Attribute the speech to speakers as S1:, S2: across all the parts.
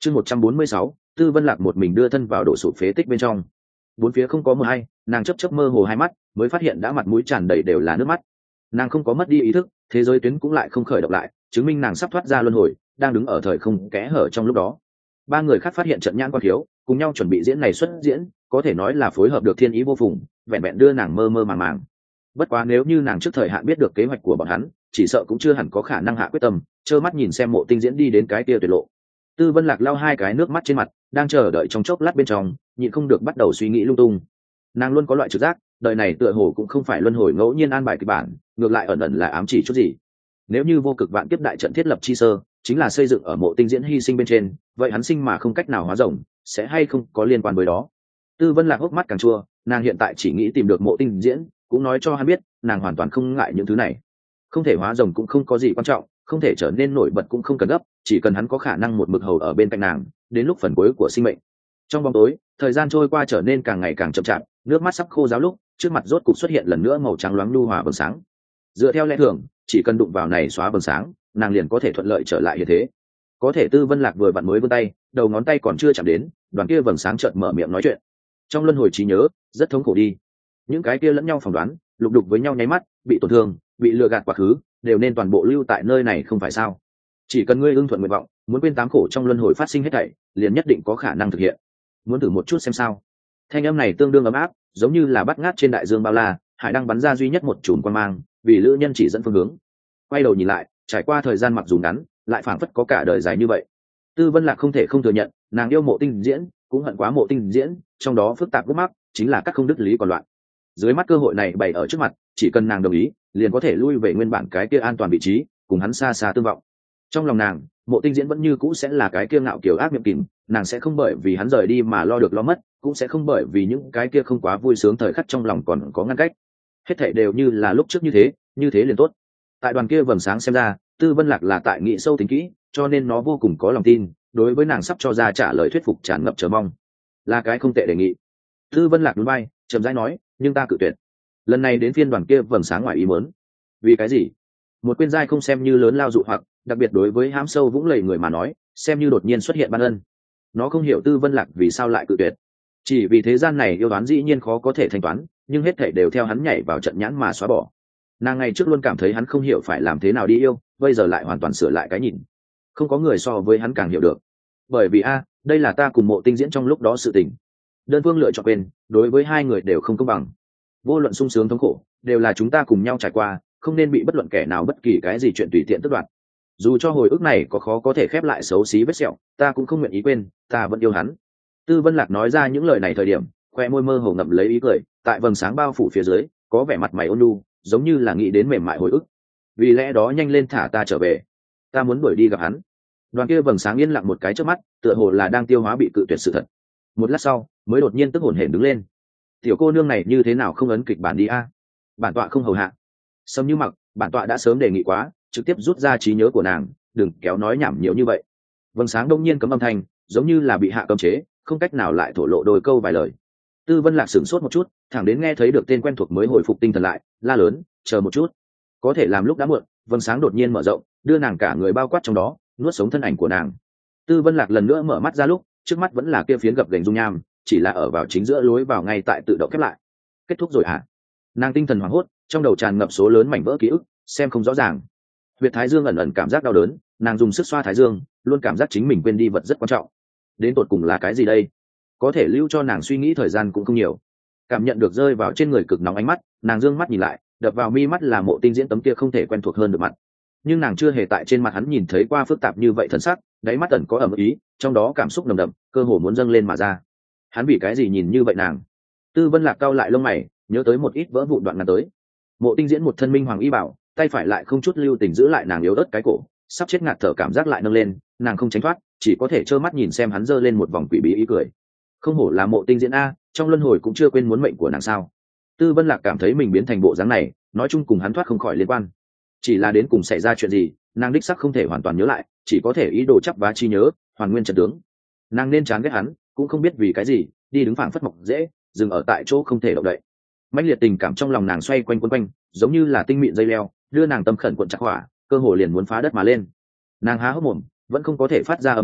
S1: Chương 146, Tư Vân Lạc một mình đưa thân vào đổ sụp phế tích bên trong. Bốn phía không có mờ hay, nàng chớp mơ hồ hai mắt, mới phát hiện đã mặt mũi tràn đầy đều là nước mắt. Nàng không có mất đi ý thức, thế giới tuyến cũng lại không khởi động lại, chứng minh nàng sắp thoát ra luân hồi, đang đứng ở thời không kẽ hở trong lúc đó. Ba người khác phát hiện trận nhãn quan thiếu, cùng nhau chuẩn bị diễn này xuất diễn, có thể nói là phối hợp được thiên ý vô phùng, vẹn vẹn đưa nàng mơ mơ màng màng. Bất quá nếu như nàng trước thời hạn biết được kế hoạch của bọn hắn, chỉ sợ cũng chưa hẳn có khả năng hạ quyết tâm, trơ mắt nhìn xem Mộ Tinh diễn đi đến cái kia tuyệt lộ. Tư Vân Lạc lau hai cái nước mắt trên mặt, đang chờ đợi trong chốc lát bên trong, nhịn không được bắt đầu suy nghĩ lung tung. Nàng luôn có loại trực giác, đời này tựa hồ cũng không phải luân hồi ngẫu nhiên an bài kịch bản, ngược lại ẩn ẩn là ám chỉ chút gì. Nếu như vô cực vạn kiếp đại trận thiết lập chi sơ, chính là xây dựng ở Mộ Tinh diễn hy sinh bên trên, vậy hắn sinh mà không cách nào hóa rồng, sẽ hay không có liên quan với đó. Tư Vân Lạc hốc mắt càng chua, nàng hiện tại chỉ nghĩ tìm được Mộ Tinh diễn, cũng nói cho hắn biết, nàng hoàn toàn không ngại những thứ này. Không thể hóa rồng cũng không có gì quan trọng, không thể trở nên nổi bật cũng không cần gấp, chỉ cần hắn có khả năng một mực hầu ở bên cạnh nàng, đến lúc phần cuối của sinh mệnh. Trong bóng tối, thời gian trôi qua trở nên càng ngày càng chậm chạp, nước mắt sắp khô ráo lúc, trước mặt rốt cục xuất hiện lần nữa màu trắng loáng nhu hòa vầng sáng. Dựa theo lẽ thường, chỉ cần đụng vào này xóa vầng sáng, nàng liền có thể thuận lợi trở lại như thế. Có thể Tư Vân Lạc vừa vặn mới vươn tay, đầu ngón tay còn chưa chạm đến, đoàn kia vầng sáng chợt mở miệng nói chuyện. Trong luân hồi trí nhớ, rất thống khổ đi. Những cái kia lẫn nhau phỏng đoán, lục đục với nhau nháy mắt, bị tổn thương, bị lừa gạt quá khứ, đều nên toàn bộ lưu tại nơi này không phải sao? Chỉ cần ngươi ưng thuận nguyện vọng, muốn quên tám khổ trong luân hồi phát sinh hết thảy, liền nhất định có khả năng thực hiện. Muốn thử một chút xem sao? Thanh âm này tương đương ấm áp, giống như là bắt ngát trên đại dương bao la, hải đang bắn ra duy nhất một chùm quang mang, vì lữ nhân chỉ dẫn phương hướng. Quay đầu nhìn lại, trải qua thời gian mặc dù ngắn, lại phảng phất có cả đời dài như vậy. Tư Vân Lạc không thể không thừa nhận, nàng yêu Mộ Tinh diễn, cũng hận quá Mộ Tinh diễn, trong đó phức tạp gút mắc, chính là các không đứt lý còn loạn. Dưới mắt cơ hội này bày ở trước mặt, chỉ cần nàng đồng ý, liền có thể lui về nguyên bản cái kia an toàn vị trí, cùng hắn xa xa tương vọng. Trong lòng nàng, Mộ Tinh diễn vẫn như cũ sẽ là cái kia ngạo kiều ác miệng kìm, nàng sẽ không bởi vì hắn rời đi mà lo được lo mất, cũng sẽ không bởi vì những cái kia không quá vui sướng thời khắc trong lòng còn có ngăn cách. Hết thảy đều như là lúc trước như thế liền tốt. Tại đoàn kia vầng sáng xem ra, Tư Vân Lạc là tại nghĩ sâu tính kỹ, cho nên nó vô cùng có lòng tin, đối với nàng sắp cho ra trả lời thuyết phục tràn ngập chờ mong. Là cái không tệ đề nghị. Tư Vân Lạc nhún vai, chậm rãi nói, nhưng ta cự tuyệt. Lần này đến phiên đoàn kia vầng sáng ngoài ý muốn. Vì cái gì? Một quên giai không xem như lớn lao dụ hoặc, đặc biệt đối với hãm sâu vũng lầy người mà nói, xem như đột nhiên xuất hiện ban ân. Nó không hiểu Tư Vân Lạc vì sao lại cự tuyệt. Chỉ vì thế gian này yêu đoán dĩ nhiên khó có thể thanh toán, nhưng hết thảy đều theo hắn nhảy vào trận nhãn mà xóa bỏ. Nàng ngày trước luôn cảm thấy hắn không hiểu phải làm thế nào đi yêu, bây giờ lại hoàn toàn sửa lại cái nhìn. Không có người so với hắn càng hiểu được. Bởi vì đây là ta cùng Mộ Tinh diễn trong lúc đó sự tình. Đơn phương lựa chọn quên, đối với hai người đều không công bằng. Vô luận sung sướng thống khổ, đều là chúng ta cùng nhau trải qua, không nên bị bất luận kẻ nào bất kỳ cái gì chuyện tùy tiện tước đoạt. Dù cho hồi ức này có khó có thể khép lại xấu xí vết sẹo, ta cũng không nguyện ý quên, ta vẫn yêu hắn. Tư Vân Lạc nói ra những lời này thời điểm, khoe môi mơ hồ ngậm lấy ý cười, tại vầng sáng bao phủ phía dưới, có vẻ mặt mày ôn nhu, giống như là nghĩ đến mềm mại hồi ức. Vì lẽ đó nhanh lên thả ta trở về, ta muốn đuổi đi gặp hắn. Đoàn kia vầng sáng yên lặng một cái trước mắt, tựa hồ là đang tiêu hóa bị cự tuyệt sự thật. Một lát sau, mới đột nhiên tức hổn hển đứng lên. Tiểu cô nương này như thế nào không ấn kịch bản đi bản tọa không hầu hạ. Sâm Như Mặc, bản tọa đã sớm đề nghị quá, trực tiếp rút ra trí nhớ của nàng, đừng kéo nói nhảm nhiều như vậy. Vầng sáng đông nhiên cấm âm thanh, giống như là bị hạ cấm chế, không cách nào lại thổ lộ đôi câu vài lời. Tư Vân Lạc sửng sốt một chút, thẳng đến nghe thấy được tên quen thuộc mới hồi phục tinh thần lại, la lớn, chờ một chút. Có thể làm lúc đã muộn, vầng sáng đột nhiên mở rộng, đưa nàng cả người bao quát trong đó, nuốt sống thân ảnh của nàng. Tư Vân Lạc lần nữa mở mắt ra lúc, trước mắt vẫn là kia phiến gập ghềnh dung nham, chỉ là ở vào chính giữa lối vào ngay tại tự động khép lại. Kết thúc rồi Nàng tinh thần hoảng hốt, trong đầu tràn ngập số lớn mảnh vỡ ký ức, xem không rõ ràng. Huyệt thái dương ẩn ẩn cảm giác đau đớn, nàng dùng sức xoa thái dương, luôn cảm giác chính mình quên đi vật rất quan trọng. Đến tột cùng là cái gì đây? Có thể lưu cho nàng suy nghĩ thời gian cũng không nhiều. Cảm nhận được rơi vào trên người cực nóng ánh mắt, nàng dương mắt nhìn lại, đập vào mi mắt là Mộ Tinh diễn tấm kia không thể quen thuộc hơn được mặt. Nhưng nàng chưa hề tại trên mặt hắn nhìn thấy qua phức tạp như vậy thần sắc, đáy mắt ẩn có ẩm ý, trong đó cảm xúc nồng đậm, cơ hồ muốn dâng lên mà ra. Hắn vì cái gì nhìn như vậy nàng? Tư Vân Lạc cau lại lông mày, nhớ tới một ít vỡ vụn đoạn ngắn tới. Mộ Tinh diễn một thân minh hoàng y bảo, tay phải lại không chút lưu tình giữ lại nàng yếu ớt cái cổ, sắp chết ngạt thở cảm giác lại nâng lên, nàng không tránh thoát, chỉ có thể trơ mắt nhìn xem hắn giơ lên một vòng quỷ bí ý cười. Không hổ là Mộ Tinh diễn trong luân hồi cũng chưa quên muốn mệnh của nàng sao? Tư Vân Lạc cảm thấy mình biến thành bộ dáng này, nói chung cùng hắn thoát không khỏi liên quan. Chỉ là đến cùng xảy ra chuyện gì, nàng đích sắc không thể hoàn toàn nhớ lại, chỉ có thể ý đồ chắp vá chi nhớ, hoàn nguyên trận tướng. Nàng nên chán ghét hắn, cũng không biết vì cái gì, đi đứng phảng phất mọc dễ, dừng ở tại chỗ không thể động đậy. Mãnh liệt tình cảm trong lòng nàng xoay quanh quấn quanh, giống như là tinh mịn dây leo, đưa nàng tâm khẩn cuộn chặt hỏa, cơ hồ liền muốn phá đất mà lên. Nàng há hốc mồm, vẫn không có thể phát ra âm thanh,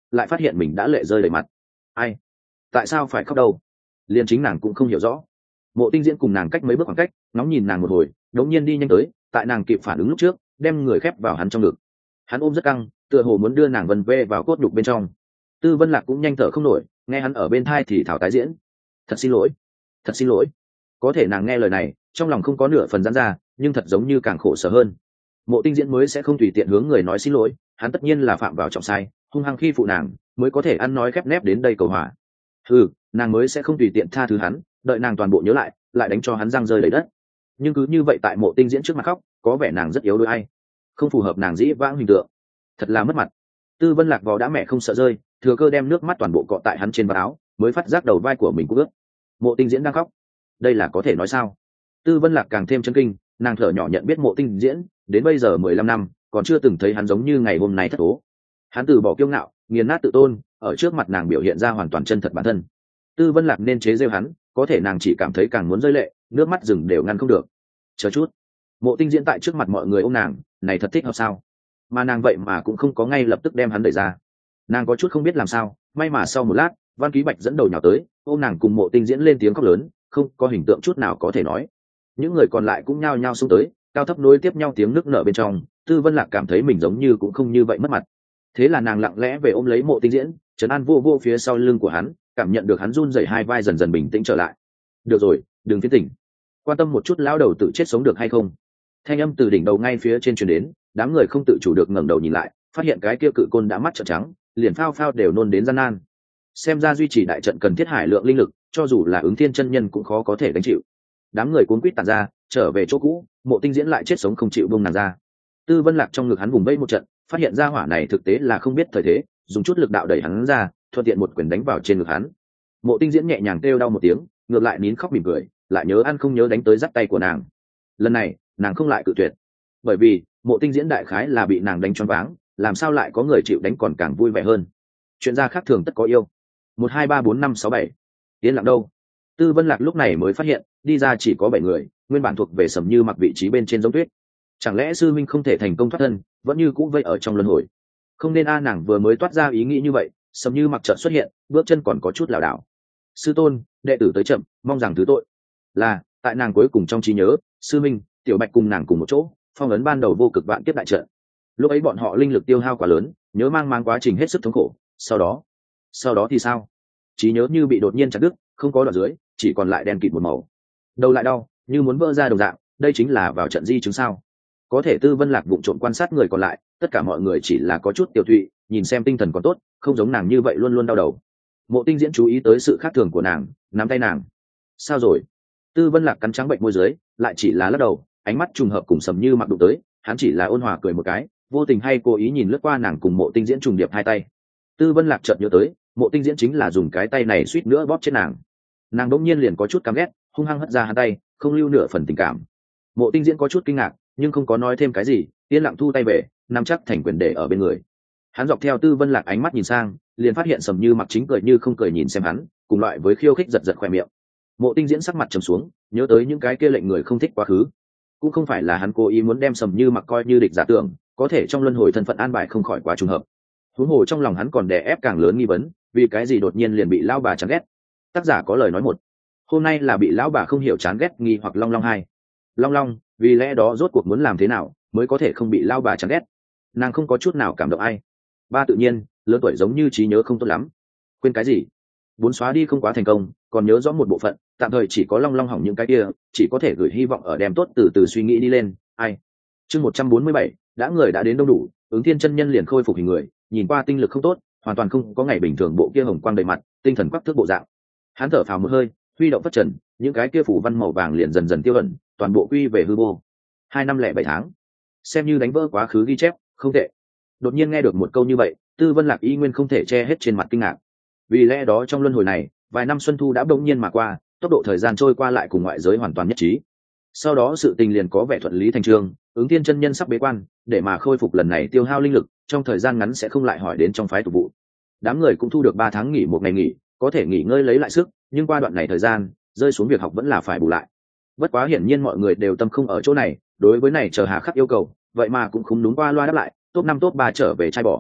S1: lại phát hiện mình đã lệ rơi đầy mặt. Ai? Tại sao phải khóc đâu? Liền chính nàng cũng không hiểu rõ. Mộ Tinh Diễn cùng nàng cách mấy bước khoảng cách, ngóng nhìn nàng một hồi, đống nhiên đi nhanh tới, tại nàng kịp phản ứng lúc trước, đem người khép vào hắn trong ngực. Hắn ôm rất căng, tựa hồ muốn đưa nàng vần ve vào cốt nhục bên trong. Tư Vân Lạc cũng nhanh thở không nổi, nghe hắn ở bên thai thì thảo tái diễn. Thật xin lỗi, thật xin lỗi. Có thể nàng nghe lời này, trong lòng không có nửa phần giãn ra, nhưng thật giống như càng khổ sở hơn. Mộ Tinh Diễn mới sẽ không tùy tiện hướng người nói xin lỗi, hắn tất nhiên là phạm vào trọng sai, hung hăng khi phụ nàng, mới có thể ăn nói khép nép đến đây cầu hòa. Nàng mới sẽ không tùy tiện tha thứ hắn, đợi nàng toàn bộ nhớ lại đánh cho hắn răng rơi đầy đất. Nhưng cứ như vậy tại Mộ Tinh Diễn trước mặt khóc, có vẻ nàng rất yếu đuối ai, không phù hợp nàng dĩ vãng hình tượng, thật là mất mặt. Tư Vân Lạc vò đã mẹ không sợ rơi, thừa cơ đem nước mắt toàn bộ cọ tại hắn trên vạt áo, mới phát giác đầu vai của mình cũng ướt. Mộ Tinh Diễn đang khóc, đây là có thể nói sao? Tư Vân Lạc càng thêm chấn kinh, nàng thở nhỏ nhận biết Mộ Tinh Diễn đến bây giờ 15 năm, còn chưa từng thấy hắn giống như ngày hôm nay thất thố. Hắn từ bỏ kiêu ngạo, nghiền nát tự tôn, ở trước mặt nàng biểu hiện ra hoàn toàn chân thật bản thân. Tư Vân Lạc nên chế giễu hắn, có thể nàng chỉ cảm thấy càng muốn rơi lệ, nước mắt rừng đều ngăn không được. Chờ chút, Mộ Tinh Diễn tại trước mặt mọi người ôm nàng, này thật thích hợp sao? Mà nàng vậy mà cũng không có ngay lập tức đem hắn đẩy ra. Nàng có chút không biết làm sao, may mà sau một lát, Văn Ký Bạch dẫn đầu nhào tới, ôm nàng cùng Mộ Tinh Diễn lên tiếng khóc lớn, không có hình tượng chút nào có thể nói. Những người còn lại cũng nhao nhao xông tới, cao thấp nối tiếp nhau tiếng nức nở bên trong. Tư Vân Lạc cảm thấy mình giống như cũng không như vậy mất mặt. Thế là nàng lặng lẽ về ôm lấy Mộ Tinh Diễn, trấn an vô vô phía sau lưng của hắn, cảm nhận được hắn run rẩy hai vai dần dần bình tĩnh trở lại. Được rồi, đừng phiến tỉnh, quan tâm một chút lão đầu tự chết sống được hay không. Thanh âm từ đỉnh đầu ngay phía trên truyền đến, đám người không tự chủ được ngẩng đầu nhìn lại, phát hiện cái kia cự côn đã mắt trợn trắng, liền phao phao đều nôn đến gian nan. Xem ra duy trì đại trận cần thiết hải lượng linh lực, cho dù là ứng thiên chân nhân cũng khó có thể gánh chịu. Đám người cuốn quýt tản ra, trở về chỗ cũ. Mộ Tinh Diễn lại chết sống không chịu buông nàng ra. Tư Vân Lạc trong ngực hắn vùng vẫy một trận, phát hiện ra hỏa này thực tế là không biết thời thế, dùng chút lực đạo đẩy hắn ra, thuận tiện một quyền đánh vào trên ngực hắn. Mộ Tinh Diễn nhẹ nhàng kêu đau một tiếng, ngược lại nín khóc mỉm cười, lại nhớ ăn không nhớ đánh tới giắt tay của nàng. Lần này nàng không lại cự tuyệt, bởi vì Mộ Tinh Diễn đại khái là bị nàng đánh choáng váng, làm sao lại có người chịu đánh còn càng vui vẻ hơn. Chuyện gia khác thường tất có yêu. 1 2 3 4 5 6 7 Yên lặng đâu? Tư Vân Lạc lúc này mới phát hiện, đi ra chỉ có 7 người, nguyên bản thuộc về Sầm Như Mặc vị trí bên trên giống tuyết. Chẳng lẽ sư minh không thể thành công thoát thân, vẫn như cũ vây ở trong luân hồi? Không nên nàng vừa mới toát ra ý nghĩ như vậy, Sầm Như Mặc chợt xuất hiện, bước chân còn có chút lảo đảo. Sư tôn, đệ tử tới chậm, mong rằng thứ tội. Là tại nàng cuối cùng trong trí nhớ, sư minh, Tiểu Bạch cùng nàng cùng một chỗ, phong ấn ban đầu vô cực vạn kiếp đại trận. Lúc ấy bọn họ linh lực tiêu hao quá lớn, nhớ mang quá trình hết sức thống khổ. Sau đó thì sao? Trí nhớ như bị đột nhiên chặt đứt, không có đoạn dưới, chỉ còn lại đen kịt một màu. Đầu lại đau, như muốn vỡ ra đồng dạng, đây chính là vào trận di chứng sao? Có thể Tư Vân Lạc vụng trộm quan sát người còn lại, tất cả mọi người chỉ là có chút tiểu thụy, nhìn xem tinh thần còn tốt, không giống nàng như vậy luôn luôn đau đầu. Mộ Tinh Diễn chú ý tới sự khác thường của nàng, nắm tay nàng. Sao rồi? Tư Vân Lạc cắn trắng bệnh môi dưới, lại chỉ là lắc đầu, ánh mắt trùng hợp cùng Sầm Như Mặc đụng tới, hắn chỉ là ôn hòa cười một cái, vô tình hay cố ý nhìn lướt qua nàng cùng Mộ Tinh Diễn trùng điệp hai tay. Tư Vân Lạc chợt nhớ tới, Mộ Tinh Diễn chính là dùng cái tay này suýt nữa bóp chết nàng. Nàng đỗng nhiên liền có chút căm ghét, hung hăng hất ra hắn tay, không lưu nửa phần tình cảm. Mộ Tinh Diễn có chút kinh ngạc, nhưng không có nói thêm cái gì, yên lặng thu tay về, nắm chắc thành quyền để ở bên người. Hắn dọc theo Tư Vân Lạc ánh mắt nhìn sang, liền phát hiện Sầm Như Mặc chính cười như không cười nhìn xem hắn, cùng loại với khiêu khích giật giật khoe miệng. Mộ Tinh Diễn sắc mặt trầm xuống, nhớ tới những cái kia lệnh người không thích quá khứ. Cũng không phải là hắn cố ý muốn đem Sầm Như Mặc coi như địch giả tưởng, có thể trong luân hồi thân phận an bài không khỏi quá trùng hợp. Huống hồ trong lòng hắn còn đè ép càng lớn nghi vấn, vì cái gì đột nhiên liền bị lão bà chán ghét. Tác giả có lời nói một, hôm nay là bị lão bà không hiểu chán ghét nghi hoặc long long hai. Long long, vì lẽ đó rốt cuộc muốn làm thế nào mới có thể không bị lão bà chán ghét? Nàng không có chút nào cảm động ai. Ba tự nhiên, lớn tuổi giống như trí nhớ không tốt lắm. Quên cái gì? 4 xóa đi không quá thành công, còn nhớ rõ một bộ phận, tạm thời chỉ có long long hỏng những cái kia, chỉ có thể gửi hy vọng ở đem tốt từ từ suy nghĩ đi lên. Ai? Chương 147, đã người đã đến đông đủ, Ứng Thiên chân nhân liền khôi phục hình người, nhìn qua tinh lực không tốt, hoàn toàn không có ngày bình thường bộ kia hồng quang đầy mặt, tinh thần quắc thước bộ dạng. Hắn thở phào một hơi, huy động phất trần, những cái kia phủ văn màu vàng liền dần dần tiêu ẩn, toàn bộ quy về hư vô. 2 năm lẻ 7 tháng, xem như đánh vỡ quá khứ ghi chép, không tệ. Đột nhiên nghe được một câu như vậy, Tư Vân Lạc y nguyên không thể che hết trên mặt kinh ngạc. Vì lẽ đó trong luân hồi này, vài năm xuân thu đã bỗng nhiên mà qua, tốc độ thời gian trôi qua lại cùng ngoại giới hoàn toàn nhất trí. Sau đó sự tình liền có vẻ thuận lý thành trương, Ứng Thiên chân nhân sắp bế quan, để mà khôi phục lần này tiêu hao linh lực, trong thời gian ngắn sẽ không lại hỏi đến trong phái tục vụ. Đám người cũng thu được 3 tháng nghỉ 1 ngày nghỉ, có thể nghỉ ngơi lấy lại sức, nhưng qua đoạn này thời gian, rơi xuống việc học vẫn là phải bù lại. Bất quá hiển nhiên mọi người đều tâm không ở chỗ này, đối với này chờ hà khắc yêu cầu, vậy mà cũng không đúng qua loa đáp lại, top 5 top 3 trở về chai bỏ.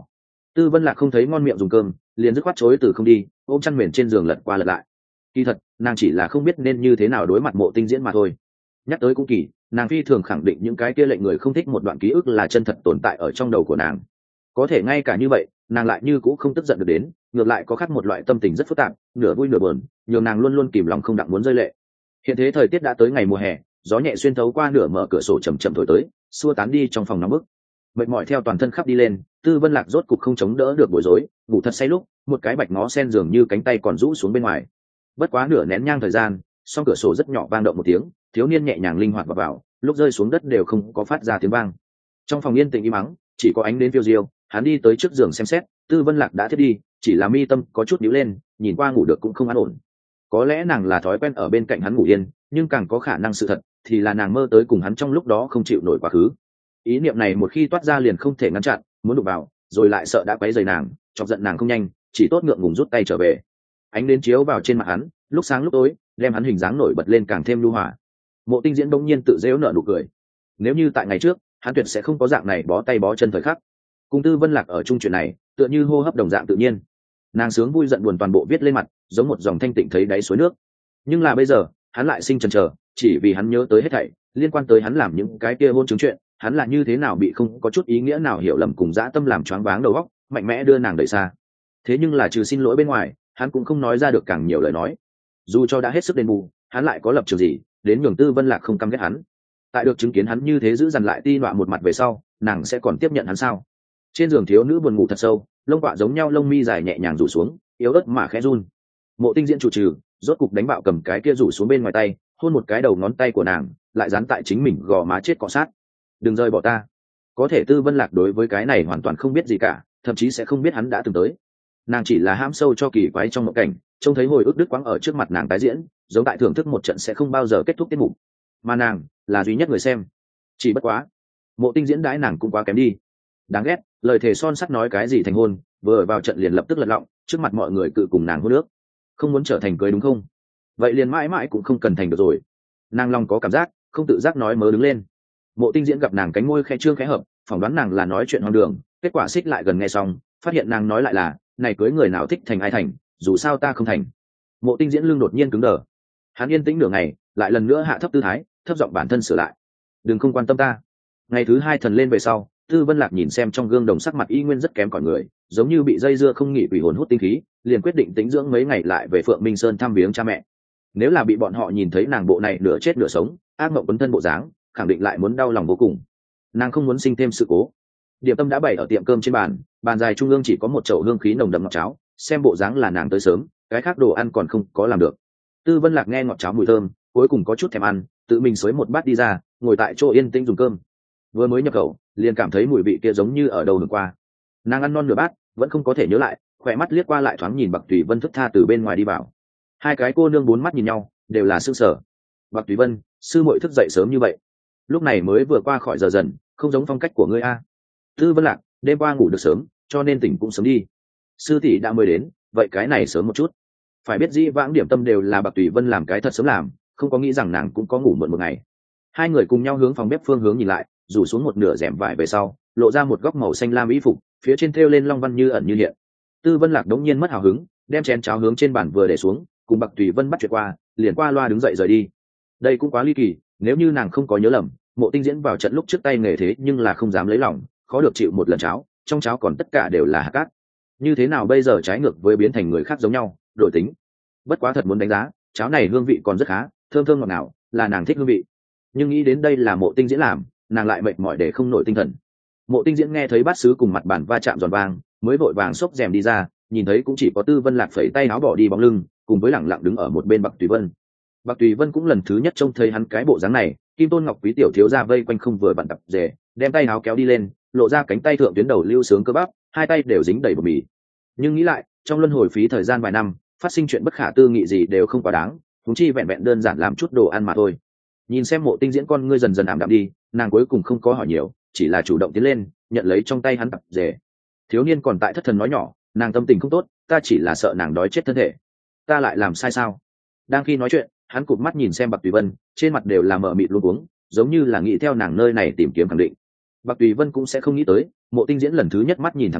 S1: Tư Vân Lạc không thấy ngon miệng dùng cơm, liền dứt khoát chối từ không đi, ôm chăn mền trên giường lật qua lật lại. Kỳ thật, nàng chỉ là không biết nên như thế nào đối mặt Mộ Tinh Diễn mà thôi. Nhắc tới cũng kỳ, nàng phi thường khẳng định những cái kia lệnh người không thích một đoạn ký ức là chân thật tồn tại ở trong đầu của nàng. Có thể ngay cả như vậy, nàng lại như cũng không tức giận được đến, ngược lại có khác một loại tâm tình rất phức tạp, nửa vui nửa buồn, nhường nàng luôn luôn kìm lòng không đặng muốn rơi lệ. Hiện thế thời tiết đã tới ngày mùa hè, gió nhẹ xuyên thấu qua nửa mở cửa sổ chậm chậm thổi tới, xua tán đi trong phòng nóng bức. Mệt mỏi theo toàn thân khắp đi lên, Tư Vân Lạc rốt cục không chống đỡ được bối rối, ngủ thật say lúc, một cái bạch ngó sen dường như cánh tay còn rũ xuống bên ngoài. Bất quá nửa nén nhang thời gian, song cửa sổ rất nhỏ vang động một tiếng, thiếu niên nhẹ nhàng linh hoạt vào, lúc rơi xuống đất đều không có phát ra tiếng vang. Trong phòng yên tĩnh im mắng, chỉ có ánh đến phiêu diêu, hắn đi tới trước giường xem xét, Tư Vân Lạc đã thiết đi, chỉ là mi tâm có chút nhíu lên, nhìn qua ngủ được cũng không an ổn. Có lẽ nàng là thói quen ở bên cạnh hắn ngủ yên, nhưng càng có khả năng sự thật thì là nàng mơ tới cùng hắn trong lúc đó không chịu nổi quá khứ. Ý niệm này một khi toát ra liền không thể ngăn chặn, muốn đụng vào, rồi lại sợ đã quấy rầy nàng, chọc giận nàng không nhanh, chỉ tốt ngượng ngùng rút tay trở về. Ánh đến chiếu vào trên mặt hắn, lúc sáng lúc tối, đem hắn hình dáng nổi bật lên càng thêm lưu hòa. Mộ Tinh Diễn bỗng nhiên tự giễu nở nụ cười. Nếu như tại ngày trước, hắn tuyệt sẽ không có dạng này bó tay bó chân thời khắc. Cùng Tư Vân Lạc ở chung chuyện này, tựa như hô hấp đồng dạng tự nhiên. Nàng sướng vui giận buồn toàn bộ viết lên mặt, giống một dòng thanh tịnh thấy đáy suối nước. Nhưng là bây giờ, hắn lại sinh chần chờ, chỉ vì hắn nhớ tới hết thảy, liên quan tới hắn làm những cái kia hôn chứng chuyện, hắn là như thế nào bị không có chút ý nghĩa nào hiểu lầm cùng dã tâm làm choáng váng đầu óc, mạnh mẽ đưa nàng đẩy xa. Thế nhưng là trừ xin lỗi bên ngoài, hắn cũng không nói ra được càng nhiều lời nói. Dù cho đã hết sức đền bù, hắn lại có lập trường gì đến nhường Tư Vân Lạc không căm ghét hắn. Tại được chứng kiến hắn như thế giữ dằn lại ti nọa một mặt về sau, nàng sẽ còn tiếp nhận hắn sao? Trên giường thiếu nữ buồn ngủ thật sâu, lông quạ giống nhau lông mi dài nhẹ nhàng rủ xuống, yếu ớt mà khẽ run. Mộ Tinh Diễn chủ trừ, rốt cục đánh bạo cầm cái kia rủ xuống bên ngoài tay, hôn một cái đầu ngón tay của nàng, lại dán tại chính mình gò má chết cọ sát. Đừng rời bỏ ta. Có thể Tư Vân Lạc đối với cái này hoàn toàn không biết gì cả, thậm chí sẽ không biết hắn đã từng tới. Nàng chỉ là ham sâu cho kỳ quái trong mộng cảnh, trông thấy hồi ức đứt quãng ở trước mặt nàng tái diễn, giống tại thưởng thức một trận sẽ không bao giờ kết thúc tiết mục, mà nàng là duy nhất người xem. Chỉ bất quá, Mộ Tinh Diễn đãi nàng cũng quá kém đi. Đáng ghét, lời thề son sắt nói cái gì thành hôn, vừa vào trận liền lập tức lật lọng, trước mặt mọi người cự cùng nàng hôn nước. Không muốn trở thành cưới đúng không? Vậy liền mãi mãi cũng không cần thành được rồi. Nàng lòng có cảm giác, không tự giác nói mớ đứng lên. Mộ Tinh Diễn gặp nàng cánh môi khẽ trương khẽ hợp, phỏng đoán nàng là nói chuyện hoang đường, kết quả xích lại gần nghe xong, phát hiện nàng nói lại là, này cưới người nào thích thành ai thành, dù sao ta không thành. Mộ Tinh Diễn lưng đột nhiên cứng đờ. Hắn yên tĩnh nửa ngày, lại lần nữa hạ thấp tư thái, thấp giọng bản thân sửa lại. Đừng không quan tâm ta. Ngày thứ hai thần lên về sau, Tư Vân Lạc nhìn xem trong gương đồng sắc mặt y nguyên rất kém cỏi người, giống như bị dây dưa không nghỉ quỷ hồn hút tinh khí, liền quyết định tĩnh dưỡng mấy ngày lại về Phượng Minh Sơn thăm viếng cha mẹ. Nếu là bị bọn họ nhìn thấy nàng bộ này nửa chết nửa sống, ác mộng quấn thân bộ dáng, khẳng định lại muốn đau lòng vô cùng. Nàng không muốn sinh thêm sự cố. Điểm tâm đã bày ở tiệm cơm trên bàn, bàn dài trung ương chỉ có một chậu hương khí nồng đậm ngọt cháo, xem bộ dáng là nàng tới sớm, cái khác đồ ăn còn không có làm được. Tư Vân Lạc nghe ngọt cháo mùi thơm, cuối cùng có chút thèm ăn, tự mình xới một bát đi ra, ngồi tại chỗ yên tĩnh dùng cơm. Vừa mới nhập khẩu, liền cảm thấy mùi vị kia giống như ở đâu hưởng qua. Nàng ăn non nửa bát, vẫn không có thể nhớ lại, khỏe mắt liếc qua lại thoáng nhìn Bạc Tùy Vân thức tha từ bên ngoài đi vào. Hai cái cô nương bốn mắt nhìn nhau, đều là sững sờ. Bạc Tùy Vân, sư muội thức dậy sớm như vậy, lúc này mới vừa qua khỏi giờ dần, không giống phong cách của ngươi a. Tư Vân Lạc, đêm qua ngủ được sớm, cho nên tỉnh cũng sớm đi. Sư tỷ đã mới đến, vậy cái này sớm một chút. Phải biết dĩ vãng điểm tâm đều là Bạc Tùy Vân làm cái thật sớm làm, không có nghĩ rằng nàng cũng có ngủ muộn một ngày. Hai người cùng nhau hướng phòng bếp phương hướng nhìn lại, rủ xuống một nửa rèm vải về sau, lộ ra một góc màu xanh lam y phục, phía trên thêu lên long văn như ẩn như hiện. Tư Vân Lạc đống nhiên mất hào hứng, đem chén cháo hướng trên bàn vừa để xuống, cùng Bạc Tùy Vân bắt chuyện qua, liền qua loa đứng dậy rời đi. Đây cũng quá ly kỳ, nếu như nàng không có nhớ lầm, Mộ Tinh Diễn vào trận lúc trước tay nghề thế nhưng là không dám lấy lòng, khó được chịu một lần cháo, trong cháo còn tất cả đều là hạt cát. Như thế nào bây giờ trái ngược với biến thành người khác giống nhau, đổi tính. Bất quá thật muốn đánh giá, cháo này hương vị còn rất khá, thơm thơm ngọt ngào, là nàng thích hương vị. Nhưng nghĩ đến đây là Mộ Tinh Diễn làm, nàng lại mệt mỏi để không nổi tinh thần. Mộ Tinh Diễn nghe thấy bát sứ cùng mặt bàn va chạm giòn vang, mới vội vàng xốc rèm đi ra, nhìn thấy cũng chỉ có Tư Vân Lạc phẩy tay áo bỏ đi bóng lưng, cùng với lẳng lặng đứng ở một bên Bạc Tùy Vân. Bạc Tùy Vân cũng lần thứ nhất trông thấy hắn cái bộ dáng này, Kim Tôn Ngọc Quý tiểu thiếu gia vây quanh không vừa bận tập rể, đem tay áo kéo đi lên, lộ ra cánh tay thượng tuyến đầu lưu sướng cơ bắp, hai tay đều dính đầy bột mì. Nhưng nghĩ lại, trong luân hồi phí thời gian vài năm, phát sinh chuyện bất khả tư nghị gì đều không quá đáng, huống chi vẹn vẹn đơn giản làm chút đồ ăn mà thôi. Nhìn xem Mộ Tinh Diễn con ngươi dần dần ảm đạm đi, nàng cuối cùng không có hỏi nhiều, chỉ là chủ động tiến lên, nhận lấy trong tay hắn tập rể. Thiếu niên còn tại thất thần nói nhỏ, nàng tâm tình không tốt, ta chỉ là sợ nàng đói chết thân thể. Ta lại làm sai sao? Đang khi nói chuyện, hắn cụp mắt nhìn xem Bạc Tùy Vân, trên mặt đều là mờ mịt luống cuống, giống như là nghĩ theo nàng nơi này tìm kiếm khẳng định. Bạc Tùy Vân cũng sẽ không nghĩ tới, Mộ Tinh Diễn lần thứ nhất mắt nhìn thẳng nàng,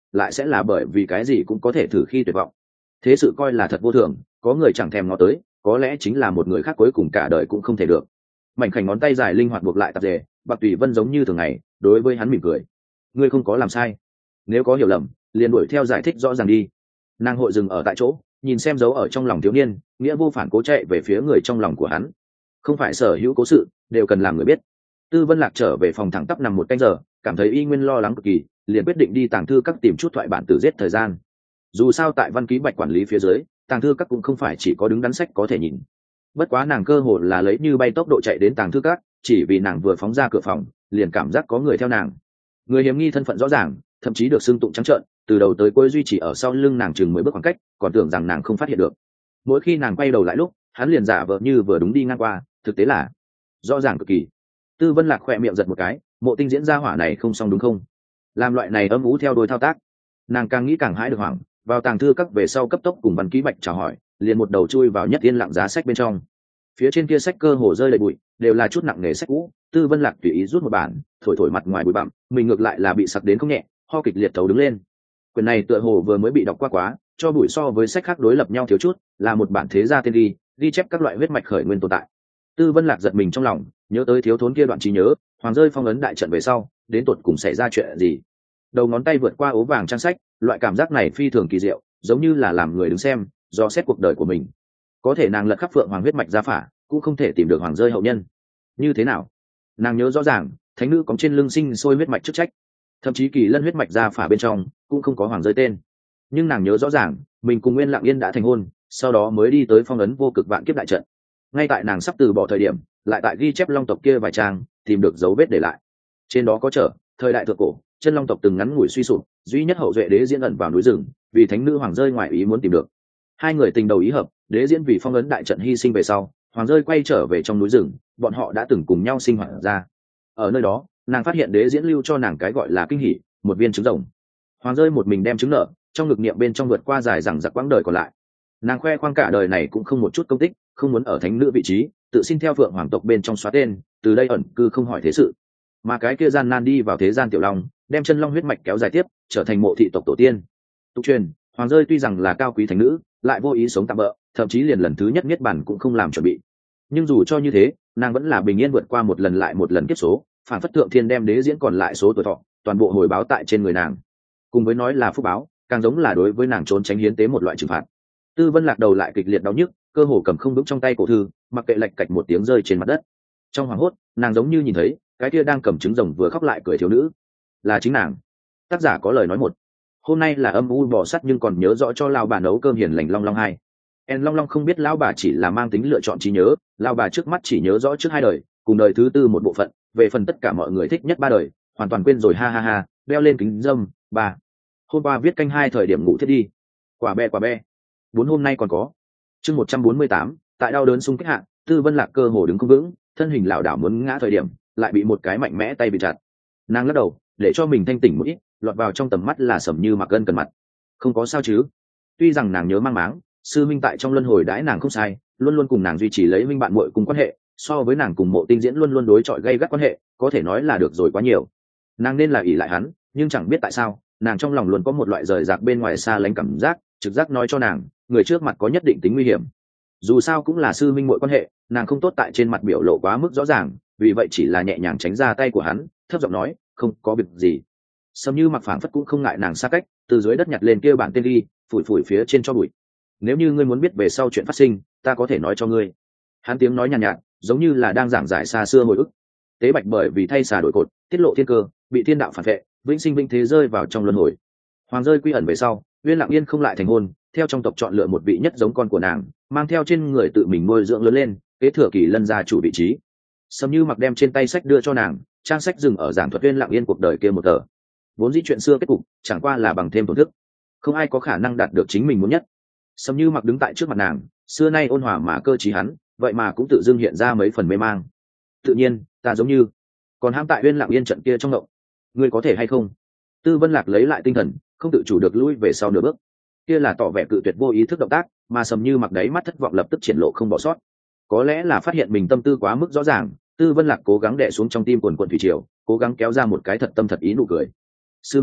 S1: lại sẽ là bởi vì cái gì cũng có thể thử khi tuyệt vọng. Thế sự coi là thật vô thường, có người chẳng thèm ngó tới, có lẽ chính là một người khác cuối cùng cả đời cũng không thể được. Mảnh khảnh ngón tay dài linh hoạt buộc lại tạp dề, Bạc Tùy Vân giống như thường ngày đối với hắn mỉm cười. Ngươi không có làm sai, nếu có hiểu lầm liền đuổi theo giải thích rõ ràng đi. Nàng hội dừng ở tại chỗ, nhìn xem dấu ở trong lòng thiếu niên, nghĩa vô phản cố chạy về phía người trong lòng của hắn. Không phải sở hữu cố sự đều cần làm người biết. Tư Vân Lạc trở về phòng thẳng tắp nằm một canh giờ, cảm thấy y nguyên lo lắng cực kỳ, liền quyết định đi tàng thư các tìm chút thoại bản tử giết thời gian. Dù sao tại Văn Ký Bạch quản lý phía dưới, tàng thư các cũng không phải chỉ có đứng đắn sách có thể nhìn. Bất quá nàng cơ hồ là lấy như bay tốc độ chạy đến tàng thư các, chỉ vì nàng vừa phóng ra cửa phòng liền cảm giác có người theo nàng. Người hiếm nghi thân phận rõ ràng, thậm chí được xưng tụng trắng trợn, từ đầu tới cuối duy trì ở sau lưng nàng chừng 10 bước khoảng cách, còn tưởng rằng nàng không phát hiện được. Mỗi khi nàng quay đầu lại lúc, hắn liền giả vờ như vừa đúng đi ngang qua, thực tế là rõ ràng cực kỳ. Tư Vân Lạc khỏe miệng giật một cái, Mộ Tinh diễn ra hỏa này không xong đúng không? Làm loại này âm ú theo đuôi thao tác, nàng càng nghĩ càng hãi được hoảng. Vào tàng thư các về sau cấp tốc cùng Văn Ký Bạch chào hỏi, liền một đầu chui vào nhất yên lặng giá sách bên trong. Phía trên kia sách cơ hồ rơi đầy bụi, đều là chút nặng nghề sách cũ. Tư Vân Lạc tùy ý rút một bản, thổi thổi mặt ngoài bụi bặm, mình ngược lại là bị sặc đến không nhẹ, ho kịch liệt thấu đứng lên. Quyển này tựa hồ vừa mới bị đọc qua quá, cho bụi so với sách khác đối lập nhau thiếu chút, là một bản thế gia tiên ghi chép các loại huyết mạch khởi nguyên tồn tại. Tư Vân Lạc giật mình trong lòng, nhớ tới thiếu thốn kia đoạn trí nhớ, hoàng rơi phong ấn đại trận về sau, đến tột cùng xảy ra chuyện gì. Đầu ngón tay vượt qua ố vàng trang sách, loại cảm giác này phi thường kỳ diệu, giống như là làm người đứng xem, do xét cuộc đời của mình. Có thể nàng lật khắp phượng hoàng huyết mạch gia phả, cũng không thể tìm được hoàng rơi hậu nhân. Như thế nào? Nàng nhớ rõ ràng, thánh nữ cóng trên lưng sinh sôi huyết mạch chức trách, thậm chí kỳ lân huyết mạch gia phả bên trong cũng không có hoàng rơi tên. Nhưng nàng nhớ rõ ràng, mình cùng Nguyên Lặng Yên đã thành hôn, sau đó mới đi tới phong ấn vô cực vạn kiếp đại trận. Ngay tại nàng sắp từ bỏ thời điểm, lại tại ghi chép long tộc kia vài trang tìm được dấu vết để lại. Trên đó có trở thời đại thượng cổ, chân long tộc từng ngắn ngủi suy sụp, duy nhất hậu duệ đế diễn ẩn vào núi rừng, vì thánh nữ hoàng rơi ngoài ý muốn tìm được. Hai người tình đầu ý hợp, đế diễn vì phong ấn đại trận hy sinh về sau, hoàng rơi quay trở về trong núi rừng, bọn họ đã từng cùng nhau sinh hoạt ra. Ở nơi đó, nàng phát hiện đế diễn lưu cho nàng cái gọi là kinh hỉ, một viên trứng rồng. Hoàng rơi một mình đem trứng nở, trong ngực niệm bên trong vượt qua dài rằng giặc quãng đời còn lại. Nàng khoe khoang cả đời này cũng không một chút công tích, không muốn ở thánh nữ vị trí, tự xin theo phượng hoàng tộc bên trong xóa tên, từ đây ẩn cư không hỏi thế sự. Mà cái kia gian nan đi vào thế gian tiểu long, đem chân long huyết mạch kéo dài tiếp, trở thành mộ thị tộc tổ tiên. Tục truyền, hoàng rơi tuy rằng là cao quý thánh nữ, lại vô ý sống tạm bợ, thậm chí liền lần thứ nhất niết bàn cũng không làm chuẩn bị. Nhưng dù cho như thế, nàng vẫn là bình yên vượt qua một lần lại một lần kiếp số, phản phất thượng thiên đem đế diễn còn lại số tuổi thọ, toàn bộ hồi báo tại trên người nàng. Cùng với nói là phúc báo, càng giống là đối với nàng trốn tránh hiến tế một loại trừng phạt. Tư Vân Lạc đầu lại kịch liệt đau nhức, cơ hồ cầm không vững trong tay cổ thư, mặc kệ lạch cạch một tiếng rơi trên mặt đất. Trong hoảng hốt, nàng giống như nhìn thấy cái kia đang cầm trứng rồng vừa khóc lại cười thiếu nữ, là chính nàng. Tác giả có lời nói một. Hôm nay là âm u bỏ sắt nhưng còn nhớ rõ cho lão bà nấu cơm hiền lành Long Long hai. En Long Long không biết lão bà chỉ là mang tính lựa chọn trí nhớ, lão bà trước mắt chỉ nhớ rõ trước hai đời, cùng đời thứ tư một bộ phận, về phần tất cả mọi người thích nhất ba đời, hoàn toàn quên rồi ha ha ha, đeo lên kính dâm, bà. Hôm qua viết canh hai thời điểm ngủ thiết đi. Quả be. 4 hôm nay còn có. Chương 148, tại đau đớn xung kích hạ, Tư Vân Lạc cơ hồ đứng không vững, thân hình lảo đảo muốn ngã thời điểm, lại bị một cái mạnh mẽ tay bị chặt. Nàng lắc đầu, để cho mình thanh tỉnh một ít, lọt vào trong tầm mắt là Sầm Như Mặc gân cần mặt. Không có sao chứ? Tuy rằng nàng nhớ mang máng, sư minh tại trong luân hồi đãi nàng không sai, luôn luôn cùng nàng duy trì lấy minh bạn muội cùng quan hệ, so với nàng cùng Mộ Tinh diễn luôn luôn đối chọi gây gắt quan hệ, có thể nói là được rồi quá nhiều. Nàng nên là ỷ lại hắn, nhưng chẳng biết tại sao, nàng trong lòng luôn có một loại rời rạc bên ngoài xa lánh cảm giác, trực giác nói cho nàng, người trước mặt có nhất định tính nguy hiểm. Dù sao cũng là sư minh muội quan hệ, nàng không tốt tại trên mặt biểu lộ quá mức rõ ràng, vì vậy chỉ là nhẹ nhàng tránh ra tay của hắn, thấp giọng nói, không có việc gì. Sầm Như Mặc phảng phất cũng không ngại nàng xa cách, từ dưới đất nhặt lên kia bản tên ghi, phủi phủi phía trên cho bụi. Nếu như ngươi muốn biết về sau chuyện phát sinh, ta có thể nói cho ngươi. Hắn tiếng nói nhàn nhạt, giống như là đang giảng giải xa xưa hồi ức. Tế Bạch bởi vì thay xà đổi cột, tiết lộ thiên cơ, bị thiên đạo phản vệ, vĩnh sinh vĩnh thế rơi vào trong luân hồi. Hoàng rơi quy ẩn về sau, Uyên Lặng Yên không lại thành hôn, theo trong tộc chọn lựa một vị nhất giống con của nàng, mang theo trên người tự mình nuôi dưỡng lớn lên, kế thừa Kỳ Lân gia chủ vị trí. Sầm Như Mặc đem trên tay sách đưa cho nàng, trang sách dừng ở giảng thuật Uyên Lặng Yên cuộc đời kia một tờ. Vốn dĩ chuyện xưa kết cục, chẳng qua là bằng thêm tổn thức, không ai có khả năng đạt được chính mình muốn nhất. Sầm Như Mặc đứng tại trước mặt nàng, xưa nay ôn hòa mà cơ trí hắn, vậy mà cũng tự dưng hiện ra mấy phần mê mang. Tự nhiên, ta giống như còn ham tại Uyên Lặng Yên trận kia trong động, ngươi có thể hay không? Tư Vân Lạc lấy lại tinh thần, không tự chủ được lui về sau nửa bước. Kia là tỏ vẻ cự tuyệt vô ý thức động tác, mà Sầm Như Mặc đáy mắt thất vọng lập tức triển lộ không bỏ sót. Có lẽ là phát hiện mình tâm tư quá mức rõ ràng, Tư Vân Lạc cố gắng đè xuống trong tim quần quần thủy triều, cố gắng kéo ra một cái thật tâm thật ý nụ cười. Sư minh,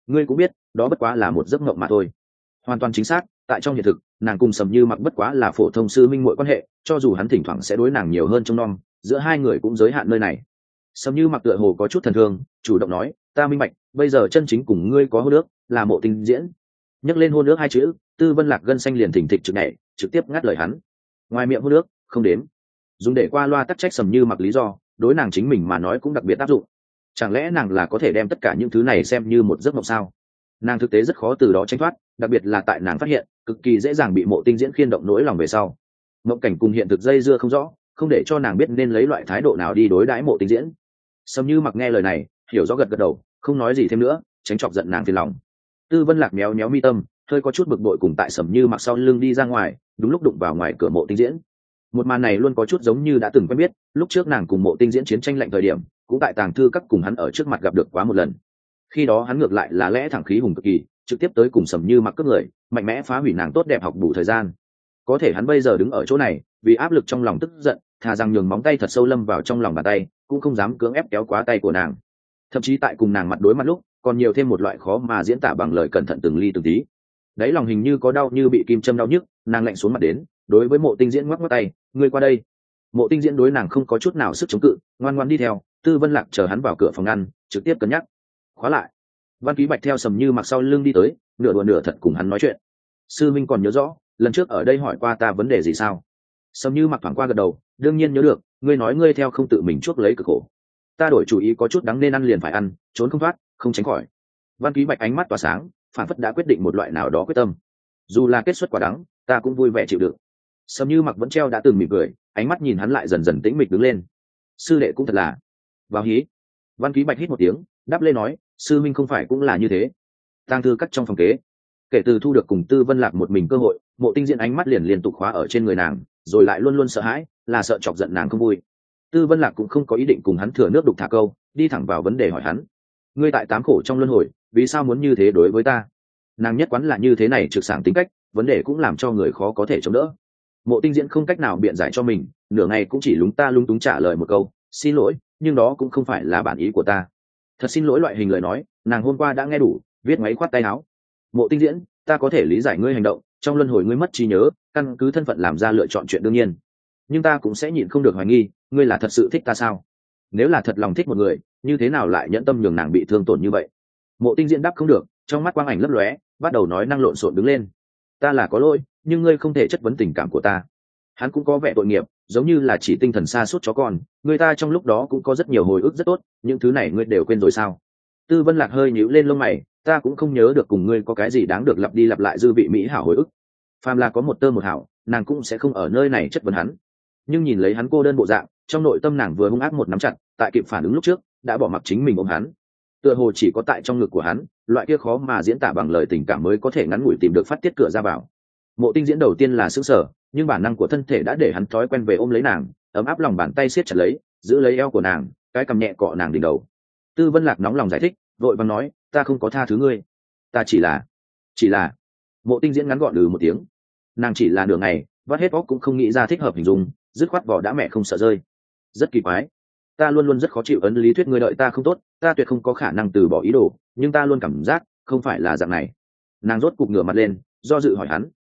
S1: ngươi cũng biết đó bất quá là một giấc mộng mà thôi. Hoàn toàn chính xác, tại trong hiện thực nàng cùng Sầm Như Mặc bất quá là phổ thông sư minh muội quan hệ, cho dù hắn thỉnh thoảng sẽ đối nàng nhiều hơn trông nom, giữa hai người cũng giới hạn nơi này. Sầm Như Mặc tựa hồ có chút thần thương, chủ động nói, ta minh bạch, bây giờ chân chính cùng ngươi có hôn ước là Mộ Tinh Diễn. Nhắc lên hôn ước hai chữ, Tư Vân Lạc gân xanh liền thình thịch trực nhảy, trực tiếp ngắt lời hắn. Ngoài miệng hôn ước không đếm, dùng để qua loa tắc trách Sầm Như Mặc lý do, đối nàng chính mình mà nói cũng đặc biệt áp dụng. Chẳng lẽ nàng là có thể đem tất cả những thứ này xem như một giấc mộng sao? Nàng thực tế rất khó từ đó tránh thoát, đặc biệt là tại nàng phát hiện cực kỳ dễ dàng bị Mộ Tinh Diễn khiên động nỗi lòng về sau. Mộng cảnh cùng hiện thực dây dưa không rõ, không để cho nàng biết nên lấy loại thái độ nào đi đối đãi Mộ Tinh Diễn. Sầm Như Mặc nghe lời này, hiểu rõ gật gật đầu, không nói gì thêm nữa, tránh chọc giận nàng phiền lòng. Tư Vân Lạc méo méo mi tâm, hơi có chút bực bội cùng tại Sầm Như Mặc sau lưng đi ra ngoài, đúng lúc đụng vào ngoài cửa Mộ Tinh Diễn. Một màn này luôn có chút giống như đã từng quen biết, lúc trước nàng cùng Mộ Tinh Diễn chiến tranh lạnh thời điểm, cũng tại tàng thư các cùng hắn ở trước mặt gặp được quá một lần. Khi đó hắn ngược lại là lẽ thẳng khí hùng cực kỳ, trực tiếp tới cùng Sầm Như Mặc cướp người, mạnh mẽ phá hủy nàng tốt đẹp học bù thời gian. Có thể hắn bây giờ đứng ở chỗ này, vì áp lực trong lòng tức giận, thà rằng nhường móng tay thật sâu lâm vào trong lòng bàn tay, cũng không dám cưỡng ép kéo quá tay của nàng. Thậm chí tại cùng nàng mặt đối mặt lúc, còn nhiều thêm một loại khó mà diễn tả bằng lời cẩn thận từng ly từng tí. Đấy lòng hình như có đau như bị kim châm đau nhức, nàng lạnh xuống mặt đến, đối với Mộ Tinh Diễn ngoắc ngoắc tay, ngươi qua đây. Mộ Tinh Diễn đối nàng không có chút nào sức chống cự, ngoan ngoãn đi theo. Tư Vân Lạc chờ hắn vào cửa phòng ngăn, trực tiếp cân nhắc, khóa lại. Văn Ký Bạch theo Sầm Như Mặc sau lưng đi tới, nửa đùa nửa thật cùng hắn nói chuyện. Sư minh còn nhớ rõ lần trước ở đây hỏi qua ta vấn đề gì sao? Sầm Như Mặc thoáng qua gật đầu, đương nhiên nhớ được, ngươi nói ngươi theo không tự mình chuốc lấy cực khổ. Ta đổi chủ ý, có chút đắng nên ăn liền phải ăn, trốn không thoát, không tránh khỏi. Văn Ký Bạch ánh mắt tỏa sáng, phản phất đã quyết định một loại nào đó quyết tâm. Dù là kết xuất quả đắng, ta cũng vui vẻ chịu đựng. Sầm Như Mặc vẫn treo đã từng mỉm cười, ánh mắt nhìn hắn lại dần dần tĩnh mịch đứng lên. Sư đệ cũng thật là vào hí. Văn Ký Bạch hít một tiếng, đáp lên nói, sư minh không phải cũng là như thế. Tang thư cắt trong phòng kế, kể từ thu được cùng Tư Vân Lạc một mình cơ hội, Mộ Tinh Diễn ánh mắt liền liên tục khóa ở trên người nàng, rồi lại luôn luôn sợ hãi, là sợ chọc giận nàng không vui. Tư Vân Lạc cũng không có ý định cùng hắn thừa nước đục thả câu, đi thẳng vào vấn đề hỏi hắn, ngươi tại tám khổ trong luân hồi, vì sao muốn như thế đối với ta? Nàng nhất quán là như thế này, trực sảng tính cách, vấn đề cũng làm cho người khó có thể chống đỡ. Mộ Tinh Diễn không cách nào biện giải cho mình, nửa ngày cũng chỉ lúng ta lung túng trả lời một câu, xin lỗi, nhưng đó cũng không phải là bản ý của ta. Thật xin lỗi loại hình lời nói, nàng hôm qua đã nghe đủ, viết máy khoát tay áo. Mộ Tinh Diễn, ta có thể lý giải ngươi hành động, trong luân hồi ngươi mất trí nhớ, căn cứ thân phận làm ra lựa chọn chuyện đương nhiên, nhưng ta cũng sẽ nhịn không được hoài nghi, ngươi là thật sự thích ta sao? Nếu là thật lòng thích một người, như thế nào lại nhẫn tâm nhường nàng bị thương tổn như vậy? Mộ Tinh Diễn đáp không được, trong mắt quang ảnh lấp lóe, bắt đầu nói năng lộn xộn đứng lên. Ta là có lỗi, nhưng ngươi không thể chất vấn tình cảm của ta. Hắn cũng có vẻ tội nghiệp, giống như là chỉ tinh thần sa sút chó con, người ta trong lúc đó cũng có rất nhiều hồi ức rất tốt, những thứ này ngươi đều quên rồi sao? Tư Vân Lạc hơi nhíu lên lông mày, ta cũng không nhớ được cùng ngươi có cái gì đáng được lặp đi lặp lại dư vị mỹ hảo hồi ức. Phàm là có một tơ một hảo, nàng cũng sẽ không ở nơi này chất vấn hắn. Nhưng nhìn lấy hắn cô đơn bộ dạng, trong nội tâm nàng vừa hung ác một nắm chặt, tại kịp phản ứng lúc trước, đã bỏ mặc chính mình ôm hắn. Tựa hồ chỉ có tại trong ngực của hắn, loại kia khó mà diễn tả bằng lời tình cảm mới có thể ngắn ngủi tìm được phát tiết cửa ra vào. Mộ Tinh Diễn đầu tiên là sững sờ, nhưng bản năng của thân thể đã để hắn thói quen về ôm lấy nàng, ấm áp lòng bàn tay siết chặt lấy, giữ lấy eo của nàng, cái cằm nhẹ cọ nàng đỉnh đầu. Tư Vân Lạc nóng lòng giải thích, vội vàng nói, ta không có tha thứ ngươi, ta chỉ là. Mộ Tinh Diễn ngắn gọn một tiếng. Nàng chỉ là nửa ngày, vắt hết óc cũng không nghĩ ra thích hợp hình dung, dứt khoát vỏ đã mẹ không sợ rơi. Rất kỳ quái, ta luôn luôn rất khó chịu ấn lý thuyết ngươi đợi ta không tốt, ta tuyệt không có khả năng từ bỏ ý đồ, nhưng ta luôn cảm giác không phải là dạng này. Nàng rốt cục ngửa mặt lên, do dự hỏi hắn,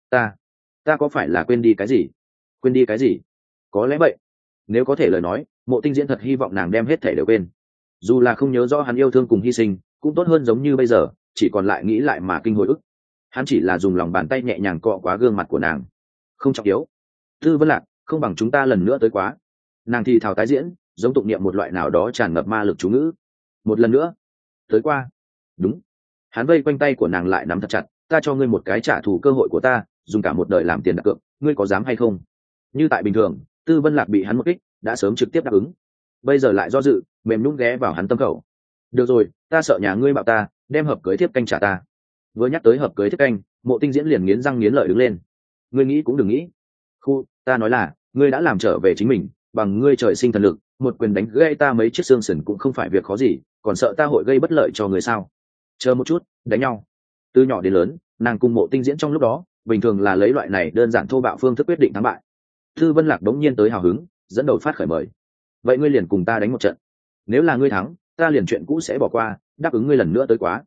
S1: ta có phải là quên đi cái gì? Quên đi cái gì? Có lẽ vậy. Nếu có thể lời nói, Mộ Tinh Diễn thật hy vọng nàng đem hết thể đều quên, dù là không nhớ rõ hắn yêu thương cùng hy sinh, cũng tốt hơn giống như bây giờ chỉ còn lại nghĩ lại mà kinh hồi ức. Hắn chỉ là dùng lòng bàn tay nhẹ nhàng cọ quá gương mặt của nàng. Không trọng yếu. Tư Vân Lạc, không bằng chúng ta lần nữa tới quá. Nàng thì thào tái diễn, giống tụng niệm một loại nào đó tràn ngập ma lực chú ngữ. Một lần nữa tới qua. Đúng. Hắn vây quanh tay của nàng lại nắm thật chặt, ta cho ngươi một cái trả thù cơ hội của ta, dùng cả một đời làm tiền đặt cược, ngươi có dám hay không? Như tại bình thường, Tư Vân Lạc bị hắn một kích, đã sớm trực tiếp đáp ứng. Bây giờ lại do dự, mềm nhũn ghé vào hắn tâm khẩu. Được rồi, ta sợ nhà ngươi bạo ta, đem hộp cưới thiếp canh trả ta. Vừa nhắc tới hộp cưới thiếp canh, Mộ Tinh Diễn liền nghiến răng nghiến lợi đứng lên. Ngươi nghĩ cũng đừng nghĩ. Khu, ta nói là, ngươi đã làm trở về chính mình, bằng ngươi trời sinh thần lực, một quyền đánh gãy ta mấy chiếc xương sườn cũng không phải việc khó gì, còn sợ ta hội gây bất lợi cho người sao? Chờ một chút, đánh nhau. Từ nhỏ đến lớn, nàng cùng Mộ Tinh Diễn trong lúc đó, bình thường là lấy loại này đơn giản thô bạo phương thức quyết định thắng bại. Tư Vân Lạc đống nhiên tới hào hứng, dẫn đầu phát khởi mời. Vậy ngươi liền cùng ta đánh một trận. Nếu là ngươi thắng, ta liền chuyện cũ sẽ bỏ qua, đáp ứng ngươi lần nữa tới quá.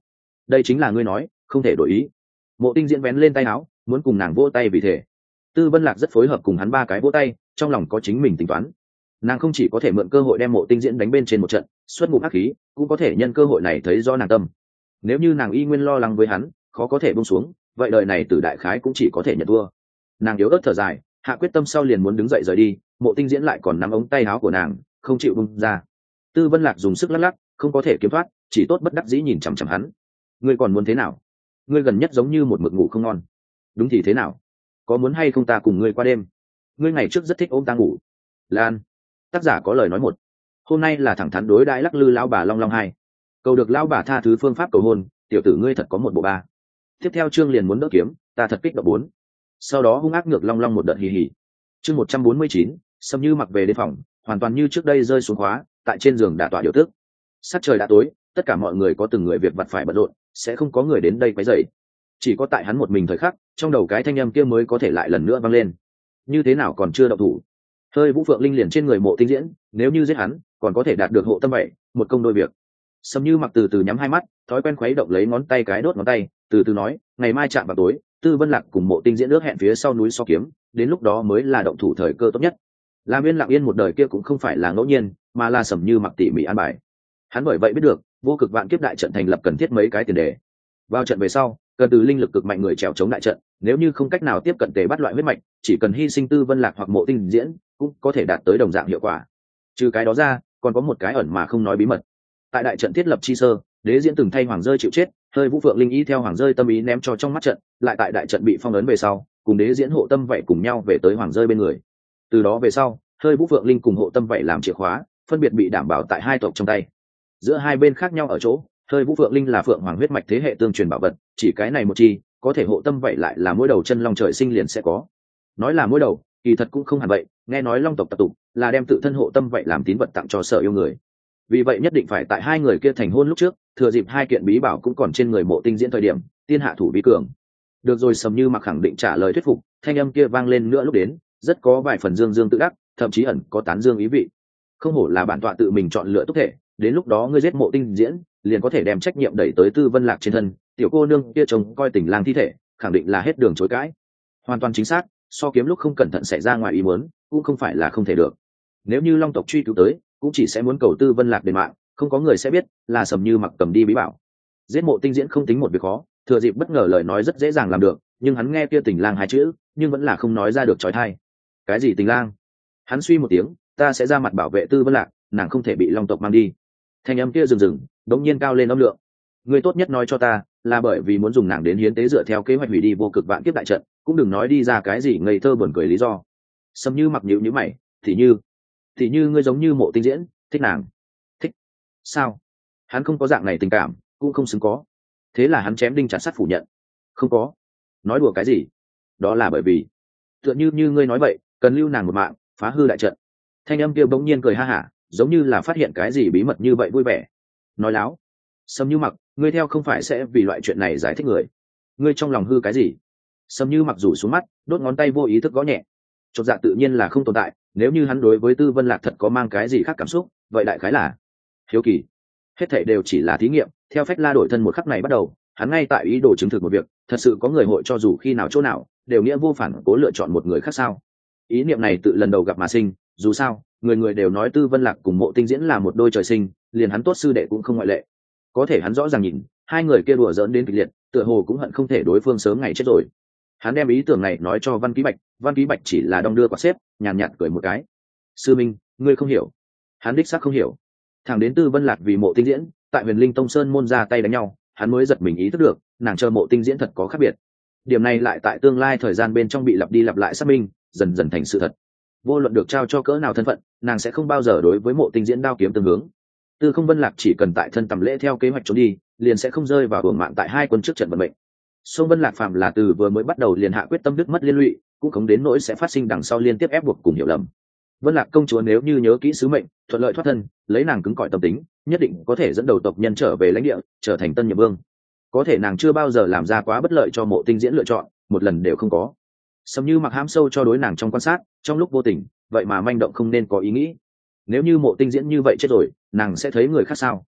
S1: đây chính là ngươi nói không thể đổi ý. Mộ Tinh Diễn vén lên tay áo muốn cùng nàng vỗ tay vì thế. Tư Vân Lạc rất phối hợp cùng hắn ba cái vỗ tay, trong lòng có chính mình tính toán. Nàng không chỉ có thể mượn cơ hội đem Mộ Tinh Diễn đánh bên trên một trận xuất ngụm ác khí, cũng có thể nhân cơ hội này thấy rõ nàng tâm. Nếu như nàng y nguyên lo lắng với hắn khó có thể buông xuống, vậy đời này Tử đại khái cũng chỉ có thể nhận thua. Nàng yếu ớt thở dài, hạ quyết tâm sau liền muốn đứng dậy rời đi. Mộ Tinh Diễn lại còn nắm ống tay áo của nàng không chịu buông ra. Tư Vân Lạc dùng sức lắc lắc không có thể kiếm thoát, chỉ tốt bất đắc dĩ nhìn chằm chằm hắn. Ngươi còn muốn thế nào? Ngươi gần nhất giống như một mực ngủ không ngon. Đúng thì thế nào? Có muốn hay không ta cùng ngươi qua đêm? Ngươi ngày trước rất thích ôm ta ngủ. Lan. Tác giả có lời nói một. Hôm nay là thẳng thắn đối đãi lắc lư lão bà long long hai. Cầu được lão bà tha thứ phương pháp cầu hôn, tiểu tử ngươi thật có một bộ ba. Tiếp theo chương liền muốn đỡ kiếm, ta thật kích động bốn. Sau đó hung ác ngược long long một đợt hì hì. Chương 149, Sâm Như mặc về đến phòng, hoàn toàn như trước đây rơi xuống khóa, tại trên giường đả tọa điều tức. Sắc trời đã tối, tất cả mọi người có từng người việc vặt phải bận rộn, sẽ không có người đến đây quấy rầy. Chỉ có tại hắn một mình thời khắc, trong đầu cái thanh âm kia mới có thể lại lần nữa vang lên. Như thế nào còn chưa động thủ? Hơi Vũ Phượng linh liền trên người Mộ Tinh Diễn, nếu như giết hắn, còn có thể đạt được hộ tâm vậy, một công đôi việc. Sâm Như mặc từ từ nhắm hai mắt, thói quen khuấy động lấy ngón tay cái đốt ngón tay, từ từ nói, ngày mai chạm vào tối, Tư Vân Lạc cùng Mộ Tinh Diễn ước hẹn phía sau núi So Kiếm, đến lúc đó mới là động thủ thời cơ tốt nhất. Lam Yên lặng yên một đời kia cũng không phải là ngẫu nhiên, mà là Sâm Như mặc tỉ mỉ an bài. Hắn bởi vậy biết được, vô cực vạn kiếp đại trận thành lập cần thiết mấy cái tiền đề. Vào trận về sau, cần từ linh lực cực mạnh người trèo chống đại trận, nếu như không cách nào tiếp cận tề bắt loại huyết mạch, chỉ cần hy sinh Tư Vân Lạc hoặc Mộ Tinh Diễn, cũng có thể đạt tới đồng dạng hiệu quả. Trừ cái đó ra, còn có một cái ẩn mà không nói bí mật. Tại đại trận thiết lập chi sơ, Đế Diễn từng thay Hoàng Rơi chịu chết, Hơi Vũ Phượng linh ý theo Hoàng Rơi tâm ý ném cho trong mắt trận, lại tại đại trận bị phong ấn về sau, cùng Đế Diễn hộ tâm vậy cùng nhau về tới Hoàng Rơi bên người. Từ đó về sau, Hơi Vũ Phượng linh cùng hộ tâm vậy làm chìa khóa, phân biệt bị đảm bảo tại hai tộc trong tay. Giữa hai bên khác nhau ở chỗ, Hơi Vũ Phượng linh là phượng hoàng huyết mạch thế hệ tương truyền bảo vật, chỉ cái này một chi có thể hộ tâm vậy lại là mỗi đầu chân long trời sinh liền sẽ có. Nói là mỗi đầu, kỳ thật cũng không hẳn vậy, nghe nói long tộc tập tục là đem tự thân hộ tâm vậy làm tín vật tặng cho sở yêu người. Vì vậy nhất định phải tại hai người kia thành hôn lúc trước, thừa dịp hai kiện bí bảo cũng còn trên người Mộ Tinh Diễn thời điểm, tiên hạ thủ vi cường. Được rồi, Sầm Như mặc khẳng định trả lời thuyết phục, thanh âm kia vang lên nữa lúc đến, rất có vài phần dương dương tự đắc, thậm chí ẩn có tán dương ý vị. Không hổ là bản tọa tự mình chọn lựa túc thể, đến lúc đó ngươi giết Mộ Tinh Diễn, liền có thể đem trách nhiệm đẩy tới Tư Vân Lạc trên thân, tiểu cô nương kia trông coi Tình Lang thi thể, khẳng định là hết đường chối cãi. Hoàn toàn chính xác, So Kiếm lúc không cẩn thận xảy ra ngoài ý muốn, cũng không phải là không thể được. Nếu như long tộc truy cứu tới, cũng chỉ sẽ muốn cầu Tư Vân Lạc đền mạng, không có người sẽ biết là Sầm Như mặc cầm đi bí bảo. Giết Mộ Tinh Diễn không tính một việc khó, thừa dịp bất ngờ lời nói rất dễ dàng làm được, nhưng hắn nghe kia Tình Lang hai chữ, nhưng vẫn là không nói ra được chói tai. Cái gì Tình Lang? Hắn suy một tiếng, ta sẽ ra mặt bảo vệ Tư Vân Lạc, nàng không thể bị long tộc mang đi. Thanh âm kia rừng đống nhiên cao lên âm lượng. Người tốt nhất nói cho ta, là bởi vì muốn dùng nàng đến hiến tế dựa theo kế hoạch hủy đi vô cực vạn kiếp đại trận, cũng đừng nói đi ra cái gì ngây thơ buồn cười lý do. Sầm Như mặc nhíu nhíu mày, thì như ngươi giống như Mộ Tinh Diễn, thích nàng. Thích? Sao? Hắn không có dạng này tình cảm, cũng không xứng có. Thế là hắn chém đinh chặt sắt phủ nhận. Không có. Nói đùa cái gì? Đó là bởi vì, tựa như ngươi nói vậy, cần lưu nàng một mạng, phá hư đại trận. Thanh âm kia bỗng nhiên cười ha hả, giống như là phát hiện cái gì bí mật như vậy vui vẻ. Nói láo. Sầm Như mặc, ngươi theo không phải sẽ vì loại chuyện này giải thích người. Ngươi trong lòng hư cái gì? Sầm Như mặc rủ xuống mắt, đốt ngón tay vô ý thức gõ nhẹ. Chột dạ tự nhiên là không tồn tại, nếu như hắn đối với Tư Vân Lạc thật có mang cái gì khác cảm xúc, vậy đại khái là hiếu kỳ. Hết thảy đều chỉ là thí nghiệm, theo phách la đổi thân một khắc này bắt đầu, hắn ngay tại ý đồ chứng thực một việc, thật sự có người hội cho dù khi nào chỗ nào, đều nghĩa vô phản cố lựa chọn một người khác sao? Ý niệm này tự lần đầu gặp mà sinh, dù sao, người người đều nói Tư Vân Lạc cùng Mộ Tinh Diễn là một đôi trời sinh, liền hắn tốt sư đệ cũng không ngoại lệ. Có thể hắn rõ ràng nhìn, hai người kia đùa giỡn đến kịch liệt, tựa hồ cũng hận không thể đối phương sớm ngày chết rồi. Hắn đem ý tưởng này nói cho Văn Ký Bạch, Văn Ký Bạch chỉ là đong đưa quả xếp, nhàn nhạt cười một cái. Sư minh, ngươi không hiểu. Hắn đích xác không hiểu. Thẳng đến Tư Vân Lạc vì Mộ Tinh Diễn tại Huyền Linh Tông Sơn môn ra tay đánh nhau, hắn mới giật mình ý thức được, nàng chờ Mộ Tinh Diễn thật có khác biệt. Điểm này lại tại tương lai thời gian bên trong bị lặp đi lặp lại xác minh, dần dần thành sự thật. Vô luận được trao cho cỡ nào thân phận, nàng sẽ không bao giờ đối với Mộ Tinh Diễn đao kiếm tương hướng. Tư Không Vân Lạc chỉ cần tại thân tầm lễ theo kế hoạch trốn đi, liền sẽ không rơi vào hưởng mạng tại hai quân trước trận vận mệnh. Sông Vân Lạc phạm là từ vừa mới bắt đầu liền hạ quyết tâm đứt mất liên lụy, cũng không đến nỗi sẽ phát sinh đằng sau liên tiếp ép buộc cùng hiểu lầm. Vân Lạc công chúa nếu như nhớ kỹ sứ mệnh, thuận lợi thoát thân, lấy nàng cứng cỏi tâm tính, nhất định có thể dẫn đầu tộc nhân trở về lãnh địa, trở thành tân nhiệm vương. Có thể nàng chưa bao giờ làm ra quá bất lợi cho Mộ Tinh Diễn lựa chọn, một lần đều không có. Sầm Như mặc hãm sâu cho đối nàng trong quan sát, trong lúc vô tình, vậy mà manh động không nên có ý nghĩ. Nếu như Mộ Tinh Diễn như vậy chết rồi, nàng sẽ thấy người khác sao?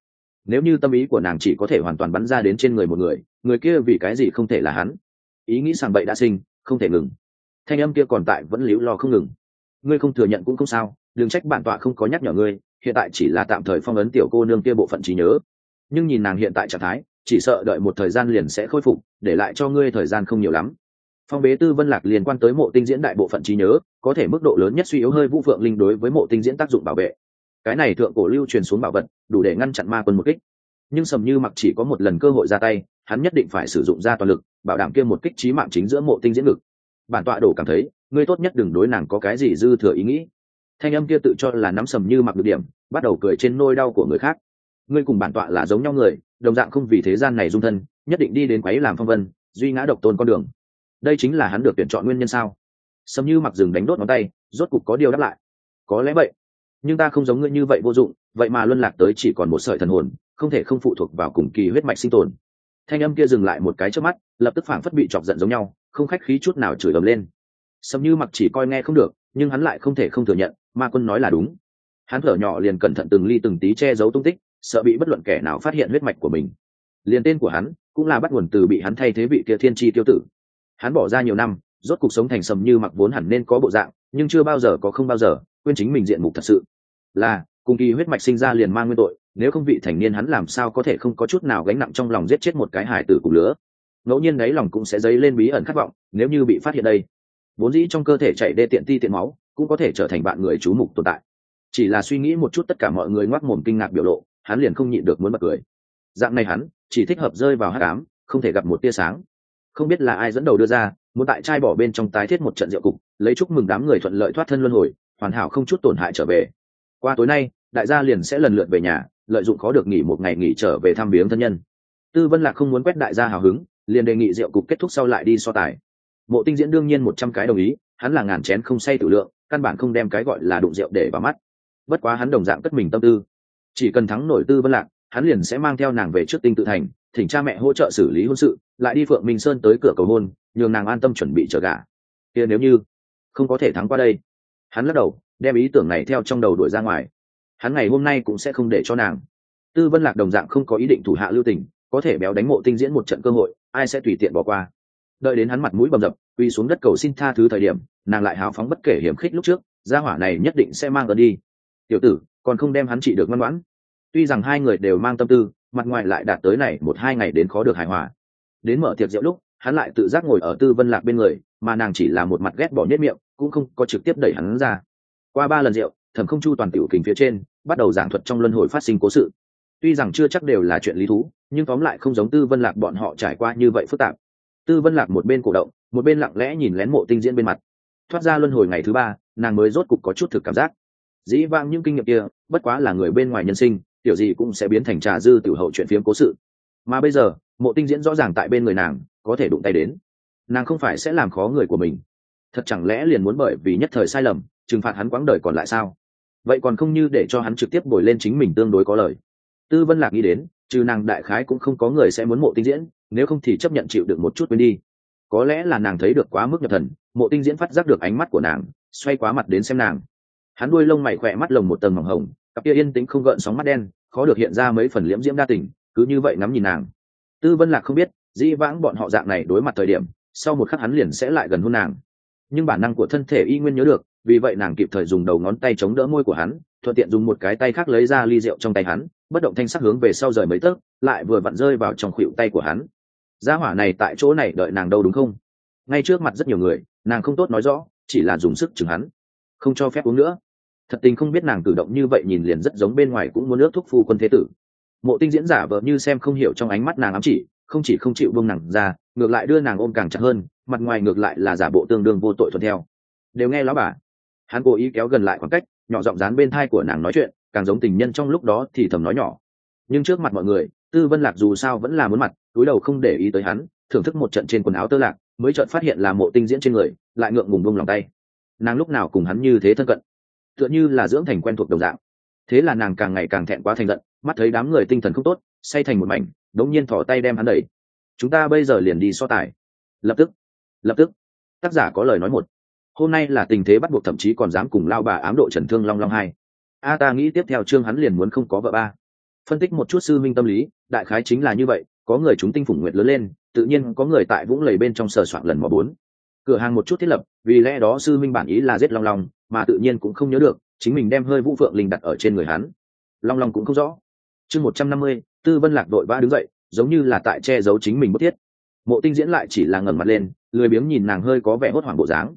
S1: nếu như tâm ý của nàng chỉ có thể hoàn toàn bắn ra đến trên người một người kia vì cái gì không thể là hắn? Ý nghĩ sàng bậy đã sinh, không thể ngừng. Thanh âm kia còn tại vẫn líu lo không ngừng. Ngươi không thừa nhận cũng không sao, đừng trách bản tọa không có nhắc nhở ngươi, hiện tại chỉ là tạm thời phong ấn tiểu cô nương kia bộ phận trí nhớ, nhưng nhìn nàng hiện tại trạng thái, chỉ sợ đợi một thời gian liền sẽ khôi phục, để lại cho ngươi thời gian không nhiều lắm. Phong bế Tư Vân Lạc liên quan tới Mộ Tinh Diễn đại bộ phận trí nhớ, có thể mức độ lớn nhất suy yếu hơi Vũ Phượng Linh đối với Mộ Tinh Diễn tác dụng bảo vệ. Cái này thượng cổ lưu truyền xuống bảo vật, đủ để ngăn chặn ma quân một kích. Nhưng Sầm Như Mặc chỉ có một lần cơ hội ra tay, hắn nhất định phải sử dụng ra toàn lực, bảo đảm kia một kích chí mạng chính giữa Mộ Tinh Diễn ngực. Bản tọa đổ cảm thấy, ngươi tốt nhất đừng đối nàng có cái gì dư thừa ý nghĩ. Thanh âm kia tự cho là nắm Sầm Như Mặc được điểm, bắt đầu cười trên nỗi đau của người khác. Ngươi cùng bản tọa là giống nhau người, đồng dạng không vì thế gian này dung thân, nhất định đi đến quấy làm phong vân, duy ngã độc tôn con đường. Đây chính là hắn được tuyển chọn nguyên nhân sao? Sầm Như Mặc dừng đánh đốt ngón tay, rốt cục có điều đáp lại. Có lẽ vậy, nhưng ta không giống ngươi như vậy vô dụng, vậy mà luân lạc tới chỉ còn một sợi thần hồn, không thể không phụ thuộc vào cùng kỳ huyết mạch sinh tồn. Thanh âm kia dừng lại một cái trước mắt, lập tức phảng phất bị chọc giận giống nhau, không khách khí chút nào chửi ầm lên. Sầm Như Mặc chỉ coi nghe không được, nhưng hắn lại không thể không thừa nhận, ma quân nói là đúng. Hắn thở nhỏ liền cẩn thận từng ly từng tí che giấu tung tích, sợ bị bất luận kẻ nào phát hiện huyết mạch của mình. Liền tên của hắn cũng là bắt nguồn từ bị hắn thay thế vị kia thiên chi tiêu tử. Hắn bỏ ra nhiều năm, rốt cuộc sống thành Sầm Như Mặc vốn hẳn nên có bộ dạng, nhưng chưa bao giờ có không bao giờ quên chính mình diện mục thật sự. Là cùng kỳ huyết mạch sinh ra liền mang nguyên tội, nếu không vị thành niên hắn làm sao có thể không có chút nào gánh nặng trong lòng giết chết một cái hải tử cùng lứa. Ngẫu nhiên đấy lòng cũng sẽ dấy lên bí ẩn khát vọng, nếu như bị phát hiện đây, vốn dĩ trong cơ thể chảy đê tiện ti tiện máu, cũng có thể trở thành bạn người chú mục tồn tại. Chỉ là suy nghĩ một chút, tất cả mọi người ngoác mồm kinh ngạc biểu lộ, hắn liền không nhịn được muốn bật cười. Dạng này hắn chỉ thích hợp rơi vào hắc ám, không thể gặp một tia sáng. Không biết là ai dẫn đầu đưa ra, muốn tại trai bỏ bên trong tái thiết một trận rượu cục, lấy chúc mừng đám người thuận lợi thoát thân luân hồi, hoàn hảo không chút tổn hại trở về. Qua tối nay, đại gia liền sẽ lần lượt về nhà, lợi dụng khó được nghỉ một ngày nghỉ trở về thăm viếng thân nhân. Tư Vân Lạc không muốn quét đại gia hào hứng, liền đề nghị rượu cục kết thúc sau lại đi so tài. Mộ Tinh Diễn đương nhiên 100 cái đồng ý, hắn là ngàn chén không say tự lượng, căn bản không đem cái gọi là đụng rượu để vào mắt. Bất quá hắn đồng dạng cất mình tâm tư, chỉ cần thắng nổi Tư Vân Lạc, hắn liền sẽ mang theo nàng về trước Tinh Tự Thành, thỉnh cha mẹ hỗ trợ xử lý hôn sự, lại đi Phượng Minh Sơn tới cửa cầu hôn, nhường nàng an tâm chuẩn bị chờ gả. Kia nếu như không có thể thắng qua đây, hắn lắc đầu, đem ý tưởng này theo trong đầu đuổi ra ngoài. Hắn ngày hôm nay cũng sẽ không để cho nàng. Tư Vân Lạc đồng dạng không có ý định thủ hạ lưu tình, có thể béo đánh Mộ Tinh Diễn một trận cơ hội, ai sẽ tùy tiện bỏ qua. Đợi đến hắn mặt mũi bầm dập, quỳ xuống đất cầu xin tha thứ thời điểm, nàng lại háo phóng bất kể hiểm khích lúc trước, gia hỏa này nhất định sẽ mang ơn đi. Tiểu tử, còn không đem hắn trị được ngoan ngoãn. Tuy rằng hai người đều mang tâm tư, mặt ngoài lại đạt tới này 1-2 ngày đến khó được hài hòa. Đến mở tiệc rượu lúc, hắn lại tự giác ngồi ở Tư Vân Lạc bên người, mà nàng chỉ là một mặt ghét bỏ nhếch miệng, cũng không có trực tiếp đẩy hắn ra. Qua 3 lần rượu, Thẩm Không Chu toàn tiểu kình phía trên, bắt đầu giảng thuật trong luân hồi phát sinh cố sự. Tuy rằng chưa chắc đều là chuyện lý thú, nhưng tóm lại không giống Tư Vân Lạc bọn họ trải qua như vậy phức tạp. Tư Vân Lạc một bên cổ động, một bên lặng lẽ nhìn lén Mộ Tinh Diễn bên mặt. Thoát ra luân hồi ngày thứ 3, nàng mới rốt cục có chút thực cảm giác. Dĩ vãng những kinh nghiệm kia, bất quá là người bên ngoài nhân sinh, tiểu gì cũng sẽ biến thành trà dư tiểu hậu chuyện phiếm cố sự. Mà bây giờ, Mộ Tinh Diễn rõ ràng tại bên người nàng, có thể đụng tay đến. Nàng không phải sẽ làm khó người của mình. Thật chẳng lẽ liền muốn bởi vì nhất thời sai lầm, trừng phạt hắn quãng đời còn lại sao? Vậy còn không như để cho hắn trực tiếp bồi lên chính mình tương đối có lời. Tư Vân Lạc nghĩ đến, trừ nàng đại khái cũng không có người sẽ muốn Mộ Tinh Diễn, nếu không thì chấp nhận chịu được một chút quên đi. Có lẽ là nàng thấy được quá mức nhập thần, Mộ Tinh Diễn phát giác được ánh mắt của nàng, xoay quá mặt đến xem nàng. Hắn đuôi lông mày khỏe mắt lồng một tầng mỏng hồng, cặp kia yên tĩnh không gợn sóng mắt đen, khó được hiện ra mấy phần liễm diễm đa tình, cứ như vậy ngắm nhìn nàng. Tư Vân Lạc không biết, dĩ vãng bọn họ dạng này đối mặt thời điểm, sau một khắc hắn liền sẽ lại gần hôn nàng. Nhưng bản năng của thân thể y nguyên nhớ được, vì vậy nàng kịp thời dùng đầu ngón tay chống đỡ môi của hắn, thuận tiện dùng một cái tay khác lấy ra ly rượu trong tay hắn, bất động thanh sắc hướng về sau rời mấy tấc, lại vừa vặn rơi vào trong khuỷu tay của hắn. Gia hỏa này tại chỗ này đợi nàng đâu đúng không? Ngay trước mặt rất nhiều người, nàng không tốt nói rõ, chỉ là dùng sức chừng hắn, không cho phép uống nữa. Thật tình không biết nàng cử động như vậy nhìn liền rất giống bên ngoài cũng muốn ước thúc phu quân thế tử. Mộ Tinh Diễn giả vờ như xem không hiểu trong ánh mắt nàng ám chỉ, không chỉ không chịu buông nàng ra, ngược lại đưa nàng ôm càng chặt hơn, mặt ngoài ngược lại là giả bộ tương đương vô tội thuận theo. Đều nghe lão bà. Hắn cố ý kéo gần lại khoảng cách, nhỏ giọng dán bên thai của nàng nói chuyện, càng giống tình nhân trong lúc đó thì thầm nói nhỏ. Nhưng trước mặt mọi người, Tư Vân Lạc dù sao vẫn là muốn mặt, cúi đầu không để ý tới hắn, thưởng thức một trận trên quần áo tơ lạc, mới chợt phát hiện là Mộ Tinh Diễn trên người, lại ngượng ngùng buông lòng tay. Nàng lúc nào cùng hắn như thế thân cận, tựa như là dưỡng thành quen thuộc đồng dạng. Thế là nàng càng ngày càng thẹn quá thành giận, mắt thấy đám người tinh thần không tốt, say thành một mảnh, đống nhiên thò tay đem hắn đẩy. Chúng ta bây giờ liền đi so tài. Lập tức. Tác giả có lời nói một. Hôm nay là tình thế bắt buộc, thậm chí còn dám cùng lao bà ám độ Trần Thương Long Long hai. Ta nghĩ tiếp theo chương hắn liền muốn không có vợ ba. phân tích một chút sư minh tâm lý, đại khái chính là như vậy, có người chúng tinh phủng nguyệt lớn lên, tự nhiên có người tại vũng lầy bên trong sờ soạn lần mò bốn. Cửa hàng một chút thiết lập, vì lẽ đó sư minh bản ý là giết Long Long, mà tự nhiên cũng không nhớ được chính mình đem hơi vũ phượng linh đặt ở trên người hắn. Long Long cũng không rõ. Chương 150, Tư Vân Lạc đội vã đứng dậy, giống như là tại che giấu chính mình bất thiết. Mộ Tinh Diễn lại chỉ là ngẩng mặt lên, lười biếng nhìn nàng hơi có vẻ hốt hoảng bộ dáng.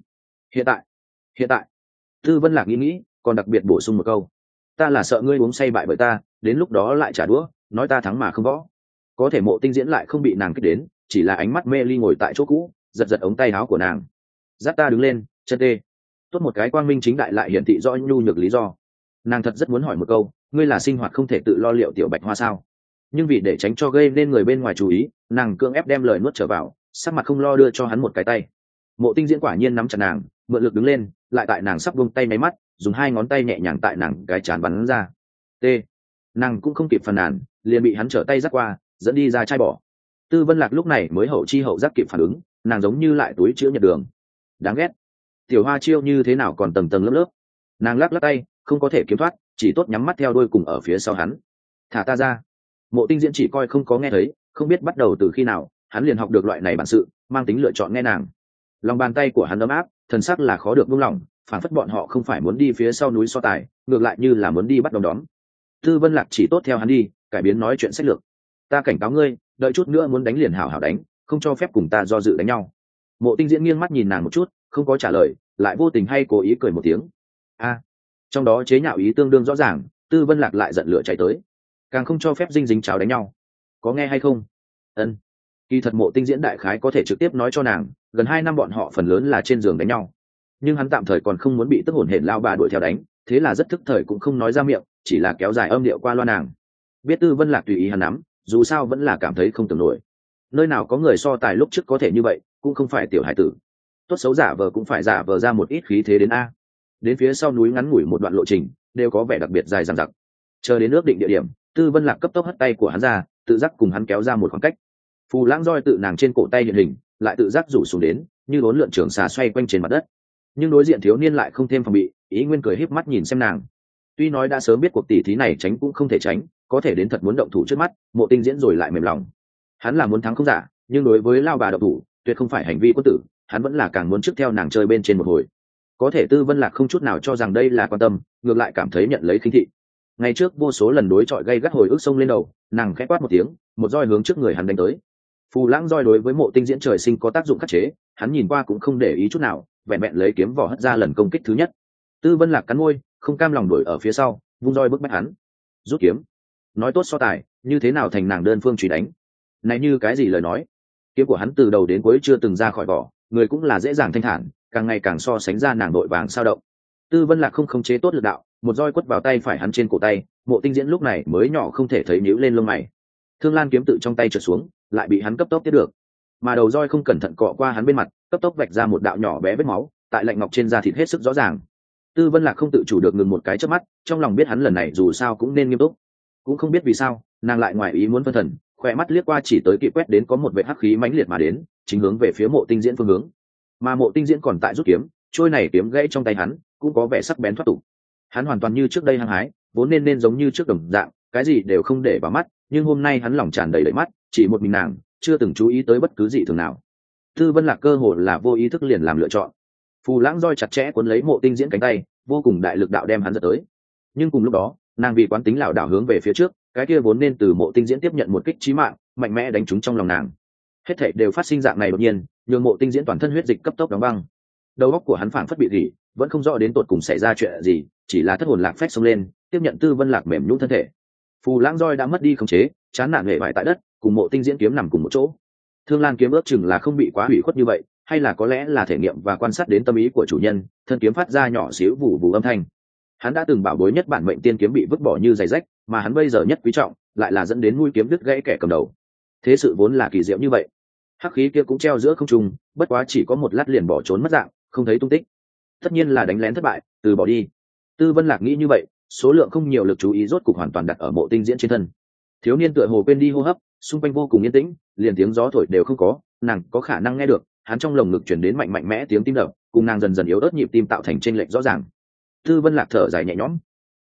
S1: Hiện tại. Tư Vân Lạc nghĩ, còn đặc biệt bổ sung một câu: ta là sợ ngươi uống say bại bởi ta, đến lúc đó lại trả đũa, nói ta thắng mà không võ. Có thể Mộ Tinh Diễn lại không bị nàng kích đến, chỉ là ánh mắt mê ly ngồi tại chỗ cũ, giật giật ống tay áo của nàng. Dắt ta đứng lên, chân tê. Tốt một cái quang minh chính đại lại hiển thị rõ nhu nhược lý do. Nàng thật rất muốn hỏi một câu, ngươi là sinh hoạt không thể tự lo liệu tiểu bạch hoa sao? Nhưng vì để tránh cho gây nên người bên ngoài chú ý, nàng cưỡng ép đem lời nuốt trở vào, sắc mặt không lo đưa cho hắn một cái tay. Mộ Tinh Diễn quả nhiên nắm chặt nàng, mượn lực đứng lên, lại tại nàng sắp buông tay máy mắt, dùng hai ngón tay nhẹ nhàng tại nàng cái trán bắn ra. T. Nàng cũng không kịp phàn nàn, liền bị hắn trở tay dắt qua, dẫn đi ra chai bỏ. Tư Vân Lạc lúc này mới hậu chi hậu giác kịp phản ứng, nàng giống như lại túi chữa nhật đường. Đáng ghét. Tiểu Hoa chiêu như thế nào còn tầng tầng lớp lớp. Nàng lắc lắc tay, không có thể kiếm thoát, chỉ tốt nhắm mắt theo đuôi cùng ở phía sau hắn. Thả ta ra. Mộ Tinh Diễn chỉ coi không có nghe thấy, không biết bắt đầu từ khi nào, hắn liền học được loại này bản sự, mang tính lựa chọn nghe nàng. Lòng bàn tay của hắn ấm áp, thần sắc là khó được buông lỏng, phản phất bọn họ không phải muốn đi phía sau núi so tài, ngược lại như là muốn đi bắt đom đóm. Tư Vân Lạc chỉ tốt theo hắn đi, cải biến nói chuyện sách lược. Ta cảnh cáo ngươi, đợi chút nữa muốn đánh liền hảo hảo đánh, không cho phép cùng ta do dự đánh nhau. Mộ Tinh Diễn nghiêng mắt nhìn nàng một chút, không có trả lời, lại vô tình hay cố ý cười một tiếng. A. Trong đó chế nhạo ý tương đương rõ ràng, Tư Vân Lạc lại giận lửa cháy tới. Càng không cho phép dinh dính cháo đánh nhau. Có nghe hay không? Ân. Kỳ thật Mộ Tinh Diễn đại khái có thể trực tiếp nói cho nàng, gần 2 năm bọn họ phần lớn là trên giường đánh nhau. Nhưng hắn tạm thời còn không muốn bị tức hổn hển lao bà đuổi theo đánh, thế là rất thức thời cũng không nói ra miệng, chỉ là kéo dài âm điệu qua loa nàng. Biết Tư Vân Lạc tùy ý hắn nắm, dù sao vẫn là cảm thấy không tưởng nổi. Nơi nào có người so tài lúc trước có thể như vậy, cũng không phải tiểu hải tử. Tốt xấu giả vờ cũng phải giả vờ ra một ít khí thế đến a. Đến phía sau núi ngắn ngủi một đoạn lộ trình, đều có vẻ đặc biệt dài dằng dặc. Chờ đến ước định địa điểm, Tư Vân Lạc cấp tốc hất tay của hắn ra, tự giác cùng hắn kéo ra một khoảng cách. Phù Lãng roi tự nàng trên cổ tay hiện hình, lại tự giác rủ xuống đến, như bốn lượn trường xà xoay quanh trên mặt đất. Nhưng đối diện thiếu niên lại không thêm phòng bị, ý nguyên cười híp mắt nhìn xem nàng. Tuy nói đã sớm biết cuộc tỷ thí này tránh cũng không thể tránh, có thể đến thật muốn động thủ trước mắt, Mộ Tinh Diễn rồi lại mềm lòng. Hắn là muốn thắng không giả, nhưng đối với lao bà động thủ, tuyệt không phải hành vi quân tử, hắn vẫn là càng muốn trước theo nàng chơi bên trên một hồi. Có thể Tư Vân Lạc không chút nào cho rằng đây là quan tâm, ngược lại cảm thấy nhận lấy khinh thị. Ngày trước vô số lần đối chọi gây gắt hồi ức sông lên đầu, nàng khẽ quát một tiếng, một roi hướng trước người hắn đánh tới. Phù Lãng roi đối với Mộ Tinh Diễn trời sinh có tác dụng khắc chế, hắn nhìn qua cũng không để ý chút nào, vẹn vẹn lấy kiếm vỏ hất ra lần công kích thứ nhất. Tư Vân Lạc cắn môi, không cam lòng đuổi ở phía sau, vung roi bức bách hắn. Rút kiếm. Nói tốt so tài, như thế nào thành nàng đơn phương truy đánh? Này như cái gì lời nói? Kiếm của hắn từ đầu đến cuối chưa từng ra khỏi vỏ, người cũng là dễ dàng thanh thản, càng ngày càng so sánh ra nàng đội vàng sao động. Tư Vân Lạc không khống chế tốt lực đạo, một roi quất vào tay phải hắn trên cổ tay, Mộ Tinh Diễn lúc này mới nhỏ không thể thấy nhíu lên lông mày. Thương Lan kiếm tự trong tay trượt xuống, lại bị hắn cấp tốc tiếp được. Mà đầu roi không cẩn thận cọ qua hắn bên mặt, cấp tốc vạch ra một đạo nhỏ bé vết máu, tại lạnh ngọc trên da thịt hết sức rõ ràng. Tư Vân Lạc không tự chủ được ngừng một cái chớp mắt, trong lòng biết hắn lần này dù sao cũng nên nghiêm túc. Cũng không biết vì sao, nàng lại ngoài ý muốn phân thần, khỏe mắt liếc qua chỉ tới kịp quét đến có một vệt hắc khí mãnh liệt mà đến, chính hướng về phía Mộ Tinh Diễn phương hướng. Mà Mộ Tinh Diễn còn tại rút kiếm, trôi này kiếm gãy trong tay hắn, cũng có vẻ sắc bén thoát tục. Hắn hoàn toàn như trước đây hăng hái, vốn nên giống như trước đồng dạng, cái gì đều không để vào mắt, nhưng hôm nay hắn lòng tràn đầy lệ mắt, chỉ một mình nàng, chưa từng chú ý tới bất cứ gì thường nào. Tư Vân Lạc cơ hồ là vô ý thức liền làm lựa chọn. Phù Lãng roi chặt chẽ cuốn lấy Mộ Tinh Diễn cánh tay, vô cùng đại lực đạo đem hắn giật tới. Nhưng cùng lúc đó, nàng vì quán tính lảo đảo hướng về phía trước, cái kia vốn nên từ Mộ Tinh Diễn tiếp nhận một kích chí mạng, mạnh mẽ đánh trúng trong lòng nàng. Hết thảy đều phát sinh dạng này đột nhiên, nhường Mộ Tinh Diễn toàn thân huyết dịch cấp tốc đóng băng. Đầu óc của hắn phảng phất bị rỉ, vẫn không rõ đến tột cùng xảy ra chuyện gì, chỉ là thất hồn lạc phách xông lên, tiếp nhận Tư Vân Lạc mềm nhũn thân thể. Phù Lãng roi đã mất đi khống chế, chán nản hề bại tại đất, cùng Mộ Tinh Diễn kiếm nằm cùng một chỗ. Thương Lan kiếm ước chừng là không bị quá hủy khuất như vậy, hay là có lẽ là thể nghiệm và quan sát đến tâm ý của chủ nhân, thân kiếm phát ra nhỏ xíu vù vù âm thanh. Hắn đã từng bảo bối nhất bản mệnh tiên kiếm bị vứt bỏ như giày rách, mà hắn bây giờ nhất quý trọng, lại là dẫn đến mũi kiếm đứt gãy kẻ cầm đầu. Thế sự vốn là kỳ diệu như vậy. Hắc khí kia cũng treo giữa không trung, bất quá chỉ có một lát liền bỏ trốn mất dạng, không thấy tung tích. Tất nhiên là đánh lén thất bại, từ bỏ đi. Tư Vân Lạc nghĩ như vậy, số lượng không nhiều lực chú ý rốt cục hoàn toàn đặt ở Mộ Tinh Diễn trên thân. Thiếu niên tựa hồ quên đi hô hấp, xung quanh vô cùng yên tĩnh, liền tiếng gió thổi đều không có, nàng có khả năng nghe được, hắn trong lồng ngực truyền đến mạnh mạnh mẽ tiếng tim đập, cùng nàng dần dần yếu ớt nhịp tim tạo thành chênh lệch rõ ràng. Tư Vân Lạc thở dài nhẹ nhõm.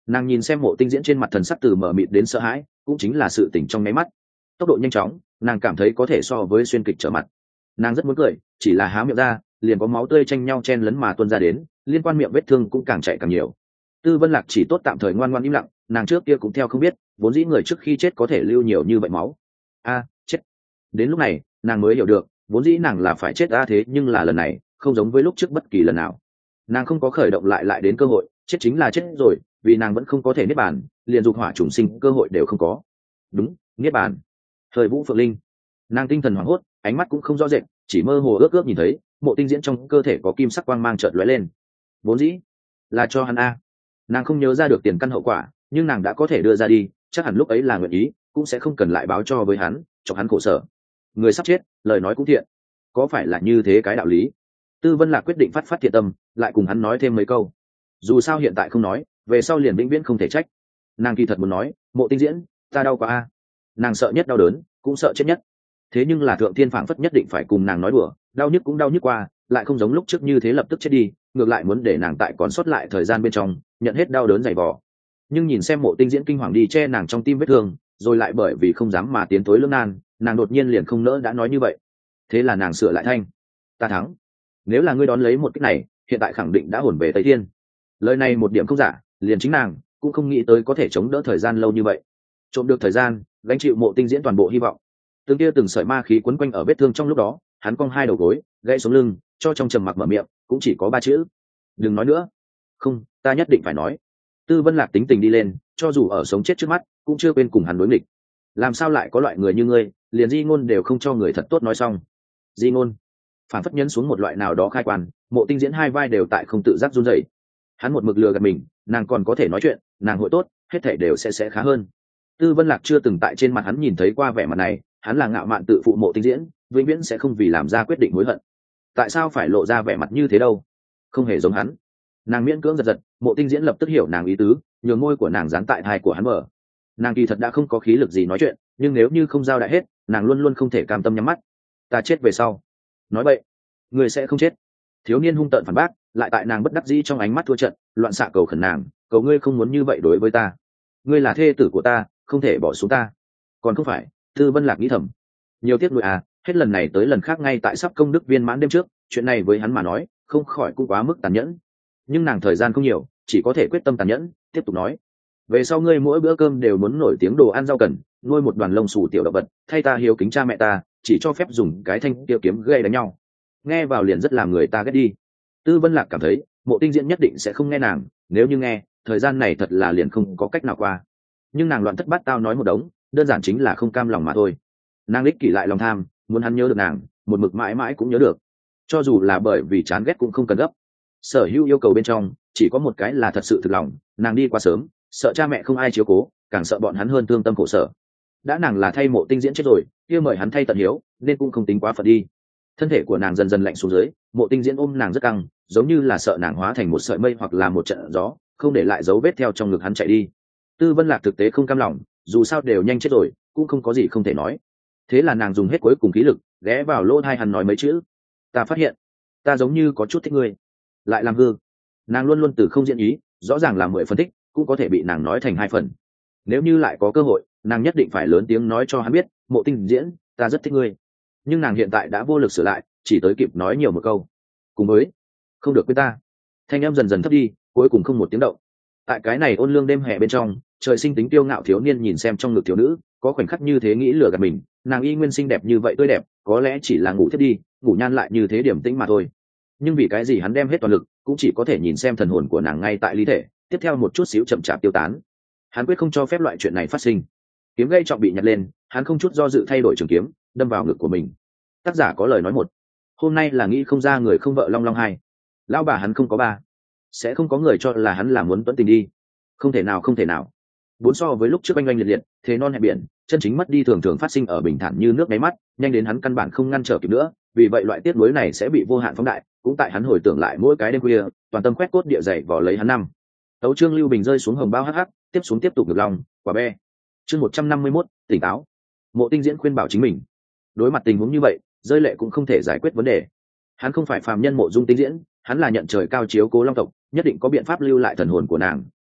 S1: Nàng nhìn xem Mộ Tinh Diễn trên mặt thần sắc từ mờ mịt đến sợ hãi, cũng chính là sự tỉnh trong nháy mắt. Tốc độ nhanh chóng, nàng cảm thấy có thể so với xuyên kịch trở mặt. Nàng rất muốn cười, chỉ là há miệng ra, liền có máu tươi tranh nhau chen lấn mà tuôn ra đến, liên quan miệng vết thương cũng càng chạy càng nhiều. Tư Vân Lạc chỉ tốt tạm thời ngoan ngoãn im lặng, nàng trước kia cũng theo không biết, vốn dĩ người trước khi chết có thể lưu nhiều như vậy máu. Chết. Đến lúc này, nàng mới hiểu được, vốn dĩ nàng là phải chết thế nhưng là lần này, không giống với lúc trước bất kỳ lần nào. Nàng không có khởi động lại đến cơ hội, chết chính là chết rồi, vì nàng vẫn không có thể niết bàn, liền dục hỏa trùng sinh cơ hội đều không có. Đúng, niết bàn. Thời Vũ Phượng Linh. Nàng tinh thần hoảng hốt, ánh mắt cũng không rõ rệt, chỉ mơ hồ ước nhìn thấy Mộ Tinh Diễn trong cơ thể có kim sắc quang mang chợt lóe lên. Vốn dĩ là cho hắn nàng không nhớ ra được tiền căn hậu quả, nhưng nàng đã có thể đưa ra đi, chắc hẳn lúc ấy là nguyện ý, cũng sẽ không cần lại báo cho với hắn, cho hắn khổ sở. Người sắp chết, lời nói cũng thiện, có phải là như thế cái đạo lý? Tư Vân Lạc quyết định phát thiện tâm, lại cùng hắn nói thêm mấy câu. Dù sao hiện tại không nói, về sau liền vĩnh viễn không thể trách. Nàng kỳ thật muốn nói, Mộ Tinh Diễn, ta đau quá nàng sợ nhất đau đớn, cũng sợ chết nhất. Thế nhưng là thượng thiên phảng phất nhất định phải cùng nàng nói đùa, đau nhức cũng đau nhức qua, lại không giống lúc trước như thế lập tức chết đi, ngược lại muốn để nàng tại còn sót lại thời gian bên trong nhận hết đau đớn dày vò. Nhưng nhìn xem Mộ Tinh Diễn kinh hoàng đi che nàng trong tim vết thương, rồi lại bởi vì không dám mà tiến tối lưỡng nan, nàng đột nhiên liền không nỡ đã nói như vậy. Thế là nàng sửa lại thanh, ta thắng. Nếu là ngươi đón lấy một kích này, hiện tại khẳng định đã hồn về Tây Thiên. Lời này một điểm không giả, liền chính nàng cũng không nghĩ tới có thể chống đỡ thời gian lâu như vậy, trộm được thời gian, gánh chịu Mộ Tinh Diễn toàn bộ hy vọng. Từng kia từng sợi ma khí quấn quanh ở vết thương trong lúc đó, hắn cong hai đầu gối, gãy xuống lưng, cho trong trầm mặc mở miệng, cũng chỉ có 3 chữ: đừng nói nữa. Không, ta nhất định phải nói. Tư Vân Lạc tính tình đi lên, cho dù ở sống chết trước mắt, cũng chưa quên cùng hắn đối nghịch. Làm sao lại có loại người như ngươi, liền di ngôn đều không cho người thật tốt nói xong. Di ngôn phản phất nhấn xuống một loại nào đó khai quan, Mộ Tinh Diễn hai vai đều tại không tự giác run rẩy. Hắn một mực lừa gạt mình, nàng còn có thể nói chuyện, nàng hội tốt, hết thảy đều sẽ khá hơn. Tư Vân Lạc chưa từng tại trên mặt hắn nhìn thấy qua vẻ mặt này, hắn là ngạo mạn tự phụ Mộ Tinh Diễn, vĩnh viễn sẽ không vì làm ra quyết định hối hận. Tại sao phải lộ ra vẻ mặt như thế đâu? Không hề giống hắn. Nàng miễn cưỡng giật, Mộ Tinh Diễn lập tức hiểu nàng ý tứ, nhường môi của nàng dán tại thai của hắn mở. Nàng kỳ thật đã không có khí lực gì nói chuyện, nhưng nếu như không giao đại hết, nàng luôn luôn không thể cam tâm nhắm mắt. Ta chết về sau. Nói vậy, người sẽ không chết. Thiếu niên hung tợn phản bác, lại tại nàng bất đắc dĩ trong ánh mắt thua trận, loạn xạ cầu khẩn nàng, cầu ngươi không muốn như vậy đối với ta. Ngươi là thê tử của ta, không thể bỏ xuống ta. Còn không phải? Tư Vân Lạc nghĩ thầm. Nhiều tiếc nuối hết lần này tới lần khác ngay tại sắp công đức viên mãn đêm trước, chuyện này với hắn mà nói, không khỏi cũng quá mức tàn nhẫn. Nhưng nàng thời gian không nhiều, chỉ có thể quyết tâm tàn nhẫn, tiếp tục nói: về sau ngươi mỗi bữa cơm đều muốn nổi tiếng đồ ăn rau cần, nuôi một đoàn lông xù tiểu động vật, thay ta hiếu kính cha mẹ ta, chỉ cho phép dùng cái thanh tiêu kiếm gây đánh nhau. Nghe vào liền rất làm người ta ghét đi. Tư Vân Lạc cảm thấy Mộ Tinh Diễn nhất định sẽ không nghe nàng, nếu như nghe, thời gian này thật là liền không có cách nào qua. Nhưng nàng loạn thất bát tao nói một đống, đơn giản chính là không cam lòng mà thôi. Nàng ích kỷ lại lòng tham, muốn hắn nhớ được nàng, một mực mãi mãi cũng nhớ được, cho dù là bởi vì chán ghét cũng không cần gấp. Sở hữu yêu cầu bên trong chỉ có một cái là thật sự thực lòng, nàng đi quá sớm, sợ cha mẹ không ai chiếu cố, càng sợ bọn hắn hơn thương tâm khổ sở. Đã nàng là thay Mộ Tinh Diễn chết rồi, kia mời hắn thay tận hiếu, nên cũng không tính quá phật đi. Thân thể của nàng dần dần lạnh xuống dưới, Mộ Tinh Diễn ôm nàng rất căng, giống như là sợ nàng hóa thành một sợi mây hoặc là một trận gió, không để lại dấu vết theo trong ngực hắn chạy đi. Tư Vân Lạc thực tế không cam lòng, dù sao đều nhanh chết rồi, cũng không có gì không thể nói. Thế là nàng dùng hết cuối cùng khí lực, ghé vào lỗ tai hắn nói mấy chữ: ta phát hiện ta giống như có chút thích ngươi. Lại làm hư. Nàng luôn luôn từ không diễn ý, rõ ràng là 10 phân tích, cũng có thể bị nàng nói thành 2 phần. Nếu như lại có cơ hội, nàng nhất định phải lớn tiếng nói cho hắn biết: Mộ Tinh Diễn, ta rất thích ngươi. Nhưng nàng hiện tại đã vô lực sửa lại, chỉ tới kịp nói nhiều một câu: cùng với không được quên ta. Thanh âm dần dần thấp đi, cuối cùng không một tiếng động. Tại cái này ôn lương đêm hè bên trong, trời sinh tính tiêu ngạo thiếu niên nhìn xem trong ngực thiếu nữ, có khoảnh khắc như thế nghĩ lừa gạt mình, nàng y nguyên xinh đẹp như vậy tươi đẹp, có lẽ chỉ là ngủ thiết đi, ngủ nhan lại như thế điểm tĩnh mà thôi. Nhưng vì cái gì hắn đem hết toàn lực, cũng chỉ có thể nhìn xem thần hồn của nàng ngay tại lý thể, tiếp theo một chút xíu chậm chạp tiêu tán. Hắn quyết không cho phép loại chuyện này phát sinh. Kiếm gây trọng bị nhặt lên, hắn không chút do dự thay đổi trường kiếm, đâm vào ngực của mình. Tác giả có lời nói một: hôm nay là nghĩ không ra người không vợ long long hai. Lão bà hắn không có ba, sẽ không có người cho là hắn là muốn tuấn tình đi. Không thể nào, không thể nào. Bốn so với lúc trước oanh oanh liệt liệt, thế non hẹp biển, chân chính mất đi thường thường phát sinh ở bình thản như nước nháy mắt, nhanh đến hắn căn bản không ngăn trở kịp nữa, vì vậy loại tiết nuối này sẽ bị vô hạn phóng đại, cũng tại hắn hồi tưởng lại mỗi cái đêm khuya, toàn tâm quét cốt địa dày vò lấy hắn năm. Tấu chương Lưu Bình rơi xuống hồng bao hắc hắc, tiếp tục ngược lòng, quả be. Chương 151, tỉnh táo. Mộ Tinh Diễn khuyên bảo chính mình, đối mặt tình huống như vậy, rơi lệ cũng không thể giải quyết vấn đề. Hắn không phải phàm nhân Mộ Dung Tinh Diễn, hắn là nhận trời cao chiếu cố long tộc, nhất định có biện pháp lưu lại thần hồn của nàng,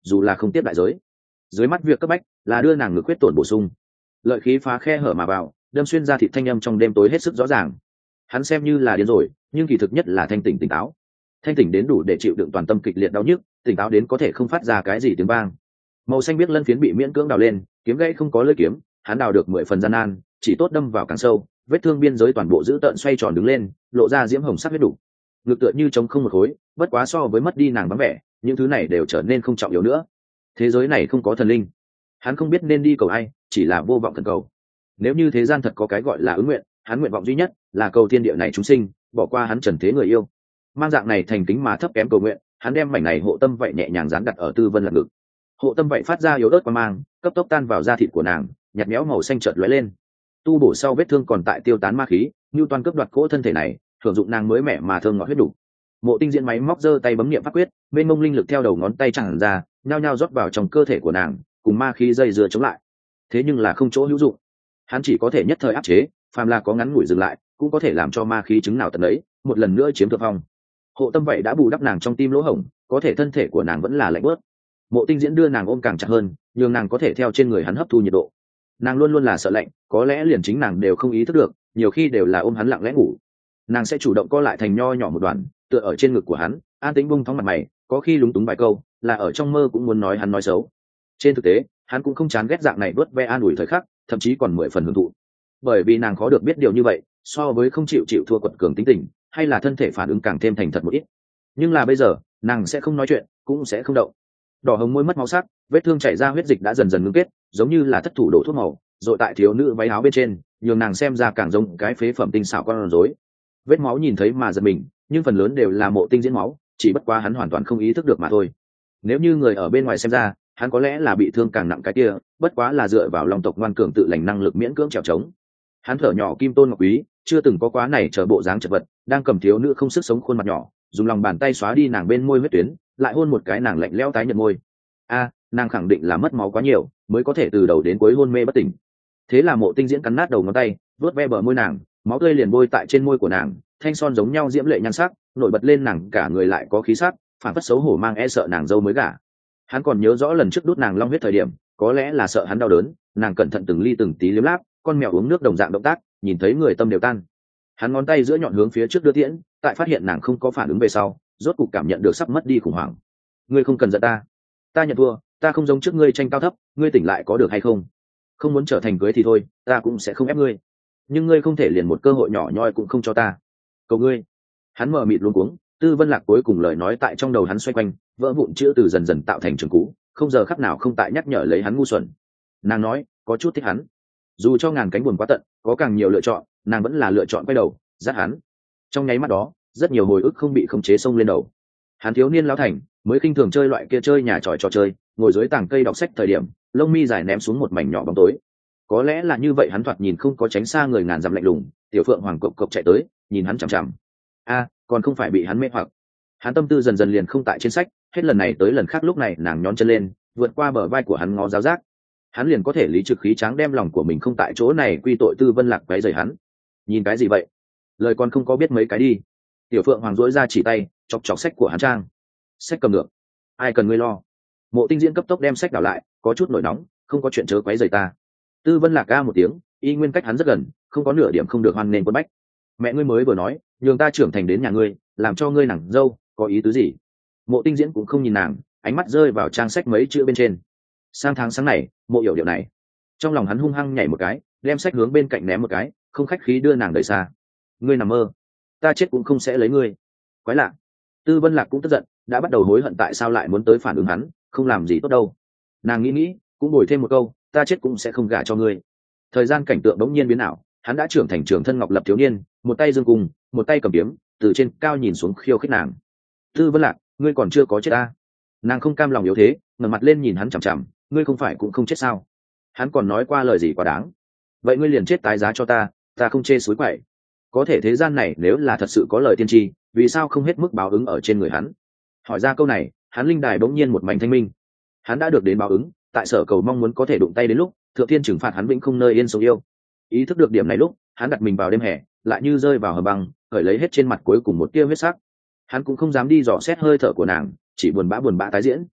S1: dù là không tiếp đại giới. Dưới mắt việc cấp bách là đưa nàng ngực huyết tổn bổ sung. Lợi khí phá khe hở mà vào, đâm xuyên ra thịt thanh âm trong đêm tối hết sức rõ ràng. Hắn xem như là điên rồi, nhưng kỳ thực nhất là thanh tỉnh tỉnh táo. Thanh tỉnh đến đủ để chịu đựng toàn tâm kịch liệt đau nhức, tỉnh táo đến có thể không phát ra cái gì tiếng vang. Màu xanh biếc lân phiến bị miễn cưỡng đào lên, kiếm gãy không có lưỡi kiếm, hắn đào được 10 phần gian nan, chỉ tốt đâm vào càng sâu, vết thương biên giới toàn bộ giữ tợn xoay tròn đứng lên, lộ ra diễm hồng sắc huyết đủ. Ngực tựa như trống không một khối, bất quá so với mất đi nàng vắng vẻ, những thứ này đều trở nên không trọng yếu nữa. Thế giới này không có thần linh, hắn không biết nên đi cầu ai, chỉ là vô vọng thần cầu. Nếu như thế gian thật có cái gọi là ứng nguyện, hắn nguyện vọng duy nhất là cầu thiên địa này chúng sinh bỏ qua hắn trần thế người yêu. Mang dạng này thành kính mà thấp kém cầu nguyện, hắn đem mảnh này hộ tâm vậy nhẹ nhàng dán đặt ở Tư Vân Lạc ngực. Hộ tâm vậy phát ra yếu ớt quang mang, cấp tốc tan vào da thịt của nàng, nhạt nhẽo màu xanh chợt lóe lên. Tu bổ sau vết thương còn tại tiêu tán ma khí, như toàn cướp đoạt cỗ thân thể này, hưởng dụng nàng mới mẻ mà thơm ngọt huyết đủ. Mộ Tinh Diễn máy móc giơ tay bấm niệm pháp quyết, bên mông linh lực theo đầu ngón tay tràn ra, nhao nhao rót vào trong cơ thể của nàng, cùng ma khí dây dưa chống lại. Thế nhưng là không chỗ hữu dụng, hắn chỉ có thể nhất thời áp chế, phàm là có ngắn ngủi dừng lại, cũng có thể làm cho ma khí chứng nào tận ấy, một lần nữa chiếm thượng phong. Hộ tâm vậy đã bù đắp nàng trong tim lỗ hổng, có thể thân thể của nàng vẫn là lạnh bớt. Mộ Tinh Diễn đưa nàng ôm càng chặt hơn, nhường nàng có thể theo trên người hắn hấp thu nhiệt độ. Nàng luôn luôn là sợ lạnh, có lẽ liền chính nàng đều không ý thức được, nhiều khi đều là ôm hắn lặng lẽ ngủ. Nàng sẽ chủ động co lại thành nho nhỏ một đoạn, tựa ở trên ngực của hắn, an tĩnh bung thóng mặt mày, có khi lúng túng vài câu, là ở trong mơ cũng muốn nói hắn nói xấu. Trên thực tế, hắn cũng không chán ghét dạng này vớt ve an ủi thời khắc, thậm chí còn 10 phần hưởng thụ. Bởi vì nàng khó được biết điều như vậy, so với không chịu thua quật cường tính tình, hay là thân thể phản ứng càng thêm thành thật một ít. Nhưng là bây giờ, nàng sẽ không nói chuyện, cũng sẽ không động. Đỏ hồng môi mất máu sắc, vết thương chảy ra huyết dịch đã dần dần ngưng kết, giống như là thất thủ đổ thuốc màu, rồi tại thiếu nữ váy áo bên trên, nhường nàng xem ra càng giống cái phế phẩm tinh xảo con rối. Vết máu nhìn thấy mà giật mình, nhưng phần lớn đều là Mộ Tinh Diễn máu, chỉ bất quá hắn hoàn toàn không ý thức được mà thôi. Nếu như người ở bên ngoài xem ra, hắn có lẽ là bị thương càng nặng cái kia, bất quá là dựa vào long tộc ngoan cường tự lành năng lực miễn cưỡng trèo trống. Hắn thở nhỏ kim tôn ngọc quý, chưa từng có quá này chờ bộ dáng chật vật, đang cầm thiếu nữ không sức sống khuôn mặt nhỏ, dùng lòng bàn tay xóa đi nàng bên môi huyết tuyến, lại hôn một cái nàng lạnh lẽo tái nhợt môi. Nàng khẳng định là mất máu quá nhiều, mới có thể từ đầu đến cuối hôn mê bất tỉnh. Thế là Mộ Tinh Diễn cắn nát đầu ngón tay, vuốt ve bờ môi nàng, máu tươi liền bôi tại trên môi của nàng, thanh son giống nhau diễm lệ nhan sắc, nổi bật lên nàng cả người lại có khí sắc, phản phất xấu hổ mang e sợ nàng dâu mới gả. Hắn còn nhớ rõ lần trước đút nàng long huyết thời điểm, có lẽ là sợ hắn đau đớn, nàng cẩn thận từng ly từng tí liếm láp, con mèo uống nước đồng dạng động tác, nhìn thấy người tâm đều tan. Hắn ngón tay giữa nhọn hướng phía trước đưa tiễn, tại phát hiện nàng không có phản ứng về sau, rốt cục cảm nhận được sắp mất đi khủng hoảng. Ngươi không cần giận ta nhận thua, ta không giống trước ngươi tranh cao thấp, ngươi tỉnh lại có được hay không? Không muốn trở thành cưới thì thôi, ta cũng sẽ không ép ngươi, nhưng ngươi không thể liền một cơ hội nhỏ nhoi cũng không cho ta. Cầu ngươi. Hắn mờ mịt luống cuống, Tư Vân Lạc cuối cùng lời nói tại trong đầu hắn xoay quanh, vỡ vụn chữ từ dần dần tạo thành trường cú, không giờ khắc nào không tại nhắc nhở lấy hắn ngu xuẩn. Nàng nói, có chút thích hắn. Dù cho ngàn cánh buồn quá tận, có càng nhiều lựa chọn, nàng vẫn là lựa chọn quay đầu, dắt hắn. Trong nháy mắt đó, rất nhiều hồi ức không bị khống chế xông lên đầu. Hắn thiếu niên lão thành, mới khinh thường chơi loại kia chơi nhà tròi trò chơi, ngồi dưới tảng cây đọc sách thời điểm, lông mi dài ném xuống một mảnh nhỏ bóng tối. Có lẽ là như vậy hắn thoạt nhìn không có tránh xa người ngàn dặm lạnh lùng, Tiểu Phượng Hoàng cộc cộc chạy tới, nhìn hắn chằm chằm. Còn không phải bị hắn mê hoặc. Hắn tâm tư dần dần liền không tại trên sách, hết lần này tới lần khác lúc này nàng nhón chân lên, vượt qua bờ vai của hắn ngó giáo giác. Hắn liền có thể lý trực khí tráng đem lòng của mình không tại chỗ này quy tội Tư Vân Lạc quấy rầy hắn. Nhìn cái gì vậy? Lời con không có biết mấy cái đi. Tiểu Phượng Hoàng duỗi ra chỉ tay, chọc chọc sách của hắn trang. Sách cầm được, ai cần ngươi lo. Mộ Tinh Diễn cấp tốc đem sách đảo lại, có chút nổi nóng, không có chuyện chớ quấy rầy ta. Tư Vân Lạc ca một tiếng, y nguyên cách hắn rất gần, không có nửa điểm không được hoan nên quân bách. Mẹ ngươi mới vừa nói, nhường ta trưởng thành đến nhà ngươi, làm cho ngươi nàng dâu, có ý tứ gì? Mộ Tinh Diễn cũng không nhìn nàng, ánh mắt rơi vào trang sách mấy chữ bên trên. Sang tháng sáng này, Mộ Yểu Điệu này. Trong lòng hắn hung hăng nhảy một cái, đem sách hướng bên cạnh ném một cái, không khách khí đưa nàng đẩy xa. Ngươi nằm mơ, ta chết cũng không sẽ lấy ngươi. Quái lạ. Tư Vân Lạc cũng tức giận, đã bắt đầu hối hận tại sao lại muốn tới phản ứng hắn, không làm gì tốt đâu. Nàng nghĩ, cũng bồi thêm một câu, ta chết cũng sẽ không gả cho ngươi. Thời gian cảnh tượng đống nhiên biến ảo, hắn đã trưởng thành trưởng thân ngọc lập thiếu niên, một tay dương cung, một tay cầm kiếm, từ trên cao nhìn xuống khiêu khích nàng. Tư Vân Lạc, ngươi còn chưa có chết ta. Nàng không cam lòng yếu thế, ngẩng mặt lên nhìn hắn chằm chằm, ngươi không phải cũng không chết sao? Hắn còn nói qua lời gì quá đáng. Vậy ngươi liền chết tái giá cho ta không chê suối quậy. Có thể thế gian này nếu là thật sự có lời tiên tri, vì sao không hết mức báo ứng ở trên người hắn? Hỏi ra câu này, hắn linh đài bỗng nhiên một mảnh thanh minh. Hắn đã được đến báo ứng, tại sở cầu mong muốn có thể đụng tay đến lúc thượng thiên trừng phạt hắn vĩnh không nơi yên sống yêu. Ý thức được điểm này lúc, hắn đặt mình vào đêm hè, lại như rơi vào hầm băng, khởi lấy hết trên mặt cuối cùng một tia huyết sắc. Hắn cũng không dám đi dò xét hơi thở của nàng, chỉ buồn bã tái diễn.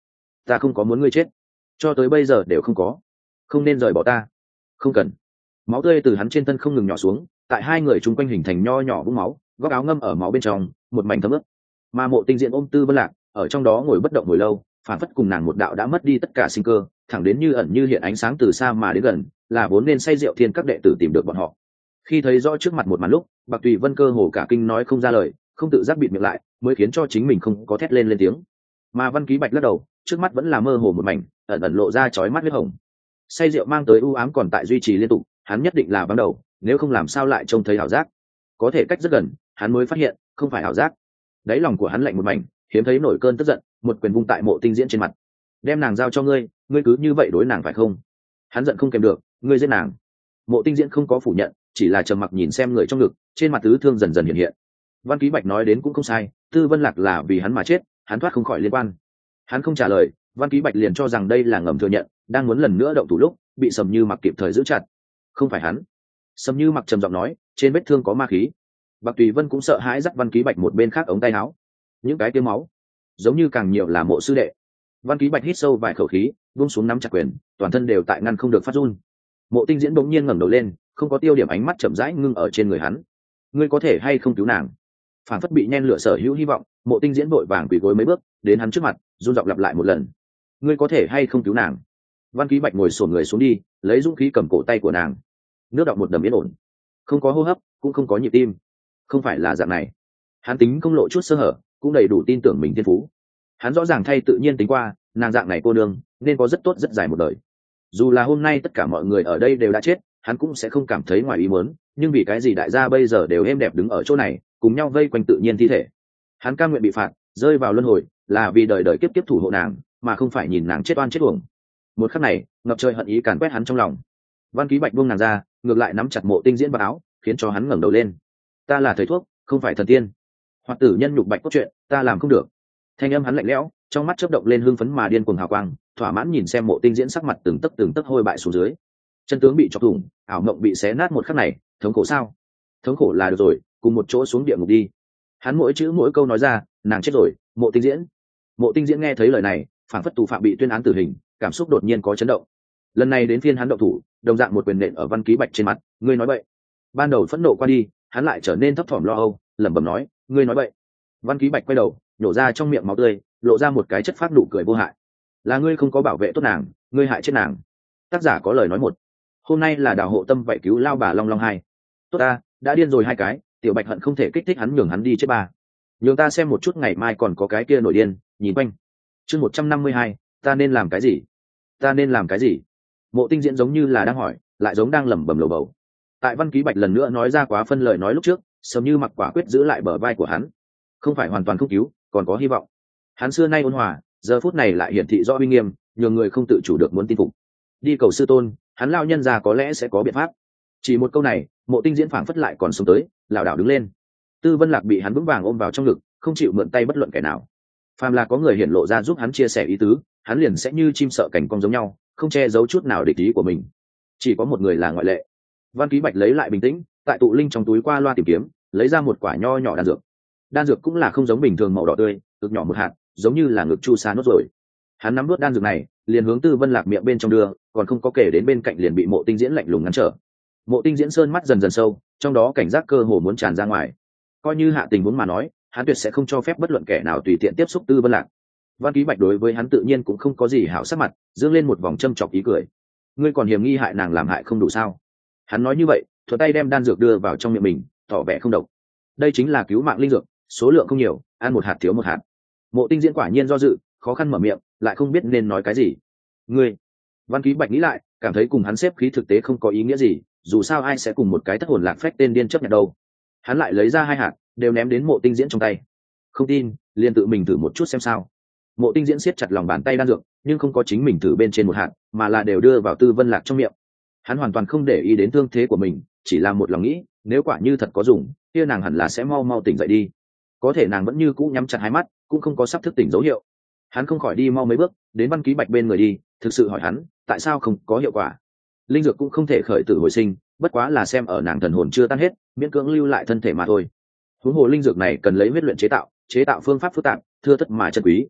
S1: ta không có muốn ngươi chết, cho tới bây giờ đều không có. Không nên rời bỏ ta. Không cần. Máu tươi từ hắn trên thân không ngừng nhỏ xuống, tại hai người chung quanh hình thành nho nhỏ vũng máu, góc áo ngâm ở máu bên trong, một mảnh thấm ướt. Mà Mộ Tinh Diễn ôm Tư Vân Lạc ở trong đó ngồi bất động hồi lâu, phản phất cùng nàng một đạo đã mất đi tất cả sinh cơ, thẳng đến như ẩn như hiện ánh sáng từ xa mà đến gần, là vốn nên say rượu thiên các đệ tử tìm được bọn họ. Khi thấy rõ trước mặt một màn lúc, Bạc Tùy Vân cơ hồ cả kinh nói không ra lời, không tự giác bịt miệng lại, mới khiến cho chính mình không có thét lên tiếng. Mà Văn Ký Bạch lắc đầu, trước mắt vẫn là mơ hồ một mảnh, ẩn ẩn lộ ra chói mắt huyết hồng. Say rượu mang tới u ám còn tại duy trì liên tục, hắn nhất định là vắng đầu, nếu không làm sao lại trông thấy ảo giác. Có thể cách rất gần, hắn mới phát hiện, không phải ảo giác. Đáy lòng của hắn lạnh một mảnh, hiếm thấy nổi cơn tức giận, một quyền vung tại Mộ Tinh Diễn trên mặt. Đem nàng giao cho ngươi, ngươi cứ như vậy đối nàng phải không? Hắn giận không kèm được, ngươi giết nàng. Mộ Tinh Diễn không có phủ nhận, chỉ là trầm mặc nhìn xem người trong ngực, trên mặt tứ thương dần dần hiện hiện. Văn Ký Bạch nói đến cũng không sai, Tư Vân Lạc là vì hắn mà chết, hắn thoát không khỏi liên quan. Hắn không trả lời, Văn Ký Bạch liền cho rằng đây là ngầm thừa nhận, đang muốn lần nữa động thủ lúc, bị Sầm Như Mặc kịp thời giữ chặt. Không phải hắn. Sầm Như Mặc trầm giọng nói, trên vết thương có ma khí. Bạc Tùy Vân cũng sợ hãi dắt Văn Ký Bạch một bên khác ống tay áo. Những cái tiếng máu, giống như càng nhiều là Mộ sư đệ. Văn Ký Bạch hít sâu vài khẩu khí, buông xuống nắm chặt quyền, toàn thân đều tại ngăn không được phát run. Mộ Tinh Diễn bỗng nhiên ngẩng đầu lên, không có tiêu điểm, ánh mắt chậm rãi ngưng ở trên người hắn. Ngươi có thể hay không cứu nàng? Phản phất bị nhen lửa sở hữu hy vọng, Mộ Tinh Diễn vội vàng quỳ gối mấy bước, đến hắn trước mặt, run giọng lặp lại một lần. Ngươi có thể hay không cứu nàng? Văn Ký Bạch ngồi xổm người xuống đi, lấy dũng khí cầm cổ tay của nàng. Nước đọng một đầm yên ổn, không có hô hấp, cũng không có nhịp tim. Không phải là dạng này. Hắn tính không lộ chút sơ hở, cũng đầy đủ tin tưởng mình thiên phú. Hắn rõ ràng thay tự nhiên tính qua, nàng dạng này cô nương nên có rất tốt rất dài một đời. Dù là hôm nay tất cả mọi người ở đây đều đã chết, hắn cũng sẽ không cảm thấy ngoài ý muốn, nhưng vì cái gì đại gia bây giờ đều êm đẹp đứng ở chỗ này, cùng nhau vây quanh tự nhiên thi thể. Hắn cam nguyện bị phạt, rơi vào luân hồi, là vì đời đời kiếp kiếp thủ hộ nàng, mà không phải nhìn nàng chết oan chết uổng. Một khắc này, ngập trời hận ý càn quét hắn trong lòng. Văn Ký Bạch buông nàng ra, ngược lại nắm chặt Mộ Tinh Diễn vào áo, khiến cho hắn ngẩng đầu lên. Ta là thầy thuốc, không phải thần tiên. Hoặc tử nhân nhục bạch cốt truyện, ta làm không được. Thanh âm hắn lạnh lẽo, trong mắt chớp động lên hưng phấn mà điên cuồng hào quang, thỏa mãn nhìn xem Mộ Tinh Diễn sắc mặt từng tấc hôi bại xuống dưới. Chân tướng bị chọc thủng, ảo mộng bị xé nát một khắc này, thống khổ sao? Thống khổ là được rồi, cùng một chỗ xuống địa ngục đi. Hắn mỗi chữ mỗi câu nói ra, nàng chết rồi, Mộ Tinh Diễn. Mộ Tinh Diễn nghe thấy lời này, phản phất tù phạm bị tuyên án tử hình, cảm xúc đột nhiên có chấn động. Lần này đến phiên hắn động thủ, đồng dạng một quyền nện ở Văn Ký Bạch trên mặt. Ngươi nói bậy. Ban đầu phẫn nộ qua đi, hắn lại trở nên thấp thỏm lo âu, lẩm bẩm nói, ngươi nói bậy. Văn Ký Bạch quay đầu, nhổ ra trong miệng máu tươi, lộ ra một cái chất phát nụ cười vô hại. Là ngươi không có bảo vệ tốt nàng, ngươi hại chết nàng. Tác giả có lời nói một. Hôm nay là đào hộ tâm vậy cứu lao bà Long Long hai. Tốt ta, đã điên rồi hai cái, Tiểu Bạch hận không thể kích thích hắn nhường hắn đi chết ba. Nhường ta xem một chút ngày mai còn có cái kia nổi điên, nhìn quanh. Chương 152, ta nên làm cái gì? Ta nên làm cái gì? Mộ Tinh Diễn giống như là đang hỏi, lại giống đang lẩm bẩm lầu bầu. Tại Văn Ký Bạch lần nữa nói ra quá phân lời nói lúc trước, Sầm Như Mặc quả quyết giữ lại bờ vai của hắn. Không phải hoàn toàn không cứu, còn có hy vọng. Hắn xưa nay ôn hòa, giờ phút này lại hiển thị rõ uy nghiêm, nhường người không tự chủ được muốn tin phục. Đi cầu sư tôn, hắn lao nhân già có lẽ sẽ có biện pháp. Chỉ một câu này, Mộ Tinh Diễn phảng phất lại còn sống tới, lảo đảo đứng lên. Tư Vân Lạc bị hắn vững vàng ôm vào trong ngực, không chịu mượn tay bất luận kẻ nào. Phàm là có người hiển lộ ra giúp hắn chia sẻ ý tứ, hắn liền sẽ như chim sợ cảnh cong giống nhau, không che giấu chút nào địch ý của mình. Chỉ có một người là ngoại lệ. Văn Ký Bạch lấy lại bình tĩnh, tại tụ linh trong túi qua loa tìm kiếm, lấy ra một quả nho nhỏ đan dược. Đan dược cũng là không giống bình thường màu đỏ tươi, cực nhỏ một hạt, giống như là ngực chu sa nốt rồi. Hắn nắm nuốt đan dược này, liền hướng Tư Vân Lạc miệng bên trong đưa, còn không có kể đến bên cạnh liền bị Mộ Tinh Diễn lạnh lùng ngăn trở. Mộ Tinh Diễn sơn mắt dần dần sâu, trong đó cảnh giác cơ hồ muốn tràn ra ngoài. Coi như hạ tình huống mà nói, hắn tuyệt sẽ không cho phép bất luận kẻ nào tùy tiện tiếp xúc Tư Vân Lạc. Văn Ký Bạch đối với hắn tự nhiên cũng không có gì hảo sắc mặt, dương lên một vòng châm chọc ý cười. Ngươi còn hiềm nghi hại nàng làm hại không đủ sao? Hắn nói như vậy, thuận tay đem đan dược đưa vào trong miệng mình, tỏ vẻ không độc. Đây chính là cứu mạng linh dược, số lượng không nhiều, ăn một hạt thiếu một hạt. Mộ Tinh Diễn quả nhiên do dự, khó khăn mở miệng, lại không biết nên nói cái gì. Ngươi. Văn Ký Bạch nghĩ lại, cảm thấy cùng hắn xếp khí thực tế không có ý nghĩa gì, dù sao ai sẽ cùng một cái thất hồn lạc phách tên điên chấp nhận đâu. Hắn lại lấy ra hai hạt, đều ném đến Mộ Tinh Diễn trong tay. Không tin, liền tự mình thử một chút xem sao. Mộ Tinh Diễn siết chặt lòng bàn tay đan dược, nhưng không có chính mình thử bên trên một hạt, mà là đều đưa vào Tư Vân Lạc trong miệng. Hắn hoàn toàn không để ý đến thương thế của mình, chỉ là một lòng nghĩ, nếu quả như thật có dùng, kia nàng hẳn là sẽ mau mau tỉnh dậy đi. Có thể nàng vẫn như cũ nhắm chặt hai mắt, cũng không có sắp thức tỉnh dấu hiệu. Hắn không khỏi đi mau mấy bước, đến Văn Ký Bạch bên người đi, thực sự hỏi hắn, tại sao không có hiệu quả? Linh dược cũng không thể khởi tử hồi sinh, bất quá là xem ở nàng thần hồn chưa tan hết, miễn cưỡng lưu lại thân thể mà thôi. Huống hồ linh dược này cần lấy huyết luyện chế tạo phương pháp phức tạp, thưa thất mà chân quý.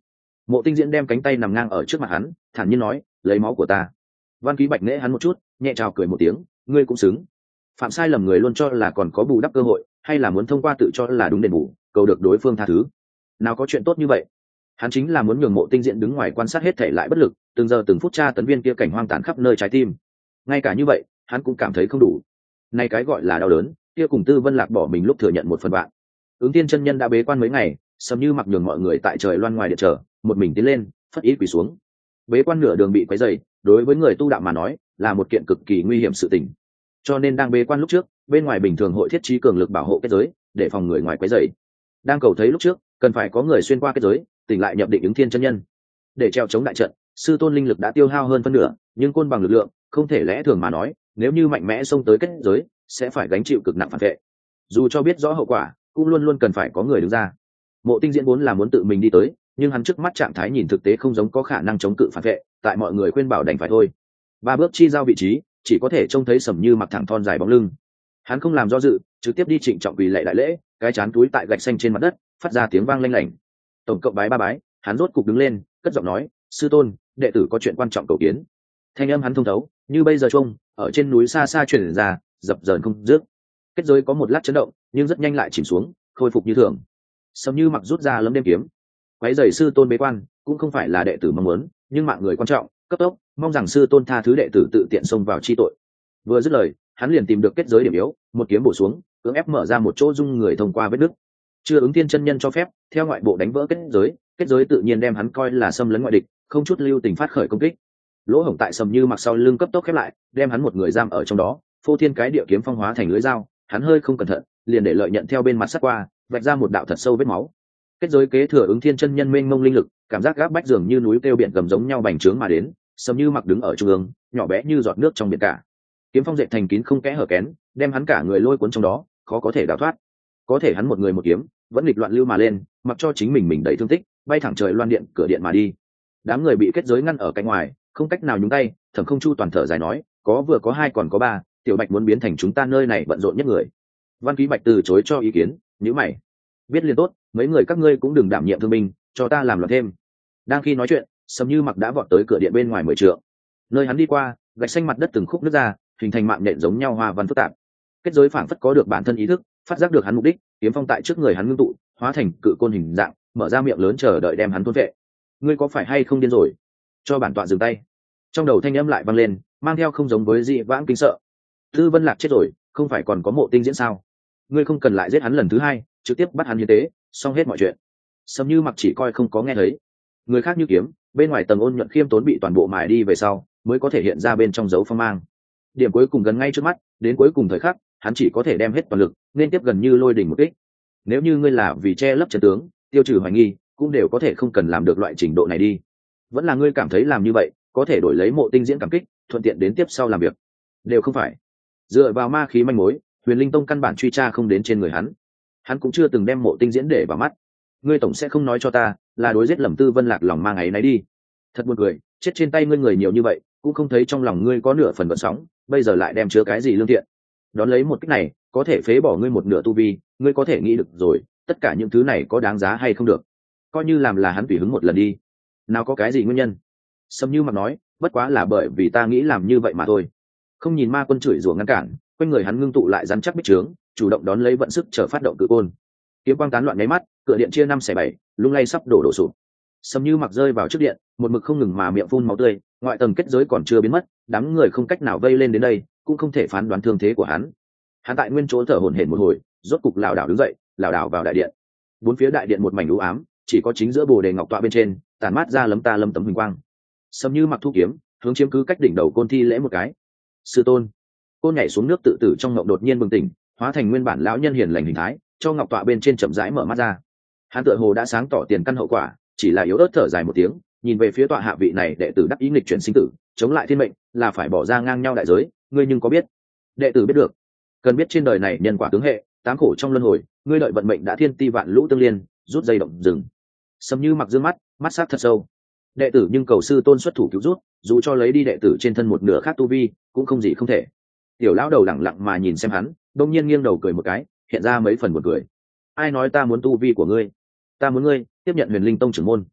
S1: Mộ Tinh Diễn đem cánh tay nằm ngang ở trước mặt hắn, thản nhiên nói, lấy máu của ta. Văn Ký Bạch nễ hắn một chút, nhẹ chào cười một tiếng, ngươi cũng xứng. Phạm sai lầm người luôn cho là còn có bù đắp cơ hội, hay là muốn thông qua tự cho là đúng đền bù, cầu được đối phương tha thứ. Nào có chuyện tốt như vậy. Hắn chính là muốn nhường Mộ Tinh Diễn đứng ngoài quan sát hết thảy lại bất lực, từng giờ từng phút tra tấn viên kia cảnh hoang tàn khắp nơi trái tim. Ngay cả như vậy, hắn cũng cảm thấy không đủ. Nay cái gọi là đau đớn, kia cùng Tư Vân Lạc bỏ mình lúc thừa nhận một phần bạn. Ứng Thiên chân nhân đã bế quan mấy ngày, Sầm Như Mặc nhường mọi người tại trời loan ngoài điện chờ, một mình tiến lên, phất ý quỳ xuống. Bế quan nửa đường bị quấy rầy, đối với người tu đạo mà nói, là một kiện cực kỳ nguy hiểm sự tình. Cho nên đang bế quan lúc trước, bên ngoài bình thường hội thiết trí cường lực bảo hộ kết giới, để phòng người ngoài quấy rầy. Đang cầu thấy lúc trước, cần phải có người xuyên qua kết giới, tỉnh lại nhập định Ứng Thiên chân nhân. Để treo chống đại trận, sư tôn linh lực đã tiêu hao hơn phân nửa, nhưng côn bằng lực lượng, không thể lẽ thường mà nói, nếu như mạnh mẽ xông tới kết giới, sẽ phải gánh chịu cực nặng phản vệ. Dù cho biết rõ hậu quả, cũng luôn luôn cần phải có người đứng ra. Mộ Tinh Diễn vốn là muốn tự mình đi tới, nhưng hắn trước mắt trạng thái nhìn thực tế không giống có khả năng chống cự phản vệ, tại mọi người khuyên bảo đành phải thôi. Ba bước chi giao vị trí, chỉ có thể trông thấy Sầm Như Mặc thẳng thon dài bóng lưng. Hắn không làm do dự, trực tiếp đi trịnh trọng quỳ lạy đại lễ, cái chán túi tại gạch xanh trên mặt đất, phát ra tiếng vang lanh lảnh. Tổng cộng bái ba bái, hắn rốt cục đứng lên, cất giọng nói, sư tôn, đệ tử có chuyện quan trọng cầu kiến. Thanh âm hắn thông thấu, như bây giờ trông, ở trên núi xa xa truyền ra, dập dờn không dứt. Kết giới có một lát chấn động, nhưng rất nhanh lại chìm xuống, khôi phục như thường. Sầm Như Mặc rút ra lấm đêm kiếm, quấy rầy sư tôn bế quan, cũng không phải là đệ tử mong muốn, nhưng mạng người quan trọng, cấp tốc, mong rằng sư tôn tha thứ đệ tử tự tiện xông vào chi tội. Vừa dứt lời, hắn liền tìm được kết giới điểm yếu, một kiếm bổ xuống, cưỡng ép mở ra một chỗ dung người thông qua vết nứt. Chưa Ứng Thiên chân nhân cho phép, theo ngoại bộ đánh vỡ kết giới tự nhiên đem hắn coi là xâm lấn ngoại địch, không chút lưu tình phát khởi công kích. Lỗ hổng tại Sầm Như Mặc sau lưng cấp tốc khép lại, đem hắn một người giam ở trong đó, phô thiên cái địa kiếm phong hóa thành lưới dao, hắn hơi không cẩn thận, liền để lợi nhận theo bên mặt sắt qua, vạch ra một đạo thật sâu vết máu. Kết giới kế thừa Ứng Thiên chân nhân mênh mông linh lực, cảm giác gáp bách dường như núi kêu biển gầm giống nhau bành trướng mà đến. Sầm Như Mặc đứng ở trung ương, nhỏ bé như giọt nước trong biển cả. Kiếm phong dệt thành kín không kẽ hở kén, đem hắn cả người lôi cuốn trong đó, khó có thể đào thoát. Có thể hắn một người một kiếm, vẫn nghịch loạn lưu mà lên, mặc cho chính mình đầy thương tích, bay thẳng trời loan điện cửa điện mà đi. Đám người bị kết giới ngăn ở cạnh ngoài, không cách nào nhúng tay. Thẩm Không Chu toàn thở dài nói, có vừa có hai còn có ba, Tiểu Bạch muốn biến thành chúng ta nơi này bận rộn nhất người. Văn Ký Bạch từ chối cho ý kiến, nhíu mày, biết liền tốt, mấy người các ngươi cũng đừng đảm nhiệm thương binh, cho ta làm loạn thêm. Đang khi nói chuyện, Sầm Như Mặc đã vọt tới cửa điện bên ngoài 10 trượng. Nơi hắn đi qua, gạch xanh mặt đất từng khúc nứt ra, hình thành mạng nhện giống nhau hoa văn phức tạp. Kết giới phảng phất có được bản thân ý thức, phát giác được hắn mục đích, kiếm phong tại trước người hắn ngưng tụ, hóa thành cự côn hình dạng, mở ra miệng lớn chờ đợi đem hắn thôn vệ. Ngươi có phải hay không điên rồi? Cho bản tọa dừng tay. Trong đầu thanh âm lại vang lên, mang theo không giống với dị vãng kinh sợ. Tư Vân Lạc chết rồi, không phải còn có Mộ Tinh Diễn sao? Ngươi không cần lại giết hắn lần thứ hai, trực tiếp bắt hắn hiến tế, xong hết mọi chuyện. Sầm Như Mặc chỉ coi không có nghe thấy. Người khác như kiếm, bên ngoài tầng ôn nhuận khiêm tốn bị toàn bộ mài đi về sau, mới có thể hiện ra bên trong dấu phong mang. Điểm cuối cùng gần ngay trước mắt, đến cuối cùng thời khắc, hắn chỉ có thể đem hết toàn lực, nên tiếp gần như lôi đỉnh một kích. Nếu như ngươi là vì che lấp trận tướng, tiêu trừ hoài nghi, cũng đều có thể không cần làm được loại trình độ này đi. Vẫn là ngươi cảm thấy làm như vậy, có thể đổi lấy Mộ Tinh Diễn cảm kích, thuận tiện đến tiếp sau làm việc. Đều không phải. Dựa vào ma khí manh mối, Huyền Linh Tông căn bản truy tra không đến trên người hắn cũng chưa từng đem Mộ Tinh Diễn để vào mắt. Ngươi tổng sẽ không nói cho ta là đối giết lầm Tư Vân Lạc lòng mang ấy nấy đi. Thật buồn cười, chết trên tay ngươi người nhiều như vậy, cũng không thấy trong lòng ngươi có nửa phần gợn sóng, bây giờ lại đem chứa cái gì lương thiện. Đón lấy một cách này, có thể phế bỏ ngươi một nửa tu vi, ngươi có thể nghĩ được rồi, tất cả những thứ này có đáng giá hay không được. Coi như làm là hắn tùy hứng một lần đi. Nào có cái gì nguyên nhân? Sầm Như Mặc nói, bất quá là bởi vì ta nghĩ làm như vậy mà thôi. Không nhìn ma quân chửi rủa ngăn cản, quanh người hắn ngưng tụ lại rắn chắc bích trướng, chủ động đón lấy vận sức chờ phát động cự côn. Kiếm quang tán loạn nháy mắt, cửa điện chia 5/7, lung lay sắp đổ sụp. Sầm Như Mặc rơi vào trước điện, một mực không ngừng mà miệng phun máu tươi, ngoại tầng kết giới còn chưa biến mất, đám người không cách nào vây lên đến đây, cũng không thể phán đoán thương thế của hắn. Hắn tại nguyên chỗ thở hổn hển một hồi, rốt cục lảo đảo đứng dậy, lảo đảo vào đại điện. Bốn phía đại điện một mảnh u ám, chỉ có chính giữa Bồ Đề Ngọc tọa bên trên, tản mát ra lấm ta lấm tấm huỳnh quang. Sầm Như Mặc thu kiếm, hướng chiếm cứ cách đỉnh đầu côn thi lễ một cái. Sư tôn. Côn nhảy xuống nước tự tử trong ngộng đột nhiên bừng tỉnh, hóa thành nguyên bản lão nhân hiền lành hình thái, cho ngọc tọa bên trên chậm rãi mở mắt ra. Hắn tựa hồ đã sáng tỏ tiền căn hậu quả, chỉ là yếu ớt thở dài một tiếng, nhìn về phía tọa hạ vị này đệ tử đắc ý nghịch chuyển sinh tử, chống lại thiên mệnh, là phải bỏ ra ngang nhau đại giới, ngươi nhưng có biết? Đệ tử biết được. Cần biết trên đời này nhân quả tướng hệ, tám khổ trong luân hồi, ngươi đợi vận mệnh đã thiên ti vạn lũ tương liên, rút dây động rừng. Sầm Như Mặc dương mắt, mắt sát thật sâu. Đệ tử nhưng cầu sư tôn xuất thủ cứu rút, dù cho lấy đi đệ tử trên thân một nửa khác tu vi, cũng không gì không thể. Tiểu lão đầu lẳng lặng mà nhìn xem hắn, đông nhiên nghiêng đầu cười một cái, hiện ra mấy phần buồn cười. Ai nói ta muốn tu vi của ngươi? Ta muốn ngươi tiếp nhận Huyền Linh Tông trưởng môn.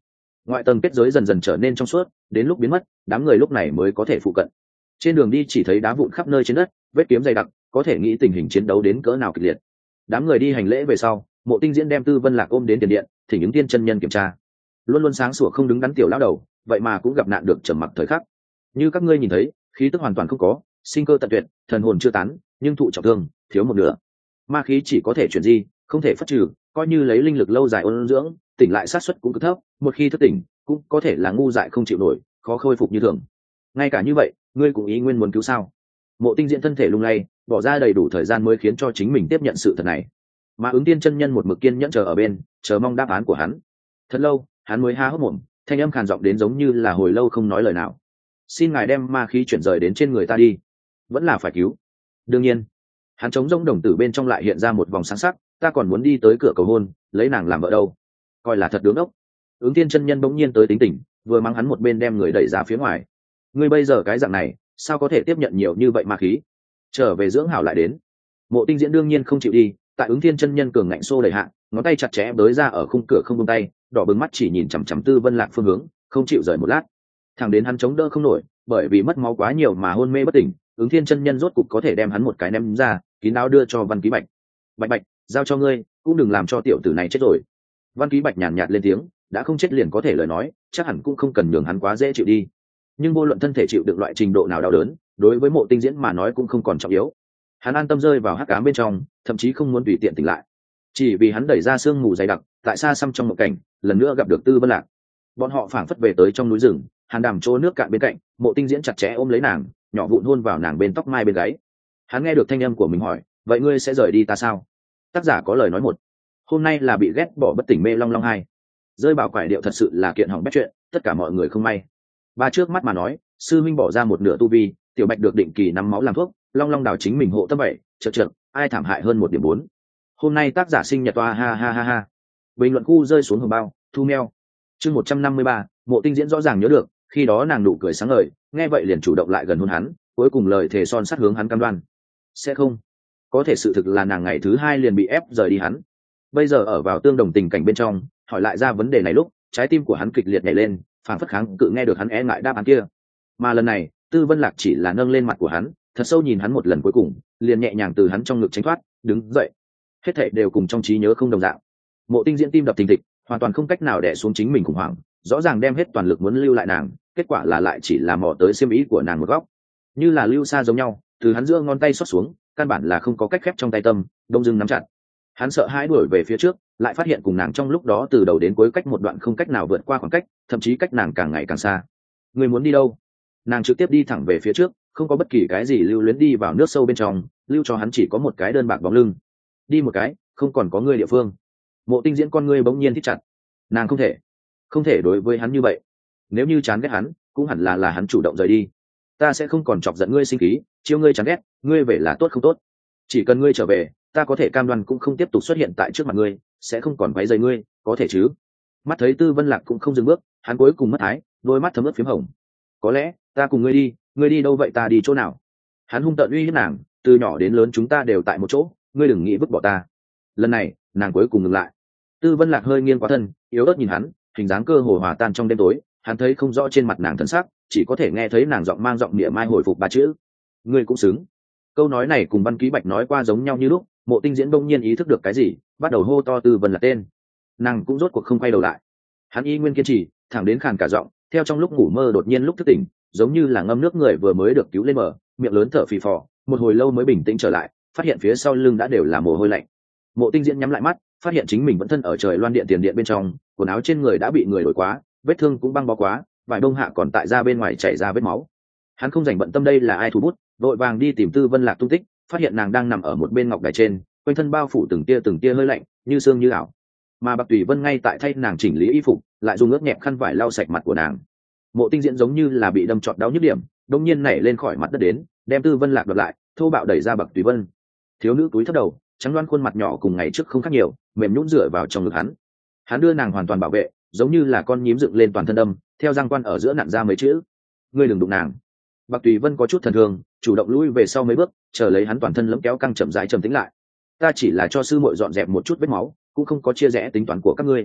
S1: ngoại tầng kết giới dần dần trở nên trong suốt, đến lúc biến mất đám người lúc này mới có thể phụ cận. Trên đường đi chỉ thấy đá vụn khắp nơi trên đất, vết kiếm dày đặc, có thể nghĩ tình hình chiến đấu đến cỡ nào kịch liệt. Đám người đi hành lễ về sau, Mộ Tinh Diễn đem Tư Vân Lạc ôm đến tiền điện, thỉnh Ứng Tiên chân nhân kiểm tra. Luôn luôn sáng sủa không đứng đắn tiểu lão đầu, vậy mà cũng gặp nạn được trầm mặc thời khắc. Như các ngươi nhìn thấy, khí tức hoàn toàn không có, sinh cơ tận tuyệt, thần hồn chưa tán, nhưng thụ trọng thương, thiếu một nửa. Ma khí chỉ có thể chuyển di, không thể phất trừ, coi như lấy linh lực lâu dài ôn dưỡng, tỉnh lại sát suất cũng cực thấp, một khi thức tỉnh, cũng có thể là ngu dại không chịu nổi, khó khôi phục như thường. Ngay cả như vậy, ngươi cũng ý nguyên muốn cứu sao? Mộ Tinh Diễn thân thể lung lay, bỏ ra đầy đủ thời gian mới khiến cho chính mình tiếp nhận sự thật này. Mà Ứng Tiên chân nhân một mực kiên nhẫn chờ ở bên, chờ mong đáp án của hắn. Thật lâu, hắn mới há hốc mồm, thanh âm khàn giọng đến giống như là hồi lâu không nói lời nào. Xin ngài đem ma khí chuyển rời đến trên người ta đi, vẫn là phải cứu. Đương nhiên. Hắn chống rỗng đồng tử bên trong lại hiện ra một vòng sáng sắc, ta còn muốn đi tới cửa cầu hôn, lấy nàng làm vợ đâu. Coi là thật đứng ốc. Ứng Tiên chân nhân bỗng nhiên tới tính tình, vừa mắng hắn một bên đem người đẩy ra phía ngoài. Ngươi bây giờ cái dạng này, sao có thể tiếp nhận nhiều như vậy ma khí? Trở về dưỡng hảo lại đến. Mộ Tinh Diễn đương nhiên không chịu đi, tại Ứng Thiên chân nhân cường ngạnh xô đẩy hạ, ngón tay chặt chẽ bới ra ở khung cửa không buông tay, đỏ bừng mắt chỉ nhìn chằm chằm Tư Vân Lạc phương hướng, không chịu rời một lát. Thẳng đến hắn chống đỡ không nổi, bởi vì mất máu quá nhiều mà hôn mê bất tỉnh, Ứng Thiên chân nhân rốt cục có thể đem hắn một cái ném ra, kín đáo đưa cho Văn Ký Bạch. Bạch Bạch, giao cho ngươi, cũng đừng làm cho tiểu tử này chết rồi. Văn Ký Bạch nhàn nhạt lên tiếng, đã không chết liền có thể lời nói, chắc hẳn cũng không cần nhường hắn quá dễ chịu đi. Nhưng vô luận thân thể chịu được loại trình độ nào đau đớn, đối với Mộ Tinh Diễn mà nói cũng không còn trọng yếu. Hắn an tâm rơi vào hắc ám bên trong, thậm chí không muốn tùy tiện tỉnh lại, chỉ vì hắn đẩy ra sương mù dày đặc, tại xa xăm trong một cảnh, lần nữa gặp được Tư Vân Lạc. Bọn họ phảng phất về tới trong núi rừng, hàn đàm trô nước cạn bên cạnh, Mộ Tinh Diễn chặt chẽ ôm lấy nàng, nhỏ vụn hôn vào nàng bên tóc mai bên gáy. Hắn nghe được thanh âm của mình hỏi, vậy ngươi sẽ rời đi ta sao? Tác giả có lời nói một, hôm nay là bị ghét bỏ bất tỉnh mê long long hai, rơi bảo quải điệu thật sự là kiện hỏng bét chuyện, tất cả mọi người không may. Ba trước mắt mà nói, sư minh bỏ ra một nửa tu vi, tiểu Bạch được định kỳ nắm máu làm thuốc, long long đào chính mình hộ tâm vậy, chật, ai thảm hại hơn 1.4. Hôm nay tác giả sinh nhật toa ha ha ha ha. Bình luận khu rơi xuống hồng bao, thu meo. Chương 153, Mộ Tinh Diễn rõ ràng nhớ được, khi đó nàng nụ cười sáng ngời, nghe vậy liền chủ động lại gần hôn hắn, cuối cùng lời thề son sắt hướng hắn cam đoan. Sẽ không. Có thể sự thực là nàng ngày thứ 2 liền bị ép rời đi hắn. Bây giờ ở vào tương đồng tình cảnh bên trong, hỏi lại ra vấn đề này lúc, trái tim của hắn kịch liệt nhảy lên, phảng phất kháng cự nghe được hắn e ngại đáp án kia. Mà lần này, Tư Vân Lạc chỉ là nâng lên mặt của hắn, thật sâu nhìn hắn một lần cuối cùng, liền nhẹ nhàng từ hắn trong ngực tránh thoát, đứng dậy. Hết thảy đều cùng trong trí nhớ không đồng dạng. Mộ Tinh Diễn tim đập thình thịch, hoàn toàn không cách nào đè xuống chính mình khủng hoảng, rõ ràng đem hết toàn lực muốn lưu lại nàng, kết quả là lại chỉ là mò tới xiêm ý của nàng một góc, như là lưu xa giống nhau, từ hắn giữa ngón tay xót xuống, căn bản là không có cách khép trong tay tâm, đông dưng nắm chặt. Hắn sợ hãi đuổi về phía trước, lại phát hiện cùng nàng trong lúc đó từ đầu đến cuối cách một đoạn không cách nào vượt qua khoảng cách, thậm chí cách nàng càng ngày càng xa. Người muốn đi đâu? Nàng trực tiếp đi thẳng về phía trước, không có bất kỳ cái gì lưu luyến đi vào nước sâu bên trong, lưu cho hắn chỉ có một cái đơn bạc bóng lưng. Đi một cái, không còn có người địa phương. Mộ Tinh Diễn con ngươi bỗng nhiên thích chặt. Nàng không thể đối với hắn như vậy. Nếu như chán ghét hắn, cũng hẳn là hắn chủ động rời đi. Ta sẽ không còn chọc giận ngươi sinh khí, chiêu ngươi chán ghét, ngươi về là tốt không tốt. Chỉ cần ngươi trở về, ta có thể cam đoan cũng không tiếp tục xuất hiện tại trước mặt ngươi, sẽ không còn quấy rầy ngươi, có thể chứ? Mắt thấy Tư Vân Lạc cũng không dừng bước, hắn cuối cùng mất thái, đôi mắt thấm ướt phím hồng. Có lẽ, ta cùng ngươi đi đâu vậy, ta đi chỗ nào? Hắn hung tợn uy hiếp nàng, từ nhỏ đến lớn chúng ta đều tại một chỗ, ngươi đừng nghĩ vứt bỏ ta. Lần này, nàng cuối cùng ngừng lại. Tư Vân Lạc hơi nghiêng quá thân, yếu ớt nhìn hắn, hình dáng cơ hồ hòa tan trong đêm tối, hắn thấy không rõ trên mặt nàng thân sắc, chỉ có thể nghe thấy nàng giọng mang giọng địa mai hồi phục ba chữ: ngươi cũng xứng. Câu nói này cùng Văn Ký Bạch nói qua giống nhau như lúc. Mộ Tinh Diễn đông nhiên ý thức được cái gì, bắt đầu hô to Tư Vân Lạc tên. Nàng cũng rốt cuộc không quay đầu lại. Hắn y nguyên kiên trì, thẳng đến khàn cả giọng, theo trong lúc ngủ mơ đột nhiên lúc thức tỉnh, giống như là ngâm nước người vừa mới được cứu lên bờ, miệng lớn thở phì phò, một hồi lâu mới bình tĩnh trở lại, phát hiện phía sau lưng đã đều là mồ hôi lạnh. Mộ Tinh Diễn nhắm lại mắt, phát hiện chính mình vẫn thân ở trời loan điện tiền điện bên trong, quần áo trên người đã bị người đổi quá, vết thương cũng băng bó quá, vài đông hạ còn tại ra bên ngoài chảy ra vết máu. Hắn không dành bận tâm đây là ai thủ bút, vội vàng đi tìm Tư Vân Lạc tung tích, phát hiện nàng đang nằm ở một bên ngọc đài trên, quanh thân bao phủ từng tia hơi lạnh, như sương như ảo. Mà Bạc Tùy Vân ngay tại thay nàng chỉnh lý y phục, lại dùng ướt nhẹp khăn vải lau sạch mặt của nàng. Mộ Tinh Diễn giống như là bị đâm trọt đau nhức điểm, đột nhiên nảy lên khỏi mặt đất đến, đem Tư Vân Lạc đoạt lại, thô bạo đẩy ra Bạc Tùy Vân. Thiếu nữ túi thấp đầu, trắng loáng khuôn mặt nhỏ cùng ngày trước không khác nhiều, mềm nhũn dựa vào trong ngực hắn. Hắn đưa nàng hoàn toàn bảo vệ, giống như là con nhím dựng lên toàn thân đâm, theo răng quan ở giữa nặn ra mấy chữ: ngươi đừng đụng nàng. Bạc Tùy Vân có chút thần thường, chủ động lui về sau mấy bước, chờ lấy hắn toàn thân lẫm kéo căng chậm rãi trầm tĩnh lại. Ta chỉ là cho sư muội dọn dẹp một chút vết máu, cũng không có chia rẽ tính toán của các ngươi.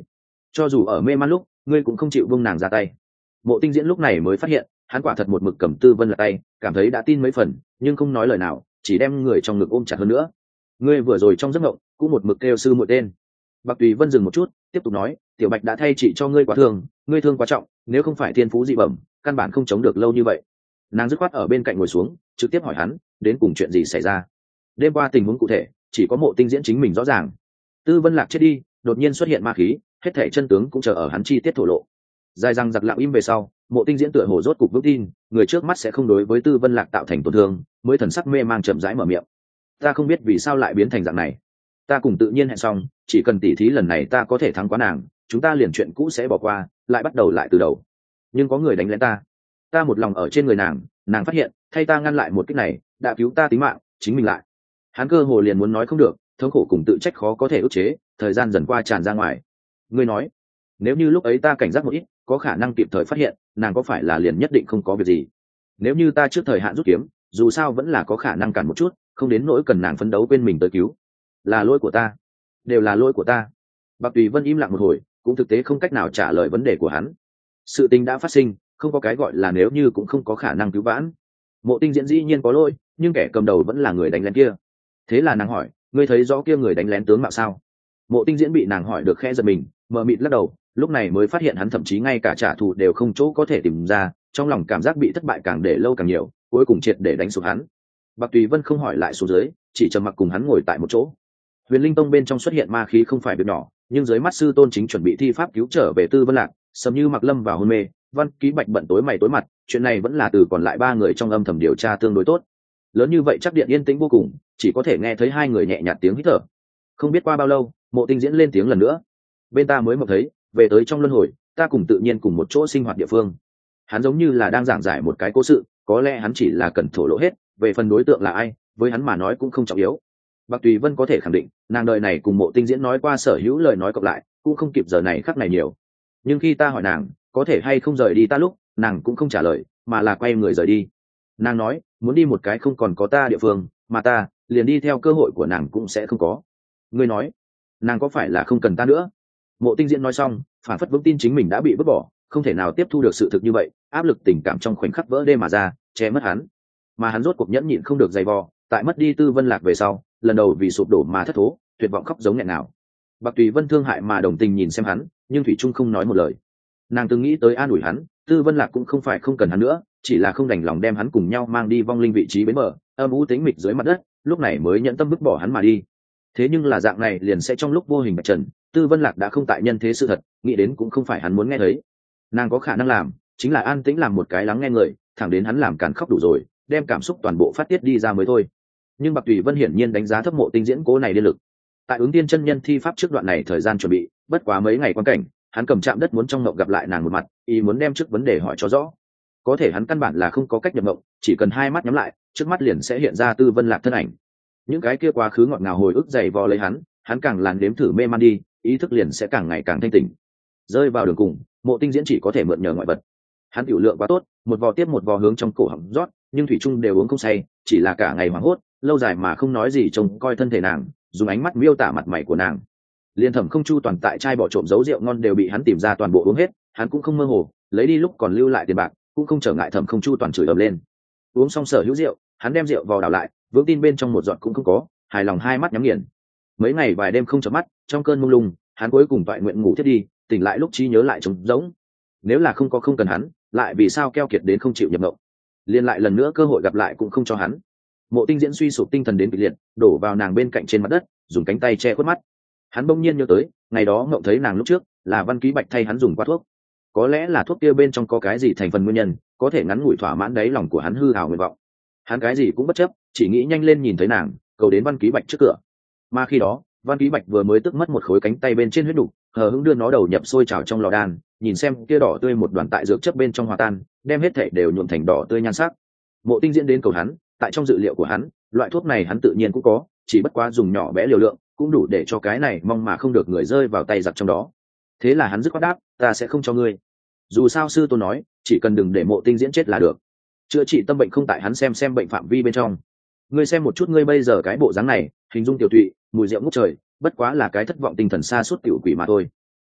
S1: cho dù ở mê man lúc ngươi cũng không chịu buông nàng ra tay. Mộ Tinh Diễn lúc này mới phát hiện hắn quả thật một mực cầm Tư Vân Lạc tay, cảm thấy đã tin mấy phần nhưng không nói lời nào, chỉ đem người trong ngực ôm chặt hơn nữa. Ngươi vừa rồi trong giấc mộng cũng một mực kêu sư muội tên. Bạc Tùy Vân dừng một chút tiếp tục nói, tiểu Bạch đã thay chị cho ngươi quá thương, ngươi thương quá trọng, nếu không phải thiên phú dị bẩm căn bản không chống được lâu như vậy. Nàng dứt khoát ở bên cạnh ngồi xuống trực tiếp hỏi hắn đến cùng chuyện gì xảy ra. Đêm qua tình huống cụ thể chỉ có Mộ Tinh Diễn chính mình rõ ràng. Tư Vân Lạc chết đi, đột nhiên xuất hiện ma khí, hết thảy chân tướng cũng chờ ở hắn chi tiết thổ lộ. Dài răng giặc lặng im về sau, Mộ Tinh Diễn tựa hồ rốt cục vững tin người trước mắt sẽ không đối với Tư Vân Lạc tạo thành tổn thương, mới thần sắc mê mang chậm rãi mở miệng. Ta không biết vì sao lại biến thành dạng này, ta cùng tự nhiên hẹn xong chỉ cần tỉ thí lần này ta có thể thắng quá nàng, chúng ta liền chuyện cũ sẽ bỏ qua, lại bắt đầu lại từ đầu. Nhưng có người đánh lén ta một lòng ở trên người nàng, nàng phát hiện thay ta ngăn lại một kích này đã cứu ta tính mạng, chính mình lại. Hắn cơ hồ liền muốn nói không được, thống khổ cùng tự trách khó có thể ức chế, thời gian dần qua tràn ra ngoài. Ngươi nói nếu như lúc ấy ta cảnh giác một ít, có khả năng kịp thời phát hiện nàng có phải là liền nhất định không có việc gì. Nếu như ta trước thời hạn rút kiếm, dù sao vẫn là có khả năng cản một chút, không đến nỗi cần nàng phấn đấu quên mình tới cứu. Là lỗi của ta, đều là lỗi của ta. Bạc Tùy Vân im lặng một hồi cũng thực tế không cách nào trả lời vấn đề của hắn. Sự tình đã phát sinh, không có cái gọi là nếu như cũng không có khả năng cứu vãn. Mộ Tinh Diễn dĩ nhiên có lỗi, nhưng kẻ cầm đầu vẫn là người đánh lén kia. Thế là nàng hỏi, ngươi thấy rõ kia người đánh lén tướng mạo sao? Mộ Tinh Diễn bị nàng hỏi được khẽ giật mình, mờ mịt lắc đầu, lúc này mới phát hiện hắn thậm chí ngay cả trả thù đều không chỗ có thể tìm ra, trong lòng cảm giác bị thất bại càng để lâu càng nhiều, cuối cùng triệt để đánh sụp hắn. Bạc Tùy Vân không hỏi lại xuống dưới, chỉ trầm mặc cùng hắn ngồi tại một chỗ. Huyền Linh Tông bên trong xuất hiện ma khí không phải việc nhỏ, nhưng dưới mắt sư tôn chính chuẩn bị thi pháp cứu trở về Tư Vân Lạc, Sầm Như Mặc lâm vào hôn mê, Văn Ký Bạch bận tối mày tối mặt, chuyện này vẫn là từ còn lại ba người trong âm thầm điều tra tương đối tốt. Lớn như vậy chắc điện yên tĩnh vô cùng, chỉ có thể nghe thấy hai người nhẹ nhạt tiếng hít thở. Không biết qua bao lâu, Mộ Tinh Diễn lên tiếng lần nữa. Bên ta mới mộng thấy, về tới trong luân hồi, ta cùng tự nhiên cùng một chỗ sinh hoạt địa phương. Hắn giống như là đang giảng giải một cái cố sự, có lẽ hắn chỉ là cần thổ lộ hết, về phần đối tượng là ai, với hắn mà nói cũng không trọng yếu. Bạc Tùy Vân có thể khẳng định, nàng đời này cùng Mộ Tinh Diễn nói qua sở hữu lời nói cộng lại, cũng không kịp giờ này khắc này nhiều. Nhưng khi ta hỏi nàng, có thể hay không rời đi ta lúc, nàng cũng không trả lời, mà là quay người rời đi. Nàng nói, muốn đi một cái không còn có ta địa phương, mà ta liền đi theo cơ hội của nàng cũng sẽ không có. Ngươi nói, nàng có phải là không cần ta nữa? Mộ Tinh Diễn nói xong, phản phất vững tin chính mình đã bị vứt bỏ, không thể nào tiếp thu được sự thực như vậy, áp lực tình cảm trong khoảnh khắc vỡ đê mà ra, che mất hắn. Mà hắn rốt cuộc nhẫn nhịn không được dày vò, tại mất đi Tư Vân Lạc về sau, lần đầu vì sụp đổ mà thất thố, tuyệt vọng khóc giống nghẹn nào. Bạc Tùy Vân thương hại mà đồng tình nhìn xem hắn, nhưng thủy trung không nói một lời. Nàng từng nghĩ tới an ủi hắn, Tư Vân Lạc cũng không phải không cần hắn nữa, chỉ là không đành lòng đem hắn cùng nhau mang đi vong linh vị trí bến bờ, âm u tĩnh mịch dưới mặt đất, lúc này mới nhận tâm vứt bỏ hắn mà đi. Thế nhưng là dạng này liền sẽ trong lúc vô hình bạch trần, Tư Vân Lạc đã không tại nhân thế sự thật, nghĩ đến cũng không phải hắn muốn nghe thấy. Nàng có khả năng làm, chính là an tĩnh làm một cái lắng nghe người, thẳng đến hắn làm càn khóc đủ rồi, đem cảm xúc toàn bộ phát tiết đi ra mới thôi. Nhưng Bạc Tùy Vân hiển nhiên đánh giá thấp Mộ Tinh Diễn cố này điên lực. Tại ứng tiên chân nhân thi pháp trước đoạn này thời gian chuẩn bị, bất quá mấy ngày quan cảnh, hắn cầm chạm đất muốn trong ngộng gặp lại nàng một mặt, ý muốn đem trước vấn đề hỏi cho rõ. Có thể hắn căn bản là không có cách nhập ngộng, chỉ cần hai mắt nhắm lại, trước mắt liền sẽ hiện ra Tư Vân Lạc thân ảnh. Những cái kia quá khứ ngọt ngào hồi ức dày vò lấy hắn càng làn đếm thử mê man đi, ý thức liền sẽ càng ngày càng thanh tỉnh. Rơi vào đường cùng, Mộ Tinh Diễn chỉ có thể mượn nhờ ngoại vật. Hắn tiểu lượng quá tốt, một vò tiếp một vò hướng trong cổ họng rót, nhưng thủy chung đều uống không say, chỉ là cả ngày hoảng hốt, lâu dài mà không nói gì trông coi thân thể nàng, dùng ánh mắt miêu tả mặt mày của nàng. Liên Thẩm Không Chu toàn tại chai bỏ trộm giấu rượu ngon đều bị hắn tìm ra toàn bộ uống hết, hắn cũng không mơ hồ, lấy đi lúc còn lưu lại tiền bạc, cũng không trở ngại Thẩm Không Chu toàn chửi ầm lên. Uống xong sở hữu rượu, hắn đem rượu vò đảo lại, vững tin bên trong một giọt cũng không có, hài lòng hai mắt nhắm nghiền. Mấy ngày vài đêm không chợp mắt, trong cơn mông lung, hắn cuối cùng toại nguyện ngủ thiết đi, tỉnh lại lúc trí nhớ lại trống rỗng. Nếu là không cần hắn, lại vì sao keo kiệt đến không chịu nhập mộng? Liên lại lần nữa cơ hội gặp lại cũng không cho hắn. Mộ Tinh Diễn suy sụp tinh thần đến kịch liệt, đổ vào nàng bên cạnh trên mặt đất, dùng cánh tay che khuất mắt. Hắn bỗng nhiên nhớ tới, ngày đó ngộng thấy nàng lúc trước, là Văn Ký Bạch thay hắn dùng qua thuốc. Có lẽ là thuốc kia bên trong có cái gì thành phần nguyên nhân, có thể ngắn ngủi thỏa mãn đáy lòng của hắn hư hào nguyện vọng. Hắn cái gì cũng bất chấp, chỉ nghĩ nhanh lên nhìn thấy nàng, cầu đến Văn Ký Bạch trước cửa. Mà khi đó, Văn Ký Bạch vừa mới tức mất một khối cánh tay bên trên huyết đủ, hờ hững đưa nó đầu nhập sôi trào trong lò đan, nhìn xem kia đỏ tươi một đoàn tại dược chất bên trong hòa tan, đem hết thảy đều nhuộm thành đỏ tươi nhan sắc. Mộ Tinh Diễn đến cầu hắn, tại trong dự liệu của hắn, loại thuốc này hắn tự nhiên cũng có, chỉ bất quá dùng nhỏ bé liều lượng, cũng đủ để cho cái này mong mà không được người rơi vào tay giặc trong đó. Thế là hắn dứt khoát đáp, ta sẽ không cho ngươi. Dù sao sư tôn nói, chỉ cần đừng để Mộ Tinh Diễn chết là được. Chữa trị tâm bệnh không tại hắn xem bệnh phạm vi bên trong. Ngươi xem một chút ngươi bây giờ cái bộ dáng này, hình dung tiểu tụy, mùi rượu ngút trời, bất quá là cái thất vọng tinh thần xa suốt tiểu quỷ mà thôi.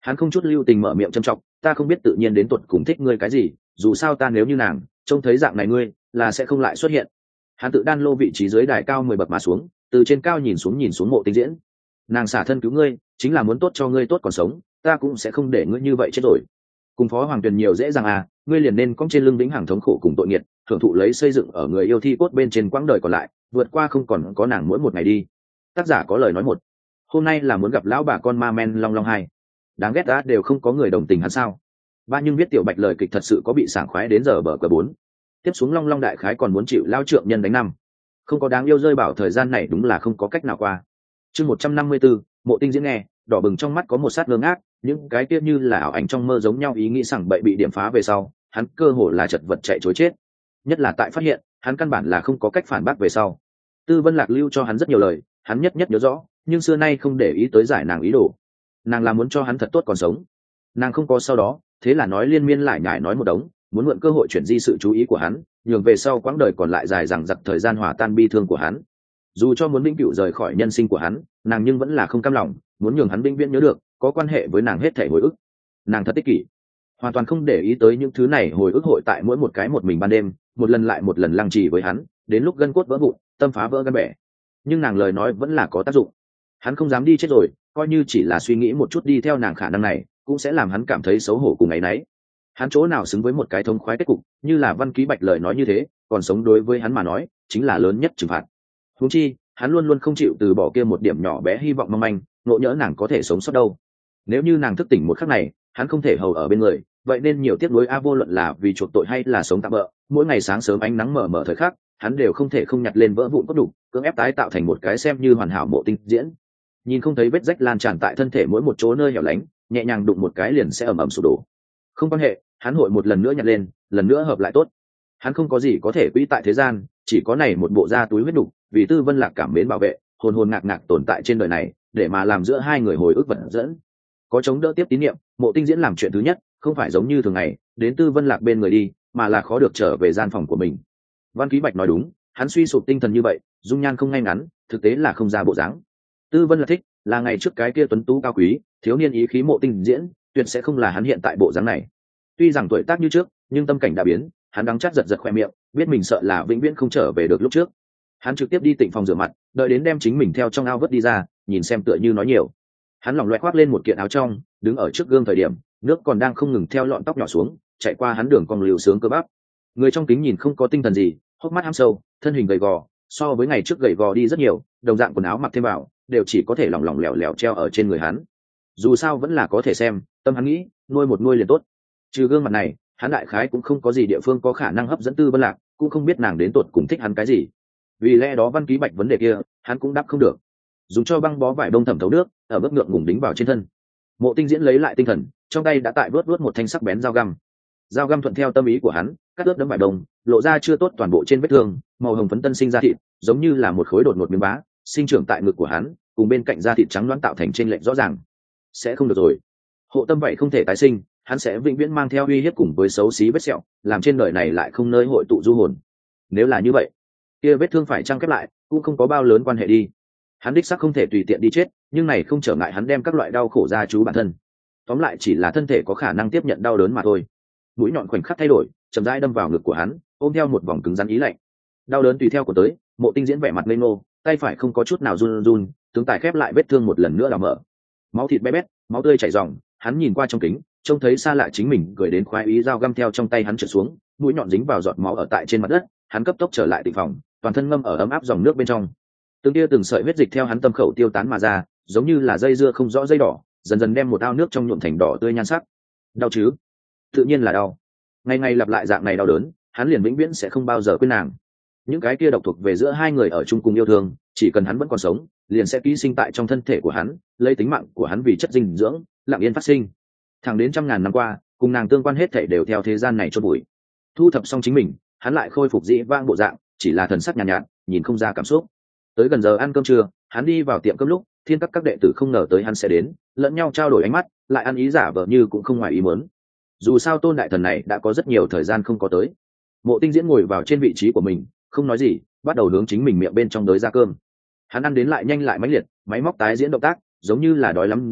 S1: Hắn không chút lưu tình mở miệng châm trọng, ta không biết tự nhiên đến tuột cùng thích ngươi cái gì, dù sao ta nếu như nàng trông thấy dạng này ngươi là sẽ không lại xuất hiện. Hắn tự đan lô vị trí dưới đài cao 10 bậc mà xuống, từ trên cao nhìn xuống Mộ Tinh Diễn. Nàng xả thân cứu ngươi chính là muốn tốt cho ngươi tốt còn sống, ta cũng sẽ không để ngươi như vậy chết rồi. Cùng Phó Hoàng Tuyền nhiều dễ dàng à, ngươi liền nên cong trên lưng vĩnh hằng thống khổ cùng tội nghiệt, thưởng thụ lấy xây dựng ở người yêu thi cốt bên trên quãng đời còn lại, vượt qua không còn có nàng mỗi một ngày đi. Tác giả có lời nói một, hôm nay là muốn gặp lão bà con ma men long long hai. Đáng ghét đã đều không có người đồng tình hắn sao? Ba nhưng viết tiểu Bạch lời kịch thật sự có bị sảng khoái đến giờ bờ cờ 4. Tiếp xuống long long đại khái còn muốn chịu lao trượng nhân đánh năm. Không có đáng yêu rơi bảo thời gian này đúng là không có cách nào qua. Chương 154, Mộ Tinh Diễn nghe, đỏ bừng trong mắt có một sát ngơ ngác, những cái kia như là ảo ảnh trong mơ giống nhau ý nghĩ sảng bậy bị điểm phá về sau, hắn cơ hồ là chật vật chạy trối chết. Nhất là tại phát hiện, hắn căn bản là không có cách phản bác về sau. Tư Vân Lạc lưu cho hắn rất nhiều lời, hắn nhất nhớ rõ, nhưng xưa nay không để ý tới giải nàng ý đồ. Nàng là muốn cho hắn thật tốt còn sống. Nàng không có sau đó, thế là nói liên miên lại nhải nói một đống, muốn mượn cơ hội chuyển di sự chú ý của hắn, nhường về sau quãng đời còn lại dài dằng dặc thời gian hòa tan bi thương của hắn. Dù cho muốn vĩnh cửu rời khỏi nhân sinh của hắn, nàng nhưng vẫn là không cam lòng, muốn nhường hắn vĩnh viễn nhớ được có quan hệ với nàng hết thảy hồi ức. Nàng thật ích kỷ, hoàn toàn không để ý tới những thứ này hồi ức hội tại mỗi một cái một mình ban đêm, một lần lại một lần lăng trì với hắn, đến lúc gân cốt vỡ vụn, tâm phá vỡ gan bẻ. Nhưng nàng lời nói vẫn là có tác dụng. Hắn không dám đi chết rồi, coi như chỉ là suy nghĩ một chút đi theo nàng khả năng này, cũng sẽ làm hắn cảm thấy xấu hổ cùng áy náy. Hắn chỗ nào xứng với một cái thống khoái kết cục, như là Văn Ký Bạch lời nói như thế, còn sống đối với hắn mà nói, chính là lớn nhất trừng phạt. Huống chi, hắn luôn luôn không chịu từ bỏ kia một điểm nhỏ bé hy vọng mong manh, ngộ nhỡ nàng có thể sống sót đâu. Nếu như nàng thức tỉnh một khắc này, hắn không thể hầu ở bên người, vậy nên nhiều tiếc nuối a, vô luận là vì chuộc tội hay là sống tạm bợ, mỗi ngày sáng sớm ánh nắng mờ thời khắc, hắn đều không thể không nhặt lên vỡ vụn cốt đủ, cưỡng ép tái tạo thành một cái xem như hoàn hảo Mộ Tinh Diễn. Nhìn không thấy vết rách lan tràn tại thân thể mỗi một chỗ nơi hẻo lánh, nhẹ nhàng đụng một cái liền sẽ ầm ầm sụp đổ. Không quan hệ, hắn hội một lần nữa nhặt lên, lần nữa hợp lại tốt. Hắn không có gì có thể quỹ tại thế gian, chỉ có này một bộ da túi huyết đục, vì Tư Vân Lạc cảm mến bảo vệ, hồn hồn ngạc ngạc tồn tại trên đời này, để mà làm giữa hai người hồi ức vận dẫn. Có chống đỡ tiếp tín niệm, Mộ Tinh Diễn làm chuyện thứ nhất, không phải giống như thường ngày, đến Tư Vân Lạc bên người đi, mà là khó được trở về gian phòng của mình. Văn Ký Bạch nói đúng, hắn suy sụp tinh thần như vậy, dung nhan không ngay ngắn, thực tế là không ra bộ dáng. Tư Vân Lạc thích, là ngày trước cái kia tuấn tú cao quý, thiếu niên ý khí Mộ Tinh Diễn, tuyệt sẽ không là hắn hiện tại bộ dáng này. Tuy rằng tuổi tác như trước, nhưng tâm cảnh đã biến, hắn đắng chát giật khoe miệng, biết mình sợ là vĩnh viễn không trở về được lúc trước. Hắn trực tiếp đi Tịnh phòng rửa mặt, đợi đến đem chính mình theo trong ao vớt đi ra, nhìn xem tựa như nói nhiều. Hắn lỏng loẹt khoác lên một kiện áo trong, đứng ở trước gương thời điểm, nước còn đang không ngừng theo lọn tóc nhỏ xuống, chạy qua hắn đường cong liều sướng cơ bắp. Người trong kính nhìn không có tinh thần gì, hốc mắt hăm sâu, thân hình gầy gò, so với ngày trước gầy gò đi rất nhiều, đồng dạng quần áo mặc thêm vào, đều chỉ có thể lỏng lỏng lẻo lẻo treo ở trên người hắn. Dù sao vẫn là có thể xem, tâm hắn nghĩ, nuôi một nuôi liền tốt. Trừ gương mặt này, hắn đại khái cũng không có gì địa phương có khả năng hấp dẫn Tư Vân Lạc, cũng không biết nàng đến tột cùng thích hắn cái gì. Vì lẽ đó Văn Ký Bạch vấn đề kia, hắn cũng đáp không được. Dùng cho băng bó vải bông thẩm thấu nước, ở bước ngượng ngùng đính vào trên thân. Mộ Tinh Diễn lấy lại tinh thần, trong tay đã tại vớt một thanh sắc bén dao găm. Dao găm thuận theo tâm ý của hắn, cắt ướp đấm vải bông, lộ ra chưa tốt toàn bộ trên vết thương, màu hồng phấn tân sinh ra thịt, giống như là một khối đột ngột miếng bá, sinh trưởng tại ngực của hắn, cùng bên cạnh da thịt trắng loáng tạo thành trên lệch rõ ràng. Sẽ không được rồi. Hộ tâm vậy không thể tái sinh, hắn sẽ vĩnh viễn mang theo uy hiếp cùng với xấu xí vết sẹo, làm trên đời này lại không nơi hội tụ du hồn. Nếu là như vậy, kia vết thương phải chăng khép lại, cũng không có bao lớn quan hệ đi. Hắn đích xác không thể tùy tiện đi chết, nhưng này không trở ngại hắn đem các loại đau khổ ra chú bản thân. Tóm lại chỉ là thân thể có khả năng tiếp nhận đau đớn mà thôi. Mũi nhọn khoảnh khắc thay đổi, chậm rãi đâm vào ngực của hắn, ôm theo một vòng cứng rắn ý lạnh. Đau đớn tùy theo của tới, Mộ Tinh Diễn vẻ mặt ngây ngô, tay phải không có chút nào run run, tướng tài khép lại vết thương một lần nữa đào mở. Máu thịt bé bét, máu tươi chảy ròng, hắn nhìn qua trong kính, trông thấy xa lạ chính mình gửi đến khoái ý dao găm theo trong tay hắn trượt xuống, mũi nhọn dính vào giọt máu ở tại trên mặt đất, hắn cấp tốc trở lại Tịnh phòng, toàn thân ngâm ở ấm áp dòng nước bên trong. Từng tia từng sợi huyết dịch theo hắn tâm khẩu tiêu tán mà ra, giống như là dây dưa không rõ dây đỏ, dần dần đem một ao nước trong nhuộm thành đỏ tươi nhan sắc. Đau chứ? Tự nhiên là đau. Ngày ngày lặp lại dạng này đau đớn, hắn liền vĩnh viễn sẽ không bao giờ quên nàng. Những cái kia độc thuộc về giữa hai người ở chung cùng yêu thương, chỉ cần hắn vẫn còn sống, liền sẽ ký sinh tại trong thân thể của hắn, lấy tính mạng của hắn vì chất dinh dưỡng, lặng yên phát sinh. Thẳng đến trăm ngàn năm qua, cùng nàng tương quan hết thảy đều theo thế gian này chôn bụi. Thu thập xong chính mình, hắn lại khôi phục dĩ vang bộ dạng, chỉ là thần sắc nhàn nhạt, nhìn không ra cảm xúc. Tới gần giờ ăn cơm trưa, hắn đi vào tiệm cơm lúc, thiên các đệ tử không ngờ tới hắn sẽ đến, lẫn nhau trao đổi ánh mắt, lại ăn ý giả vờ như cũng không ngoài ý muốn. Dù sao Tôn đại thần này đã có rất nhiều thời gian không có tới. Mộ Tinh Diễn ngồi vào trên vị trí của mình, không nói gì, bắt đầu hướng chính mình miệng bên trong đới ra cơm. Hắn ăn đến lại nhanh lại mãnh liệt, máy móc tái diễn động tác, giống như là đói lắm rồi,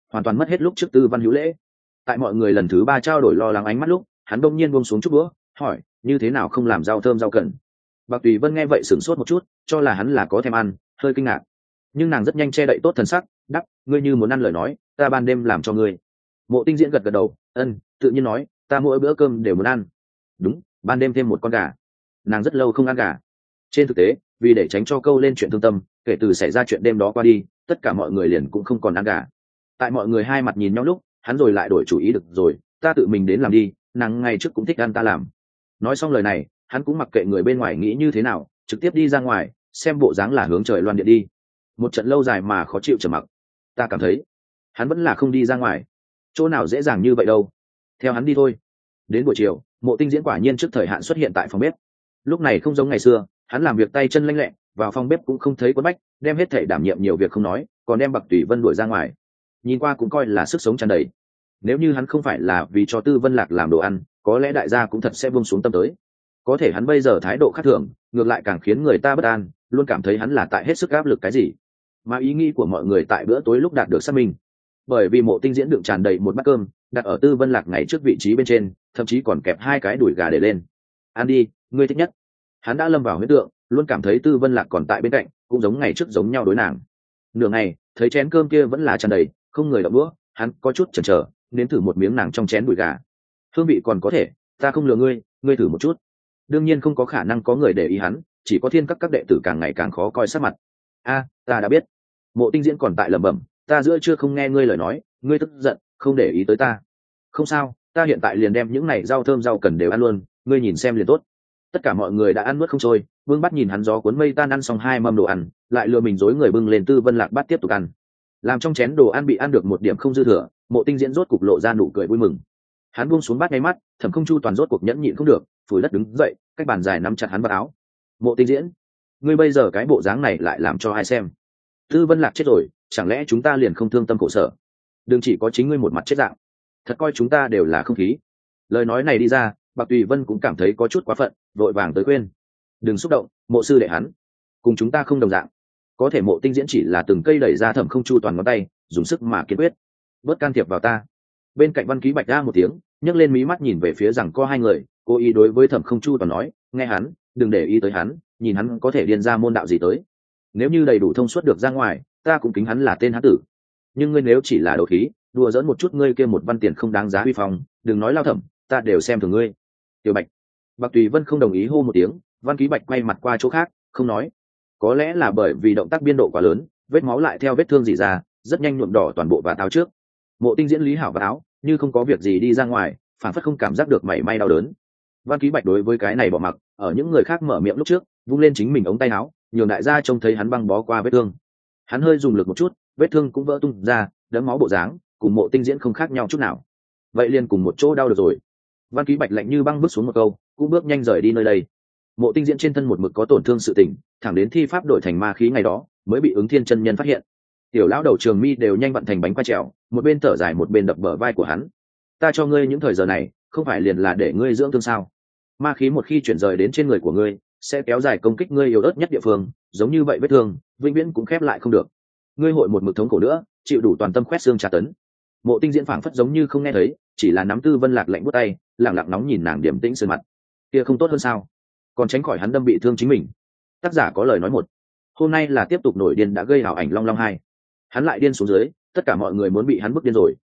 S1: hoàn toàn mất hết lúc trước Tư Văn hữu lễ. Tại mọi người lần thứ 3 trao đổi lo lắng ánh mắt lúc, hắn đông nhiên buông xuống chút đũa, hỏi như thế nào không làm rau thơm rau cần. Bạc Tùy Vân nghe vậy sửng sốt một chút, cho là hắn là có thèm ăn, hơi kinh ngạc. Nhưng nàng rất nhanh che đậy tốt thần sắc, đáp ngươi như muốn ăn lời nói, ta ban đêm làm cho ngươi. Mộ Tinh Diễn gật gật đầu, tự nhiên nói, ta mỗi bữa cơm đều muốn ăn. Đúng, ban đêm thêm một con gà. Nàng rất lâu không ăn gà. Trên thực tế, vì để tránh cho câu lên chuyện thương tâm, kể từ xảy ra chuyện đêm đó qua đi, tất cả mọi người liền cũng không còn ăn gà. Tại mọi người hai mặt nhìn nhau lúc, hắn rồi lại đổi chủ ý, được rồi, ta tự mình đến làm đi, nàng ngày trước cũng thích ăn ta làm. Nói xong lời này, hắn cũng mặc kệ người bên ngoài nghĩ như thế nào, trực tiếp đi ra ngoài, xem bộ dáng là hướng trời loan điện đi. Một trận lâu dài mà khó chịu trầm mặc, ta cảm thấy hắn vẫn là không đi ra ngoài, chỗ nào dễ dàng như vậy đâu, theo hắn đi thôi. Đến buổi chiều, Mộ Tinh Diễn quả nhiên trước thời hạn xuất hiện tại phòng bếp. Lúc này không giống ngày xưa, hắn làm việc tay chân lanh lẹ, vào phòng bếp cũng không thấy quấn bách, đem hết thể đảm nhiệm nhiều việc không nói, còn đem Bạc Tùy Vân đuổi ra ngoài, nhìn qua cũng coi là sức sống tràn đầy. Nếu như hắn không phải là vì cho Tư Vân Lạc làm đồ ăn, có lẽ đại gia cũng thật sẽ buông xuống tâm tới. Có thể hắn bây giờ thái độ khác thường, ngược lại càng khiến người ta bất an, luôn cảm thấy hắn là tại hết sức áp lực cái gì. Mà ý nghĩ của mọi người tại bữa tối lúc đạt được xác minh, bởi vì Mộ Tinh Diễn đựng tràn đầy một bát cơm, đặt ở Tư Vân Lạc ngày trước vị trí bên trên, thậm chí còn kẹp 2 cái đùi gà để lên. Ăn đi, ngươi thích nhất. Hắn đã lâm vào huyễn tượng, luôn cảm thấy Tư Vân Lạc còn tại bên cạnh, cũng giống ngày trước giống nhau đối nàng. Nửa ngày, thấy chén cơm kia vẫn là tràn đầy, không người động đũa, hắn có chút chần chờ, nếm thử một miếng nàng trong chén đùi gà. Hương vị còn có thể, ta không lừa ngươi, ngươi thử một chút. Đương nhiên không có khả năng có người để ý hắn, chỉ có thiên các đệ tử càng ngày càng khó coi sắc mặt. Ta đã biết. Mộ Tinh Diễn còn tại lẩm bẩm, ta giữa chưa không nghe ngươi lời nói, ngươi tức giận, không để ý tới ta. Không sao, ta hiện tại liền đem những này rau thơm rau cần đều ăn luôn, ngươi nhìn xem liền tốt. Tất cả mọi người đã ăn nuốt không trôi, Vương Bắt nhìn hắn gió cuốn mây tan ăn xong 2 mâm đồ ăn, lại lừa mình dối người bưng lên Tư Vân Lạc bát tiếp tục ăn. Làm trong chén đồ ăn bị ăn được một điểm không dư thừa, Mộ Tinh Diễn rốt cục lộ ra nụ cười vui mừng. Hắn buông xuống bát ngay mắt, Thẩm Không Chu toàn rốt cuộc nhẫn nhịn không được, phủi đất đứng dậy, cách bàn dài nắm chặt hắn vào áo. Mộ Tinh Diễn, ngươi bây giờ cái bộ dáng này lại làm cho ai xem? Tư Vân Lạc chết rồi, chẳng lẽ chúng ta liền không thương tâm khổ sở? Đừng chỉ có chính ngươi một mặt chết dạng, thật coi chúng ta đều là không khí. Lời nói này đi ra, Bạc Tùy Vân cũng cảm thấy có chút quá phận, vội vàng tới khuyên. Đừng xúc động, Mộ sư đệ hắn cùng chúng ta không đồng dạng. Có thể Mộ Tinh Diễn chỉ là từng cây đẩy ra Thẩm Không Chu toàn ngón tay, dùng sức mà kiên quyết. Bớt can thiệp vào ta. Bên cạnh Văn Ký Bạch ra một tiếng, nhấc lên mí mắt nhìn về phía rằng có hai người, cố ý đối với Thẩm Không Chu toàn nói, nghe hắn, đừng để ý tới hắn, nhìn hắn có thể điên ra môn đạo gì tới. Nếu như đầy đủ thông suốt được ra ngoài, ta cũng kính hắn là tên hán tử. Nhưng ngươi nếu chỉ là đấu khí, đùa dẫn một chút ngươi kia một văn tiền không đáng giá huy phong, đừng nói lao Thẩm, ta đều xem thường ngươi. Tiểu Bạch. Bạc Tùy Vân không đồng ý hô một tiếng, Văn Ký Bạch quay mặt qua chỗ khác, không nói. Có lẽ là bởi vì động tác biên độ quá lớn, vết máu lại theo vết thương rỉ ra, rất nhanh nhuộm đỏ toàn bộ và táo trước. Mộ Tinh Diễn lý hảo và áo, như không có việc gì đi ra ngoài, phản phất không cảm giác được mảy may đau đớn. Văn Ký Bạch đối với cái này bỏ mặc, ở những người khác mở miệng lúc trước, vung lên chính mình ống tay áo, nhường đại gia trông thấy hắn băng bó qua vết thương. Hắn hơi dùng lực một chút, vết thương cũng vỡ tung ra, đẫm máu bộ dáng, cùng Mộ Tinh Diễn không khác nhau chút nào. Vậy liền cùng một chỗ đau được rồi. Văn Ký Bạch lạnh như băng bước xuống một câu, cũng bước nhanh rời đi nơi đây. Mộ Tinh Diễn trên thân một mực có tổn thương sự tình, thẳng đến thi pháp đổi thành ma khí ngày đó, mới bị Ứng Thiên chân nhân phát hiện. Tiểu lão đầu Trường Mi đều nhanh vận thành bánh qua trèo, một bên thở dài một bên đập bờ vai của hắn. Ta cho ngươi những thời giờ này, không phải liền là để ngươi dưỡng thương sao? Ma khí một khi chuyển rời đến trên người của ngươi, sẽ kéo dài công kích ngươi yếu ớt nhất địa phương, giống như vậy vết thương, vĩnh viễn cũng khép lại không được. Ngươi hội một mực thống khổ nữa, chịu đủ toàn tâm quét xương tra tấn. Mộ Tinh Diễn phảng phất giống như không nghe thấy, chỉ là nắm Tư Vân Lạc lạnh buốt tay, lặng lặng nóng nhìn nàng điềm tĩnh sơn mặt. Kia không tốt hơn sao? Còn tránh khỏi hắn đâm bị thương chính mình. Tác giả có lời nói một. Hôm nay là tiếp tục nổi điên đã gây ảo ảnh Long Long 2. Hắn lại điên xuống dưới, tất cả mọi người muốn bị hắn bức điên rồi.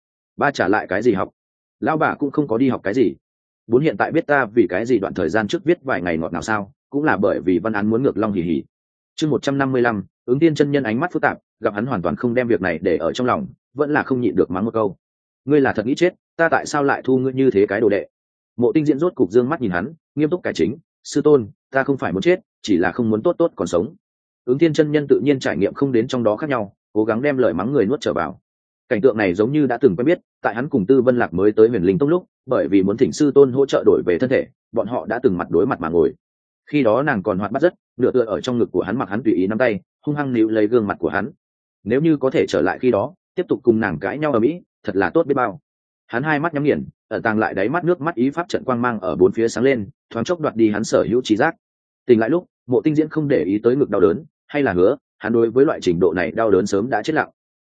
S1: Ba trả lại cái gì học? Lão bà cũng không có đi học cái gì. Bốn hiện tại biết ta vì cái gì đoạn thời gian trước viết vài ngày ngọt nào sao, cũng là bởi vì văn án muốn ngược Long hỉ hỉ. Chương 155, Ứng Tiên chân nhân ánh mắt phức tạp, gặp hắn hoàn toàn không đem việc này để ở trong lòng, vẫn là không nhịn được mắng một câu. Ngươi là thật nghĩ chết, ta tại sao lại thu ngươi như thế cái đồ đệ? Mộ Tinh Diễn rốt cục dương mắt nhìn hắn, nghiêm túc cải chính, sư tôn, ta không phải muốn chết, chỉ là không muốn tốt tốt còn sống. Ứng Thiên chân nhân tự nhiên trải nghiệm không đến trong đó khác nhau, cố gắng đem lời mắng người nuốt trở vào. Cảnh tượng này giống như đã từng quen biết, tại hắn cùng Tư Vân Lạc mới tới Huyền Linh Tông lúc, bởi vì muốn thỉnh sư tôn hỗ trợ đổi về thân thể, bọn họ đã từng mặt đối mặt mà ngồi. Khi đó nàng còn hoạt bát rất, nửa tựa ở trong ngực của hắn, mặc hắn tùy ý nắm tay, hung hăng níu lấy gương mặt của hắn. Nếu như có thể trở lại khi đó, tiếp tục cùng nàng cãi nhau ở mỹ, thật là tốt biết bao. Hắn hai mắt nhắm nghiền, ẩn tàng lại đáy mắt nước mắt ý pháp trận quang mang ở bốn phía sáng lên, thoáng chốc đoạt đi hắn sở hữu trí giác. Tỉnh lại lúc, Mộ Tinh Diễn không để ý tới ngực đau đớn, hay là hứa, hắn đối với loại trình độ này đau đớn sớm đã chết lặng.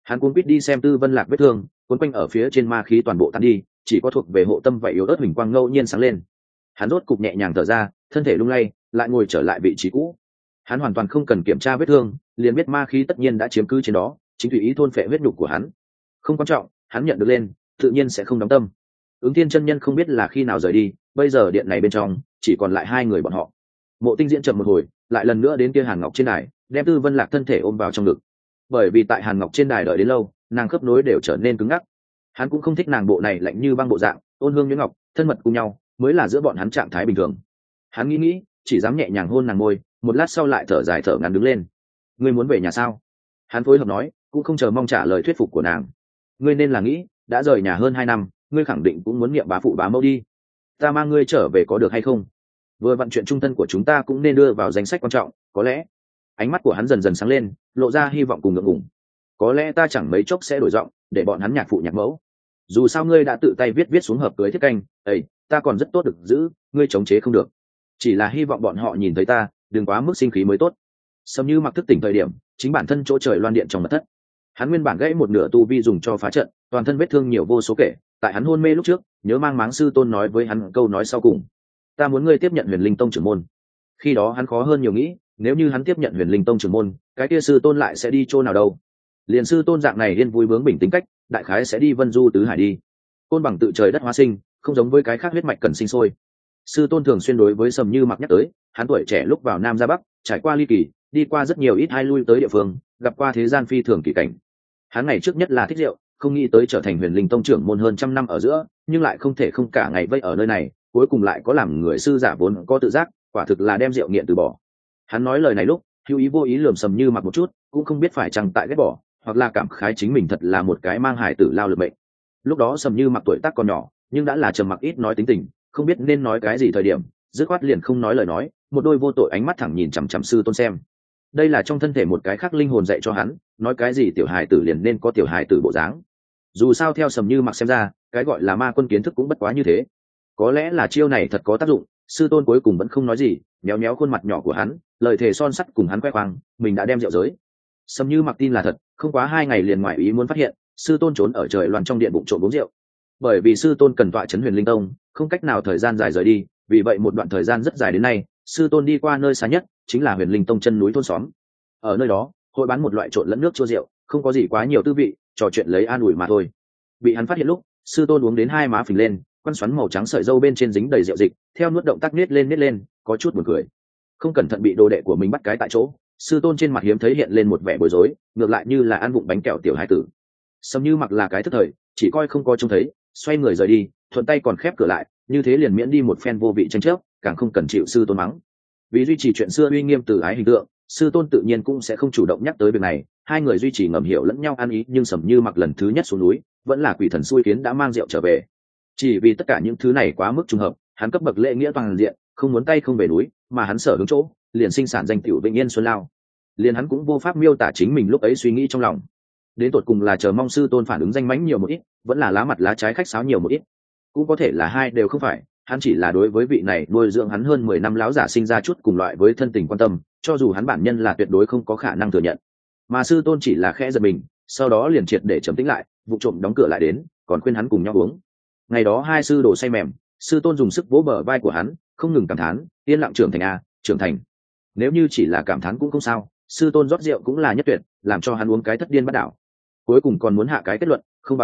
S1: Hắn cuống quýt đi xem Tư Vân Lạc vết thương, cuốn quanh ở phía trên ma khí toàn bộ tan đi, chỉ có thuộc về hộ tâm vậy yếu ớt huỳnh quang ngẫu nhiên sáng lên. Hắn rốt cục nhẹ nhàng thở ra, thân thể lung lay, lại ngồi trở lại vị trí cũ. Hắn hoàn toàn không cần kiểm tra vết thương, liền biết ma khí tất nhiên đã chiếm cứ trên đó, chính tùy ý thôn phệ huyết nhục của hắn. Không quan trọng, hắn nhận được lên, tự nhiên sẽ không đóng tâm. Ứng Thiên chân nhân không biết là khi nào rời đi, bây giờ điện này bên trong chỉ còn lại hai người bọn họ. Mộ Tinh diễn chậm một hồi, lại lần nữa đến kia Hàn Ngọc trên đài, đem Tư Vân Lạc thân thể ôm vào trong ngực. Bởi vì tại Hàn Ngọc trên đài đợi đến lâu, nàng khớp nối đều trở nên cứng ngắc. Hắn cũng không thích nàng bộ này lạnh như băng bộ dạng, ôn hương như ngọc, thân mật cùng nhau, mới là giữa bọn hắn trạng thái bình thường. Hắn nghĩ, chỉ dám nhẹ nhàng hôn nàng môi, một lát sau lại thở dài thở ngắn đứng lên. Ngươi muốn về nhà sao? Hắn phối hợp nói, cũng không chờ mong trả lời thuyết phục của nàng. Ngươi nên là nghĩ, đã rời nhà hơn 2 năm, ngươi khẳng định cũng muốn niệm bá phụ bá mẫu đi. Ta mang ngươi trở về có được hay không? Vừa vặn chuyện trung thân của chúng ta cũng nên đưa vào danh sách quan trọng, có lẽ. Ánh mắt của hắn dần dần sáng lên, lộ ra hy vọng cùng ngượng ngùng. Có lẽ ta chẳng mấy chốc sẽ đổi giọng, để bọn hắn nhạc phụ nhạc mẫu. Dù sao ngươi đã tự tay viết xuống hợp cưới thiết canh, ta còn rất tốt được giữ, ngươi chống chế không được. Chỉ là hy vọng bọn họ nhìn thấy ta, đừng quá mức sinh khí mới tốt. Sầm Như Mặc thức tỉnh thời điểm, chính bản thân chỗ trời loan điện trong mật thất. Hắn nguyên bản gãy một nửa tu vi dùng cho phá trận, toàn thân vết thương nhiều vô số kể. Tại hắn hôn mê lúc trước, nhớ mang máng sư tôn nói với hắn câu nói sau cùng: ta muốn ngươi tiếp nhận Huyền Linh Tông trưởng môn. Khi đó hắn khó hơn nhiều nghĩ, nếu như hắn tiếp nhận Huyền Linh Tông trưởng môn, cái kia sư tôn lại sẽ đi chỗ nào đâu? Liền sư tôn dạng này điên vui bướng bình tính cách, đại khái sẽ đi Vân Du tứ hải đi. Côn bằng tự trời đất hóa sinh, không giống với cái khác huyết mạch cần sinh sôi. Sư tôn thường xuyên đối với Sầm Như Mặc nhắc tới, hắn tuổi trẻ lúc vào Nam ra Bắc, trải qua ly kỳ, đi qua rất nhiều ít hai lui tới địa phương, gặp qua thế gian phi thường kỳ cảnh. Hắn ngày trước nhất là thích rượu, không nghĩ tới trở thành Huyền Linh Tông trưởng môn hơn 100 năm ở giữa, nhưng lại không thể không cả ngày vây ở nơi này, cuối cùng lại có làm người sư giả vốn có tự giác, quả thực là đem rượu nghiện từ bỏ. Hắn nói lời này lúc, hữu ý vô ý lườm Sầm Như Mặc một chút, cũng không biết phải chăng tại ghét bỏ, hoặc là cảm khái chính mình thật là một cái mang hải tử lao lực bệnh. Lúc đó Sầm Như Mặc tuổi tác còn nhỏ, nhưng đã là trầm mặc ít nói tính tình, không biết nên nói cái gì thời điểm, dứt khoát liền không nói lời nói, một đôi vô tội ánh mắt thẳng nhìn chằm chằm sư tôn xem. Đây là trong thân thể một cái khác linh hồn dạy cho hắn, nói cái gì tiểu hài tử liền nên có tiểu hài tử bộ dáng. Dù sao theo Sầm Như Mặc xem ra, cái gọi là ma quân kiến thức cũng bất quá như thế. Có lẽ là chiêu này thật có tác dụng, sư tôn cuối cùng vẫn không nói gì, méo méo khuôn mặt nhỏ của hắn, lời thề son sắt cùng hắn khoe khoang, mình đã đem rượu giới. Sầm Như Mặc tin là thật, không quá 2 ngày liền ngoại ý muốn phát hiện, sư tôn trốn ở trời loan trong điện bụng trộm uống rượu. Bởi vì sư tôn cần tọa trấn Huyền Linh Tông, không cách nào thời gian dài rời đi, vì vậy một đoạn thời gian rất dài đến nay, sư tôn đi qua nơi xa nhất chính là Huyền Linh Tông chân núi thôn xóm. Ở nơi đó, hội bán một loại trộn lẫn nước chua rượu, không có gì quá nhiều tư vị, trò chuyện lấy an ủi mà thôi. Bị hắn phát hiện lúc, sư tôn uống đến hai má phình lên, quăn xoắn màu trắng sợi râu bên trên dính đầy rượu dịch, theo nuốt động tác nết lên, có chút buồn cười. Không cẩn thận bị đồ đệ của mình bắt cái tại chỗ, sư tôn trên mặt hiếm thấy hiện lên một vẻ bối rối, ngược lại như là ăn vụng bánh kẹo tiểu hải tử. Sầm Như Mặc là cái thức thời, chỉ coi không có trông thấy, xoay người rời đi, thuận tay còn khép cửa lại, như thế liền miễn đi một phen vô vị tranh chấp, càng không cần chịu sư tôn mắng. Vì duy trì chuyện xưa uy nghiêm từ ái hình tượng, sư tôn tự nhiên cũng sẽ không chủ động nhắc tới việc này, hai người duy trì ngầm hiểu lẫn nhau ăn ý, nhưng Sầm Như Mặc lần thứ nhất xuống núi, vẫn là quỷ thần xui khiến đã mang rượu trở về. Chỉ vì tất cả những thứ này quá mức trùng hợp, hắn cấp bậc lễ nghĩa toàn diện, không muốn tay không về núi, mà hắn sở hướng chỗ, liền sinh sản danh tiểu Vĩnh Yên Xuân Lao. Liền hắn cũng vô pháp miêu tả chính mình lúc ấy suy nghĩ trong lòng. Đến tột cùng là chờ mong sư tôn phản ứng danh mãnh nhiều một ít, vẫn là lá mặt lá trái khách sáo nhiều một ít. Cũng có thể là hai đều không phải, hắn chỉ là đối với vị này nuôi dưỡng hắn hơn 10 năm láo giả sinh ra chút cùng loại với thân tình quan tâm, cho dù hắn bản nhân là tuyệt đối không có khả năng thừa nhận. Mà sư tôn chỉ là khẽ giật mình, sau đó liền triệt để trầm tĩnh lại, vụ trộm đóng cửa lại đến, còn khuyên hắn cùng nhau uống. Ngày đó hai sư đồ say mềm, sư tôn dùng sức vỗ bờ vai của hắn, không ngừng cảm thán, yên lặng trưởng thành a, trưởng thành. Nếu như chỉ là cảm thán cũng không sao, sư tôn rót rượu cũng là nhất tuyệt, làm cho hắn uống cái thất điên bắt đảo. Cuối cùng còn muốn hạ cái kết luận,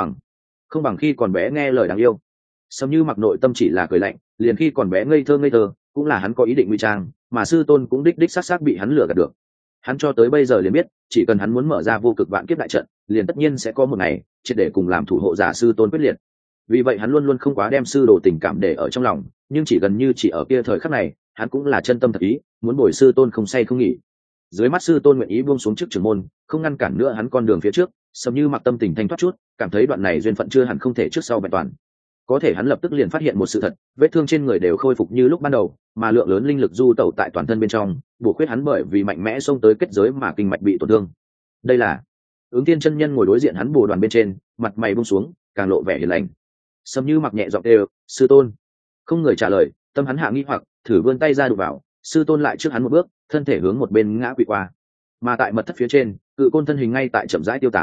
S1: không bằng khi còn bé nghe lời đáng yêu. Sầm Như Mặc nội tâm chỉ là cười lạnh, liền khi còn bé ngây thơ, cũng là hắn có ý định nguy trang, mà sư tôn cũng đích xác bị hắn lừa gạt được. Hắn cho tới bây giờ liền biết, chỉ cần hắn muốn mở ra vô cực vạn kiếp đại trận, liền tất nhiên sẽ có một ngày, triệt để cùng làm thủ hộ giả sư tôn quyết liệt. Vì vậy hắn luôn luôn không quá đem sư đồ tình cảm để ở trong lòng, nhưng chỉ gần như chỉ ở kia thời khắc này, hắn cũng là chân tâm thật ý, muốn bồi sư tôn không say không nghỉ. Dưới mắt sư tôn nguyện ý buông xuống chức trưởng môn, không ngăn cản nữa hắn con đường phía trước, Sầm Như Mặc tâm tình thanh thoát chút, cảm thấy đoạn này duyên phận chưa hẳn không thể trước sau vẹn toàn. Có thể hắn lập tức liền phát hiện một sự thật, vết thương trên người đều khôi phục như lúc ban đầu, mà lượng lớn linh lực du tẩu tại toàn thân bên trong, bổ khuyết hắn bởi vì mạnh mẽ xông tới kết giới mà kinh mạch bị tổn thương. Đây là Ứng Thiên chân nhân ngồi đối diện hắn bồ đoàn bên trên, mặt mày buông xuống, càng lộ vẻ hiền lành. Sầm Như Mặc nhẹ giọng kêu, sư tôn. Không người trả lời, tâm hắn hạ nghi hoặc, thử vươn tay ra đụng vào, sư tôn lại trước hắn một bước, thân thể hướng một bên ngã quỵ qua. Mà tại mật thất phía trên, cự côn thân hình ngay tại chậm rãi tiêu tán,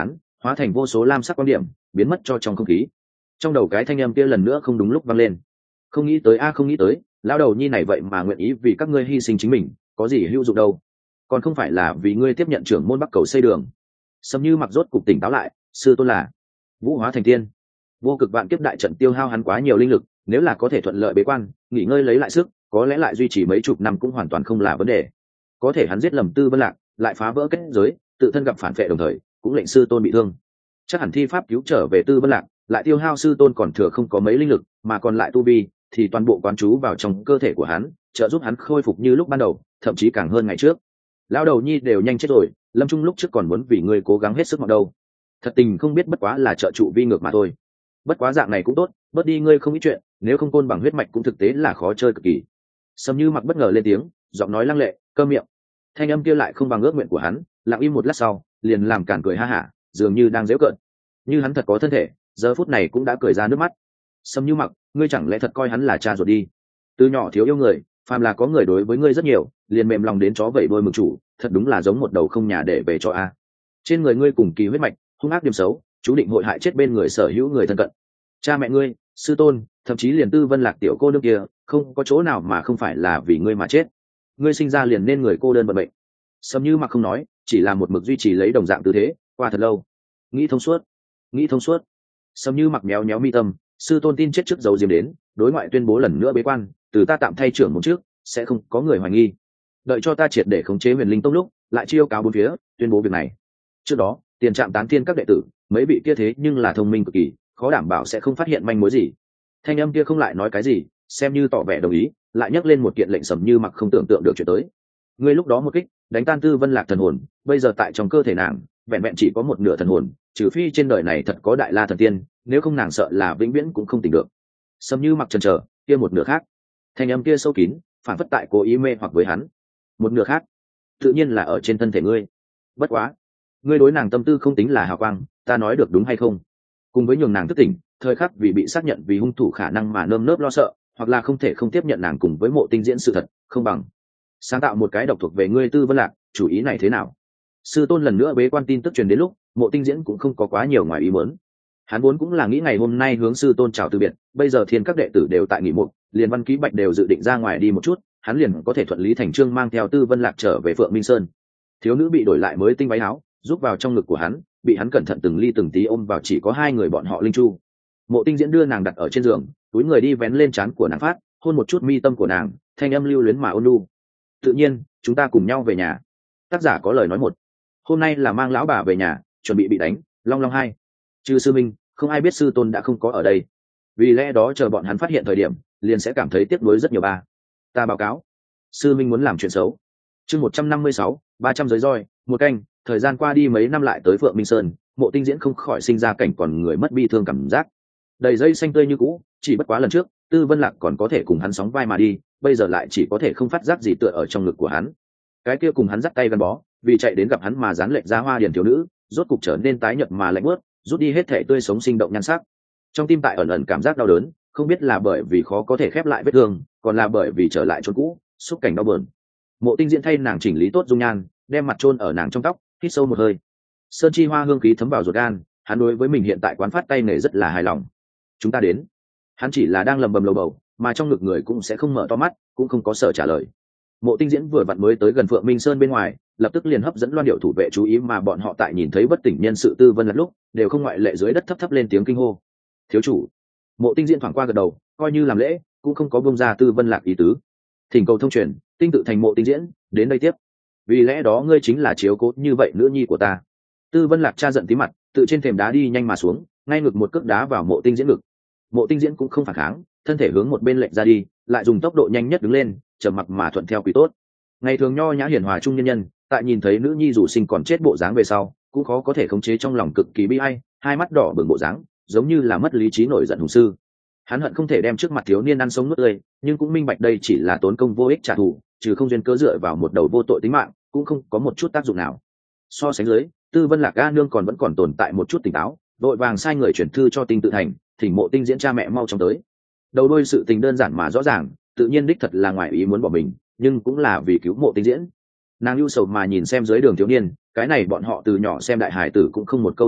S1: hóa thành vô số lam sắc quan điểm biến mất cho trong không khí. Trong đầu cái thanh âm kia lần nữa không đúng lúc vang lên. Không nghĩ tới không nghĩ tới, lão đầu nhi này vậy mà nguyện ý vì các ngươi hy sinh chính mình, có gì hữu dụng đâu, còn không phải là vì ngươi tiếp nhận trưởng môn Bắc Cầu xây đường. Sầm Như Mặc rốt cục tỉnh táo lại, sư tôn là vũ hóa thành tiên, vô cực vạn kiếp đại trận tiêu hao hắn quá nhiều linh lực, nếu là có thể thuận lợi bế quan nghỉ ngơi lấy lại sức, có lẽ lại duy trì mấy chục năm cũng hoàn toàn không là vấn đề. Có thể hắn giết lầm Tư Vân Lạc, lại phá vỡ kết giới, tự thân gặp phản vệ đồng thời cũng lệnh sư tôn bị thương, chắc hẳn thi pháp cứu trở về Tư Vân Lạc, lại tiêu hao sư tôn còn thừa không có mấy linh lực, mà còn lại tu vi thì toàn bộ quán chú vào trong cơ thể của hắn, trợ giúp hắn khôi phục như lúc ban đầu, thậm chí càng hơn ngày trước. Lão đầu nhi đều nhanh chết rồi, Lâm Trung lúc trước còn muốn vì ngươi cố gắng hết sức mặc đâu, thật tình không biết bất quá là trợ trụ vi ngược mà thôi. Bất quá dạng này cũng tốt, bớt đi ngươi không ít chuyện, nếu không côn bằng huyết mạch cũng thực tế là khó chơi cực kỳ. Sầm Như Mặc bất ngờ lên tiếng, giọng nói lăng lệ, câm miệng. Thanh âm kia lại không bằng ước nguyện của hắn, lặng im một lát sau liền làm cản cười ha hả, dường như đang giễu cợt. Như hắn thật có thân thể, giờ phút này cũng đã cười ra nước mắt. Sầm Như Mặc, ngươi chẳng lẽ thật coi hắn là cha ruột đi? Từ nhỏ thiếu yêu người, phàm là có người đối với ngươi rất nhiều, liền mềm lòng đến chó vẩy đuôi mừng chủ, thật đúng là giống một đầu không nhà để về cho a. Trên người ngươi cùng kỳ huyết mạch, hung ác điểm xấu, chú định hội hại chết bên người sở hữu người thân cận. Cha mẹ ngươi, sư tôn, thậm chí liền Tư Vân Lạc tiểu cô nương kia, không có chỗ nào mà không phải là vì ngươi mà chết. Ngươi sinh ra liền nên người cô đơn bận bệnh. Sầm Như Mặc không nói, chỉ là một mực duy trì lấy đồng dạng tư thế, qua thật lâu. Nghĩ thông suốt, nghĩ thông suốt. Sầm Như Mặc méo méo mi tâm, sư tôn tin chết trước dấu diếm đến, đối ngoại tuyên bố lần nữa bế quan, từ ta tạm thay trưởng một trước, sẽ không có người hoài nghi. Đợi cho ta triệt để khống chế Huyền Linh Tông lúc, lại chiêu cáo bốn phía, tuyên bố việc này. Trước đó, tiền trạm tán thiên các đệ tử, mấy vị kia thế nhưng là thông minh cực kỳ, khó đảm bảo sẽ không phát hiện manh mối gì. Thanh âm kia không lại nói cái gì, xem như tỏ vẻ đồng ý, lại nhắc lên một kiện lệnh Sầm Như Mặc không tưởng tượng được chuyện tới. Ngươi lúc đó một kích đánh tan Tư Vân Lạc thần hồn, bây giờ tại trong cơ thể nàng vẹn vẹn chỉ có một nửa thần hồn, trừ phi trên đời này thật có đại la thần tiên, nếu không nàng sợ là vĩnh viễn cũng không tỉnh được. Sầm Như Mặc chần chờ, kia một nửa khác. Thanh âm kia sâu kín, phản phất tại cố ý mê hoặc với hắn. Một nửa khác, tự nhiên là ở trên thân thể ngươi. Bất quá, ngươi đối nàng tâm tư không tính là hào quang, ta nói được đúng hay không? Cùng với nhường nàng thức tỉnh, thời khắc vì bị xác nhận vì hung thủ khả năng mà nơm nớp lo sợ, hoặc là không thể không tiếp nhận nàng cùng với Mộ Tinh diễn sự thật, không bằng sáng tạo một cái độc thuộc về ngươi Tư Vân Lạc, chủ ý này thế nào? Sư tôn lần nữa bế quan tin tức truyền đến lúc, Mộ Tinh diễn cũng không có quá nhiều ngoài ý muốn. Hắn vốn cũng là nghĩ ngày hôm nay hướng sư tôn chào từ biệt, bây giờ thiên các đệ tử đều tại nghỉ mục, liền Văn Ký Bạch đều dự định ra ngoài đi một chút, hắn liền có thể thuận lý thành chương mang theo Tư Vân Lạc trở về Phượng Minh Sơn. Thiếu nữ bị đổi lại mới tinh váy áo, rúc vào trong ngực của hắn, bị hắn cẩn thận từng ly từng tí ôm vào, chỉ có hai người bọn họ linh chu. Mộ Tinh diễn đưa nàng đặt ở trên giường, túi người đi vén lên trán của nàng phát, hôn một chút mi tâm của nàng, thanh âm lưu luyến mà ôn nhu. Tự nhiên, chúng ta cùng nhau về nhà. Tác giả có lời nói một. Hôm nay là mang lão bà về nhà, chuẩn bị đánh, long long hai. Trừ sư minh, không ai biết sư tôn đã không có ở đây. Vì lẽ đó chờ bọn hắn phát hiện thời điểm, liền sẽ cảm thấy tiếc nuối rất nhiều ba. Ta báo cáo, sư minh muốn làm chuyện xấu. Chương 156, 300 giới roi, một canh, thời gian qua đi mấy năm lại tới Phượng Minh Sơn, Mộ Tinh diễn không khỏi sinh ra cảnh còn người mất bi thương cảm giác. Đầy dây xanh tươi như cũ, chỉ bất quá lần trước, Tư Vân Lạc còn có thể cùng hắn sóng vai mà đi, bây giờ lại chỉ có thể không phát giác gì tựa ở trong ngực của hắn. Cái kia cùng hắn dắt tay gắn bó, vì chạy đến gặp hắn mà dán lệnh ra hoa điển thiếu nữ, rốt cục trở nên tái nhợt mà lạnh buốt, rút đi hết thể tươi sống sinh động nhan sắc. Trong tim tại ẩn ẩn cảm giác đau đớn, không biết là bởi vì khó có thể khép lại vết thương, còn là bởi vì trở lại chốn cũ, xúc cảnh đau bờn. Mộ Tinh diễn thay nàng chỉnh lý tốt dung nhan, đem mặt chôn ở nàng trong tóc, hít sâu một hơi. Sơn chi hoa hương khí thấm vào ruột gan, hắn đối với mình hiện tại quán phát tay nghề rất là hài lòng. Chúng ta đến. Hắn chỉ là đang lầm bầm lầu bầu, mà trong ngực người cũng sẽ không mở to mắt, cũng không có sở trả lời. Mộ Tinh diễn vừa vặn mới tới gần Phượng Minh Sơn bên ngoài, lập tức liền hấp dẫn Loan Điệu thủ vệ chú ý, mà bọn họ tại nhìn thấy bất tỉnh nhân sự Tư Vân Lạc lúc, đều không ngoại lệ dưới đất thấp thấp lên tiếng kinh hô. Thiếu chủ. Mộ Tinh diễn thoảng qua gật đầu, coi như làm lễ, cũng không có bông ra Tư Vân Lạc ý tứ. Thỉnh cầu thông truyền, tinh tự thành Mộ Tinh diễn, đến đây tiếp. Vì lẽ đó ngươi chính là chiếu cố như vậy nữ nhi của ta. Tư Vân Lạc cha giận tí mặt, tự trên thềm đá đi nhanh mà xuống, ngay ngực một cước đá vào Mộ Tinh diễn ngực. Mộ Tinh diễn cũng không phản kháng, thân thể hướng một bên lệch ra đi, lại dùng tốc độ nhanh nhất đứng lên, trầm mặc mà thuận theo quý tốt. Ngày thường nho nhã hiền hòa trung nhân nhân, tại nhìn thấy nữ nhi dù sinh còn chết bộ dáng về sau, cũng khó có thể khống chế trong lòng cực kỳ bi ai, hai mắt đỏ bừng bộ dáng, giống như là mất lý trí nổi giận hùng sư. Hắn hận không thể đem trước mặt thiếu niên ăn sống nuốt tươi, nhưng cũng minh bạch đây chỉ là tốn công vô ích trả thù, trừ không duyên cớ dựa vào một đầu vô tội tính mạng, cũng không có một chút tác dụng nào. So sánh dưới, Tư Vân Lạc A nương vẫn còn tồn tại một chút tỉnh táo, vội vàng sai người chuyển thư cho Tinh tự thành, thỉnh Mộ Tinh diễn cha mẹ mau chóng tới. Đầu đuôi sự tình đơn giản mà rõ ràng, tự nhiên đích thật là ngoài ý muốn bỏ mình, nhưng cũng là vì cứu Mộ Tinh diễn. Nàng ưu sầu mà nhìn xem dưới đường thiếu niên, cái này bọn họ từ nhỏ xem đại hải tử cũng không một câu giải thích,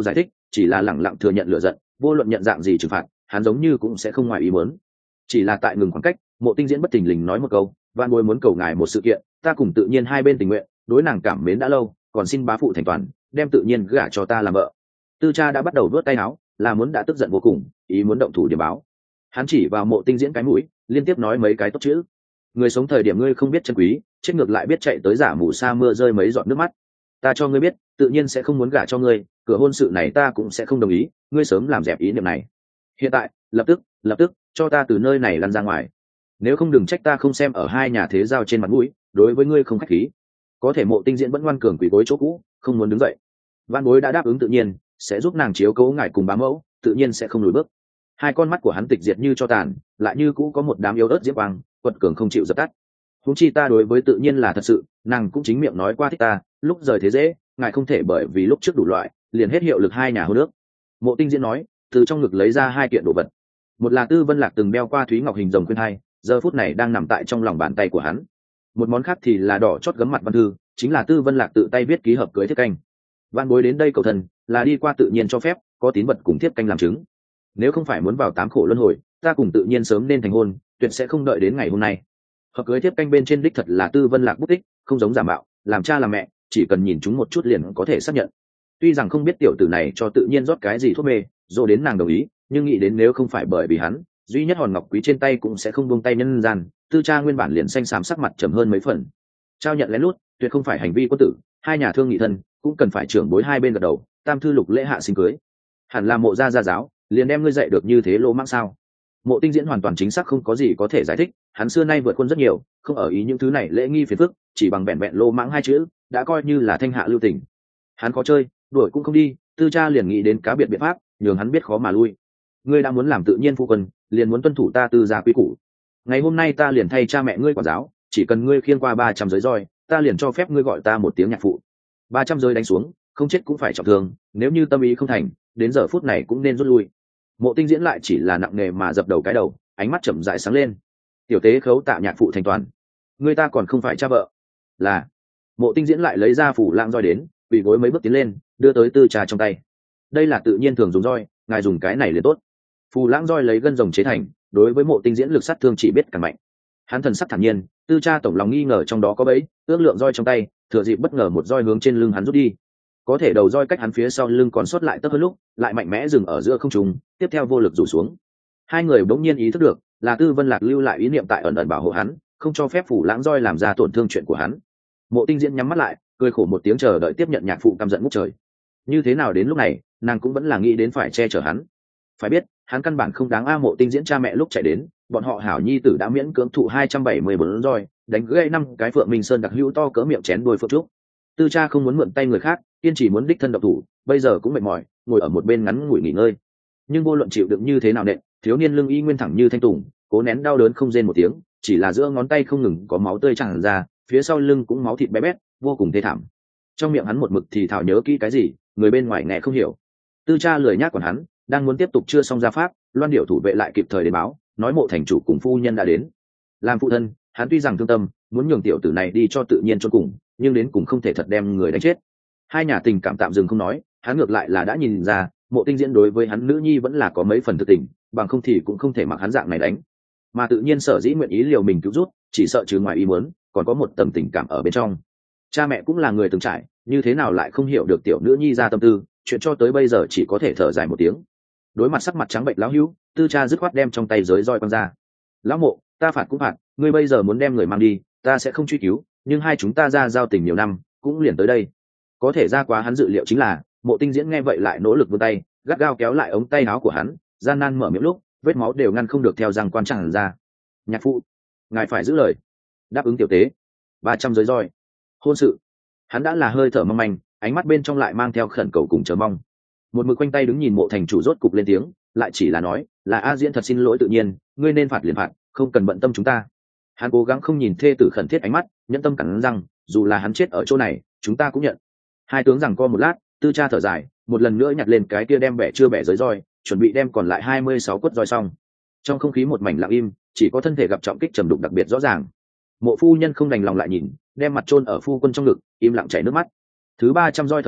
S1: chỉ là lẳng lặng thừa nhận lựa giận, vô luận nhận dạng gì trừng phạt hắn giống như cũng sẽ không ngoài ý muốn. Chỉ là tại ngừng khoảng cách, Mộ Tinh Diễn bất thình lình nói một câu, van bối muốn cầu ngài một sự kiện, ta cùng tự nhiên hai bên tình nguyện, đối nàng cảm mến đã lâu, còn xin bá phụ thành toàn, đem tự nhiên gả cho ta làm vợ. Tư Cha đã bắt đầu vớt tay áo, là muốn đã tức giận vô cùng, ý muốn động thủ điểm báo. Hắn chỉ vào Mộ Tinh Diễn cái mũi, liên tiếp nói mấy cái tốt chữ. Người sống thời điểm ngươi không biết trân quý, chết ngược lại biết chạy tới giả mù sa mưa rơi mấy giọt nước mắt. Ta cho ngươi biết, tự nhiên sẽ không muốn gả cho ngươi, cửa hôn sự này ta cũng sẽ không đồng ý, ngươi sớm làm dẹp ý niệm này. Hiện tại, lập tức cho ta từ nơi này lăn ra ngoài. Nếu không đừng trách ta không xem ở hai nhà thế giao trên mặt mũi, đối với ngươi không khách khí. Có thể Mộ Tinh Diễn vẫn ngoan cường quỳ gối chỗ cũ, không muốn đứng dậy. Văn bối đã đáp ứng tự nhiên sẽ giúp nàng chiếu cố ngài cùng bá mẫu, tự nhiên sẽ không lùi bước. Hai con mắt của hắn tịch diệt như cho tàn, lại như cũ có một đám yếu ớt diễm quang quật cường không chịu dập tắt. Huống chi ta đối với tự nhiên là thật sự, nàng cũng chính miệng nói qua thích ta, lúc rời thế dễ, ngài không thể bởi vì lúc trước đủ loại liền hết hiệu lực hai nhà hôn nước. Mộ Tinh Diễn nói, từ trong ngực lấy ra hai kiện đồ vật. Một là Tư Vân Lạc từng đeo qua thúy ngọc hình rồng khuyên hai, giờ phút này đang nằm tại trong lòng bàn tay của hắn. Một món khác thì là đỏ chót gấm mặt văn thư, chính là Tư Vân Lạc tự tay viết ký hợp cưới thiếp canh. Van bối đến đây cầu thần, là đi qua tự nhiên cho phép, có tín vật cùng thiếp canh làm chứng. Nếu không phải muốn vào tám khổ luân hồi, ta cùng tự nhiên sớm nên thành hôn, tuyệt sẽ không đợi đến ngày hôm nay. Hợp cưới thiếp canh bên trên đích thật là Tư Vân Lạc bút tích, không giống giả mạo, làm cha làm mẹ chỉ cần nhìn chúng một chút liền có thể xác nhận. Tuy rằng không biết tiểu tử này cho tự nhiên rót cái gì thuốc mê, rồi đến nàng đồng ý, nhưng nghĩ đến nếu không phải bởi vì hắn, duy nhất hòn ngọc quý trên tay cũng sẽ không buông tay nhân gian. Tư Cha nguyên bản liền xanh xám sắc mặt trầm hơn mấy phần. Trao nhận lén lút tuyệt không phải hành vi quân tử, hai nhà thương nghị thân cũng cần phải trưởng bối hai bên gật đầu, tam thư lục lễ hạ sinh cưới. Hẳn là Mộ gia gia giáo liền đem ngươi dạy được như thế lỗ mãng sao? Mộ Tinh Diễn hoàn toàn chính xác không có gì có thể giải thích, hắn xưa nay vượt quân rất nhiều, không ở ý những thứ này lễ nghi phiền phức, chỉ bằng vẹn vẹn lỗ mãng hai chữ đã coi như là thanh hạ lưu tình. Hắn khó chơi, đuổi cũng không đi, Tư Cha liền nghĩ đến cá biệt biện pháp, nhường hắn biết khó mà lui. Ngươi đã muốn làm tự nhiên phu quân, liền muốn tuân thủ ta Tư gia quy củ. Ngày hôm nay ta liền thay cha mẹ ngươi quản giáo, chỉ cần ngươi khiêng qua 300 giới roi, ta liền cho phép ngươi gọi ta một tiếng nhạc phụ. 300 giới đánh xuống, không chết cũng phải trọng thương, nếu như tâm ý không thành, đến giờ phút này cũng nên rút lui. Mộ Tinh Diễn lại chỉ là nặng nề mà dập đầu cái đầu, ánh mắt chậm rãi sáng lên. Tiểu tế khấu tạ nhạc phụ thành toàn. Ngươi ta còn không phải cha vợ. Là. Mộ Tinh Diễn lại lấy ra phủ lạng roi đến, quỳ gối mấy bước tiến lên, đưa tới Tư Cha trong tay. Đây là tự nhiên thường dùng roi, ngài dùng cái này liền tốt. Phù lãng roi lấy gân rồng chế thành, đối với Mộ Tinh Diễn lực sát thương chỉ biết càng mạnh. Hắn thần sắc thản nhiên, Tư Cha tổng lòng nghi ngờ trong đó có bẫy, ước lượng roi trong tay, thừa dịp bất ngờ một roi hướng trên lưng hắn rút đi. Có thể đầu roi cách hắn phía sau lưng còn sót lại tấp hơn lúc, lại mạnh mẽ dừng ở giữa không trung, tiếp theo vô lực rủ xuống. Hai người bỗng nhiên ý thức được, là Tư Vân Lạc lưu lại ý niệm tại ẩn ẩn bảo hộ hắn, không cho phép phủ lãng roi làm ra tổn thương chuyện của hắn. Mộ Tinh Diễn nhắm mắt lại, cười khổ một tiếng chờ đợi tiếp nhận nhạc phụ căm giận ngút trời. Như thế nào đến lúc này, nàng cũng vẫn là nghĩ đến phải che chở hắn. Phải biết, hắn căn bản không đáng a. Mộ Tinh Diễn cha mẹ lúc chạy đến, bọn họ hảo nhi tử đã miễn cưỡng thụ 274 roi, đánh gãy 5 cái Phượng Minh Sơn đặc hữu to cỡ miệng chén đôi phượng trúc. Tư Cha không muốn mượn tay người khác, kiên trì muốn đích thân độc thủ, bây giờ cũng mệt mỏi, ngồi ở một bên ngắn ngủi nghỉ ngơi. Nhưng vô luận chịu đựng như thế nào nện, thiếu niên lưng y nguyên thẳng như thanh tùng, cố nén đau đớn không rên một tiếng, chỉ là giữa ngón tay không ngừng có máu tươi tràn ra, phía sau lưng cũng máu thịt bé bét, vô cùng thê thảm. Trong miệng hắn một mực thì thảo nhớ kỹ cái gì, người bên ngoài nghe không hiểu. Tư Cha lười nhác còn hắn, đang muốn tiếp tục chưa xong ra pháp, Loan Điểu thủ vệ lại kịp thời đến báo, nói Mộ thành chủ cùng phu nhân đã đến. Làm phụ thân, hắn tuy rằng thương tâm, muốn nhường tiểu tử này đi cho tự nhiên chôn cùng, nhưng đến cùng không thể thật đem người đánh chết. Hai nhà tình cảm tạm dừng không nói, hắn ngược lại là đã nhìn ra, Mộ Tinh Diễn đối với hắn nữ nhi vẫn là có mấy phần thực tình, bằng không thì cũng không thể mặc hắn dạng này đánh. Mà tự nhiên sở dĩ nguyện ý liều mình cứu rút, chỉ sợ trừ ngoài ý muốn, còn có một tầng tình cảm ở bên trong. Cha mẹ cũng là người từng trải, như thế nào lại không hiểu được tiểu nữ nhi ra tâm tư, chuyện cho tới bây giờ chỉ có thể thở dài một tiếng. Đối mặt sắc mặt trắng bệnh lão hữu, Tư Cha dứt khoát đem trong tay giới roi quăng ra. Lão Mộ, ta phạt cũng phạt, ngươi bây giờ muốn đem người mang đi, ta sẽ không truy cứu, nhưng hai chúng ta ra giao tình nhiều năm, cũng liền tới đây. Có thể ra quá hắn dự liệu chính là, Mộ Tinh Diễn nghe vậy lại nỗ lực vươn tay, gắt gao kéo lại ống tay áo của hắn, gian nan mở miệng lúc, vết máu đều ngăn không được theo răng quan tràn ra. Nhạc phụ, ngài phải giữ lời, đáp ứng tiểu tế. 300 giới roi, hôn sự. Hắn đã là hơi thở mong manh, ánh mắt bên trong lại mang theo khẩn cầu cùng chờ mong. Một mực quanh tay đứng nhìn Mộ thành chủ rốt cục lên tiếng, lại chỉ là nói, là A Diễn thật xin lỗi tự nhiên, ngươi nên phạt liền phạt, không cần bận tâm chúng ta. Hắn cố gắng không nhìn thê tử khẩn thiết ánh mắt, nhẫn tâm cắn răng, dù là hắn chết ở chỗ này, chúng ta cũng nhận. Hai tướng rằng co một lát, Tư Cha thở dài, một lần nữa nhặt lên cái kia đem bẻ chưa bẻ giới roi, chuẩn bị đem còn lại 26 quất roi xong. Trong không khí một mảnh lặng im, chỉ có thân thể gặp trọng kích trầm đục đặc biệt rõ ràng. Mộ phu nhân không đành lòng lại nhìn, đem mặt chôn ở phu quân trong ngực, im lặng chảy nước mắt. Thứ 300 roi thời điểm,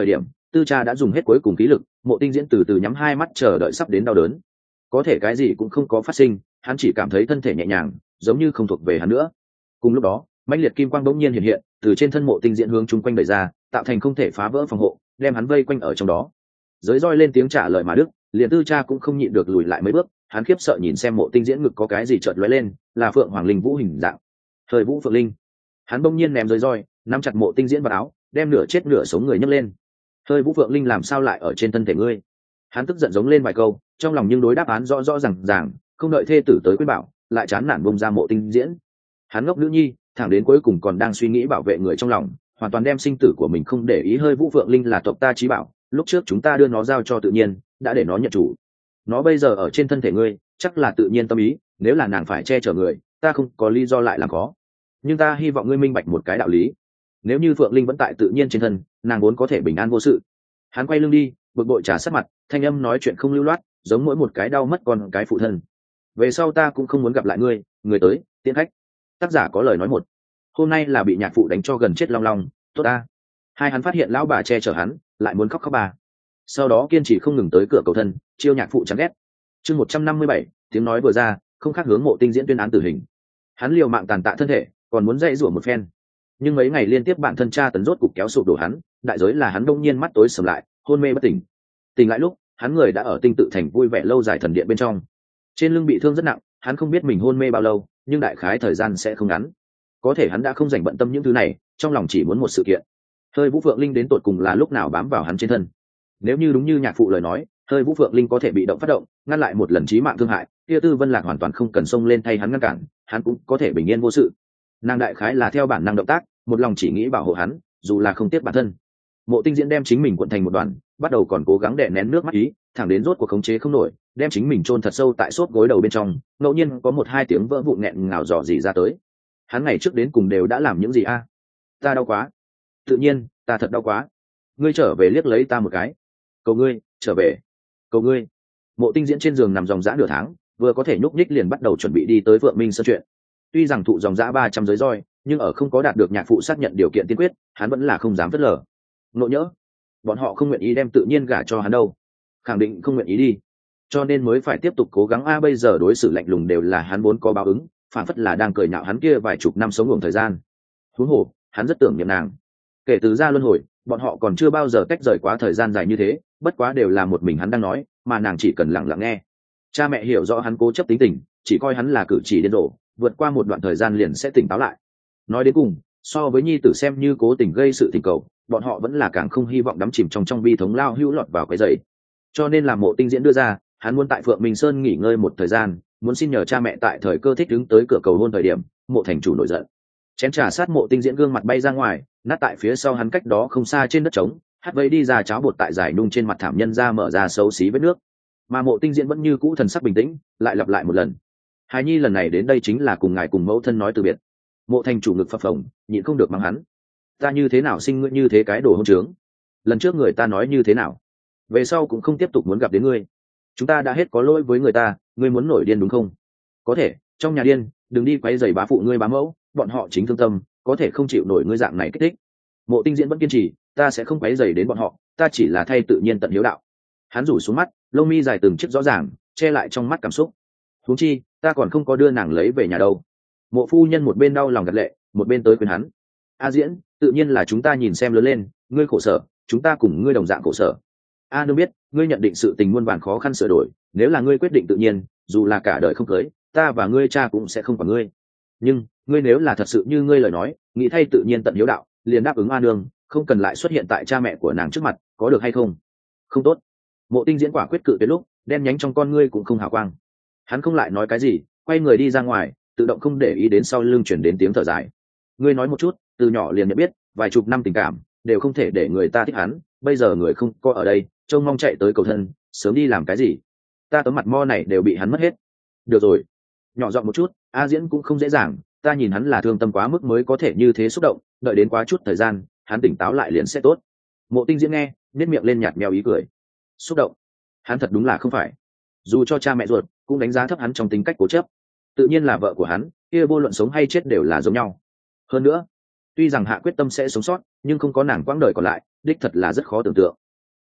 S1: tư cha đã dùng hết cuối cùng khí lực, Mộ Tinh Diễn từ từ nhắm hai mắt chờ đợi sắp đến đau đớn. Có thể cái gì cũng không có phát sinh, hắn chỉ cảm thấy thân thể nhẹ nhàng, giống như không thuộc về hắn nữa. Cùng lúc đó, mãnh liệt kim quang bỗng nhiên hiện hiện, từ trên thân Mộ Tinh Diễn hướng chung quanh đẩy ra, tạo thành không thể phá vỡ phòng hộ, đem hắn vây quanh ở trong đó. Giới roi lên tiếng trả lời mà đức, liền tư cha cũng không nhịn được lùi lại mấy bước, hắn khiếp sợ nhìn xem Mộ Tinh Diễn ngực có cái gì chợt lóe lên, là Phượng Hoàng Linh Vũ hình dạng. Thời Vũ Phượng Linh. Hắn bỗng nhiên ném giới roi, nắm chặt Mộ Tinh Diễn vào áo, đem nửa chết nửa sống người nhấc lên. Thời Vũ Phượng Linh làm sao lại ở trên thân thể ngươi? Hắn tức giận giống lên vài câu, trong lòng nhưng đối đáp án rõ rõ ràng, không đợi thê tử tới quyết bảo, lại chán nản bông ra Mộ Tinh Diễn. Hắn ngốc nữ nhi, thẳng đến cuối cùng còn đang suy nghĩ bảo vệ người trong lòng, hoàn toàn đem sinh tử của mình không để ý. Hơi Vũ Phượng Linh là tộc ta chí bảo, lúc trước chúng ta đưa nó giao cho tự nhiên, đã để nó nhận chủ. Nó bây giờ ở trên thân thể ngươi, chắc là tự nhiên tâm ý, nếu là nàng phải che chở người, ta không có lý do lại làm khó. Nhưng ta hy vọng ngươi minh bạch một cái đạo lý, nếu như Phượng Linh vẫn tại tự nhiên trên thân, nàng vốn có thể bình an vô sự. Hắn quay lưng đi, bực bội trà sát mặt, thanh âm nói chuyện không lưu loát, giống mỗi một cái đau mất con cái phụ thân. Về sau ta cũng không muốn gặp lại ngươi. Người tới, tiễn khách. Tác giả có lời nói một. Hôm nay là bị nhạc phụ đánh cho gần chết long long, tốt ta. Hai hắn phát hiện lão bà che chở hắn, lại muốn khóc bà. Sau đó kiên trì không ngừng tới cửa cầu thân, chiêu nhạc phụ chán ghét. Chương 157, tiếng nói vừa ra, không khác hướng Mộ Tinh Diễn tuyên án tử hình. Hắn liều mạng tàn tạ thân thể, còn muốn dạy rủa một phen. Nhưng mấy ngày liên tiếp bản thân tra tấn rốt cục kéo sụp đổ hắn, đại giới là hắn đông nhiên mắt tối sầm lại, hôn mê bất tỉnh. Tỉnh lại lúc, hắn người đã ở Tinh Tự Thành vui vẻ lâu dài thần điện bên trong. Trên lưng bị thương rất nặng, hắn không biết mình hôn mê bao lâu, nhưng đại khái thời gian sẽ không ngắn. Có thể hắn đã không dành bận tâm những thứ này, trong lòng chỉ muốn một sự kiện. Hơi Vũ Phượng Linh đến tột cùng là lúc nào bám vào hắn trên thân? Nếu như đúng như nhạc phụ lời nói, Hơi Vũ Phượng Linh có thể bị động phát động, ngăn lại một lần chí mạng thương hại, kia Tư Vân Lạc hoàn toàn không cần xông lên thay hắn ngăn cản, hắn cũng có thể bình yên vô sự. Nàng đại khái là theo bản năng động tác, một lòng chỉ nghĩ bảo hộ hắn, dù là không tiếc bản thân. Mộ Tinh Diễn đem chính mình cuộn thành một đoàn, bắt đầu còn cố gắng đè nén nước mắt ý, thẳng đến rốt cuộc khống chế không nổi, đem chính mình chôn thật sâu tại xốp gối đầu bên trong, ngẫu nhiên có một hai tiếng vỡ vụn nghẹn ngào dò dỉ ra tới. Hắn ngày trước đến cùng đều đã làm những gì a? Ta đau quá. Tự nhiên, ta thật đau quá. Ngươi trở về liếc lấy ta một cái. Cầu ngươi, trở về. Cầu ngươi. Mộ Tinh Diễn trên giường nằm dòng dã nửa tháng, vừa có thể nhúc nhích liền bắt đầu chuẩn bị đi tới Vượng Minh Sơn chuyện. Tuy rằng thụ dòng dã 300 giới roi, nhưng ở không có đạt được nhạc phụ xác nhận điều kiện tiên quyết, hắn vẫn là không dám phớt lờ. Nộ nhỡ, bọn họ không nguyện ý đem tự nhiên gả cho hắn đâu, khẳng định không nguyện ý đi, cho nên mới phải tiếp tục cố gắng. Bây giờ đối xử lạnh lùng đều là hắn vốn có báo ứng, phản phất là đang cười nhạo hắn kia vài chục năm sống ngủ thời gian. Huống hồ, hắn rất tưởng niệm nàng. Kể từ ra luân hồi, bọn họ còn chưa bao giờ tách rời quá thời gian dài như thế, bất quá đều là một mình hắn đang nói, mà nàng chỉ cần lặng lặng nghe. Cha mẹ hiểu rõ hắn cố chấp tính tình, chỉ coi hắn là cử chỉ điên rồ, vượt qua một đoạn thời gian liền sẽ tỉnh táo lại. Nói đến cùng, so với nhi tử xem như cố tình gây sự tình cầu, bọn họ vẫn là càng không hy vọng đắm chìm trong bi thống lao hữu lọt vào cái dậy. Cho nên là Mộ Tinh Diễn đưa ra, hắn muốn tại Phượng Minh Sơn nghỉ ngơi một thời gian, muốn xin nhờ cha mẹ tại thời cơ thích đứng tới cửa cầu hôn thời điểm. Mộ thành chủ nổi giận, chén trà sát Mộ Tinh Diễn gương mặt bay ra ngoài, nát tại phía sau hắn cách đó không xa trên đất trống, hắt vây đi ra cháo bột tại giải nung trên mặt thảm nhân ra mở ra xấu xí vết nước. Mà Mộ Tinh Diễn vẫn như cũ thần sắc bình tĩnh, lại lặp lại một lần: hài nhi lần này đến đây chính là cùng ngài cùng mẫu thân nói từ biệt. Mộ thành chủ ngực phập phồng, nhịn không được mắng hắn: ta như thế nào sinh ngươi như thế cái đồ hỗn trướng? Lần trước người ta nói như thế nào? Về sau cũng không tiếp tục muốn gặp đến ngươi. Chúng ta đã hết có lỗi với người ta, ngươi muốn nổi điên đúng không? Có thể, trong nhà điên, đừng đi quấy rầy bá phụ ngươi bá mẫu, bọn họ chính thương tâm, có thể không chịu nổi ngươi dạng này kích thích. Mộ Tinh Diễn vẫn kiên trì: ta sẽ không quấy rầy đến bọn họ, ta chỉ là thay tự nhiên tận hiếu đạo. Hắn rủ xuống mắt, lông mi dài từng chiếc rõ ràng, che lại trong mắt cảm xúc. Huống chi, ta còn không có đưa nàng lấy về nhà đâu. Mộ phu nhân một bên đau lòng gật lệ, một bên tới khuyên hắn: a Diễn, tự nhiên là chúng ta nhìn xem lớn lên, ngươi khổ sở, chúng ta cùng ngươi đồng dạng khổ sở. A nương biết, ngươi nhận định sự tình muôn vàn khó khăn sửa đổi, nếu là ngươi quyết định tự nhiên, dù là cả đời không cưới, ta và ngươi cha cũng sẽ không quản ngươi. Nhưng, ngươi nếu là thật sự như ngươi lời nói, nghĩ thay tự nhiên tận hiếu đạo, liền đáp ứng A nương, không cần lại xuất hiện tại cha mẹ của nàng trước mặt, có được hay không? Không tốt. Mộ Tinh Diễn quả quyết cự tuyệt lúc, đen nhánh trong con ngươi cũng không hào quang. Hắn không lại nói cái gì, quay người đi ra ngoài, tự động không để ý đến sau lưng chuyển đến tiếng thở dài. Ngươi nói một chút, từ nhỏ liền nhận biết, vài chục năm tình cảm đều không thể để người ta thích hắn, bây giờ người không có ở đây, trông mong chạy tới cầu thân, sớm đi làm cái gì? Ta tấm mặt mo này đều bị hắn mất hết. Được rồi, nhỏ giọng một chút, A Diễn cũng không dễ dàng, ta nhìn hắn là thương tâm quá mức mới có thể như thế xúc động, đợi đến quá chút thời gian, hắn tỉnh táo lại liền sẽ tốt. Mộ Tinh Diễn nghe, nét miệng lên nhạt mèo ý cười. Xúc động? Hắn thật đúng là không phải. Dù cho cha mẹ ruột cũng đánh giá thấp hắn trong tính cách cố chấp. Tự nhiên là vợ của hắn, kia vô luận sống hay chết đều là giống nhau. Hơn nữa, tuy rằng hạ quyết tâm sẽ sống sót, nhưng không có nàng quãng đời còn lại, đích thật là rất khó tưởng tượng.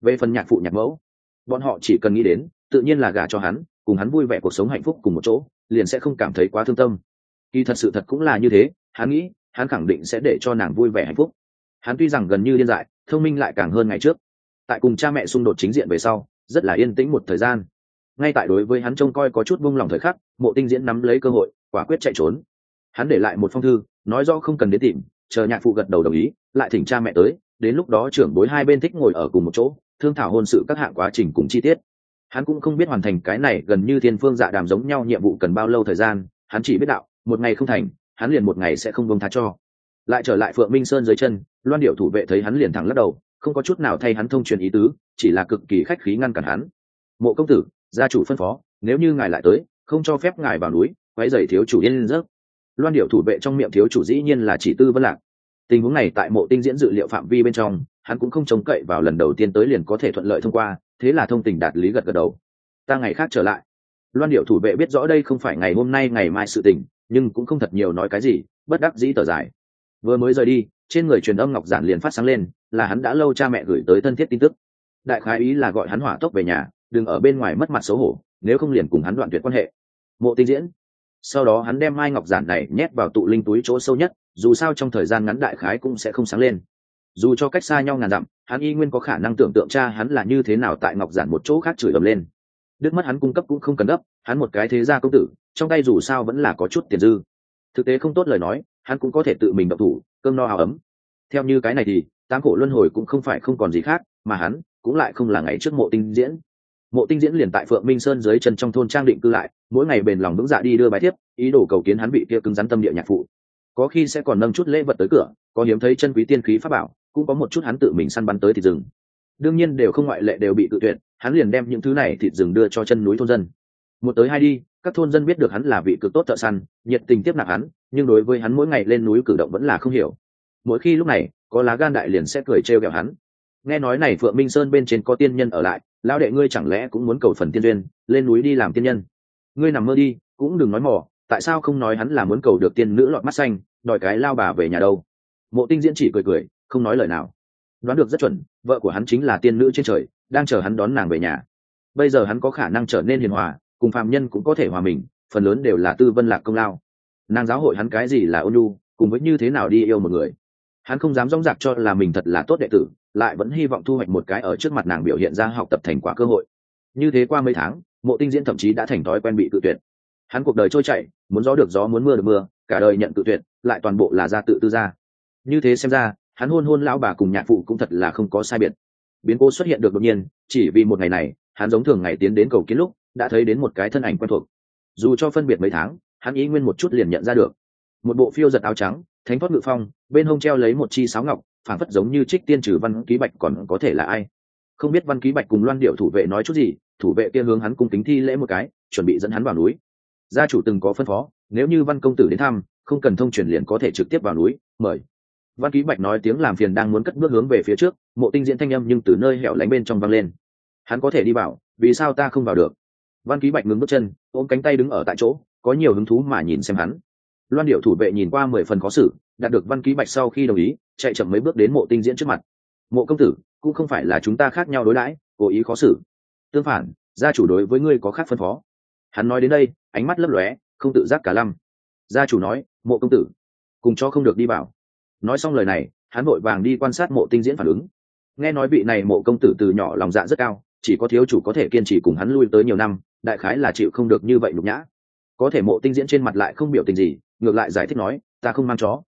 S1: Về phần nhạc phụ nhạc mẫu, bọn họ chỉ cần nghĩ đến tự nhiên là gả cho hắn, cùng hắn vui vẻ cuộc sống hạnh phúc cùng một chỗ, liền sẽ không cảm thấy quá thương tâm. Kỳ thật sự thật cũng là như thế, hắn nghĩ hắn khẳng định sẽ để cho nàng vui vẻ hạnh phúc. Hắn tuy rằng gần như điên dại, thông minh lại càng hơn ngày trước. Tại cùng cha mẹ xung đột chính diện về sau, rất là yên tĩnh một thời gian. Ngay tại đối với hắn trông coi có chút buông lòng thời khắc, Mộ Tinh Diễn nắm lấy cơ hội quả quyết chạy trốn. Hắn để lại một phong thư, nói rõ không cần đến tìm, chờ nhạc phụ gật đầu đồng ý lại thỉnh cha mẹ tới, đến lúc đó trưởng bối hai bên thích ngồi ở cùng một chỗ thương thảo hôn sự các hạng quá trình cùng chi tiết. Hắn cũng không biết hoàn thành cái này gần như thiên phương dạ đàm giống nhau nhiệm vụ cần bao lâu thời gian, hắn chỉ biết đạo một ngày không thành hắn liền một ngày sẽ không bông tha cho. Lại trở lại Phượng Minh Sơn dưới chân, Loan Điệu thủ vệ thấy hắn liền thẳng lắc đầu, không có chút nào thay hắn thông truyền ý tứ, chỉ là cực kỳ khách khí ngăn cản hắn. Mộ công tử, gia chủ phân phó, nếu như ngài lại tới không cho phép ngài vào núi quấy rầy thiếu chủ yên giấc. Loan Điệu thủ vệ trong miệng thiếu chủ dĩ nhiên là chỉ Tư Vân Lạc. Tình huống này tại Mộ Tinh Diễn dự liệu phạm vi bên trong, hắn cũng không trông cậy vào lần đầu tiên tới liền có thể thuận lợi thông qua, thế là thông tình đạt lý gật gật đầu. Ta ngày khác trở lại. Loan Điệu thủ vệ biết rõ đây không phải ngày hôm nay ngày mai sự tình, nhưng cũng không thật nhiều nói cái gì, bất đắc dĩ thở dài. Vừa mới rời đi, trên người truyền âm ngọc giản liền phát sáng lên, là hắn đã lâu cha mẹ gửi tới thân thiết tin tức. Đại khái ý là gọi hắn hỏa tốc về nhà, đừng ở bên ngoài mất mặt xấu hổ, nếu không liền cùng hắn đoạn tuyệt quan hệ. Mộ Tinh Diễn. Sau đó hắn đem mai ngọc giản này nhét vào tụ linh túi chỗ sâu nhất, dù sao trong thời gian ngắn đại khái cũng sẽ không sáng lên. Dù cho cách xa nhau ngàn dặm, hắn y nguyên có khả năng tưởng tượng cha hắn là như thế nào tại ngọc giản một chỗ khác chửi ầm lên. Đứt mất hắn cung cấp cũng không cần gấp, hắn một cái thế gia công tử, trong tay dù sao vẫn là có chút tiền dư. Thực tế không tốt lời nói, hắn cũng có thể tự mình động thủ, cơm no áo ấm. Theo như cái này thì tám khổ luân hồi cũng không phải không còn gì khác, mà hắn cũng lại không là ngày trước Mộ Tinh Diễn. Mộ Tinh Diễn liền tại Phượng Minh Sơn dưới chân trong thôn trang định cư lại, mỗi ngày bền lòng vững dạ đi đưa bài thiếp, ý đồ cầu kiến hắn vị kia cứng rắn tâm địa nhạc phụ. Có khi sẽ còn nâng chút lễ vật tới cửa, có hiếm thấy chân quý tiên khí pháp bảo, cũng có một chút hắn tự mình săn bắn tới thịt rừng. Đương nhiên đều không ngoại lệ đều bị cự tuyệt, hắn liền đem những thứ này thịt rừng đưa cho chân núi thôn dân. Một tới hai đi, các thôn dân biết được hắn là vị cực tốt thợ săn, nhiệt tình tiếp nạp hắn, nhưng đối với hắn mỗi ngày lên núi cử động vẫn là không hiểu. Mỗi khi lúc này, có lá gan đại liền sẽ cười trêu ghẹo hắn. Nghe nói này Phượng Minh Sơn bên trên có tiên nhân ở lại, lão đệ ngươi chẳng lẽ cũng muốn cầu phần tiên duyên, lên núi đi làm tiên nhân? Ngươi nằm mơ đi, cũng đừng nói mò, tại sao không nói hắn là muốn cầu được tiên nữ lọt mắt xanh, đòi cái lao bà về nhà đâu? Mộ Tinh Diễn chỉ cười cười, không nói lời nào. Đoán được rất chuẩn, vợ của hắn chính là tiên nữ trên trời, đang chờ hắn đón nàng về nhà. Bây giờ hắn có khả năng trở nên hiền hòa, cùng phàm nhân cũng có thể hòa mình, phần lớn đều là Tư Vân Lạc công lao. Nàng giáo hội hắn cái gì là ôn nhu, cùng với như thế nào đi yêu một người. Hắn không dám dõng dạc cho là mình thật là tốt đệ tử, lại vẫn hy vọng thu hoạch một cái ở trước mặt nàng biểu hiện ra học tập thành quả cơ hội. Như thế qua mấy tháng, Mộ Tinh Diễn thậm chí đã thành thói quen bị cự tuyệt. Hắn cuộc đời trôi chảy, muốn gió được gió muốn mưa được mưa, cả đời nhận cự tuyệt, lại toàn bộ là gia tự tư gia. Như thế xem ra, hắn hôn lão bà cùng nhạc phụ cũng thật là không có sai biệt. Biến cố xuất hiện được đột nhiên, chỉ vì một ngày này, hắn giống thường ngày tiến đến cầu kiến lúc, đã thấy đến một cái thân ảnh quen thuộc. Dù cho phân biệt mấy tháng, hắn ý nguyên một chút liền nhận ra được. Một bộ phiêu giật áo trắng, thánh thoát ngự phong, bên hông treo lấy một chi sáo ngọc, phảng phất giống như trích tiên trừ Văn Ký Bạch còn có thể là ai. Không biết Văn Ký Bạch cùng Loan Điệu thủ vệ nói chút gì, thủ vệ kia hướng hắn cung kính thi lễ một cái, chuẩn bị dẫn hắn vào núi. Gia chủ từng có phân phó, nếu như Văn công tử đến thăm, không cần thông truyền liền có thể trực tiếp vào núi, mời. Văn Ký Bạch nói tiếng làm phiền đang muốn cất bước hướng về phía trước, Mộ Tinh Diễn thanh âm nhưng từ nơi hẻo lánh bên trong vang lên. Hắn có thể đi vào, vì sao ta không vào được? Văn Ký Bạch ngừng bước chân, ôm cánh tay đứng ở tại chỗ, có nhiều hứng thú mà nhìn xem hắn. Loan Điệu thủ vệ nhìn qua 10 phần khó xử, đạt được Văn Ký Bạch sau khi đồng ý, chạy chậm mấy bước đến Mộ Tinh Diễn trước mặt. Mộ công tử, cũng không phải là chúng ta khác nhau đối đãi, cố ý khó xử. Tương phản, gia chủ đối với ngươi có khác phân phó. Hắn nói đến đây, ánh mắt lấp lóe, không tự giác cả lăm. Gia chủ nói, Mộ công tử, cùng cho không được đi vào. Nói xong lời này, hắn vội vàng đi quan sát Mộ Tinh Diễn phản ứng. Nghe nói vị này Mộ công tử từ nhỏ lòng dạ rất cao, chỉ có thiếu chủ có thể kiên trì cùng hắn lui tới nhiều năm, đại khái là chịu không được như vậy nhục nhã. Có thể Mộ Tinh Diễn trên mặt lại không biểu tình gì, ngược lại giải thích nói, ta không mang chó.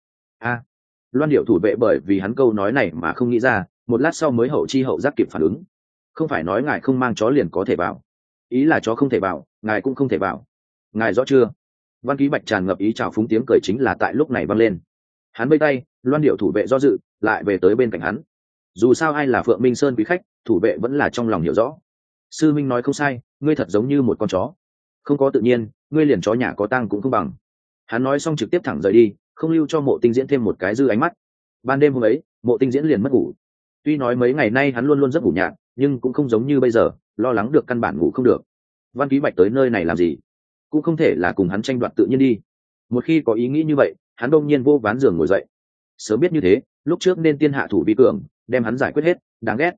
S1: Loan Điệu thủ vệ bởi vì hắn câu nói này mà không nghĩ ra, một lát sau mới hậu chi hậu giác kịp phản ứng. Không phải nói ngài không mang chó liền có thể vào, ý là chó không thể vào, ngài cũng không thể vào. Ngài rõ chưa? Văn Ký Bạch tràn ngập ý chào phúng tiếng cười chính là tại lúc này vang lên. Hắn vây tay, Loan Điệu thủ vệ do dự, lại về tới bên cạnh hắn. Dù sao ai là Phượng Minh Sơn quý khách, thủ vệ vẫn là trong lòng hiểu rõ. Sư minh nói không sai, ngươi thật giống như một con chó. Không có tự nhiên, ngươi liền chó nhà có tang cũng không bằng. Hắn nói xong trực tiếp thẳng rời đi, không lưu cho Mộ Tinh Diễn thêm một cái dư ánh mắt. Ban đêm hôm ấy, Mộ Tinh Diễn liền mất ngủ. Tuy nói mấy ngày nay hắn luôn luôn giấc ngủ nhạt, nhưng cũng không giống như bây giờ, lo lắng được căn bản ngủ không được. Văn Ký Bạch tới nơi này làm gì? Cũng không thể là cùng hắn tranh đoạt tự nhiên đi. Một khi có ý nghĩ như vậy, hắn đông nhiên vô ván giường ngồi dậy. Sớm biết như thế, lúc trước nên tiên hạ thủ vi cường, đem hắn giải quyết hết, đáng ghét.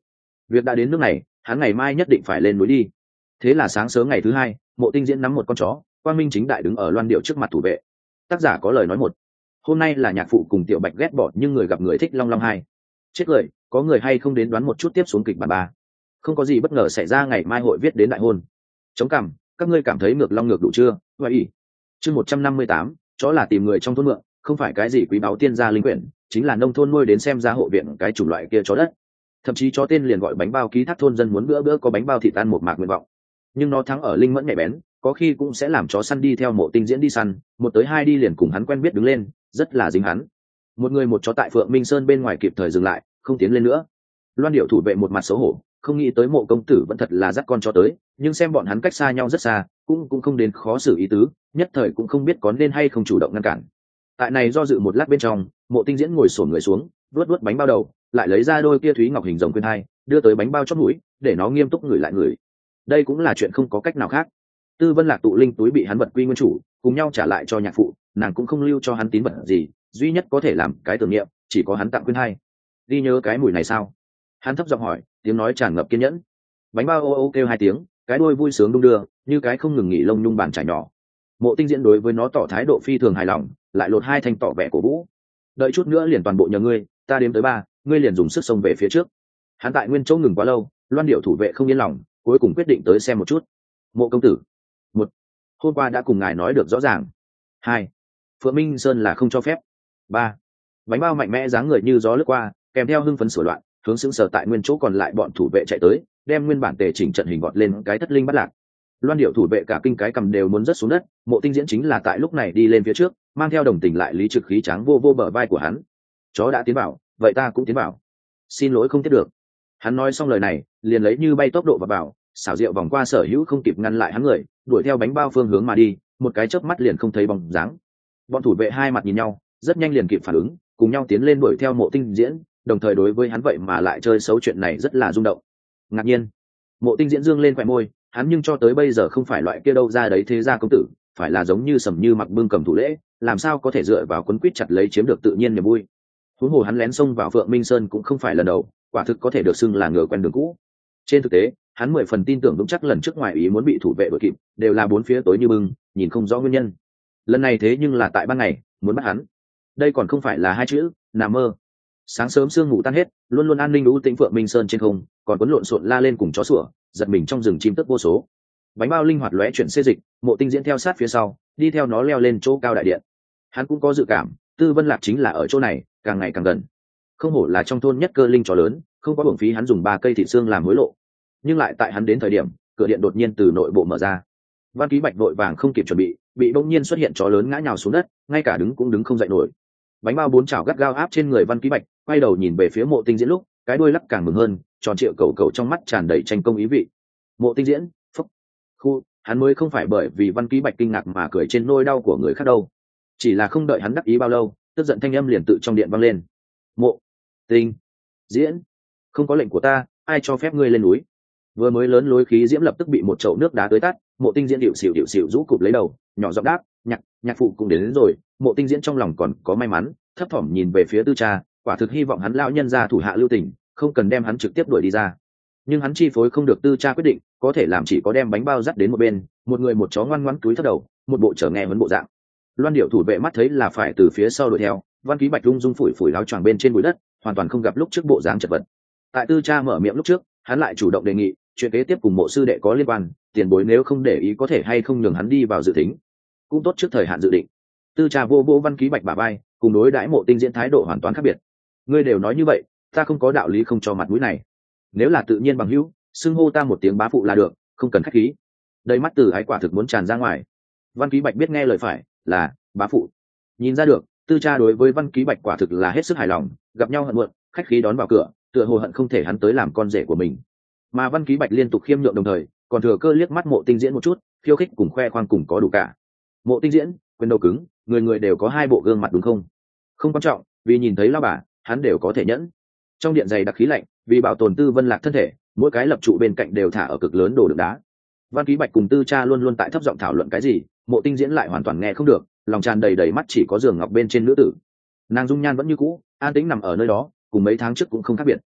S1: việc đã đến nước này, hắn ngày mai nhất định phải lên núi đi. Thế là sáng sớm ngày thứ hai, Mộ Tinh Diễn nắm một con chó, quang minh chính đại đứng ở loan điệu trước mặt thủ vệ. Tác giả có lời nói một: hôm nay là nhạc phụ cùng Tiểu Bạch ghét bỏ nhưng người gặp người thích long long hai. Chết lời, có người hay không đến đoán một chút tiếp xuống kịch bản ba. Không có gì bất ngờ xảy ra, ngày mai hội viết đến đại hôn. Chống cằm, các ngươi cảm thấy ngược long ngược đủ chưa? Vậy ỉ. Chương 158, chó là tìm người trong thôn mượn, không phải cái gì quý báu tiên gia linh quyển, chính là nông thôn nuôi đến xem ra hộ viện cái chủng loại kia chó đất. Thậm chí chó tên liền gọi bánh bao, ký thác thôn dân muốn bữa bữa có bánh bao thịt ăn một mạc nguyện vọng. Nhưng nó thắng ở linh mẫn nhạy bén, có khi cũng sẽ làm chó săn đi theo Mộ Tinh Diễn đi săn, một tới hai đi liền cùng hắn quen biết đứng lên, rất là dính hắn. Một người một chó tại Phượng Minh Sơn bên ngoài kịp thời dừng lại, không tiến lên nữa. Loan điệu thủ vệ một mặt xấu hổ, không nghĩ tới Mộ công tử vẫn thật là dắt con chó tới, nhưng xem bọn hắn cách xa nhau rất xa, cũng không đến khó xử ý tứ, nhất thời cũng không biết có nên hay không chủ động ngăn cản. Tại này do dự một lát bên trong, Mộ Tinh Diễn ngồi xổm người xuống, vuốt bánh bao đầu, lại lấy ra đôi kia thúy ngọc hình rồng khuyên hai, đưa tới bánh bao chóp mũi, để nó nghiêm túc ngửi lại ngửi. Đây cũng là chuyện không có cách nào khác. Tư Vân Lạc tụ linh túi bị hắn vật quy nguyên chủ, cùng nhau trả lại cho nhạc phụ, nàng cũng không lưu cho hắn tín vật gì, duy nhất có thể làm cái tưởng niệm, chỉ có hắn tặng khuyên hai. Đi nhớ cái mùi này sao? Hắn thấp giọng hỏi, tiếng nói tràn ngập kiên nhẫn. Bánh bao ô ô kêu hai tiếng, cái đuôi vui sướng đung đưa, như cái không ngừng nghỉ lông nhung bàn trải nhỏ. Mộ Tinh Diễn đối với nó tỏ thái độ phi thường hài lòng, lại lột hai thanh tỏ vẻ cổ vũ. Đợi chút nữa liền toàn bộ nhờ ngươi, ta đếm tới ba, ngươi liền dùng sức xông về phía trước. Hắn tại nguyên chỗ ngừng quá lâu, loan điệu thủ vệ không yên lòng, cuối cùng quyết định tới xem một chút. Mộ công tử, một, hôm qua đã cùng ngài nói được rõ ràng. Hai, Phượng Minh Sơn là không cho phép. Ba, bánh bao mạnh mẽ dáng người như gió lướt qua, kèm theo hưng phấn sửa loạn, hướng sững sờ tại nguyên chỗ, còn lại bọn thủ vệ chạy tới, đem nguyên bản tề chỉnh trận hình vọt lên cái thất linh bắt lạc. Loan điệu thủ vệ cả kinh cái cầm đều muốn rớt xuống đất. Mộ Tinh Diễn chính là tại lúc này đi lên phía trước, mang theo đồng tình lại lý trực khí tráng vô bờ vai của hắn. Chó đã tiến vào, vậy ta cũng tiến vào. Xin lỗi không tiếp được. Hắn nói xong lời này, liền lấy như bay tốc độ vào bảo, xảo diệu vòng qua sở hữu không kịp ngăn lại hắn người, đuổi theo bánh bao phương hướng mà đi, một cái chớp mắt liền không thấy bóng dáng. Bọn thủ vệ hai mặt nhìn nhau, rất nhanh liền kịp phản ứng, cùng nhau tiến lên đuổi theo Mộ Tinh Diễn, đồng thời đối với hắn vậy mà lại chơi xấu chuyện này rất là rung động. Ngạc nhiên, Mộ Tinh Diễn dương lên khóe môi, hắn nhưng cho tới bây giờ không phải loại kia đâu ra đấy thế gia công tử, phải là giống như Sầm Như mặc bưng cầm thủ lễ, làm sao có thể dựa vào quấn quýt chặt lấy chiếm được tự nhiên niềm vui. Huống hồ hắn lén xông vào Phượng Minh Sơn cũng không phải lần đầu, quả thực có thể được xưng là ngựa quen đường cũ. Trên thực tế, hắn 10 phần tin tưởng vững chắc lần trước ngoài ý muốn bị thủ vệ đuổi kịp, đều là bốn phía tối như bưng, nhìn không rõ nguyên nhân. Lần này thế nhưng là tại ban ngày, muốn bắt hắn. Đây còn không phải là hai chữ nằm mơ. Sáng sớm sương ngủ tan hết, luôn luôn an ninh u tĩnh Phượng Minh Sơn trên không, còn cuốn lộn xộn la lên cùng chó sủa, giật mình trong rừng chim tức vô số. Bánh bao linh hoạt lóe chuyển xê dịch, Mộ Tinh Diễn theo sát phía sau, đi theo nó leo lên chỗ cao đại điện. Hắn cũng có dự cảm, Tư Vân Lạc chính là ở chỗ này, càng ngày càng gần. Không hổ là trong thôn nhất cơ linh chó lớn, không có uổng phí hắn dùng 3 cây thịt xương làm hối lộ. Nhưng lại tại hắn đến thời điểm, cửa điện đột nhiên từ nội bộ mở ra. Văn Ký Bạch vội vàng không kịp chuẩn bị bỗng nhiên xuất hiện chó lớn ngã nhào xuống đất, ngay cả đứng cũng đứng không dậy nổi. Bánh bao bốn chảo gắt gao áp trên người Văn Ký Bạch, quay đầu nhìn về phía Mộ Tinh Diễn lúc, cái đuôi lắc càng mừng hơn, tròn trịa cầu cầu trong mắt tràn đầy tranh công ý vị. Mộ Tinh Diễn, phúc, khu, hắn mới không phải bởi vì Văn Ký Bạch kinh ngạc mà cười trên nỗi đau của người khác đâu. Chỉ là không đợi hắn đắc ý bao lâu, tức giận thanh âm liền tự trong điện vang lên. Mộ Tinh Diễn, không có lệnh của ta, ai cho phép ngươi lên núi? Vừa mới lớn lối khí diễm lập tức bị một chậu nước đá tới tắt. Mộ Tinh Diễn điệu xỉu rũ cụp lấy đầu, nhỏ giọng đáp, nhạc phụ cũng đến rồi. Mộ Tinh Diễn trong lòng còn có may mắn, thấp thỏm nhìn về phía tư cha, quả thực hy vọng hắn lão nhân ra thủ hạ lưu tình, không cần đem hắn trực tiếp đuổi đi ra. Nhưng hắn chi phối không được tư cha quyết định, có thể làm chỉ có đem bánh bao dắt đến một bên, một người một chó ngoan ngoãn cúi thấp đầu, một bộ trở nghe vấn bộ dạng. Loan điệu thủ vệ mắt thấy là phải từ phía sau đuổi theo, Văn Ký Bạch rung rung phủi áo choàng bên trên bụi đất, hoàn toàn không gặp lúc trước bộ dáng chật vật. Tại tư cha mở miệng lúc trước, hắn lại chủ động đề nghị chuyện kế tiếp cùng Mộ sư đệ có liên quan, tiền bối nếu không để ý có thể hay không nhường hắn đi vào dự tính, cũng tốt trước thời hạn dự định. Tư cha vô vô Văn Ký Bạch bả vai, cùng đối đãi Mộ Tinh Diễn thái độ hoàn toàn khác biệt. Ngươi đều nói như vậy, ta không có đạo lý không cho mặt mũi này. Nếu là tự nhiên bằng hữu, xưng hô ta một tiếng bá phụ là được, không cần khách khí. Đây mắt từ ái quả thực muốn tràn ra ngoài. Văn Ký Bạch biết nghe lời phải, là bá phụ. Nhìn ra được, tư cha đối với Văn Ký Bạch quả thực là hết sức hài lòng, gặp nhau hận muộn, khách khí đón vào cửa, tựa hồ hận không thể hắn tới làm con rể của mình. Mà Văn Ký Bạch liên tục khiêm nhượng đồng thời, còn thừa cơ liếc mắt Mộ Tinh Diễn một chút, khiêu khích cùng khoe khoang cùng có đủ cả. Mộ Tinh Diễn, quyền đầu cứng, người người đều có hai bộ gương mặt đúng không? Không quan trọng, vì nhìn thấy lao bà, hắn đều có thể nhẫn. Trong điện dày đặc khí lạnh, vì bảo tồn Tư Vân Lạc thân thể, mỗi cái lập trụ bên cạnh đều thả ở cực lớn đồ đựng đá. Văn Ký Bạch cùng tư cha luôn luôn tại thấp giọng thảo luận cái gì, Mộ Tinh Diễn lại hoàn toàn nghe không được, lòng tràn đầy mắt chỉ có giường ngọc bên trên nữ tử. Nàng dung nhan vẫn như cũ, an tĩnh nằm ở nơi đó, cùng mấy tháng trước cũng không khác biệt.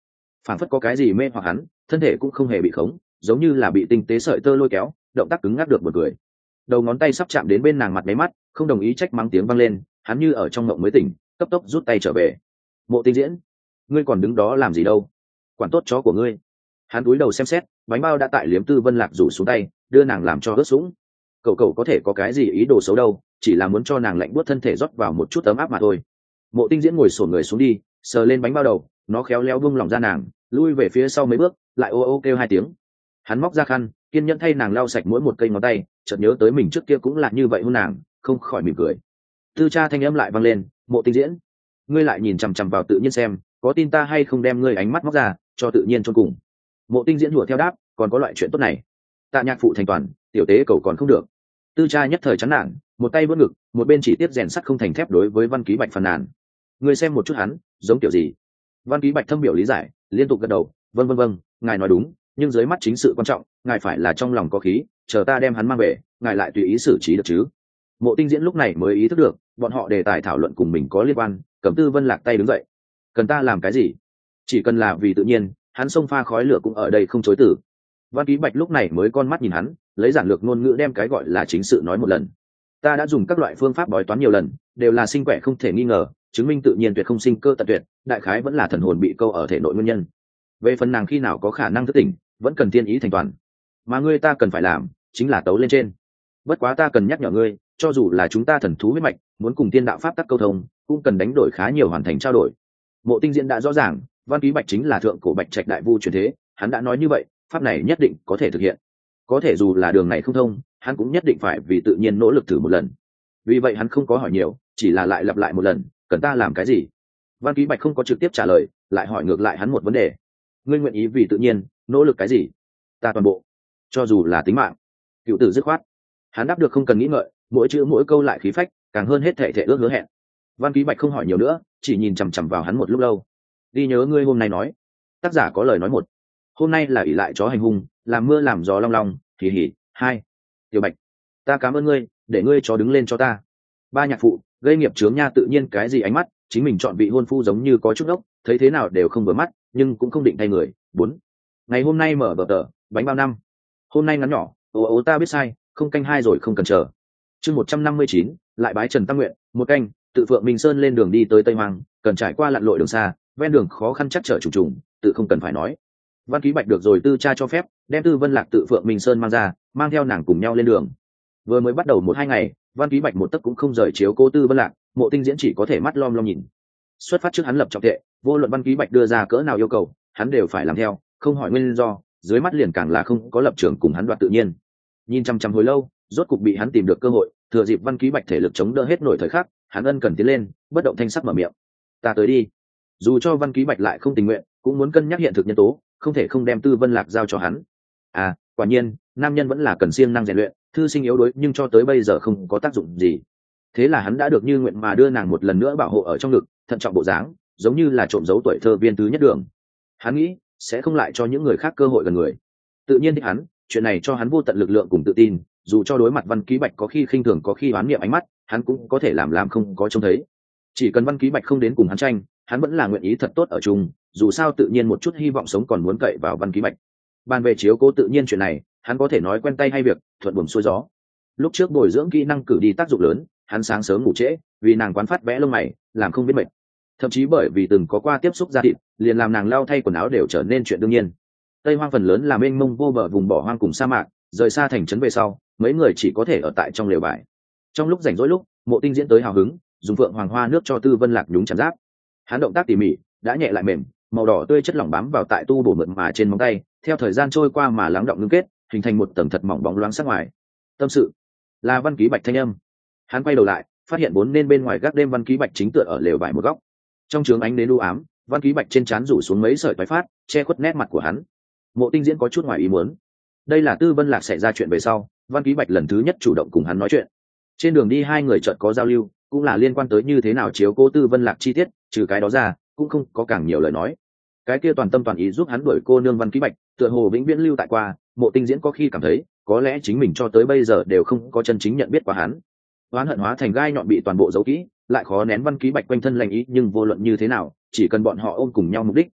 S1: phản phất có cái gì mê hoặc hắn, thân thể cũng không hề bị khống, giống như là bị tinh tế sợi tơ lôi kéo, động tác cứng ngắc được một người. Đầu ngón tay sắp chạm đến bên nàng mặt máy mắt, không đồng ý trách mắng tiếng vang lên, hắn như ở trong mộng mới tỉnh, cấp tốc rút tay trở về. Mộ Tinh Diễn, ngươi còn đứng đó làm gì đâu, quản tốt chó của ngươi. Hắn cúi đầu xem xét, bánh bao đã tại liếm Tư Vân Lạc rủ xuống tay, đưa nàng làm cho ướt sũng. Cậu cậu có thể có cái gì ý đồ xấu đâu, chỉ là muốn cho nàng lạnh buốt thân thể rót vào một chút ấm áp mà thôi. Mộ Tinh Diễn ngồi xổm người xuống đi, sờ lên bánh bao đầu, nó khéo léo buông lỏng ra nàng, lui về phía sau mấy bước, lại ô ô kêu hai tiếng. Hắn móc ra khăn, kiên nhẫn thay nàng lau sạch mỗi một cây ngón tay, chợt nhớ tới mình trước kia cũng là như vậy hôn nàng, không khỏi mỉm cười. Tư Cha thanh âm lại vang lên, Mộ Tinh Diễn, ngươi lại nhìn chằm chằm vào tự nhiên xem, có tin ta hay không đem ngươi ánh mắt móc ra, cho tự nhiên chôn cùng. Mộ Tinh Diễn hùa theo đáp, còn có loại chuyện tốt này. Tạ Nhạc phụ thành toàn, tiểu tế cầu còn không được. Tư Cha nhất thời chán nản, một tay vươn ngực, một bên chỉ tiếp rèn sắt không thành thép đối với Văn Ký Bạch phàn nàn. Ngươi xem một chút hắn, giống kiểu gì? Văn Ký Bạch thâm biểu lý giải, liên tục gật đầu, vâng, ngài nói đúng, nhưng dưới mắt chính sự quan trọng, ngài phải là trong lòng có khí, chờ ta đem hắn mang về, ngài lại tùy ý xử trí được chứ. Mộ Tinh Diễn lúc này mới ý thức được, bọn họ đề tài thảo luận cùng mình có liên quan, Cẩm Tư Vân Lạc tay đứng dậy. Cần ta làm cái gì? Chỉ cần là vì tự nhiên, hắn xông pha khói lửa cũng ở đây không chối từ. Văn Ký Bạch lúc này mới con mắt nhìn hắn, lấy giản lược ngôn ngữ đem cái gọi là chính sự nói một lần. Ta đã dùng các loại phương pháp bói toán nhiều lần, đều là sinh quẻ không thể nghi ngờ, chứng minh tự nhiên tuyệt không sinh cơ tận tuyệt, đại khái vẫn là thần hồn bị câu ở thể nội nguyên nhân. Về phần nàng khi nào có khả năng thức tỉnh, vẫn cần tiên ý thành toàn. Mà ngươi ta cần phải làm, chính là tấu lên trên. Bất quá ta cần nhắc nhở ngươi, cho dù là chúng ta thần thú huyết mạch, muốn cùng tiên đạo pháp tắc câu thông, cũng cần đánh đổi khá nhiều hoàn thành trao đổi. Mộ Tinh Diễn đã rõ ràng, Văn Ký Bạch chính là thượng cổ Bạch Trạch đại vu truyền thế, hắn đã nói như vậy, pháp này nhất định có thể thực hiện. Có thể dù là đường này không thông, hắn cũng nhất định phải vì tự nhiên nỗ lực thử một lần. Vì vậy hắn không có hỏi nhiều, chỉ là lại lặp lại một lần, cần ta làm cái gì? Văn Ký Bạch không có trực tiếp trả lời, lại hỏi ngược lại hắn một vấn đề. Ngươi nguyện ý vì tự nhiên nỗ lực cái gì? Ta toàn bộ, cho dù là tính mạng. Cựu tử dứt khoát. Hắn đáp được không cần nghĩ ngợi, mỗi chữ mỗi câu lại khí phách, càng hơn hết thể ước hứa hẹn. Văn Ký Bạch không hỏi nhiều nữa, chỉ nhìn chằm chằm vào hắn một lúc lâu. Đi nhớ ngươi hôm nay nói. Tác giả có lời nói một. Hôm nay là ỷ lại chó hành hung, làm mưa làm gió long long, hỉ hỉ. Hai. Tiểu Bạch, ta cảm ơn ngươi, để ngươi chó đứng lên cho ta. Ba. Nhạc phụ, gây nghiệp chướng nha, tự nhiên cái gì ánh mắt, chính mình chọn vị hôn phu giống như có chút ốc, thấy thế nào đều không vừa mắt, nhưng cũng không định thay người. 4. Ngày hôm nay mở bờ tờ, bánh bao năm. Hôm nay ngắn nhỏ, ố ta biết sai, không canh hai rồi không cần chờ. Chương 159, lại bái Trần Tăng Nguyện, một canh, tự Phượng Minh Sơn lên đường đi tới Tây Hoang, cần trải qua lặn lội đường xa, ven đường khó khăn chắc trở trùng trùng, tự không cần phải nói. Văn Ký Bạch được rồi Tư Cha cho phép, đem Tư Vân Lạc tự Phượng Minh Sơn mang ra, mang theo nàng cùng nhau lên đường. Vừa mới bắt đầu 1-2 ngày, Văn Ký Bạch một tấc cũng không rời chiếu cố Tư Vân Lạc, Mộ Tinh Diễn chỉ có thể mắt lom lom nhìn. Xuất phát trước hắn lập trọng tệ, vô luận Văn Ký Bạch đưa ra cỡ nào yêu cầu, hắn đều phải làm theo, không hỏi nguyên do, dưới mắt liền càng là không có lập trường cùng hắn đoạt tự nhiên. Nhìn chăm chăm hồi lâu, rốt cục bị hắn tìm được cơ hội, thừa dịp Văn Ký Bạch thể lực chống đỡ hết nổi thời khắc, hắn ân cần tiến lên, bất động thanh sắc mở miệng. Ta tới đi. Dù cho Văn Ký Bạch lại không tình nguyện, cũng muốn cân nhắc hiện thực nhân tố, không thể không đem Tư Vân Lạc giao cho hắn. À, quả nhiên, nam nhân vẫn là cần siêng năng rèn luyện, thư sinh yếu đuối nhưng cho tới bây giờ không có tác dụng gì. Thế là hắn đã được như nguyện mà đưa nàng một lần nữa bảo hộ ở trong ngực, thận trọng bộ dáng, giống như là trộm giấu tuổi thơ viên thứ nhất đường. Hắn nghĩ sẽ không lại cho những người khác cơ hội gần người. Tự nhiên thích hắn, chuyện này cho hắn vô tận lực lượng cùng tự tin, dù cho đối mặt Văn Ký Bạch có khi khinh thường có khi oán niệm ánh mắt, hắn cũng có thể làm không có trông thấy. Chỉ cần Văn Ký Bạch không đến cùng hắn tranh, hắn vẫn là nguyện ý thật tốt ở chung, dù sao tự nhiên một chút hy vọng sống còn muốn cậy vào Văn Ký Bạch. Bàn về chiếu cố tự nhiên chuyện này, hắn có thể nói quen tay hay việc, thuận buồm xuôi gió. Lúc trước bồi dưỡng kỹ năng cử đi tác dụng lớn, hắn sáng sớm ngủ trễ, vì nàng quán phát vẽ lông mày, làm không biết mệt. Thậm chí bởi vì từng có qua tiếp xúc da thịt, liền làm nàng lau thay quần áo đều trở nên chuyện đương nhiên. Tây Hoang phần lớn là mênh mông vô bờ vùng bỏ hoang cùng sa mạc, rời xa thành trấn về sau, mấy người chỉ có thể ở tại trong lều vải. Trong lúc rảnh rỗi lúc, Mộ Tinh Diễn tới hào hứng, dùng phượng hoàng hoa nước cho Tư Vân Lạc nhúng chạm giáp. Hắn động tác tỉ mỉ, đã nhẹ lại mềm, màu đỏ tươi chất lỏng bám vào tại tu bổ mượt mà trên móng tay, theo thời gian trôi qua mà lắng động ngưng kết, hình thành một tầng thật mỏng bóng loáng sắc ngoài. Tâm sự là Văn Ký Bạch thanh âm. Hắn quay đầu lại, phát hiện bốn nên bên ngoài gác đêm Văn Ký Bạch chính tựa ở lều vải một góc. Trong trướng ánh nến u ám, Văn Ký Bạch trên trán rủ xuống mấy sợi toái phát, che khuất nét mặt của hắn. Mộ Tinh Diễn có chút ngoài ý muốn. Đây là Tư Vân Lạc xảy ra chuyện về sau, Văn Ký Bạch lần thứ nhất chủ động cùng hắn nói chuyện. Trên đường đi hai người chợt có giao lưu, cũng là liên quan tới như thế nào chiếu cố Tư Vân Lạc chi tiết, trừ cái đó ra, cũng không có càng nhiều lời nói. Cái kia toàn tâm toàn ý giúp hắn đuổi cô nương Văn Ký Bạch, tựa hồ vĩnh viễn lưu tại qua. Mộ Tinh Diễn có khi cảm thấy, có lẽ chính mình cho tới bây giờ đều không có chân chính nhận biết qua hắn. Oán hận hóa thành gai nhọn bị toàn bộ giấu kỹ, lại khó nén Văn Ký Bạch quanh thân lành ý, nhưng vô luận như thế nào, chỉ cần bọn họ ôm cùng nhau mục đích,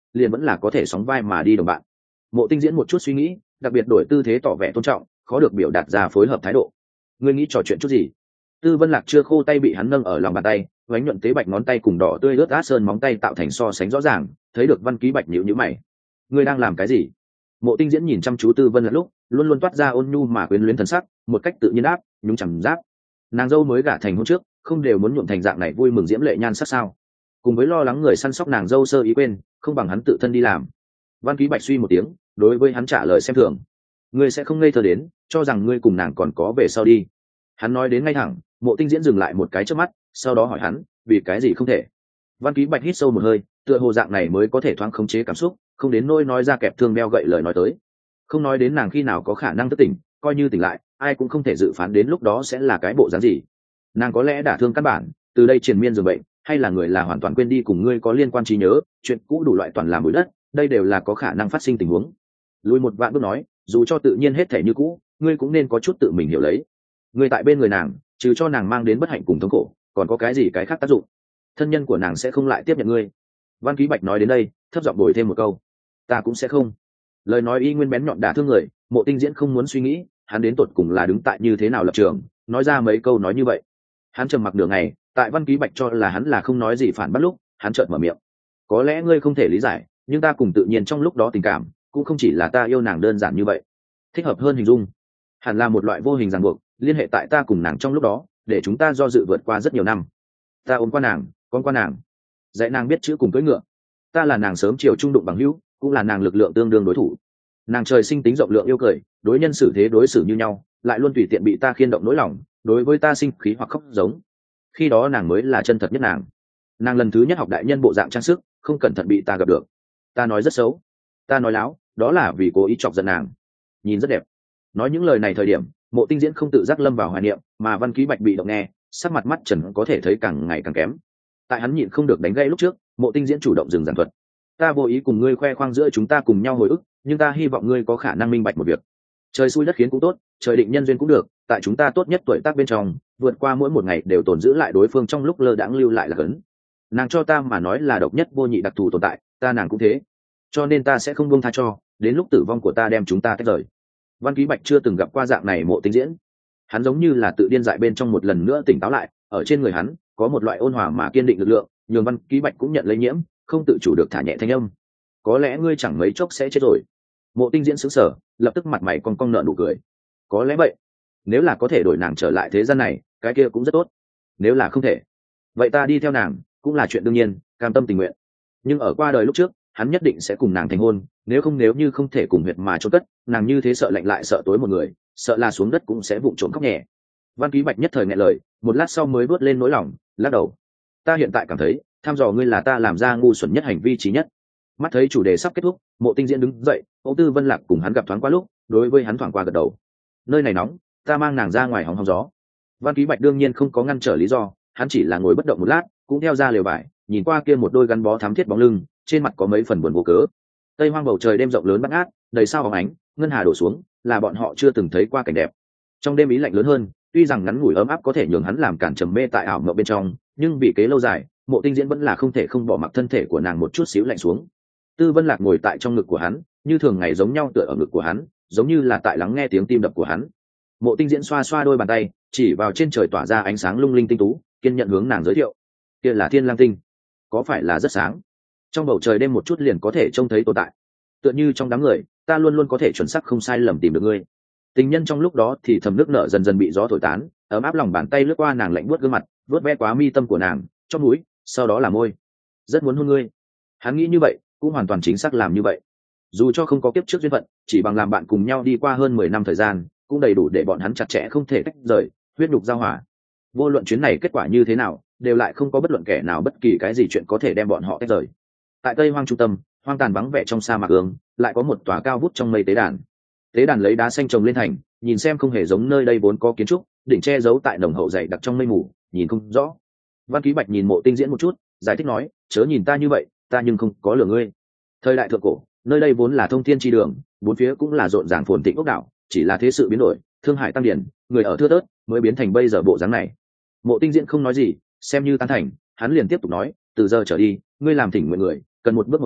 S1: liền vẫn là có thể sóng vai mà đi đồng bạn. Mộ Tinh Diễn một chút suy nghĩ, đặc biệt đổi tư thế tỏ vẻ tôn trọng, khó được biểu đạt ra phối hợp thái độ. Ngươi nghĩ trò chuyện chút gì? Tư Vân Lạc chưa khô tay bị hắn nâng ở lòng bàn tay, vánh nhuận tế bạch ngón tay cùng đỏ tươi ướt át sơn móng tay tạo thành so sánh rõ ràng, thấy được Văn Ký Bạch nhíu nhíu mày. Ngươi đang làm cái gì? Mộ Tinh Diễn nhìn chăm chú Tư Vân Lạc lúc, luôn luôn toát ra ôn nhu mà quyến luyến thần sắc, một cách tự nhiên đáp, nhúng chằm giáp. Nàng dâu mới gả thành hôn trước, không đều muốn nhuộm thành dạng này vui mừng diễm lệ nhan sắc sao? Cùng với lo lắng người săn sóc nàng dâu sơ ý quên, không bằng hắn tự thân đi làm. Văn Ký Bạch suy một tiếng, đối với hắn trả lời xem thường. Ngươi sẽ không ngây thơ đến, cho rằng ngươi cùng nàng còn có về sau đi. Hắn nói đến ngay thẳng. Mộ Tinh Diễn dừng lại một cái trước mắt, sau đó hỏi hắn, vì cái gì không thể? Văn Ký Bạch hít sâu một hơi, tựa hồ dạng này mới có thể thoáng khống chế cảm xúc, không đến nỗi nói ra kẹp thương beo gậy lời nói tới. Không nói đến nàng khi nào có khả năng thức tỉnh, coi như tỉnh lại, ai cũng không thể dự phán đến lúc đó sẽ là cái bộ dáng gì. Nàng có lẽ đả thương căn bản, từ đây triền miên giường bệnh, hay là người là hoàn toàn quên đi cùng ngươi có liên quan trí nhớ, chuyện cũ đủ loại toàn làm bụi đất, đây đều là có khả năng phát sinh tình huống. Lùi một vạn bước nói, dù cho tự nhiên hết thể như cũ, ngươi cũng nên có chút tự mình hiểu lấy. Ngươi tại bên người nàng, trừ cho nàng mang đến bất hạnh cùng thống khổ, còn có cái gì cái khác tác dụng? Thân nhân của nàng sẽ không lại tiếp nhận ngươi. Văn Ký Bạch nói đến đây, thấp giọng bồi thêm một câu, ta cũng sẽ không. Lời nói y nguyên bén nhọn đả thương người. Mộ Tinh Diễn không muốn suy nghĩ, hắn đến tột cùng là đứng tại như thế nào lập trường, nói ra mấy câu nói như vậy. Hắn trầm mặc nửa ngày, tại Văn Ký Bạch cho là hắn là không nói gì phản bác lúc, hắn chợt mở miệng, có lẽ ngươi không thể lý giải, nhưng ta cùng tự nhiên trong lúc đó tình cảm cũng không chỉ là ta yêu nàng đơn giản như vậy. Thích hợp hơn hình dung, hẳn là một loại vô hình ràng buộc, liên hệ tại ta cùng nàng trong lúc đó, để chúng ta do dự vượt qua rất nhiều năm. Ta ôm qua nàng, con qua nàng, dạy nàng biết chữ cùng cưỡi ngựa. Ta là nàng sớm chiều trung đụng bằng hữu, cũng là nàng lực lượng tương đương đối thủ. Nàng trời sinh tính rộng lượng yêu cười, đối nhân xử thế đối xử như nhau, lại luôn tùy tiện bị ta khiên động nỗi lòng, đối với ta sinh khí hoặc khóc giống. Khi đó nàng mới là chân thật nhất nàng. Nàng lần thứ nhất học đại nhân bộ dạng trang sức, không cẩn thận bị ta gặp được. Ta nói rất xấu, ta nói láo, đó là vì cố ý chọc giận nàng. Nhìn rất đẹp. Nói những lời này thời điểm, Mộ Tinh Diễn không tự giác lâm vào hoài niệm, mà Văn Ký Bạch bị động nghe, sắc mặt mắt trần có thể thấy càng ngày càng kém. Tại hắn nhịn không được đánh gây lúc trước, Mộ Tinh Diễn chủ động dừng giảng thuật. Ta vô ý cùng ngươi khoe khoang giữa chúng ta cùng nhau hồi ức, nhưng ta hy vọng ngươi có khả năng minh bạch một việc. Trời xui đất khiến cũng tốt, trời định nhân duyên cũng được, tại chúng ta tốt nhất tuổi tác bên trong, vượt qua mỗi một ngày đều tồn giữ lại đối phương trong lúc lơ đãng lưu lại là cấn. Nàng cho ta mà nói là độc nhất vô nhị đặc thù tồn tại, ta nàng cũng thế. Cho nên ta sẽ không buông tha cho, đến lúc tử vong của ta đem chúng ta tách rời. Văn Ký Bạch chưa từng gặp qua dạng này Mộ Tinh Diễn. Hắn giống như là tự điên dại bên trong một lần nữa tỉnh táo lại, ở trên người hắn có một loại ôn hòa mà kiên định lực lượng, nhường Văn Ký Bạch cũng nhận lây nhiễm, không tự chủ được thả nhẹ thanh âm. Có lẽ ngươi chẳng mấy chốc sẽ chết rồi. Mộ Tinh Diễn sững sờ, lập tức mặt mày cong cong nở nụ cười. Có lẽ vậy. Nếu là có thể đổi nàng trở lại thế gian này, cái kia cũng rất tốt. Nếu là không thể, vậy ta đi theo nàng cũng là chuyện đương nhiên, cam tâm tình nguyện. Nhưng ở qua đời lúc trước, hắn nhất định sẽ cùng nàng thành hôn, nếu như không thể cùng huyệt mà chôn cất, nàng như thế sợ lạnh lại sợ tối một người, sợ là xuống đất cũng sẽ vụng trộm khóc nhẹ. Văn Ký Bạch nhất thời nghẹn lời, một lát sau mới bước lên nỗi lòng, lắc đầu. Ta hiện tại cảm thấy, thăm dò ngươi là ta làm ra ngu xuẩn nhất hành vi trí nhất. Mắt thấy chủ đề sắp kết thúc, Mộ Tinh Diễn đứng dậy, Ô Tư Vân Lạc cùng hắn gặp thoáng qua lúc, đối với hắn thoáng qua gật đầu. Nơi này nóng, ta mang nàng ra ngoài hóng hóng gió. Văn Ký Bạch đương nhiên không có ngăn trở lý do, hắn chỉ là ngồi bất động một lát, cũng theo ra lều vải, nhìn qua kia một đôi gắn bó thắm thiết bóng lưng, trên mặt có mấy phần buồn vô cớ. Tây hoang bầu trời đêm rộng lớn bát ngát, đầy sao bóng ánh, ngân hà đổ xuống, là bọn họ chưa từng thấy qua cảnh đẹp. Trong đêm ý lạnh lớn hơn, tuy rằng ngắn ngủi ấm áp có thể nhường hắn làm cản trầm mê tại ảo mộng bên trong, nhưng vì kế lâu dài, Mộ Tinh Diễn vẫn là không thể không bỏ mặc thân thể của nàng một chút xíu lạnh xuống. Tư Vân Lạc ngồi tại trong ngực của hắn, như thường ngày giống nhau tựa ở ngực của hắn, giống như là tại lắng nghe tiếng tim đập của hắn. Mộ Tinh Diễn xoa xoa đôi bàn tay, chỉ vào trên trời tỏa ra ánh sáng lung linh tinh tú, kiên nhận hướng nàng giới thiệu. Kia là Thiên Lang tinh, có phải là rất sáng? Trong bầu trời đêm một chút liền có thể trông thấy tồn tại. Tựa như trong đám người, ta luôn luôn có thể chuẩn xác không sai lầm tìm được ngươi. Tình nhân trong lúc đó thì thầm nước nở dần dần bị gió thổi tán, ấm áp lòng bàn tay lướt qua nàng lạnh buốt gương mặt, vuốt ve quá mi tâm của nàng, trong mũi, sau đó là môi. Rất muốn hôn ngươi. Hắn nghĩ như vậy, cũng hoàn toàn chính xác làm như vậy. Dù cho không có kiếp trước duyên phận, chỉ bằng làm bạn cùng nhau đi qua hơn 10 năm thời gian, cũng đầy đủ để bọn hắn chặt chẽ không thể tách rời, huyết nhục giao hòa. Vô luận chuyến này kết quả như thế nào, đều lại không có bất luận kẻ nào bất kỳ cái gì chuyện có thể đem bọn họ tách rời. Tại Tây Hoang trung tâm, hoang tàn vắng vẻ trong sa mạc ương, lại có một tòa cao vút trong mây tế đàn. Tế đàn lấy đá xanh trồng lên thành, nhìn xem không hề giống nơi đây vốn có kiến trúc, đỉnh che giấu tại nồng hậu dày đặc trong mây mù, nhìn không rõ. Văn Ký Bạch nhìn Mộ Tinh Diễn một chút, giải thích nói, chớ nhìn ta như vậy, ta nhưng không có lừa ngươi. Thời đại thượng cổ, nơi đây vốn là thông thiên chi đường, bốn phía cũng là rộn ràng phồn thịnh ốc đảo, chỉ là thế sự biến đổi, thương hải tăng điển, người ở thưa thớt, mới biến thành bây giờ bộ dáng này. Mộ Tinh Diễn không nói gì, xem như tán thành, hắn liền tiếp tục nói, từ giờ trở đi, ngươi làm thỉnh nguyện người, cần một bước một gõ,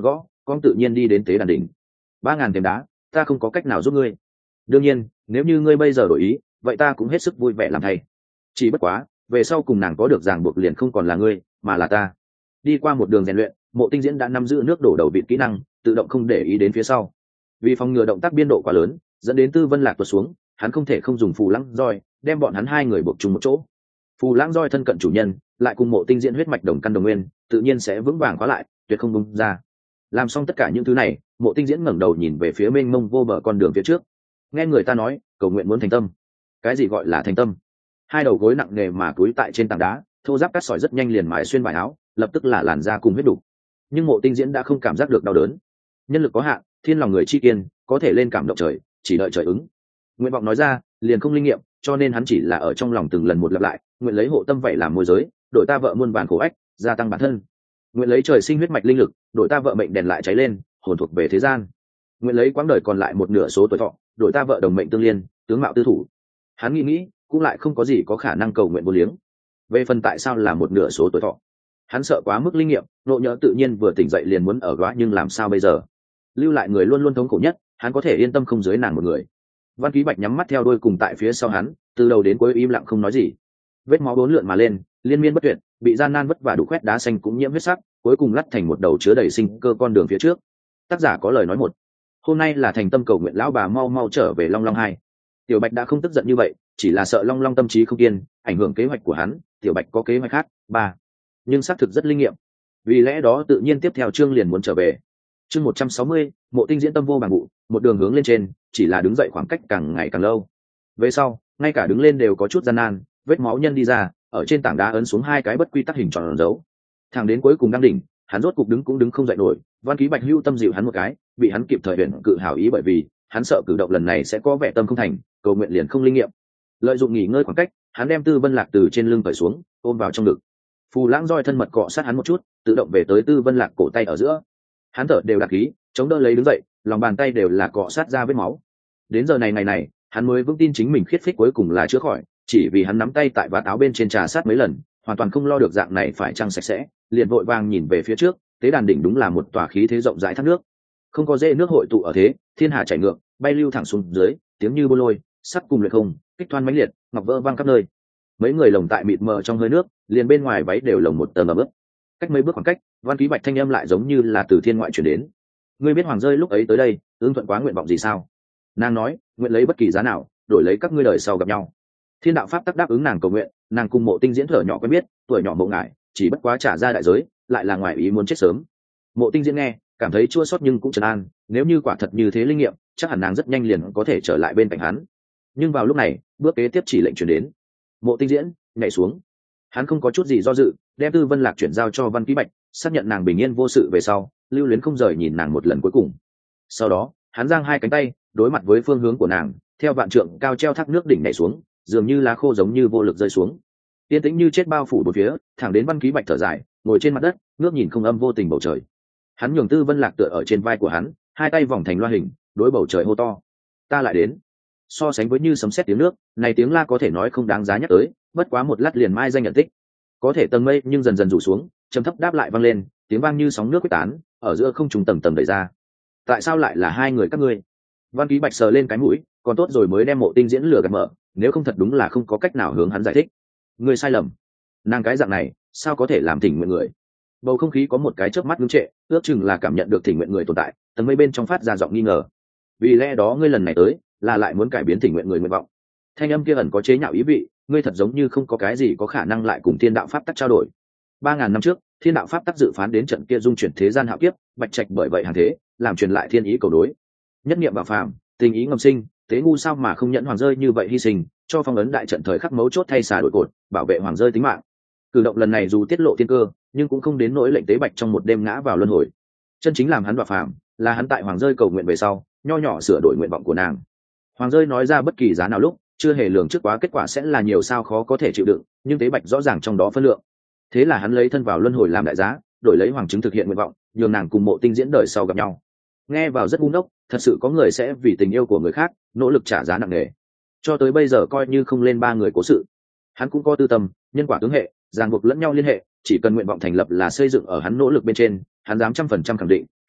S1: con tự nhiên đi đến tế đàn đỉnh. 3.000 thềm đá, ta không có cách nào giúp ngươi. Đương nhiên, nếu như ngươi bây giờ đổi ý, vậy ta cũng hết sức vui vẻ làm thay. Chỉ bất quá, về sau cùng nàng có được ràng buộc liền không còn là ngươi, mà là ta. Đi qua một đường rèn luyện, Mộ Tinh Diễn đã nắm giữ nước đổ đầu vịt kỹ năng, tự động không để ý đến phía sau. Vì phòng ngừa động tác biên độ quá lớn, dẫn đến Tư Vân Lạc tuột xuống, hắn không thể không dùng phù lãng roi đem bọn hắn hai người buộc chung một chỗ. Phù lãng roi thân cận chủ nhân, lại cùng Mộ Tinh Diễn huyết mạch đồng căn đồng nguyên, tự nhiên sẽ vững vàng khóa lại, tuyệt không bung ra. Làm xong tất cả những thứ này, Mộ Tinh Diễn ngẩng đầu nhìn về phía mênh mông vô bờ con đường phía trước. Nghe người ta nói, cầu nguyện muốn thành tâm. Cái gì gọi là thành tâm? Hai đầu gối nặng nề mà túi tại trên tảng đá, thô giáp cắt sỏi rất nhanh liền mài xuyên vải áo, lập tức là làn da cùng huyết đủ. Nhưng Mộ Tinh Diễn đã không cảm giác được đau đớn. Nhân lực có hạn, thiên lòng người chi kiên, có thể lên cảm động trời, chỉ đợi trời ứng. Nguyện vọng nói ra, liền không linh nghiệm, cho nên hắn chỉ là ở trong lòng từng lần một lặp lại, nguyện lấy hộ tâm vậy làm môi giới, đổi ta vợ muôn vàn khổ ách, gia tăng bản thân. Nguyện lấy trời sinh huyết mạch linh lực, đổi ta vợ mệnh đèn lại cháy lên, hồn thuộc về thế gian. Nguyện lấy quãng đời còn lại một nửa số tuổi thọ, đổi ta vợ đồng mệnh tương liên, tướng mạo tư thủ. Hắn nghĩ, cũng lại không có gì có khả năng cầu nguyện vô liếng. Về phần tại sao là một nửa số tuổi thọ, hắn sợ quá mức linh nghiệm, nộ nhỡ tự nhiên vừa tỉnh dậy liền muốn ở góa, nhưng làm sao bây giờ? Lưu lại người luôn luôn thống khổ nhất, hắn có thể yên tâm không dưới nàng một người. Văn Ký Bạch nhắm mắt theo đuôi cùng tại phía sau hắn, từ đầu đến cuối im lặng không nói gì. Vết máu bốn lượn mà lên, liên miên bất tuyệt, bị gian nan vất vả đủ khoét đá xanh cũng nhiễm huyết sắc, cuối cùng lắt thành một đầu chứa đầy sinh cơ con đường phía trước. Tác giả có lời nói một: hôm nay là thành tâm cầu nguyện lão bà mau mau trở về Long Long 2. Tiểu Bạch đã không tức giận như vậy, chỉ là sợ Long Long tâm trí không kiên, ảnh hưởng kế hoạch của hắn. Tiểu Bạch có kế hoạch khác, 3, nhưng xác thực rất linh nghiệm. Vì lẽ đó tự nhiên tiếp theo chương liền muốn trở về. Chương 160, Mộ Tinh Diễn tâm vô bằng vụ, một đường hướng lên trên, chỉ là đứng dậy khoảng cách càng ngày càng lâu. Về sau, ngay cả đứng lên đều có chút gian nan, vết máu nhân đi ra, ở trên tảng đá ấn xuống hai cái bất quy tắc hình tròn dấu. Thẳng đến cuối cùng đang đỉnh, hắn rốt cục đứng cũng đứng không dậy nổi. Văn Ký Bạch hưu tâm dịu hắn một cái, bị hắn kịp thời huyền cự hảo ý, bởi vì hắn sợ cử động lần này sẽ có vẻ tâm không thành, cầu nguyện liền không linh nghiệm. Lợi dụng nghỉ ngơi khoảng cách, hắn đem Tư Vân Lạc từ trên lưng cởi xuống, ôm vào trong ngực. Phù lãng roi thân mật cọ sát hắn một chút, tự động về tới Tư Vân Lạc cổ tay ở giữa. Hắn thở đều đặc khí, chống đỡ lấy đứng dậy, lòng bàn tay đều là cọ sát ra vết máu. Đến giờ này ngày này, hắn mới vững tin chính mình khiết phích cuối cùng là chữa khỏi, chỉ vì hắn nắm tay tại vạt áo bên trên trà sát mấy lần, hoàn toàn không lo được dạng này phải chăng sạch sẽ, liền vội vàng nhìn về phía trước. Tế đàn đỉnh đúng là một tòa khí thế rộng rãi thác nước, không có dễ nước hội tụ ở thế, thiên hà chảy ngược, bay lưu thẳng xuống dưới, tiếng như bô lôi, sắt cùng luyện không, kích thoan mãnh liệt, ngọc vỡ văng khắp nơi. Mấy người lồng tại mịt mờ trong hơi nước, liền bên ngoài váy đều lồng một tờ ẩm ướt. Cách mấy bước khoảng cách, Văn Ký Bạch thanh âm lại giống như là từ thiên ngoại truyền đến: ngươi biết Hoàng rơi lúc ấy tới đây ưng thuận quá nguyện vọng gì sao? Nàng nói, nguyện lấy bất kỳ giá nào đổi lấy các ngươi đời sau gặp nhau. Thiên đạo pháp tắc đáp ứng nàng cầu nguyện, nàng cùng Mộ Tinh Diễn thở nhỏ quen biết, tuổi nhỏ Mộ ngại, chỉ bất quá trả ra đại giới, lại là ngoài ý muốn chết sớm. Mộ Tinh Diễn nghe, cảm thấy chua xót nhưng cũng trấn an, nếu như quả thật như thế linh nghiệm, chắc hẳn nàng rất nhanh liền có thể trở lại bên cạnh hắn. Nhưng vào lúc này, bước kế tiếp chỉ lệnh truyền đến: Mộ Tinh Diễn nhảy xuống. Hắn không có chút gì do dự, đem Tư Vân Lạc chuyển giao cho Văn Ký Bạch, xác nhận nàng bình yên vô sự về sau, lưu luyến không rời nhìn nàng một lần cuối cùng. Sau đó, hắn giang hai cánh tay, đối mặt với phương hướng của nàng, theo vạn trượng cao treo thác nước đỉnh nhảy xuống, dường như lá khô giống như vô lực rơi xuống. Yên tĩnh như chết bao phủ bốn phía, thẳng đến Văn Ký Bạch thở dài, ngồi trên mặt đất, ngước nhìn không âm vô tình bầu trời. Hắn nhường Tư Vân Lạc tựa ở trên vai của hắn, hai tay vòng thành loa hình, đối bầu trời hô to: ta lại đến. So sánh với như sấm sét tiếng nước, này tiếng la có thể nói không đáng giá nhắc tới, bất quá một lát liền mai danh nhận tích. Có thể tầng mây nhưng dần dần rủ xuống, trầm thấp đáp lại vang lên, tiếng vang như sóng nước quyết tán, ở giữa không trung tầng tầng đẩy ra. Tại sao lại là hai người các ngươi? Văn Ký Bạch sờ lên cái mũi, còn tốt rồi mới đem Mộ Tinh Diễn lừa gạt mở, nếu không thật đúng là không có cách nào hướng hắn giải thích. Ngươi sai lầm, nàng cái dạng này sao có thể làm thỉnh nguyện người? Bầu không khí có một cái chớp mắt ngưng trệ, ước chừng là cảm nhận được thỉnh nguyện người tồn tại, tầng mây bên trong phát ra giọng nghi ngờ. Vì lẽ đó ngươi lần này tới là lại muốn cải biến thỉnh nguyện người nguyện vọng? Thanh âm kia ẩn có chế nhạo ý vị, ngươi thật giống như không có cái gì có khả năng lại cùng thiên đạo pháp tắc trao đổi. 3.000 năm trước, thiên đạo pháp tắc dự phán đến trận kia dung chuyển thế gian hạo kiếp, Bạch Trạch bởi vậy hàng thế, làm truyền lại thiên ý cầu đối. Nhất niệm bảo phàm, tình ý ngầm sinh, tế ngu sao mà không nhận Hoàng rơi như vậy hy sinh, cho phong ấn đại trận thời khắc mấu chốt thay xà đổi cột, bảo vệ Hoàng rơi tính mạng. Cử động lần này dù tiết lộ thiên cơ, nhưng cũng không đến nỗi lệnh tế Bạch trong một đêm ngã vào luân hồi. Chân chính làm hắn bảo phàm, là hắn tại Hoàng rơi cầu nguyện về sau, nho nhỏ sửa đổi nguyện vọng của nàng. Hoàng rơi nói ra bất kỳ giá nào lúc, chưa hề lường trước quá kết quả sẽ là nhiều sao khó có thể chịu đựng, nhưng tế Bạch rõ ràng trong đó phân lượng. Thế là hắn lấy thân vào luân hồi làm đại giá, đổi lấy hoàng chứng thực hiện nguyện vọng, nhường nàng cùng Mộ Tinh Diễn đời sau gặp nhau. Nghe vào rất ngu ngốc, thật sự có người sẽ vì tình yêu của người khác nỗ lực trả giá nặng nề. Cho tới bây giờ coi như không lên 3 người cố sự, hắn cũng có tư tâm, nhân quả tướng hệ, ràng buộc lẫn nhau liên hệ, chỉ cần nguyện vọng thành lập là xây dựng ở hắn nỗ lực bên trên, hắn dám 100% khẳng định,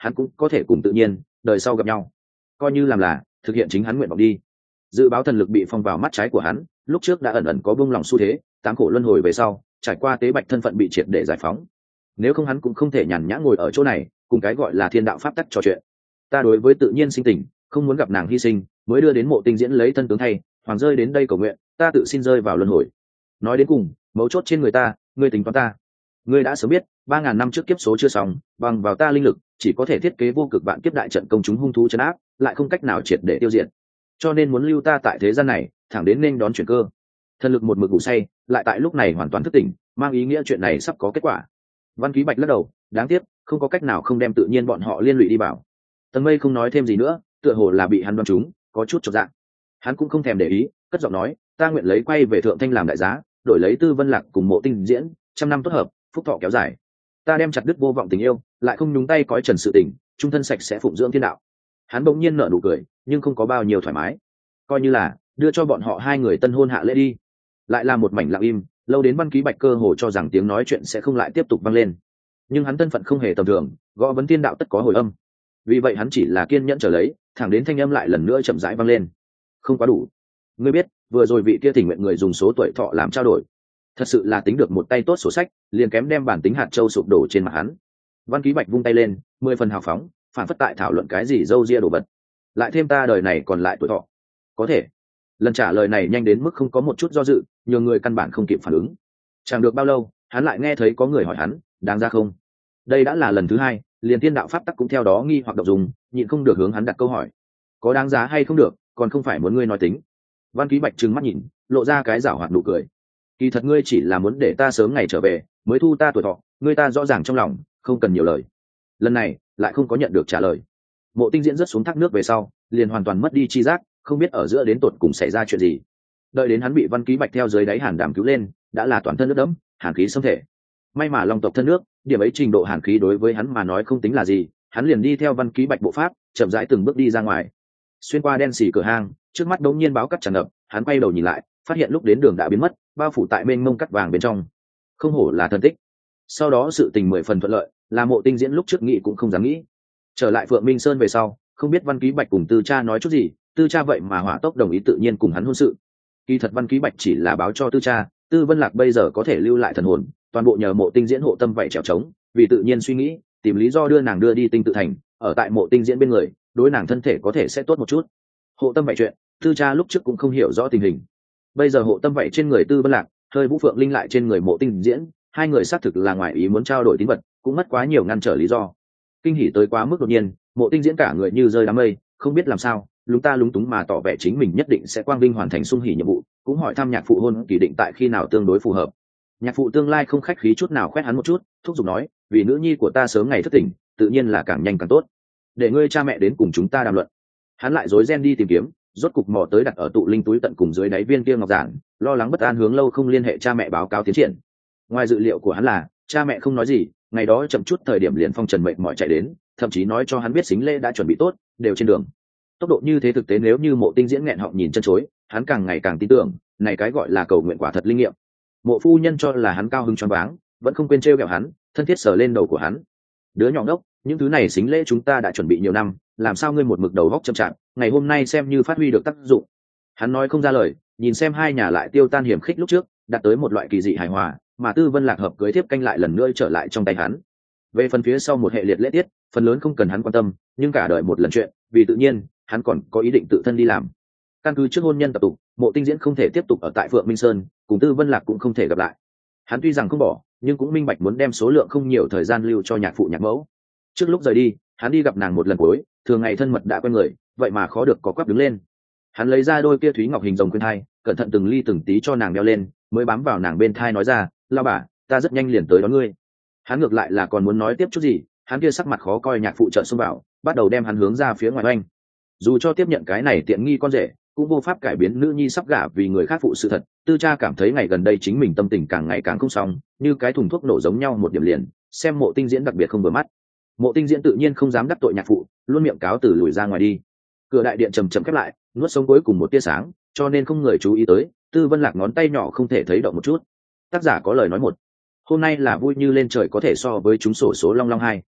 S1: hắn cũng có thể cùng tự nhiên đời sau gặp nhau, coi như làm là thực hiện chính hắn nguyện vọng đi. Dự báo thần lực bị phong vào mắt trái của hắn, lúc trước đã ẩn ẩn có buông lòng xu thế, tám khổ luân hồi về sau trải qua tế bạch thân phận bị triệt để giải phóng, nếu không hắn cũng không thể nhàn nhã ngồi ở chỗ này cùng cái gọi là thiên đạo pháp tắc trò chuyện. Ta đối với tự nhiên sinh tình, không muốn gặp nàng hy sinh, mới đưa đến Mộ Tinh Diễn lấy thân tướng thay hoàng rơi đến đây cầu nguyện, ta tự xin rơi vào luân hồi. Nói đến cùng mấu chốt trên người ta, ngươi tính toán ta. Ngươi đã sớm biết 3.000 năm trước kiếp số chưa xong, bằng vào ta linh lực chỉ có thể thiết kế vô cực vạn kiếp đại trận công chúng hung thú trấn áp, lại không cách nào triệt để tiêu diệt, cho nên muốn lưu ta tại thế gian này thẳng đến nên đón chuyển cơ. Thần lực một mực ngủ say, lại tại lúc này hoàn toàn thức tỉnh, mang ý nghĩa chuyện này sắp có kết quả. Văn Ký Bạch lắc đầu, đáng tiếc không có cách nào không đem tự nhiên bọn họ liên lụy đi vào. Tần Mây không nói thêm gì nữa, tựa hồ là bị hắn đoán trúng, có chút chột dạ. Hắn cũng không thèm để ý, cất giọng nói, ta nguyện lấy quay về Thượng Thanh làm đại giá, đổi lấy Tư Vân Lạc cùng Mộ Tinh Diễn, trăm năm tốt hợp, phúc thọ kéo dài. Ta đem chặt đứt vô vọng tình yêu, lại không nhúng tay cõi trần sự tình, trung thân sạch sẽ phụng dưỡng thiên đạo. Hắn bỗng nhiên nở nụ cười, nhưng không có bao nhiêu thoải mái. Coi như là đưa cho bọn họ hai người tân hôn hạ lễ đi. Lại là một mảnh lặng im, lâu đến Văn Ký Bạch cơ hồ cho rằng tiếng nói chuyện sẽ không lại tiếp tục vang lên. Nhưng hắn thân phận không hề tầm thường, gõ vấn thiên đạo tất có hồi âm. Vì vậy hắn chỉ là kiên nhẫn chờ lấy, thẳng đến thanh âm lại lần nữa chậm rãi vang lên. Không quá đủ. Ngươi biết, vừa rồi vị kia thỉnh nguyện người dùng số tuổi thọ làm trao đổi, thật sự là tính được một tay tốt sổ sách, liền kém đem bản tính hạt châu sụp đổ trên mặt hắn. Văn Ký Bạch vung tay lên, 10 phần hào phóng, phản phất tại thảo luận cái gì dâu ria đồ vật. Lại thêm ta đời này còn lại tuổi thọ. Có thể. Lần trả lời này nhanh đến mức không có một chút do dự, nhiều người căn bản không kịp phản ứng. Chẳng được bao lâu, hắn lại nghe thấy có người hỏi hắn, đáng ra không? Đây đã là lần thứ hai, liền thiên đạo pháp tắc cũng theo đó nghi hoặc độc dùng, nhịn không được hướng hắn đặt câu hỏi. Có đáng giá hay không được, còn không phải muốn ngươi nói tính. Văn Ký Bạch trừng mắt nhìn, lộ ra cái giảo hoạt nụ cười. Kỳ thật ngươi chỉ là muốn để ta sớm ngày trở về, mới thu ta tuổi thọ, ngươi ta rõ ràng trong lòng, không cần nhiều lời. Lần này lại không có nhận được trả lời. Mộ Tinh Diễn rớt xuống thác nước về sau, liền hoàn toàn mất đi chi giác, không biết ở giữa đến tột cùng xảy ra chuyện gì. Đợi đến hắn bị Văn Ký Bạch theo dưới đáy hàn đàm cứu lên, đã là toàn thân nước đẫm, hàn khí xâm thể. May mà long tộc thân nước, điểm ấy trình độ hàn khí đối với hắn mà nói không tính là gì, hắn liền đi theo Văn Ký Bạch bộ pháp, chậm rãi từng bước đi ra ngoài. Xuyên qua đen xì cửa hang, trước mắt đống nhiên báo cắt tràn ngập, hắn quay đầu nhìn lại, phát hiện lúc đến đường đã biến mất, bao phủ tại mênh mông cắt vàng bên trong. Không hổ là thần tích. Sau đó sự tình 10 phần thuận lợi, là Mộ Tinh Diễn lúc trước nghĩ cũng không dám nghĩ. Trở lại Phượng Minh Sơn về sau, không biết Văn Ký Bạch cùng Tư Cha nói chút gì, Tư Cha vậy mà hỏa tốc đồng ý tự nhiên cùng hắn hôn sự. Kỳ thật Văn Ký Bạch chỉ là báo cho Tư Cha, Tư Vân Lạc bây giờ có thể lưu lại thần hồn, toàn bộ nhờ Mộ Tinh Diễn hộ tâm vậy trèo trống, vì tự nhiên suy nghĩ, tìm lý do đưa nàng đưa đi Tinh Tự Thành, ở tại Mộ Tinh Diễn bên người, đối nàng thân thể có thể sẽ tốt một chút. Hộ tâm vậy chuyện, Tư Cha lúc trước cũng không hiểu rõ tình hình. Bây giờ hộ tâm vậy trên người Tư Vân Lạc, hơi Vũ Phượng Linh lại trên người Mộ Tinh Diễn, hai người xác thực là ngoài ý muốn trao đổi tín vật, cũng mất quá nhiều ngăn trở lý do. Kinh hỉ tới quá mức đột nhiên, Mộ Tinh Diễn cả người như rơi đám mây, không biết làm sao, lúng ta lúng túng mà tỏ vẻ chính mình nhất định sẽ quang vinh hoàn thành sung hỉ nhiệm vụ, cũng hỏi thăm nhạc phụ hôn kỳ định tại khi nào tương đối phù hợp. Nhạc phụ tương lai không khách khí chút nào khoét hắn một chút, thúc giục nói, vì nữ nhi của ta sớm ngày thức tỉnh, tự nhiên là càng nhanh càng tốt. Để ngươi cha mẹ đến cùng chúng ta đàm luận. Hắn lại rối ren đi tìm kiếm, rốt cục mò tới đặt ở tụ linh túi tận cùng dưới đáy viên kia ngọc giản, lo lắng bất an hướng lâu không liên hệ cha mẹ báo cáo tiến triển. Ngoài dự liệu của hắn là, cha mẹ không nói gì, ngày đó chậm chút thời điểm liền phong trần mệt mỏi chạy đến, thậm chí nói cho hắn biết xính lễ đã chuẩn bị tốt, đều trên đường. Tốc độ như thế thực tế nếu như Mộ Tinh Diễn nghẹn họng nhìn chân chối, hắn càng ngày càng tin tưởng, này cái gọi là cầu nguyện quả thật linh nghiệm. Mộ phu nhân cho là hắn cao hứng choáng váng, vẫn không quên trêu ghẹo hắn, thân thiết sờ lên đầu của hắn. Đứa nhỏ ngốc, những thứ này xính lễ chúng ta đã chuẩn bị nhiều năm, làm sao ngươi một mực đầu góc chậm chạp, ngày hôm nay xem như phát huy được tác dụng. Hắn nói không ra lời, nhìn xem hai nhà lại tiêu tan hiểm khích lúc trước, đạt tới một loại kỳ dị hài hòa, mà Tư Vân Lạc hợp cưới tiếp canh lại lần nữa trở lại trong tay hắn. Về phần phía sau một hệ liệt lễ tiết, phần lớn không cần hắn quan tâm, nhưng cả đời một lần chuyện, vì tự nhiên, hắn còn có ý định tự thân đi làm. Căn cứ trước hôn nhân tập tục, Mộ Tinh Diễn không thể tiếp tục ở tại Phượng Minh Sơn, cùng Tư Vân Lạc cũng không thể gặp lại. Hắn tuy rằng không bỏ, nhưng cũng minh bạch muốn đem số lượng không nhiều thời gian lưu cho nhạc phụ nhạc mẫu. Trước lúc rời đi, hắn đi gặp nàng một lần cuối, thường ngày thân mật đã quen người, vậy mà khó được có quắp đứng lên. Hắn lấy ra đôi kia thúy ngọc hình rồng khuyên thai, cẩn thận từng ly từng tí cho nàng đeo lên, mới bám vào nàng bên thai nói ra, lao bà, ta rất nhanh liền tới đón ngươi. Hắn ngược lại là còn muốn nói tiếp chút gì, hắn kia sắc mặt khó coi nhạc phụ trợ xông vào, bắt đầu đem hắn hướng ra phía ngoài oanh. Dù cho tiếp nhận cái này tiện nghi con rể, cũng vô pháp cải biến nữ nhi sắp gả vì người khác phụ sự thật. Tư Cha cảm thấy ngày gần đây chính mình tâm tình càng ngày càng không xong, như cái thùng thuốc nổ giống nhau một điểm liền, xem Mộ Tinh Diễn đặc biệt không vừa mắt. Mộ Tinh Diễn tự nhiên không dám đắc tội nhạc phụ, luôn miệng cáo từ lùi ra ngoài đi. Cửa đại điện chầm chậm khép lại, nuốt sống cuối cùng một tia sáng, cho nên không người chú ý tới. Tư Vân Lạc ngón tay nhỏ không thể thấy động một chút. Tác giả có lời nói một, hôm nay là vui như lên trời có thể so với chúng sổ số long long hai.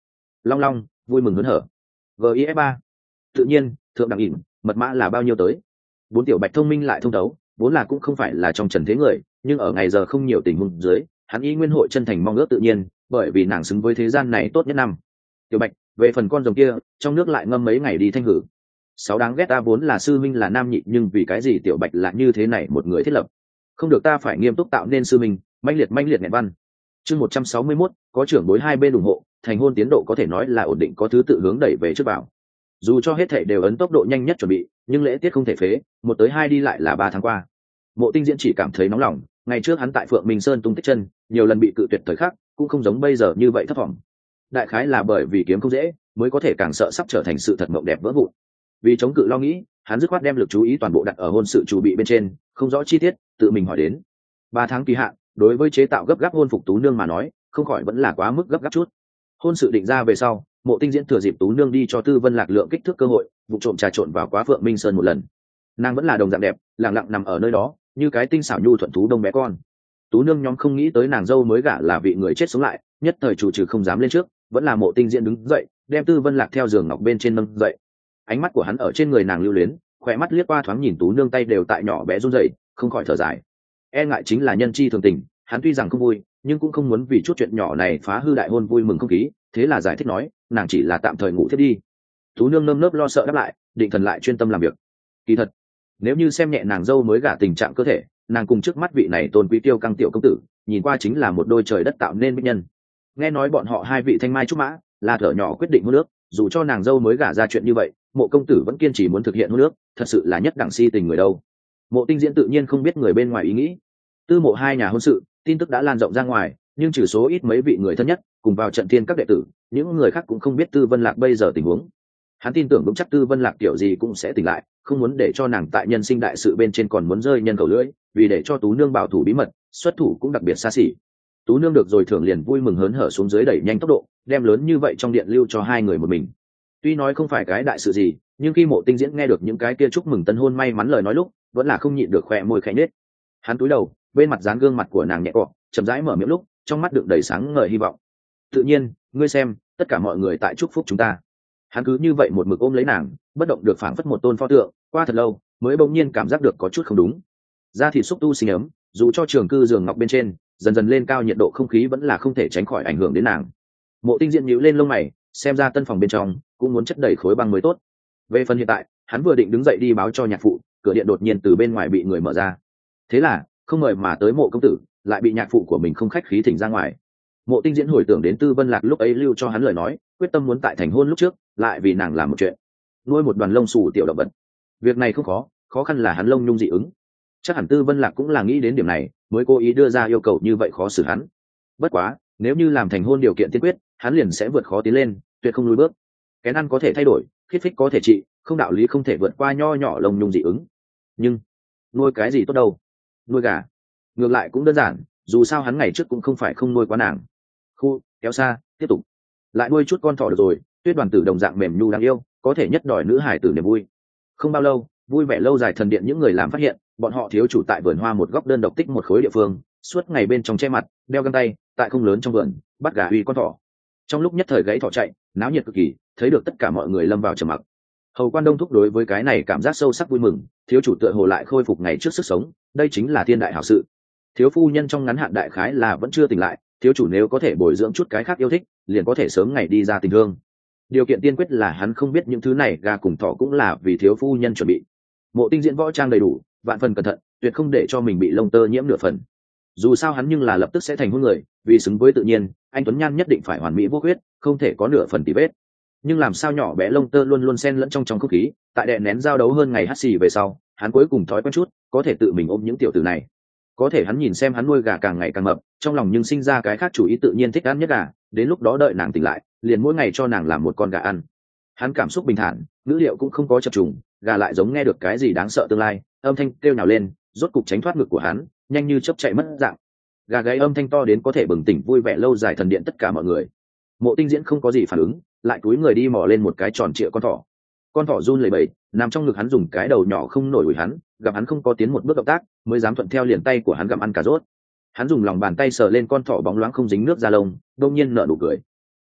S1: Long Long vui mừng hớn hở. GIF 3. Tự nhiên thượng đẳng ỉn mật mã là bao nhiêu tới. Bốn tiểu bạch thông minh lại thông đấu, vốn là cũng không phải là trong trần thế người, nhưng ở ngày giờ không nhiều tình huống dưới, hắn y nguyên hội chân thành mong ước tự nhiên, bởi vì nàng xứng với thế gian này tốt nhất năm. Tiểu bạch, về phần con rồng kia, trong nước lại ngâm mấy ngày đi thanh hử. Sáu đáng ghét, ta vốn là sư minh là nam nhị, nhưng vì cái gì tiểu bạch là như thế này một người thiết lập. Không được, ta phải nghiêm túc tạo nên sư minh, manh liệt nhẹ văn. Chương 161, có trưởng bối hai bên ủng hộ, thành hôn tiến độ có thể nói là ổn định, có thứ tự hướng đẩy về trước bảo. Dù cho hết thảy đều ấn tốc độ nhanh nhất chuẩn bị, nhưng lễ tiết không thể phế, 1 tới 2 đi lại là 3 tháng qua. Mộ Tinh Diễn chỉ cảm thấy nóng lòng, ngày trước hắn tại Phượng Minh Sơn tung tích chân, nhiều lần bị cự tuyệt thời khắc, cũng không giống bây giờ như vậy thấp vọng. Đại khái là bởi vì kiếm không dễ, mới có thể càng sợ sắp trở thành sự thật mộng đẹp vỡ vụn. Vì chống cự lo nghĩ, hắn dứt khoát đem lực chú ý toàn bộ đặt ở hôn sự chuẩn bị bên trên, không rõ chi tiết, tự mình hỏi đến. 3 tháng kỳ hạn, đối với chế tạo gấp gáp hôn phục tú nương mà nói, không khỏi vẫn là quá mức gấp gáp chút. Hôn sự định ra về sau, Mộ Tinh Diễn thừa dịp tú nương đi cho Tư Vân Lạc lượng kích thước cơ hội, vụ trộm trà trộn vào quá Phượng Minh Sơn một lần. Nàng vẫn là đồng dạng đẹp, lặng lặng nằm ở nơi đó, như cái tinh xảo nhu thuận thú đông bé con. Tú nương nhóm không nghĩ tới nàng dâu mới gả là vị người chết sống lại, nhất thời chủ trừ không dám lên trước, vẫn là Mộ Tinh Diễn đứng dậy, đem Tư Vân Lạc theo giường ngọc bên trên nâng dậy. Ánh mắt của hắn ở trên người nàng lưu luyến, khỏe mắt liếc qua thoáng nhìn tú nương tay đều tại nhỏ bé run rẩy, không khỏi thở dài. E ngại chính là nhân chi thường tình, hắn tuy rằng không vui, nhưng cũng không muốn vì chút chuyện nhỏ này phá hư đại hôn vui mừng không khí, thế là giải thích nói, nàng chỉ là tạm thời ngủ thiết đi. Tú nương nơm nớp lo sợ đáp lại, định thần lại chuyên tâm làm việc. Kỳ thật, nếu như xem nhẹ nàng dâu mới gả tình trạng cơ thể, nàng cùng trước mắt vị này tôn quý tiêu căng tiểu công tử, nhìn qua chính là một đôi trời đất tạo nên bích nhân. Nghe nói bọn họ hai vị thanh mai trúc mã, là thở nhỏ quyết định hôn nước, dù cho nàng dâu mới gả ra chuyện như vậy, Mộ công tử vẫn kiên trì muốn thực hiện hôn nước, thật sự là nhất đẳng si tình người đâu. Mộ Tinh Diễn tự nhiên không biết người bên ngoài ý nghĩ. Tư Mộ hai nhà hôn sự, tin tức đã lan rộng ra ngoài, nhưng trừ số ít mấy vị người thân nhất cùng vào trận thiên các đệ tử, những người khác cũng không biết Tư Vân Lạc bây giờ tình huống. Hắn tin tưởng vững chắc Tư Vân Lạc kiểu gì cũng sẽ tỉnh lại, không muốn để cho nàng tại nhân sinh đại sự bên trên còn muốn rơi nhân khẩu lưỡi, vì để cho Tú nương bảo thủ bí mật, xuất thủ cũng đặc biệt xa xỉ. Tú nương được rồi thưởng liền vui mừng hớn hở xuống dưới đẩy nhanh tốc độ, đem lớn như vậy trong điện lưu cho hai người một mình. Tuy nói không phải cái đại sự gì, nhưng khi Mộ Tinh Diễn nghe được những cái kia chúc mừng tân hôn may mắn lời nói lúc, vẫn là không nhịn được khỏe môi khẽ nhếch. Hắn cúi đầu, bên mặt dán gương mặt của nàng nhẹ cọ, chậm rãi mở miệng lúc, trong mắt đựng đầy sáng ngời hy vọng. Tự nhiên, ngươi xem, tất cả mọi người tại chúc phúc chúng ta. Hắn cứ như vậy một mực ôm lấy nàng, bất động được, phảng phất một tôn pho tượng, qua thật lâu mới bỗng nhiên cảm giác được có chút không đúng. Da thịt xúc tu sinh ấm, dù cho trường cư giường ngọc bên trên dần dần lên cao, nhiệt độ không khí vẫn là không thể tránh khỏi ảnh hưởng đến nàng. Mộ Tinh Diễn nhíu lên lông mày, xem ra tân phòng bên trong cũng muốn chất đầy khối băng mới tốt. Về phần hiện tại, hắn vừa định đứng dậy đi báo cho nhạc phụ, cửa điện đột nhiên từ bên ngoài bị người mở ra. Thế là không mời mà tới Mộ công tử, lại bị nhạc phụ của mình không khách khí thỉnh ra ngoài. Mộ Tinh Diễn hồi tưởng đến Tư Vân Lạc lúc ấy lưu cho hắn lời nói, quyết tâm muốn tại thành hôn lúc trước lại vì nàng làm một chuyện, nuôi một đoàn lông xù tiểu động vật. Việc này không khó, khó khăn là hắn lông nhung dị ứng. Chắc hẳn Tư Vân Lạc cũng là nghĩ đến điểm này, mới cố ý đưa ra yêu cầu như vậy khó xử hắn. Bất quá, nếu như làm thành hôn điều kiện tiên quyết, hắn liền sẽ vượt khó tiến lên, tuyệt không lùi bước. Kén ăn có thể thay đổi, khiết phích có thể trị, không đạo lý không thể vượt qua nho nhỏ lông nhung dị ứng. Nhưng nuôi cái gì tốt đâu? Nuôi gà ngược lại cũng đơn giản, dù sao hắn ngày trước cũng không phải không nuôi quá nàng. Khu kéo xa tiếp tục, lại nuôi chút con thỏ được rồi. Tuyết Đoàn Tử đồng dạng mềm nhu đáng yêu, có thể nhất đòi nữ hải tử niềm vui. Không bao lâu, vui vẻ lâu dài thần điện những người làm phát hiện, bọn họ thiếu chủ tại vườn hoa một góc đơn độc tích một khối địa phương, suốt ngày bên trong che mặt, đeo găng tay, tại không lớn trong vườn bắt gà uy con thỏ. Trong lúc nhất thời gãy thỏ chạy, náo nhiệt cực kỳ, thấy được tất cả mọi người lâm vào trầm mặc. Hầu Quan Đông thúc đối với cái này cảm giác sâu sắc vui mừng, thiếu chủ tựa hồ lại khôi phục ngày trước sức sống, đây chính là thiên đại hảo sự. Thiếu phu nhân trong ngắn hạn đại khái là vẫn chưa tỉnh lại, thiếu chủ nếu có thể bồi dưỡng chút cái khác yêu thích, liền có thể sớm ngày đi ra tình thương. Điều kiện tiên quyết là hắn không biết những thứ này gà cùng thỏ cũng là vì thiếu phu nhân chuẩn bị. Mộ Tinh Diễn võ trang đầy đủ, vạn phần cẩn thận, tuyệt không để cho mình bị lông tơ nhiễm nửa phần. Dù sao hắn nhưng là lập tức sẽ thành hôn người, vì xứng với tự nhiên, anh tuấn nhan nhất định phải hoàn mỹ vô khuyết, không thể có nửa phần tì vết. Nhưng làm sao nhỏ bé lông tơ luôn luôn xen lẫn trong không khí, tại đè nén giao đấu hơn ngày hắt xì về sau, hắn cuối cùng thói quen chút, có thể tự mình ôm những tiểu tử này. Có thể hắn nhìn xem hắn nuôi gà càng ngày càng mập, trong lòng nhưng sinh ra cái khác chủ ý, tự nhiên thích ăn nhất gà, đến lúc đó đợi nàng tỉnh lại, liền mỗi ngày cho nàng làm một con gà ăn. Hắn cảm xúc bình thản, ngữ liệu cũng không có chập trùng, gà lại giống nghe được cái gì đáng sợ tương lai, âm thanh kêu nhào lên, rốt cục tránh thoát ngực của hắn, nhanh như chớp chạy mất dạng. Gà gáy âm thanh to đến có thể bừng tỉnh vui vẻ lâu dài thần điện tất cả mọi người. Mộ Tinh Diễn không có gì phản ứng, lại cúi người đi mò lên một cái tròn trịa con thỏ. Con thỏ run lẩy bẩy, nằm trong ngực hắn, dùng cái đầu nhỏ không nổi ủi hắn, gặp hắn không có tiến một bước động tác, mới dám thuận theo liền tay của hắn gặm ăn cà rốt. Hắn dùng lòng bàn tay sờ lên con thỏ bóng loáng không dính nước da lông, đột nhiên nở nụ cười.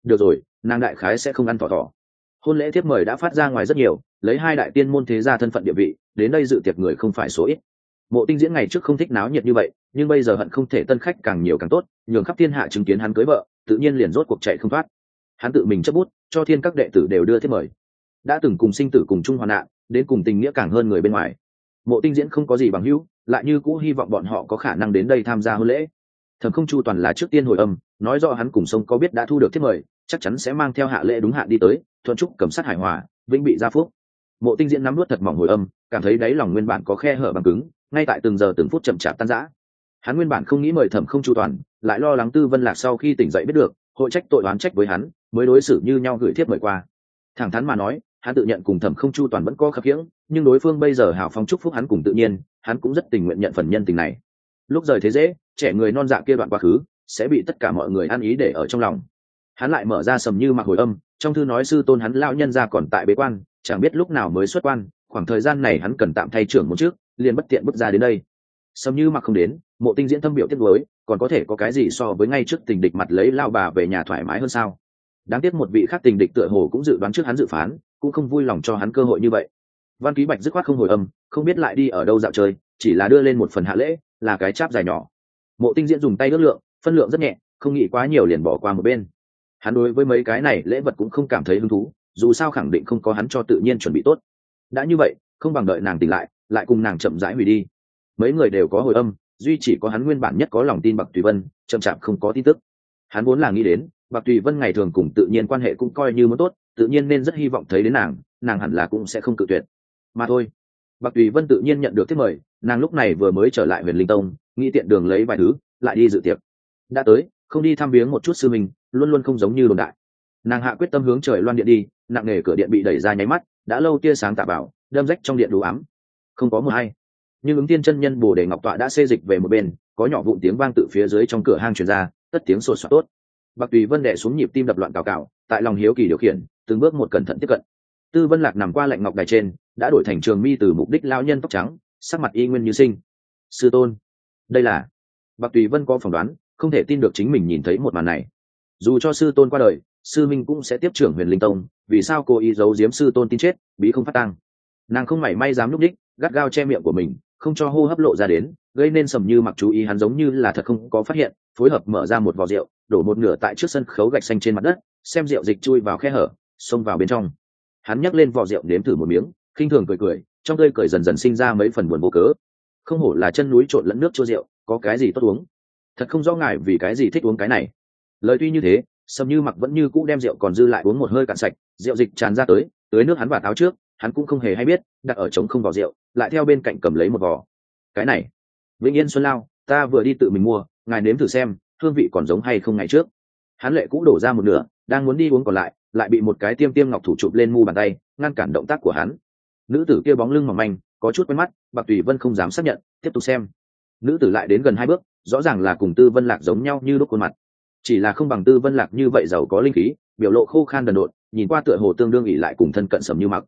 S1: được rồi, nàng đại khái sẽ không ăn thỏ thỏ. Hôn lễ thiếp mời đã phát ra ngoài rất nhiều, lấy hai đại tiên môn thế gia thân phận địa vị, đến đây dự tiệc người không phải số ít. Mộ Tinh Diễn ngày trước không thích náo nhiệt như vậy, nhưng bây giờ hận không thể tân khách càng nhiều càng tốt, nhường khắp thiên hạ chứng kiến hắn cưới vợ, tự nhiên liền rốt cuộc chạy không thoát. Hắn tự mình chấp bút, cho thiên các đệ tử đều đưa thiếp mời. Đã từng cùng sinh tử cùng chung hoạn nạn, đến cùng tình nghĩa càng hơn người bên ngoài. Mộ Tinh Diễn không có gì bằng hữu, lại như cũ hy vọng bọn họ có khả năng đến đây tham gia hôn lễ. Thẩm Không Chu toàn là trước tiên hồi âm, nói rõ hắn cùng sông có biết đã thu được thiếp mời, chắc chắn sẽ mang theo hạ lễ đúng hạn đi tới, thuận chúc cầm sát hài hòa, vĩnh bị gia phúc. Mộ Tinh Diễn nắm nuốt thật mỏng hồi âm, cảm thấy đáy lòng nguyên bản có khe hở bằng cứng, ngay tại từng giờ từng phút chậm chạp tan rã. Hắn nguyên bản không nghĩ mời Thẩm Không Chu toàn, lại lo lắng Tư Vân Lạc sau khi tỉnh dậy biết được, hội trách tội oán trách với hắn, mới đối xử như nhau gửi thiếp mời qua. Thẳng thắn mà nói, hắn tự nhận cùng Thẩm Không Chu toàn vẫn có khập khiễng, nhưng đối phương bây giờ hào phóng chúc phúc hắn cùng tự nhiên, hắn cũng rất tình nguyện nhận phần nhân tình này. Lúc rời thế dễ, trẻ người non dạ kia đoạn quá khứ, sẽ bị tất cả mọi người ăn ý để ở trong lòng. Hắn lại mở ra Sầm Như Mặc hồi âm, trong thư nói sư tôn hắn lão nhân gia còn tại bế quan, chẳng biết lúc nào mới xuất quan, khoảng thời gian này hắn cần tạm thay trưởng một trước, liền bất tiện bước ra đến đây. Sầm Như Mặc không đến, Mộ Tinh Diễn thâm biểu tiếc nuối, còn có thể có cái gì so với ngay trước tình địch mặt lấy lao bà về nhà thoải mái hơn sao? Đáng tiếc một vị khác tình địch tựa hồ cũng dự đoán trước hắn dự phán, cũng không vui lòng cho hắn cơ hội như vậy. Văn Ký Bạch dứt khoát không hồi âm, không biết lại đi ở đâu dạo chơi, chỉ là đưa lên một phần hạ lễ, là cái cháp dài nhỏ. Mộ Tinh Diễn dùng tay ước lượng, phân lượng rất nhẹ, không nghĩ quá nhiều liền bỏ qua một bên. Hắn đối với mấy cái này lễ vật cũng không cảm thấy hứng thú, dù sao khẳng định không có hắn cho tự nhiên chuẩn bị tốt. Đã như vậy, không bằng đợi nàng tỉnh lại cùng nàng chậm rãi hủy đi. Mấy người đều có hồi âm, duy chỉ có hắn nguyên bản nhất có lòng tin Bạc Tùy Vân, chậm chạp không có tin tức. Hắn vốn là nghĩ đến, Bạc Tùy Vân ngày thường cùng tự nhiên quan hệ cũng coi như muốn tốt, tự nhiên nên rất hy vọng thấy đến nàng hẳn là cũng sẽ không cự tuyệt. Mà thôi. Bạc Tùy Vân tự nhiên nhận được thiếp mời, nàng lúc này vừa mới trở lại Huyền Linh Tông, nghĩ tiện đường lấy vài thứ, lại đi dự tiệc. Đã tới, không đi thăm viếng một chút sư mình, luôn luôn không giống như đồn đại. Nàng hạ quyết tâm hướng trời loan điện đi, nặng nề cửa điện bị đẩy ra nháy mắt, đã lâu tia sáng tạ bảo, đâm rách trong điện đủ ám. Không có một ai. Nhưng Ứng Tiên chân nhân Bồ Đề Ngọc tọa đã xê dịch về một bên, có nhỏ vụn tiếng vang từ phía dưới trong cửa hang truyền ra, tất tiếng sột soạt tốt. Bạc Tùy Vân đè xuống nhịp tim đập loạn cào cào, tại lòng hiếu kỳ điều khiển, từng bước một cẩn thận tiếp cận. Tư Vân Lạc nằm qua lạnh ngọc đài trên, đã đổi thành trường mi từ mục đích lao nhân tóc trắng, sắc mặt y nguyên như sinh. Sư tôn, đây là. Bạc Tùy Vân có phỏng đoán, không thể tin được chính mình nhìn thấy một màn này. Dù cho sư tôn qua đời, sư minh cũng sẽ tiếp trưởng Huyền Linh Tông, vì sao cô ý giấu giếm sư tôn tin chết, bí không phát tang? Nàng không mảy may dám núp đích, gắt gao che miệng của mình, không cho hô hấp lộ ra đến, gây nên Sầm Như Mặc chú ý hắn giống như là thật không có phát hiện, phối hợp mở ra một vò rượu, đổ một nửa tại trước sân khấu gạch xanh trên mặt đất, xem rượu dịch chui vào khe hở, xông vào bên trong. Hắn nhấc lên vò rượu nếm thử một miếng, khinh thường cười cười, trong tươi cười dần dần sinh ra mấy phần buồn vô cớ. Không hổ là chân núi trộn lẫn nước chua rượu, có cái gì tốt uống? Thật không rõ ngài vì cái gì thích uống cái này. Lời tuy như thế, Sầm Như Mặc vẫn như cũ đem rượu còn dư lại uống một hơi cạn sạch, rượu dịch tràn ra tới, tưới nước hắn và táo trước, hắn cũng không hề hay biết, đặt ở trống không vò rượu, lại theo bên cạnh cầm lấy một vò. Cái này, Vĩnh Yên Xuân Lao, ta vừa đi tự mình mua, ngài nếm thử xem, hương vị còn giống hay không ngày trước. Hắn lệ cũ đổ ra một nửa, đang muốn đi uống còn lại bị một cái tiêm tiêm ngọc thủ chụp lên mu bàn tay, ngăn cản động tác của hắn. Nữ tử kia bóng lưng mỏng manh, có chút quen mắt, Bạc Tùy Vân không dám xác nhận, tiếp tục xem. Nữ tử lại đến gần 2 bước, rõ ràng là cùng Tư Vân Lạc giống nhau như lúc khuôn mặt, chỉ là không bằng Tư Vân Lạc như vậy giàu có linh khí, biểu lộ khô khan đần độn, nhìn qua tựa hồ tương đương ỷ lại cùng thân cận Sầm Như Mặc.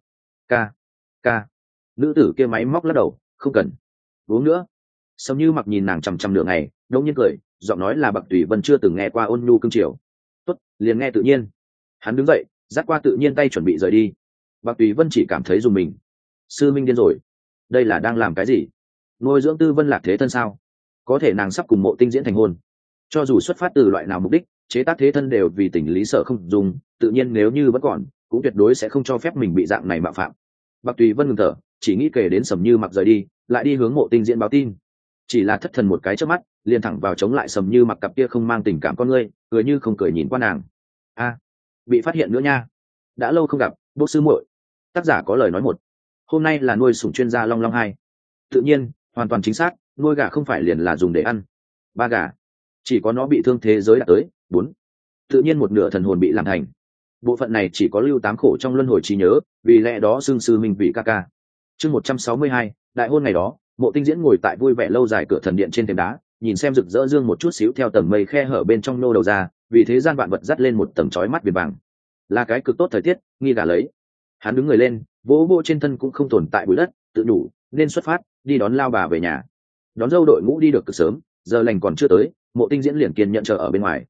S1: Ca. Nữ tử kia máy móc lắc đầu, không cần uống nữa. Sầm Như Mặc nhìn nàng chằm chằm nửa ngày, đống nhiên cười, giọng nói là Bạc Tùy Vân chưa từng nghe qua ôn nhu cương triều. Tốt, liền nghe tự nhiên. Hắn đứng dậy, dắt qua tự nhiên tay chuẩn bị rời đi. Bạc Tùy Vân chỉ cảm thấy dùng mình. Sư minh điên rồi, đây là đang làm cái gì? Nuôi dưỡng Tư Vân Lạc thế thân sao? Có thể nàng sắp cùng Mộ Tinh Diễn thành hôn, cho dù xuất phát từ loại nào mục đích, chế tác thế thân đều vì tình lý sợ không dùng, tự nhiên nếu như vẫn còn, cũng tuyệt đối sẽ không cho phép mình bị dạng này mạo phạm. Bạc Tùy Vân ngừng thở, chỉ nghĩ kể đến Sầm Như Mặc rời đi, lại đi hướng Mộ Tinh Diễn báo tin. Chỉ là thất thần một cái chớp mắt, liền thẳng vào chống lại Sầm Như Mặc cặp kia không mang tình cảm con ngươi, cười như không cười nhìn qua nàng. Bị phát hiện nữa nha. Đã lâu không gặp, Bố sư muội. Tác giả có lời nói một. Hôm nay là nuôi sủng chuyên gia Long Long 2. Tự nhiên, hoàn toàn chính xác, nuôi gà không phải liền là dùng để ăn. 3 gà. Chỉ có nó bị thương thế giới đã tới 4. Tự nhiên một nửa thần hồn bị làm thành. Bộ phận này chỉ có lưu 8 khổ trong luân hồi trí nhớ, vì lẽ đó xương sư minh vị ca ca. Chương 162, đại hôn ngày đó, Mộ Tinh Diễn ngồi tại vui vẻ lâu dài cửa thần điện trên thềm đá, nhìn xem rực rỡ dương một chút xíu theo tầng mây khe hở bên trong nô đầu ra, vì thế gian vạn vật dắt lên một tầng chói mắt viền vàng. Là cái cực tốt thời tiết, nghi gà lấy. Hắn đứng người lên, vỗ vỗ trên thân cũng không tồn tại bụi đất, tự đủ nên xuất phát, đi đón lao bà về nhà. Đón dâu đội ngũ đi được cực sớm, giờ lành còn chưa tới, Mộ Tinh Diễn liền kiên nhận chờ ở bên ngoài.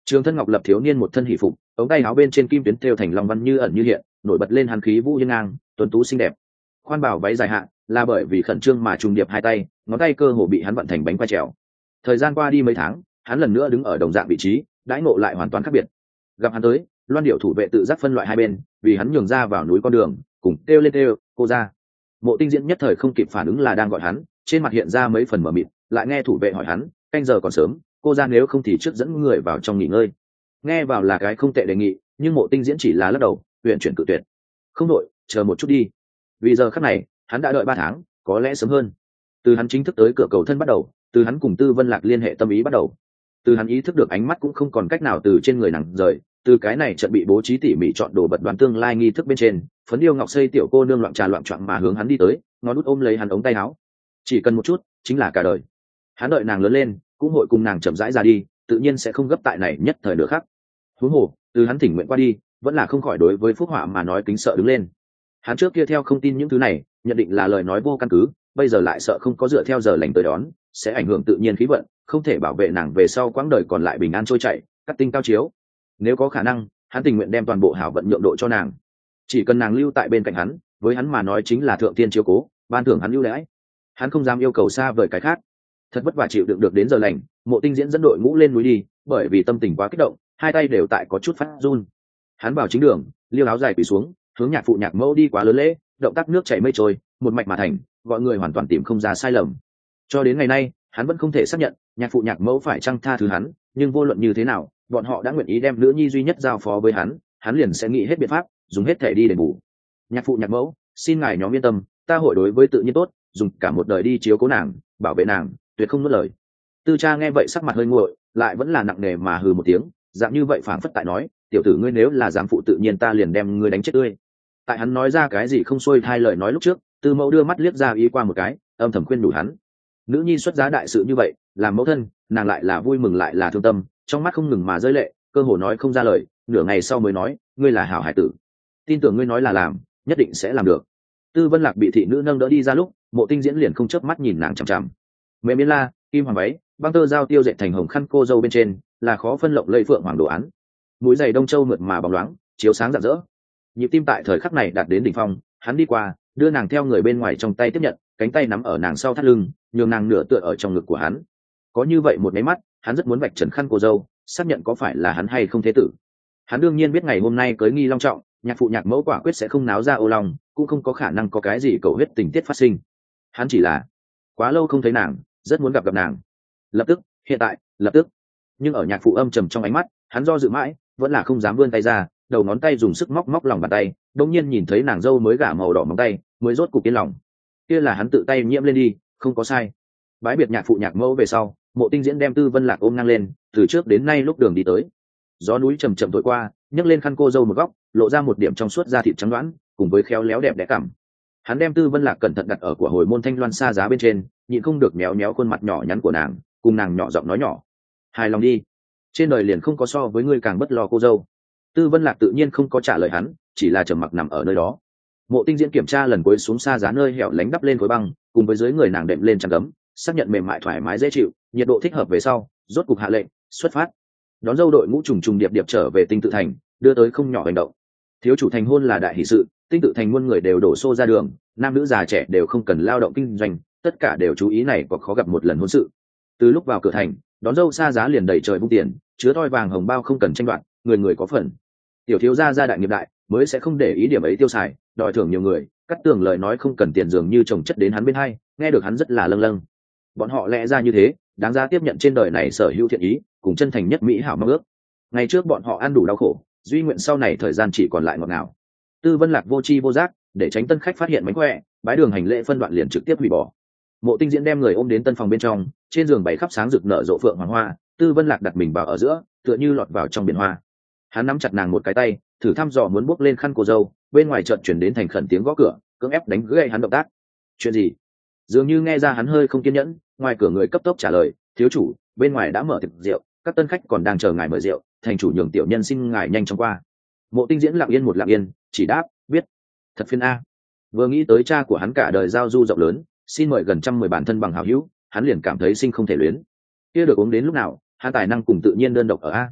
S1: Trường thân ngọc lập thiếu niên một thân hỷ phục, ống tay áo bên trên kim tuyến thêu thành long văn như ẩn như hiện, nổi bật lên hắn khí vũ hiên ngang, tuấn tú xinh đẹp. Khoan bảo váy dài hạ, là bởi vì khẩn trương mà trùng điệp hai tay, ngón tay cơ hồ bị hắn vận thành bánh quay trèo. Thời gian qua đi mấy tháng, hắn lần nữa đứng ở đồng dạng vị trí, đãi ngộ lại hoàn toàn khác biệt. Gặp hắn tới, loan điệu thủ vệ tự giác phân loại hai bên, vì hắn nhường ra vào núi con đường, cùng kêu lên kêu, cô ra. Mộ Tinh Diễn nhất thời không kịp phản ứng là đang gọi hắn, trên mặt hiện ra mấy phần mờ mịt, lại nghe thủ vệ hỏi hắn, canh giờ còn sớm, cô ra nếu không thì trước dẫn người vào trong nghỉ ngơi. Nghe vào là cái không tệ đề nghị, nhưng Mộ Tinh Diễn chỉ là lắc đầu, huyện chuyển cự tuyệt. Không đội, chờ một chút đi. Vì giờ khắc này, hắn đã đợi 3 tháng, có lẽ sớm hơn. Từ hắn chính thức tới cửa cầu thân bắt đầu, từ hắn cùng Tư Vân Lạc liên hệ tâm ý bắt đầu, từ hắn ý thức được ánh mắt cũng không còn cách nào từ trên người nàng rời, từ cái này trận bị bố trí tỉ mỉ chọn đồ vật đoán tương lai nghi thức bên trên, phấn điêu ngọc xây tiểu cô nương loạn trà loạn choạng mà hướng hắn đi tới, ngón út ôm lấy hắn ống tay áo. Chỉ cần một chút, chính là cả đời. Hắn đợi nàng lớn lên, cũng hội cùng nàng chậm rãi ra đi, tự nhiên sẽ không gấp tại này nhất thời nữa khác. Huống hồ, từ hắn thỉnh nguyện qua đi, vẫn là không khỏi đối với Phúc Họa mà nói kính sợ đứng lên. Hắn trước kia theo không tin những thứ này, nhận định là lời nói vô căn cứ, bây giờ lại sợ không có dựa theo giờ lành tới đón, sẽ ảnh hưởng tự nhiên khí vận, không thể bảo vệ nàng về sau quãng đời còn lại bình an trôi chảy, cắt tinh cao chiếu. Nếu có khả năng, hắn tình nguyện đem toàn bộ hảo vận nhượng độ cho nàng. Chỉ cần nàng lưu tại bên cạnh hắn, với hắn mà nói chính là thượng tiên chiếu cố, ban thưởng hắn ưu đãi. Hắn không dám yêu cầu xa vời cái khác. Thật vất vả chịu đựng được đến giờ lành, Mộ Tinh Diễn dẫn đội ngũ lên núi đi, bởi vì tâm tình quá kích động, hai tay đều tại có chút phát run. Hắn vào chính đường, liêu áo dài quỳ xuống, hướng nhạc phụ nhạc mẫu đi quá lớn lễ, động tác nước chảy mây trôi, một mạch mà thành, gọi người hoàn toàn tìm không ra sai lầm. Cho đến ngày nay, hắn vẫn không thể xác nhận nhạc phụ nhạc mẫu phải chăng tha thứ hắn, nhưng vô luận như thế nào, bọn họ đã nguyện ý đem nữ nhi duy nhất giao phó với hắn liền sẽ nghĩ hết biện pháp, dùng hết thể đi đền bù. Nhạc phụ nhạc mẫu, xin ngài nhóm yên tâm, ta hội đối với tự nhiên tốt, dùng cả một đời đi chiếu cố nàng, bảo vệ nàng, tuyệt không nuốt lời. Tư cha nghe vậy sắc mặt hơi nguội, lại vẫn là nặng nề mà hừ một tiếng, dạng như vậy phảng phất tại nói, tiểu tử ngươi nếu là dám phụ tự nhiên ta liền đem ngươi đánh chết tươi. Tại hắn nói ra cái gì không xuôi thay lời nói lúc trước, Tư mẫu đưa mắt liếc ra ý qua một cái, âm thầm khuyên đủ hắn. Nữ nhi xuất giá đại sự như vậy, làm mẫu thân, nàng lại là vui mừng lại là thương tâm, trong mắt không ngừng mà rơi lệ, cơ hồ nói không ra lời, nửa ngày sau mới nói, ngươi là hảo hải tử, tin tưởng ngươi nói là làm, nhất định sẽ làm được. Tư Vân Lạc bị thị nữ nâng đỡ đi ra lúc, Mộ Tinh Diễn liền không chớp mắt nhìn nàng chằm chằm. Mềm miên la, kim hoàng váy, băng tơ giao tiêu dệt thành hồng khăn cô dâu bên trên, là khó phân lộng lẫy phượng hoàng đồ án. Mũi giày đông châu mượt mà bóng loáng, chiếu sáng rạng rỡ. Nhịp tim tại thời khắc này đạt đến đỉnh phong, hắn đi qua, đưa nàng theo người bên ngoài trong tay tiếp nhận, cánh tay nắm ở nàng sau thắt lưng, nhường nàng nửa tựa ở trong ngực của hắn. Có như vậy một máy mắt, hắn rất muốn vạch trần khăn cô dâu, xác nhận có phải là hắn hay không thế tử. Hắn đương nhiên biết ngày hôm nay cưới nghi long trọng, nhạc phụ nhạc mẫu quả quyết sẽ không náo ra ô lòng, cũng không có khả năng có cái gì cầu huyết tình tiết phát sinh. Hắn chỉ là quá lâu không thấy nàng, rất muốn gặp nàng. Lập tức, hiện tại, lập tức. Nhưng ở nhạc phụ âm trầm trong ánh mắt, hắn do dự mãi, vẫn là không dám vươn tay ra, đầu ngón tay dùng sức móc lòng bàn tay, đột nhiên nhìn thấy nàng dâu mới gả màu đỏ móng tay, mới rốt cục yên lòng. Kia là hắn tự tay nhiễm lên đi, không có sai. Bái biệt nhạc phụ nhạc mẫu về sau, Mộ Tinh Diễn đem Tư Vân Lạc ôm ngang lên, từ trước đến nay lúc đường đi tới, gió núi chầm chậm thổi qua, nhấc lên khăn cô dâu một góc, lộ ra một điểm trong suốt da thịt trắng đoán, cùng với khéo léo đẹp đẽ cảm. Hắn đem Tư Vân Lạc cẩn thận đặt ở của hồi môn thanh loan xa giá bên trên, nhịn không được méo méo khuôn mặt nhỏ nhắn của nàng, cùng nàng nhỏ giọng nói nhỏ, hài lòng đi, trên đời liền không có so với ngươi càng bất lo cô dâu. Tư Vân Lạc tự nhiên không có trả lời hắn, chỉ là trầm mặc nằm ở nơi đó. Mộ Tinh Diễn kiểm tra lần cuối xuống xa giá nơi hẻo lánh đắp lên khối băng, cùng với dưới người nàng đệm lên chăn gấm, xác nhận mềm mại thoải mái dễ chịu, nhiệt độ thích hợp về sau, rốt cục hạ lệnh xuất phát. Đón dâu đội ngũ trùng trùng điệp điệp trở về Tinh Tự Thành, đưa tới không nhỏ hành động. Thiếu chủ thành hôn là đại hỷ sự, Tinh Tự Thành muôn người đều đổ xô ra đường, nam nữ già trẻ đều không cần lao động kinh doanh, tất cả đều chú ý này có khó gặp một lần hôn sự. Từ lúc vào cửa thành, đón dâu xa giá liền đầy trời vung tiền, chứa thoi vàng hồng bao không cần tranh đoạt, người người có phần. Tiểu thiếu gia gia đại nghiệp đại, mới sẽ không để ý điểm ấy tiêu xài, đòi thưởng nhiều người, cắt tường lời nói không cần tiền dường như chồng chất đến hắn bên hai, nghe được hắn rất là lâng lâng. Bọn họ lẽ ra như thế, đáng giá tiếp nhận trên đời này sở hữu thiện ý, cùng chân thành nhất mỹ hảo mong ước. Ngày trước bọn họ ăn đủ đau khổ, duy nguyện sau này thời gian chỉ còn lại ngọt ngào. Tư Vân Lạc vô chi vô giác, để tránh tân khách phát hiện mánh khỏe, bái đường hành lễ phân đoạn liền trực tiếp hủy bỏ. Mộ Tinh Diễn đem người ôm đến tân phòng bên trong, trên giường bày khắp sáng rực nở rộ phượng hoàng hoa, Tư Vân Lạc đặt mình vào ở giữa, tựa như lọt vào trong biển hoa. Hắn nắm chặt nàng một cái tay, thử thăm dò muốn bước lên khăn cô dâu, bên ngoài chợt chuyển đến thành khẩn tiếng gõ cửa, cưỡng ép đánh gãy hắn động tác. Chuyện gì? Dường như nghe ra hắn hơi không kiên nhẫn, ngoài cửa người cấp tốc trả lời, thiếu chủ, bên ngoài đã mở tiệc rượu, các tân khách còn đang chờ ngài mời rượu, thành chủ nhường tiểu nhân xin ngài nhanh chóng qua. Mộ Tinh Diễn lặng yên một lặng yên, chỉ đáp, biết. Thật phiền a. Vừa nghĩ tới cha của hắn cả đời giao du rộng lớn, xin mời gần 110 bản thân bằng hảo hữu, hắn liền cảm thấy sinh không thể luyến. Kia được uống đến lúc nào, hắn tài năng cùng tự nhiên đơn độc ở a.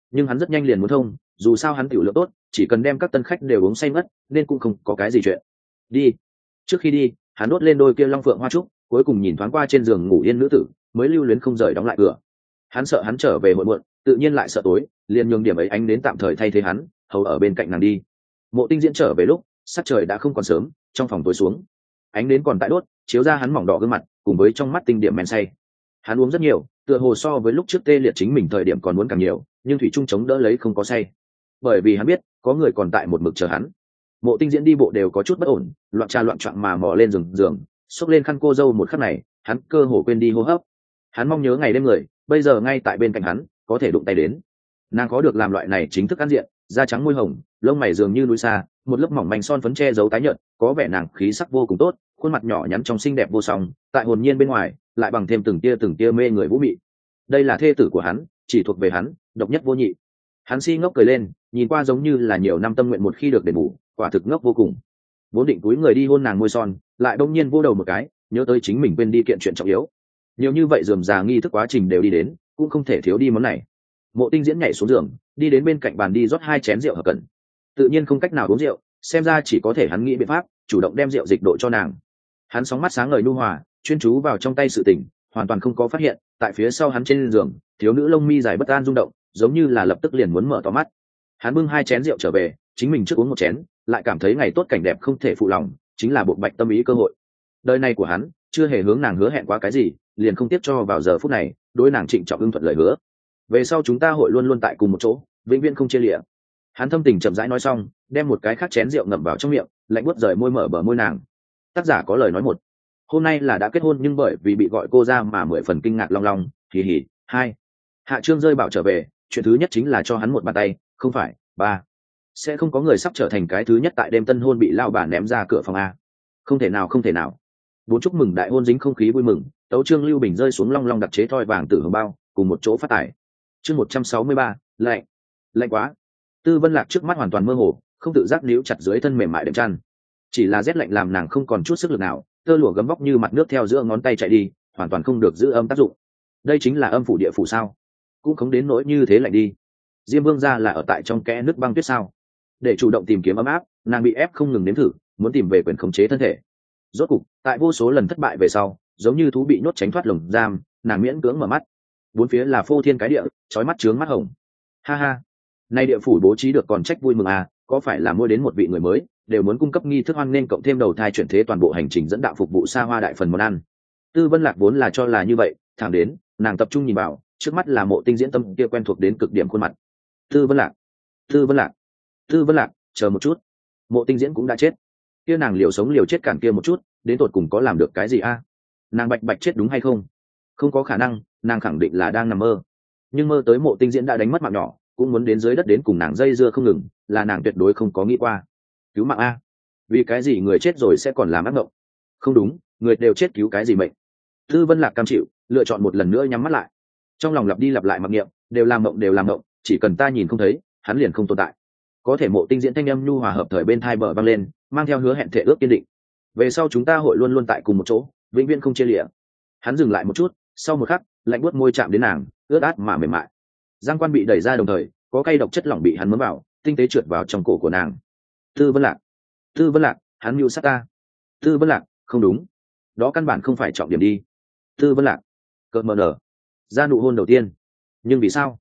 S1: nhưng hắn rất nhanh liền muốn thông, dù sao hắn tiểu lượng tốt, chỉ cần đem các tân khách đều uống say mất nên cũng không có cái gì chuyện. Đi. Trước khi đi, hắn đốt lên đôi kia long phượng hoa trúc, cuối cùng nhìn thoáng qua trên giường ngủ yên nữ tử, mới lưu luyến không rời đóng lại cửa. Hắn sợ hắn trở về muộn, tự nhiên lại sợ tối, liền nhường điểm ấy ánh đến tạm thời thay thế hắn, hầu ở bên cạnh nàng đi. Mộ Tinh Diễn trở về lúc sắc trời đã không còn sớm, trong phòng tối xuống, ánh đến còn tại đốt, chiếu ra hắn mỏng đỏ gương mặt cùng với trong mắt tinh điểm men say. Hắn uống rất nhiều, tựa hồ so với lúc trước tê liệt chính mình thời điểm còn muốn càng nhiều, nhưng thủy trung chống đỡ lấy không có say, bởi vì hắn biết có người còn tại một mực chờ hắn. Mộ Tinh Diễn đi bộ đều có chút bất ổn, loạn trà loạn choạng mà mò lên giường, xốc lên khăn cô dâu một khắc này, hắn cơ hồ quên đi hô hấp. Hắn mong nhớ ngày đêm người, bây giờ ngay tại bên cạnh hắn, có thể đụng tay đến. Nàng có được làm loại này chính thức ăn diện, da trắng môi hồng, lông mày dường như núi xa, một lớp mỏng manh son phấn che giấu tái nhợt, có vẻ nàng khí sắc vô cùng tốt, khuôn mặt nhỏ nhắn trong xinh đẹp vô song, tại hồn nhiên bên ngoài lại bằng thêm từng tia mê người vũ mị. Đây là thê tử của hắn, chỉ thuộc về hắn, độc nhất vô nhị. Hắn si ngốc cười lên, nhìn qua giống như là nhiều năm tâm nguyện một khi được đền bù, quả thực ngốc vô cùng. Vốn định cúi người đi hôn nàng môi son, lại đông nhiên vô đầu một cái, nhớ tới chính mình quên đi kiện chuyện trọng yếu. Nhiều như vậy rườm rà nghi thức quá trình đều đi đến, cũng không thể thiếu đi món này. Mộ Tinh Diễn nhảy xuống giường, đi đến bên cạnh bàn đi rót 2 chén rượu hợp cẩn. Tự nhiên không cách nào uống rượu, xem ra chỉ có thể hắn nghĩ biện pháp chủ động đem rượu dịch độ cho nàng. Hắn sóng mắt sáng ngời nhu hòa, chuyên chú vào trong tay sự tình, hoàn toàn không có phát hiện tại phía sau hắn trên giường thiếu nữ lông mi dài bất an rung động, giống như là lập tức liền muốn mở to mắt. Hắn bưng 2 chén rượu trở về, chính mình trước uống 1 chén, lại cảm thấy ngày tốt cảnh đẹp không thể phụ lòng, chính là buộc bạch tâm ý cơ hội. Đời này của hắn chưa hề hướng nàng hứa hẹn qua cái gì, liền không tiếp cho vào giờ phút này đối nàng trịnh trọng ưng thuận lời hứa. Về sau chúng ta hội luôn luôn tại cùng một chỗ, vĩnh viễn không chia lìa. Hắn thâm tình chậm rãi nói xong, đem một cái khác chén rượu ngậm vào trong miệng, lạnh buốt rời môi mở bờ môi nàng. Tác giả có lời nói một, hôm nay là đã kết hôn nhưng bởi vì bị gọi cô ra mà 10 phần kinh ngạc long long, hì hì. 2. Hạ Trương rơi bảo trở về, chuyện thứ nhất chính là cho hắn một bàn tay, không phải 3. Sẽ không có người sắp trở thành cái thứ nhất tại đêm tân hôn bị lao bà ném ra cửa phòng a. Không thể nào, không thể nào. Bốn chúc mừng đại hôn dính không khí vui mừng, tấu chương Lưu Bình rơi xuống long long đặc chế thoi vàng tử hồng bao, cùng một chỗ phát tải. Chương 163, lạnh. Lạnh quá. Tư Vân Lạc trước mắt hoàn toàn mơ hồ, không tự giác níu chặt dưới thân mềm mại đệm chăn. Chỉ là rét lạnh làm nàng không còn chút sức lực nào, tơ lụa gấm vóc như mặt nước theo giữa ngón tay chạy đi, hoàn toàn không được giữ âm tác dụng. Đây chính là âm phủ địa phủ sao? Cũng không đến nỗi như thế lạnh đi. Diêm Vương gia là ở tại trong kẽ nước băng tuyết sao? Để chủ động tìm kiếm ấm áp, nàng bị ép không ngừng nếm thử, muốn tìm về quyền khống chế thân thể. Rốt cục, tại vô số lần thất bại về sau, giống như thú bị nhốt tránh thoát lồng giam, nàng miễn cưỡng mở mắt. Bốn phía là phô thiên cái địa, chói mắt chướng mắt hồng. Ha ha, nay địa phủ bố trí được còn trách vui mừng à, có phải là mua đến một vị người mới, đều muốn cung cấp nghi thức hoan nên cộng thêm đầu thai chuyển thế toàn bộ hành trình dẫn đạo phục vụ xa hoa đại phần món ăn. Tư Vân Lạc vốn là cho là như vậy, thẳng đến nàng tập trung nhìn vào, trước mắt là Mộ Tinh Diễn tâm kia quen thuộc đến cực điểm khuôn mặt. Tư Vân Lạc, Tư Vân Lạc, Tư Vân Lạc, chờ một chút, Mộ Tinh Diễn cũng đã chết. Kia nàng liều sống liều chết cản kia một chút, đến tột cùng có làm được cái gì a? Nàng bạch bạch chết đúng hay không? Không có khả năng, nàng khẳng định là đang nằm mơ. Nhưng mơ tới Mộ Tinh Diễn đã đánh mất mạng nhỏ, cũng muốn đến dưới đất đến cùng nàng dây dưa không ngừng, là nàng tuyệt đối không có nghĩ qua. Cứu mạng a? Vì cái gì người chết rồi sẽ còn làm ác mộng? Không đúng, người đều chết cứu cái gì mệnh? Tư Vân Lạc cam chịu, lựa chọn một lần nữa nhắm mắt lại. Trong lòng lặp đi lặp lại mặc niệm, đều làm mộng đều làm mộng, chỉ cần ta nhìn không thấy, hắn liền không tồn tại. Có thể Mộ Tinh Diễn thanh âm nhu hòa hợp thời bên thai bờ vang lên, mang theo hứa hẹn thể ước kiên định. Về sau chúng ta hội luôn luôn tại cùng một chỗ, vĩnh viễn không chia lìa. Hắn dừng lại một chút, sau một khắc, lạnh buốt môi chạm đến nàng, ướt át mà mềm mại. Giang quan bị đẩy ra đồng thời, có cây độc chất lỏng bị hắn mớm vào, tinh tế trượt vào trong cổ của nàng. Tư Vân Lạc, Tư Vân Lạc, hắn mưu sát ta. Tư Vân Lạc, không đúng, đó căn bản không phải trọng điểm đi. Tư Vân Lạc, cợt mờ nở, ra nụ hôn đầu tiên. Nhưng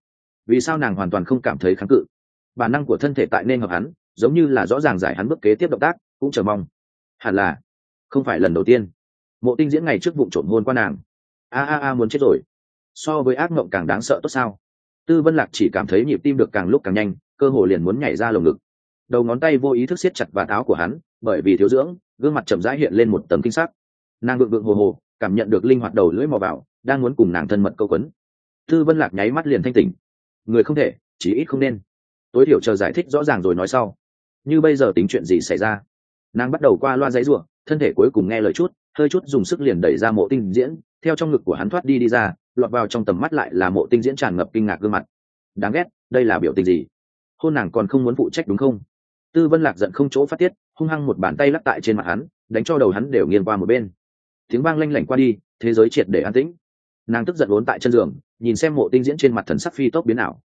S1: vì sao nàng hoàn toàn không cảm thấy kháng cự? Bản năng của thân thể tại nên hợp hắn, giống như là rõ ràng giải hắn bước kế tiếp động tác, cũng chờ mong. Hẳn là không phải lần đầu tiên. Mộ Tinh Diễn ngày trước vụng trộm hôn qua nàng. Muốn chết rồi. So với ác mộng càng đáng sợ tốt sao? Tư Vân Lạc chỉ cảm thấy nhịp tim được càng lúc càng nhanh, cơ hồ liền muốn nhảy ra lồng ngực. Đầu ngón tay vô ý thức siết chặt vạt áo của hắn, bởi vì thiếu dưỡng, gương mặt chậm rãi hiện lên một tấm kinh sắc. Nàng gượng gượng hồ hồ, cảm nhận được linh hoạt đầu lưỡi mò vào, đang muốn cùng nàng thân mật câu quấn. Tư Vân Lạc nháy mắt liền thanh tỉnh. Người không thể, chí ít không nên. Tối thiểu chờ giải thích rõ ràng rồi nói sau. Như bây giờ tính chuyện gì xảy ra? Nàng bắt đầu qua loa giấy rủa, thân thể cuối cùng nghe lời chút, hơi chút dùng sức liền đẩy ra Mộ Tinh Diễn, theo trong ngực của hắn thoát đi ra, lọt vào trong tầm mắt lại là Mộ Tinh Diễn tràn ngập kinh ngạc gương mặt. Đáng ghét, đây là biểu tình gì? Hôn nàng còn không muốn phụ trách đúng không? Tư Vân Lạc giận không chỗ phát tiết, hung hăng một bàn tay lắc tại trên mặt hắn, đánh cho đầu hắn đều nghiêng qua một bên. Tiếng vang lanh lảnh qua đi, thế giới triệt để an tĩnh. Nàng tức giận uốn tại chân giường, nhìn xem Mộ Tinh Diễn trên mặt thần sắc phi tốc biến ảo,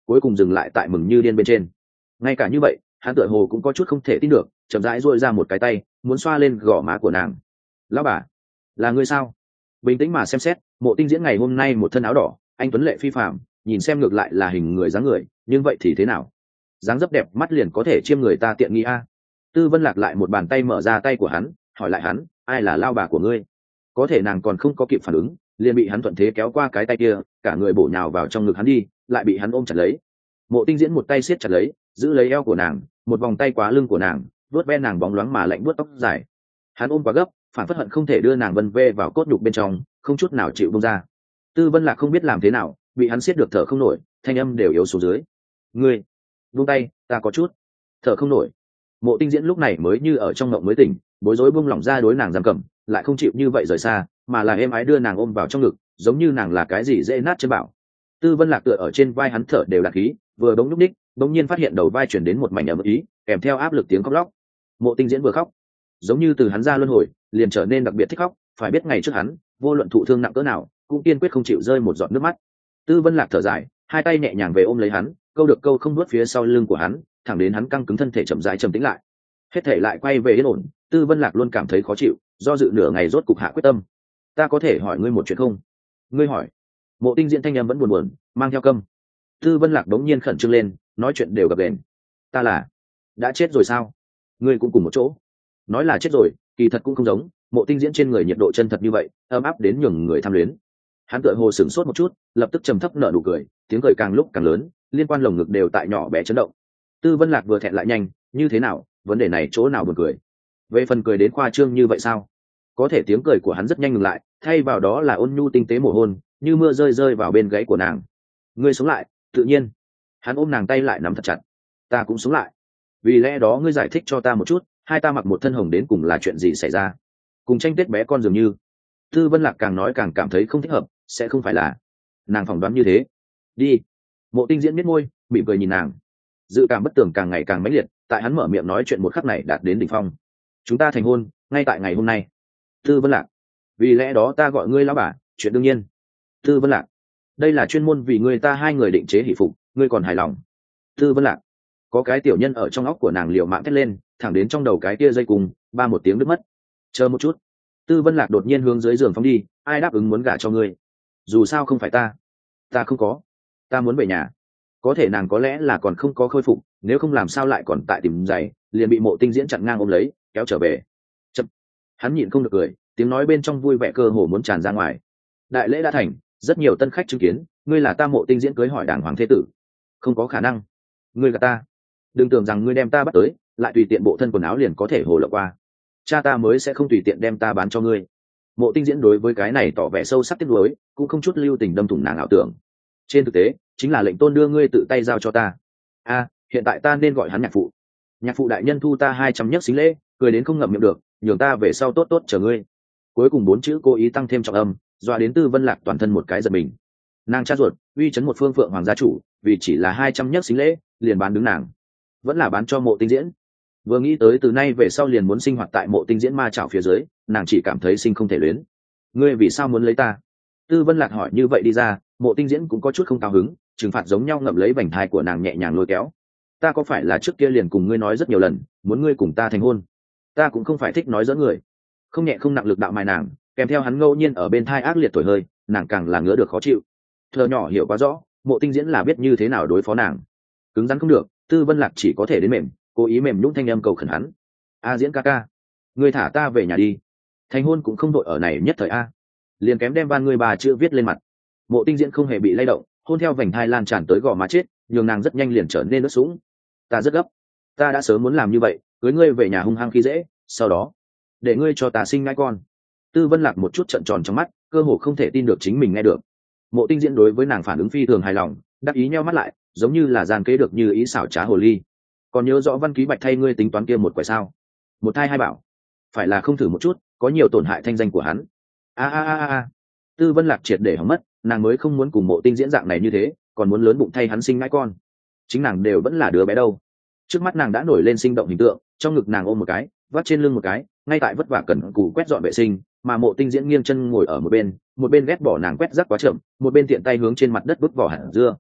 S1: cuối cùng dừng lại tại mừng như điên bên trên. Ngay cả như vậy hắn tựa hồ cũng có chút không thể tin được, chậm rãi duỗi ra một cái tay muốn xoa lên gò má của nàng. Lão bà, là ngươi sao? Bình tĩnh mà xem xét, Mộ Tinh Diễn ngày hôm nay một thân áo đỏ, anh tuấn lệ phi phàm, nhìn xem ngược lại là hình người dáng người, nhưng vậy thì thế nào? Dáng dấp đẹp mắt liền có thể chiêm người ta tiện nghi a. Tư Vân Lạc lại một bàn tay mở ra tay của hắn, hỏi lại hắn, ai là lao bà của ngươi? Có thể nàng còn không có kịp phản ứng, liền bị hắn thuận thế kéo qua cái tay kia, cả người bổ nhào vào trong ngực hắn đi, lại bị hắn ôm chặt lấy. Mộ Tinh Diễn một tay siết chặt lấy, giữ lấy eo của nàng, một vòng tay quá lưng của nàng, vuốt ve nàng bóng loáng mà lạnh buốt tóc dài. Hắn ôm quá gấp, phản phất hận không thể đưa nàng vân ve vào cốt nhục bên trong, không chút nào chịu buông ra. Tư Vân Lạc không biết làm thế nào, bị hắn siết được thở không nổi, thanh âm đều yếu xuống dưới. Ngươi, buông tay, ta có chút thở không nổi. Mộ Tinh Diễn lúc này mới như ở trong mộng mới tỉnh, bối rối buông lỏng ra đối nàng giam cầm, lại không chịu như vậy rời xa, mà là êm ái đưa nàng ôm vào trong ngực, giống như nàng là cái gì dễ nát chân bảo. Tư Vân Lạc tựa ở trên vai hắn thở đều đạt khí, vừa bỗng lúc ních, bỗng nhiên phát hiện đầu vai chuyển đến một mảnh ấm ý, kèm theo áp lực tiếng khóc lóc. Mộ Tinh Diễn vừa khóc, giống như từ hắn ra luân hồi, liền trở nên đặc biệt thích khóc. Phải biết ngày trước hắn, vô luận thụ thương nặng cỡ nào, cũng kiên quyết không chịu rơi một giọt nước mắt. Tư Vân Lạc thở dài, hai tay nhẹ nhàng về ôm lấy hắn, câu được câu không nuốt phía sau lưng của hắn, thẳng đến hắn căng cứng thân thể chậm rãi trầm tĩnh lại. Hết thể lại quay về yên ổn. Tư Vân Lạc luôn cảm thấy khó chịu, do dự nửa ngày rốt cục hạ quyết tâm. Ta có thể hỏi ngươi một chuyện không? Ngươi hỏi. Mộ Tinh Diễn thanh âm vẫn buồn buồn, mang theo câm. Tư Vân Lạc đống nhiên khẩn trương lên, nói chuyện đều gập ghềnh. Ta là đã chết rồi sao? Ngươi cũng cùng một chỗ. Nói là chết rồi, kỳ thật cũng không giống. Mộ Tinh Diễn trên người nhiệt độ chân thật như vậy, ấm áp đến nhường người tham luyến. Hắn tựa hồ sửng sốt một chút, lập tức trầm thấp nở nụ cười, tiếng cười càng lúc càng lớn, liên quan lồng ngực đều tại nhỏ bé chấn động. Tư Vân Lạc vừa thẹn lại nhanh, như thế nào, vấn đề này chỗ nào buồn cười? Về phần cười đến khoa trương như vậy sao? Có thể tiếng cười của hắn rất nhanh ngừng lại, thay vào đó là ôn nhu tinh tế mồ hôn, như mưa rơi rơi vào bên gáy của nàng. Ngươi sống lại, tự nhiên. Hắn ôm nàng tay lại nắm thật chặt. Ta cũng sống lại. Vì lẽ đó ngươi giải thích cho ta một chút, hai ta mặc một thân hồng đến cùng là chuyện gì xảy ra? Cùng tranh tết bé con dường như. Tư Vân Lạc càng nói càng cảm thấy không thích hợp, sẽ không phải là nàng phỏng đoán như thế. Đi. Mộ Tinh Diễn miết môi, mỉm cười nhìn nàng. Dự cảm bất tường càng ngày càng mãnh liệt, tại hắn mở miệng nói chuyện một khắc này đạt đến đỉnh phong. Chúng ta thành hôn ngay tại ngày hôm nay. Tư Vân Lạc, vì lẽ đó ta gọi ngươi lão bà, chuyện đương nhiên. Tư Vân Lạc, đây là chuyên môn vì người ta hai người định chế hỷ phục, ngươi còn hài lòng? Tư Vân Lạc, có cái tiểu nhân ở trong óc của nàng liều mạng thét lên, thẳng đến trong đầu cái kia dây cùng, ba một tiếng đứt mất. Chờ một chút. Tư Vân Lạc đột nhiên hướng dưới giường phóng đi, ai đáp ứng muốn gả cho ngươi? Dù sao không phải ta. Ta không có. Ta muốn về nhà. Có thể nàng có lẽ là còn không có khôi phục, nếu không làm sao lại còn tại tìm giày, liền bị Mộ Tinh Diễn chặn ngang ôm lấy, kéo trở về. Chậm. Hắn nhịn không được cười, tiếng nói bên trong vui vẻ cơ hồ muốn tràn ra ngoài. Đại lễ đã thành, rất nhiều tân khách chứng kiến, ngươi là ta Mộ Tinh Diễn cưới hỏi đàng hoàng thế tử. Không có khả năng. Ngươi gạt ta. Đừng tưởng rằng ngươi đem ta bắt tới, lại tùy tiện bộ thân quần áo liền có thể hồ lộ qua. Cha ta mới sẽ không tùy tiện đem ta bán cho ngươi. Mộ Tinh Diễn đối với cái này tỏ vẻ sâu sắc tiếc nuối, cũng không chút lưu tình đâm thủng nàng ảo tưởng. Trên thực tế, chính là lệnh tôn đưa ngươi tự tay giao cho ta. Hiện tại ta nên gọi hắn nhạc phụ. Nhạc phụ đại nhân thu ta 200 nhấc xính lễ, cười đến không ngậm miệng được, nhường ta về sau tốt tốt chờ ngươi. Cuối cùng 4 chữ cố ý tăng thêm trọng âm, dọa đến Tư Vân Lạc toàn thân một cái giật mình. Nàng cha ruột, uy chấn một phương phượng hoàng gia chủ, vì chỉ là 200 nhấc xính lễ, liền bán đứng nàng. Vẫn là bán cho Mộ Tinh Diễn. Vừa nghĩ tới từ nay về sau liền muốn sinh hoạt tại Mộ Tinh Diễn ma chảo phía dưới, nàng chỉ cảm thấy sinh không thể luyến. Ngươi vì sao muốn lấy ta? Tư Vân Lạc hỏi như vậy đi ra, Mộ Tinh Diễn cũng có chút không cao hứng, trừng phạt giống nhau ngậm lấy vành thai của nàng nhẹ nhàng lôi kéo. Ta có phải là trước kia liền cùng ngươi nói rất nhiều lần, muốn ngươi cùng ta thành hôn? Ta cũng không phải thích nói giỡn người. Không nhẹ không nặng lực đạo mài nàng, kèm theo hắn ngẫu nhiên ở bên thai ác liệt thổi hơi, nàng càng là ngứa được khó chịu. Thơ nhỏ hiểu quá rõ, Mộ Tinh Diễn là biết như thế nào đối phó nàng. Cứng rắn không được, Tư Vân Lạc chỉ có thể đến mềm, cố ý mềm nhũn thanh âm cầu khẩn hắn. Diễn ca ca, ngươi thả ta về nhà đi. Thành hôn cũng không đội ở này nhất thời a. Liền kém đem van ngươi bà chữ viết lên mặt. Mộ Tinh Diễn không hề bị lay động, hôn theo vành thai lan tràn tới gò má chết, nhường nàng rất nhanh liền trở nên ướt sũng. Ta rất gấp, ta đã sớm muốn làm như vậy, cưới ngươi về nhà hung hăng khi dễ, sau đó để ngươi cho ta sinh ngai con. Tư Vân Lạc một chút trợn tròn trong mắt, cơ hồ không thể tin được chính mình nghe được. Mộ Tinh Diễn đối với nàng phản ứng phi thường hài lòng, đắc ý nheo mắt lại, giống như là gian kế được như ý xảo trá hồ ly. Còn nhớ rõ Văn Ký Bạch thay ngươi tính toán kia một quẻ sao? Một thai hai bảo, phải là không thử một chút, có nhiều tổn hại thanh danh của hắn. Tư Vân Lạc triệt để hỏng mất, nàng mới không muốn cùng Mộ Tinh Diễn dạng này như thế, còn muốn lớn bụng thay hắn sinh ngai con. Chính nàng đều vẫn là đứa bé đâu. Trước mắt nàng đã nổi lên sinh động hình tượng, trong ngực nàng ôm một cái, vắt trên lưng một cái, ngay tại vất vả cần cù quét dọn vệ sinh, mà Mộ Tinh Diễn nghiêng chân ngồi ở một bên ghét bỏ nàng quét rác quá chậm, một bên tiện tay hướng trên mặt đất vứt vỏ hạt dưa.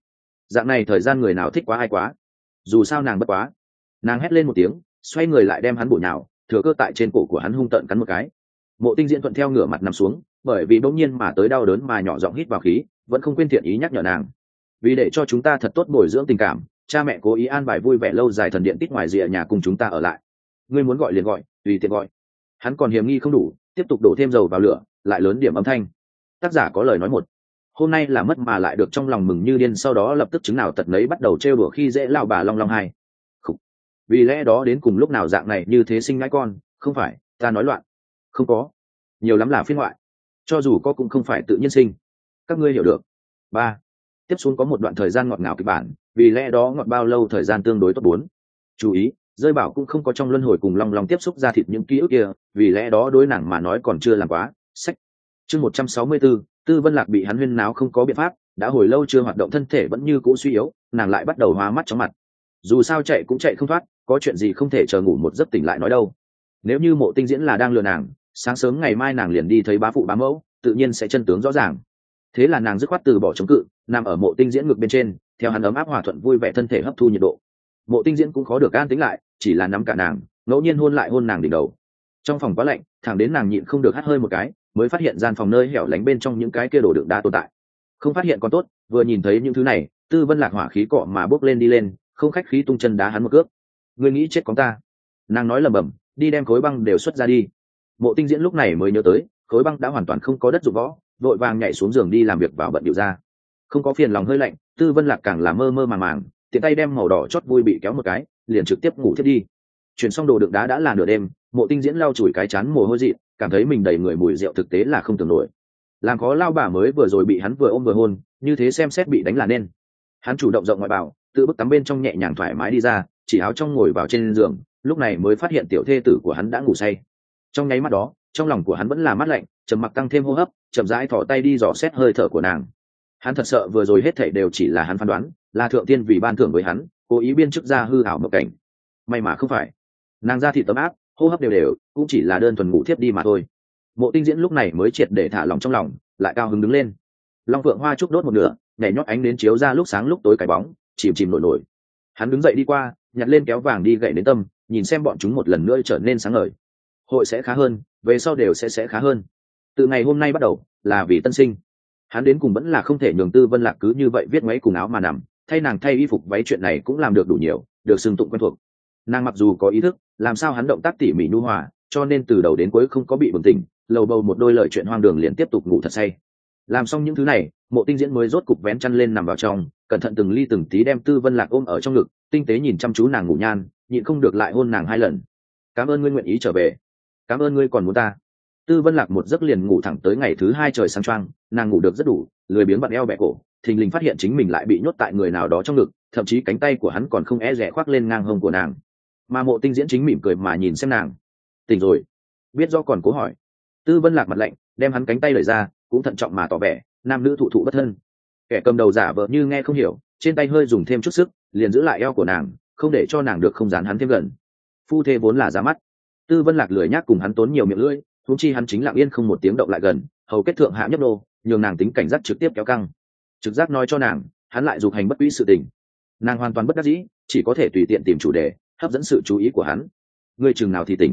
S1: dạng này thời gian người nào thích quá ai quá, dù sao nàng bất quá. Nàng hét lên một tiếng, xoay người lại đem hắn bổ nhào, thừa cơ tại trên cổ của hắn hung tợn cắn một cái. Mộ Tinh Diễn thuận theo ngửa mặt nằm xuống, bởi vì bỗng nhiên mà tới đau đớn mà nhỏ giọng hít vào khí, vẫn không quên thiện ý nhắc nhở nàng, vì để cho chúng ta thật tốt bồi dưỡng tình cảm, cha mẹ cố ý an bài vui vẻ lâu dài thần điện tít ngoài rìa nhà cùng chúng ta ở lại. Ngươi muốn gọi liền gọi, tùy tiện gọi. Hắn còn hiềm nghi không đủ, tiếp tục đổ thêm dầu vào lửa, lại lớn điểm âm thanh. Tác giả có lời nói một, hôm nay là mất mà lại được trong lòng mừng như điên, sau đó lập tức chứng nào tật nấy bắt đầu trêu đùa khi dễ lao bà long long hai. Khủ. Vì lẽ đó đến cùng lúc nào dạng này như thế sinh ngãi con, không phải, ta nói loạn. Không có, nhiều lắm là phiên ngoại, cho dù có cũng không phải tự nhiên sinh, các ngươi hiểu được. Ba, tiếp xuống có một đoạn thời gian ngọt ngào kịch bản, vì lẽ đó ngọt bao lâu thời gian tương đối tốt. Bốn, chú ý, rơi bảo cũng không có trong luân hồi cùng long long tiếp xúc ra thịt những ký ức kia, vì lẽ đó đối nàng mà nói còn chưa làm quá. Sách chương 164, Tư Vân Lạc bị hắn huyên náo không có biện pháp, đã hồi lâu chưa hoạt động, thân thể vẫn như cũ suy yếu, nàng lại bắt đầu hoa mắt chóng mặt. Dù sao chạy cũng chạy không thoát, có chuyện gì không thể chờ ngủ một giấc tỉnh lại nói đâu. Nếu như Mộ Tinh Diễn là đang lừa nàng, sáng sớm ngày mai nàng liền đi thấy bá phụ bá mẫu, tự nhiên sẽ chân tướng rõ ràng. Thế là nàng dứt khoát từ bỏ chống cự, nằm ở Mộ Tinh Diễn ngực bên trên, theo hắn ấm áp hòa thuận vui vẻ thân thể hấp thu nhiệt độ. Mộ Tinh Diễn cũng khó được an tĩnh lại, chỉ là nắm cả nàng, ngẫu nhiên hôn lại hôn nàng đỉnh đầu. Trong phòng quá lạnh, thẳng đến nàng nhịn không được hắt hơi một cái, mới phát hiện gian phòng nơi hẻo lánh bên trong những cái kia đồ đựng đá tồn tại. Không phát hiện còn tốt, vừa nhìn thấy những thứ này, Tư Vân Lạc hỏa khí cọ mà bốc lên đi lên, không khách khí tung chân đá hắn một cước. Ngươi nghĩ chết con ta? Nàng nói lẩm bẩm, đi đem khối băng đều xuất ra đi. Mộ Tinh Diễn lúc này mới nhớ tới, khối băng đã hoàn toàn không có đất dụng võ, vội vàng nhảy xuống giường đi làm việc vào bận điệu ra. Không có phiền lòng hơi lạnh, Tư Vân Lạc càng là mơ mơ màng màng, tiện tay đem màu đỏ chót vui bị kéo một cái, liền trực tiếp ngủ thiết đi. Chuyển xong đồ đựng đá đã là nửa đêm, Mộ Tinh Diễn lau chùi cái chán mồ hôi dị, cảm thấy mình đầy người mùi rượu, thực tế là không tưởng nổi. Làm khó lao bà mới vừa rồi bị hắn vừa ôm vừa hôn, như thế xem xét bị đánh là nên. Hắn chủ động rộng ngoại bảo, tự bức tắm bên trong nhẹ nhàng thoải mái đi ra, chỉ áo trong ngồi vào trên giường, lúc này mới phát hiện tiểu thê tử của hắn đã ngủ say. Trong nháy mắt đó, trong lòng của hắn vẫn là mát lạnh, trầm mặc tăng thêm hô hấp, chậm rãi thò tay đi dò xét hơi thở của nàng. Hắn thật sợ vừa rồi hết thảy đều chỉ là hắn phán đoán, là thượng tiên vì ban thưởng với hắn, cố ý biên chức ra hư ảo mộng cảnh. May mà không phải. Nàng ra thịt tấm áp, hô hấp đều đều, cũng chỉ là đơn thuần ngủ thiếp đi mà thôi. Mộ Tinh Diễn lúc này mới triệt để thả lòng trong lòng, lại cao hứng đứng lên. Long Phượng Hoa trúc đốt một nửa, nhảy nhót ánh đến chiếu ra lúc sáng lúc tối cái bóng, chìm chìm nổi nổi. Hắn đứng dậy đi qua, nhặt lên kéo vàng đi gậy đến tâm, nhìn xem bọn chúng một lần nữa trở nên sáng ngời. Hội sẽ khá hơn, về sau đều sẽ khá hơn. Từ ngày hôm nay bắt đầu, là vì tân sinh. Hắn đến cùng vẫn là không thể nhường Tư Vân Lạc cứ như vậy viết ngoáy cùng áo mà nằm, thay nàng thay y phục váy, chuyện này cũng làm được đủ nhiều, được xưng tụng quen thuộc. Nàng mặc dù có ý thức, làm sao hắn động tác tỉ mỉ nhu hòa, cho nên từ đầu đến cuối không có bị bừng tỉnh, lầu bầu một đôi lời chuyện hoang đường liền tiếp tục ngủ thật say. Làm xong những thứ này, Mộ Tinh Diễn mới rốt cục vén chăn lên nằm vào trong, cẩn thận từng ly từng tí đem Tư Vân Lạc ôm ở trong ngực, tinh tế nhìn chăm chú nàng ngủ nhan, nhịn không được lại hôn nàng 2 lần. Cảm ơn ngươi nguyện ý trở về, cảm ơn ngươi còn muốn ta. Tư Vân Lạc một giấc liền ngủ thẳng tới ngày thứ 2 trời sáng choang, nàng ngủ được rất đủ, lười biếng vặn eo bẻ cổ, thình lình phát hiện chính mình lại bị nhốt tại người nào đó trong ngực, thậm chí cánh tay của hắn còn không e dè khoác lên ngang hông của nàng. Mà Mộ Tinh Diễn chính mỉm cười mà nhìn xem nàng. Tỉnh rồi? Biết do còn cố hỏi. Tư Vân Lạc mặt lạnh, đem hắn cánh tay đẩy ra, cũng thận trọng mà tỏ vẻ, nam nữ thụ thụ bất thân. Kẻ cầm đầu giả vờ như nghe không hiểu, trên tay hơi dùng thêm chút sức, liền giữ lại eo của nàng, không để cho nàng được không dán hắn thêm gần. Phu thê vốn là ra mắt. Tư Vân Lạc lười nhác cùng hắn tốn nhiều miệng lưỡi, huống chi hắn chính lặng yên không một tiếng động lại gần, hầu kết thượng hạ nhấp nô, nhường nàng tính cảnh giác trực tiếp kéo căng. Trực giác nói cho nàng, hắn lại dục hành bất quý sự tình. Nàng hoàn toàn bất đắc dĩ, chỉ có thể tùy tiện tìm chủ đề, hấp dẫn sự chú ý của hắn. Ngươi chừng nào thì tỉnh?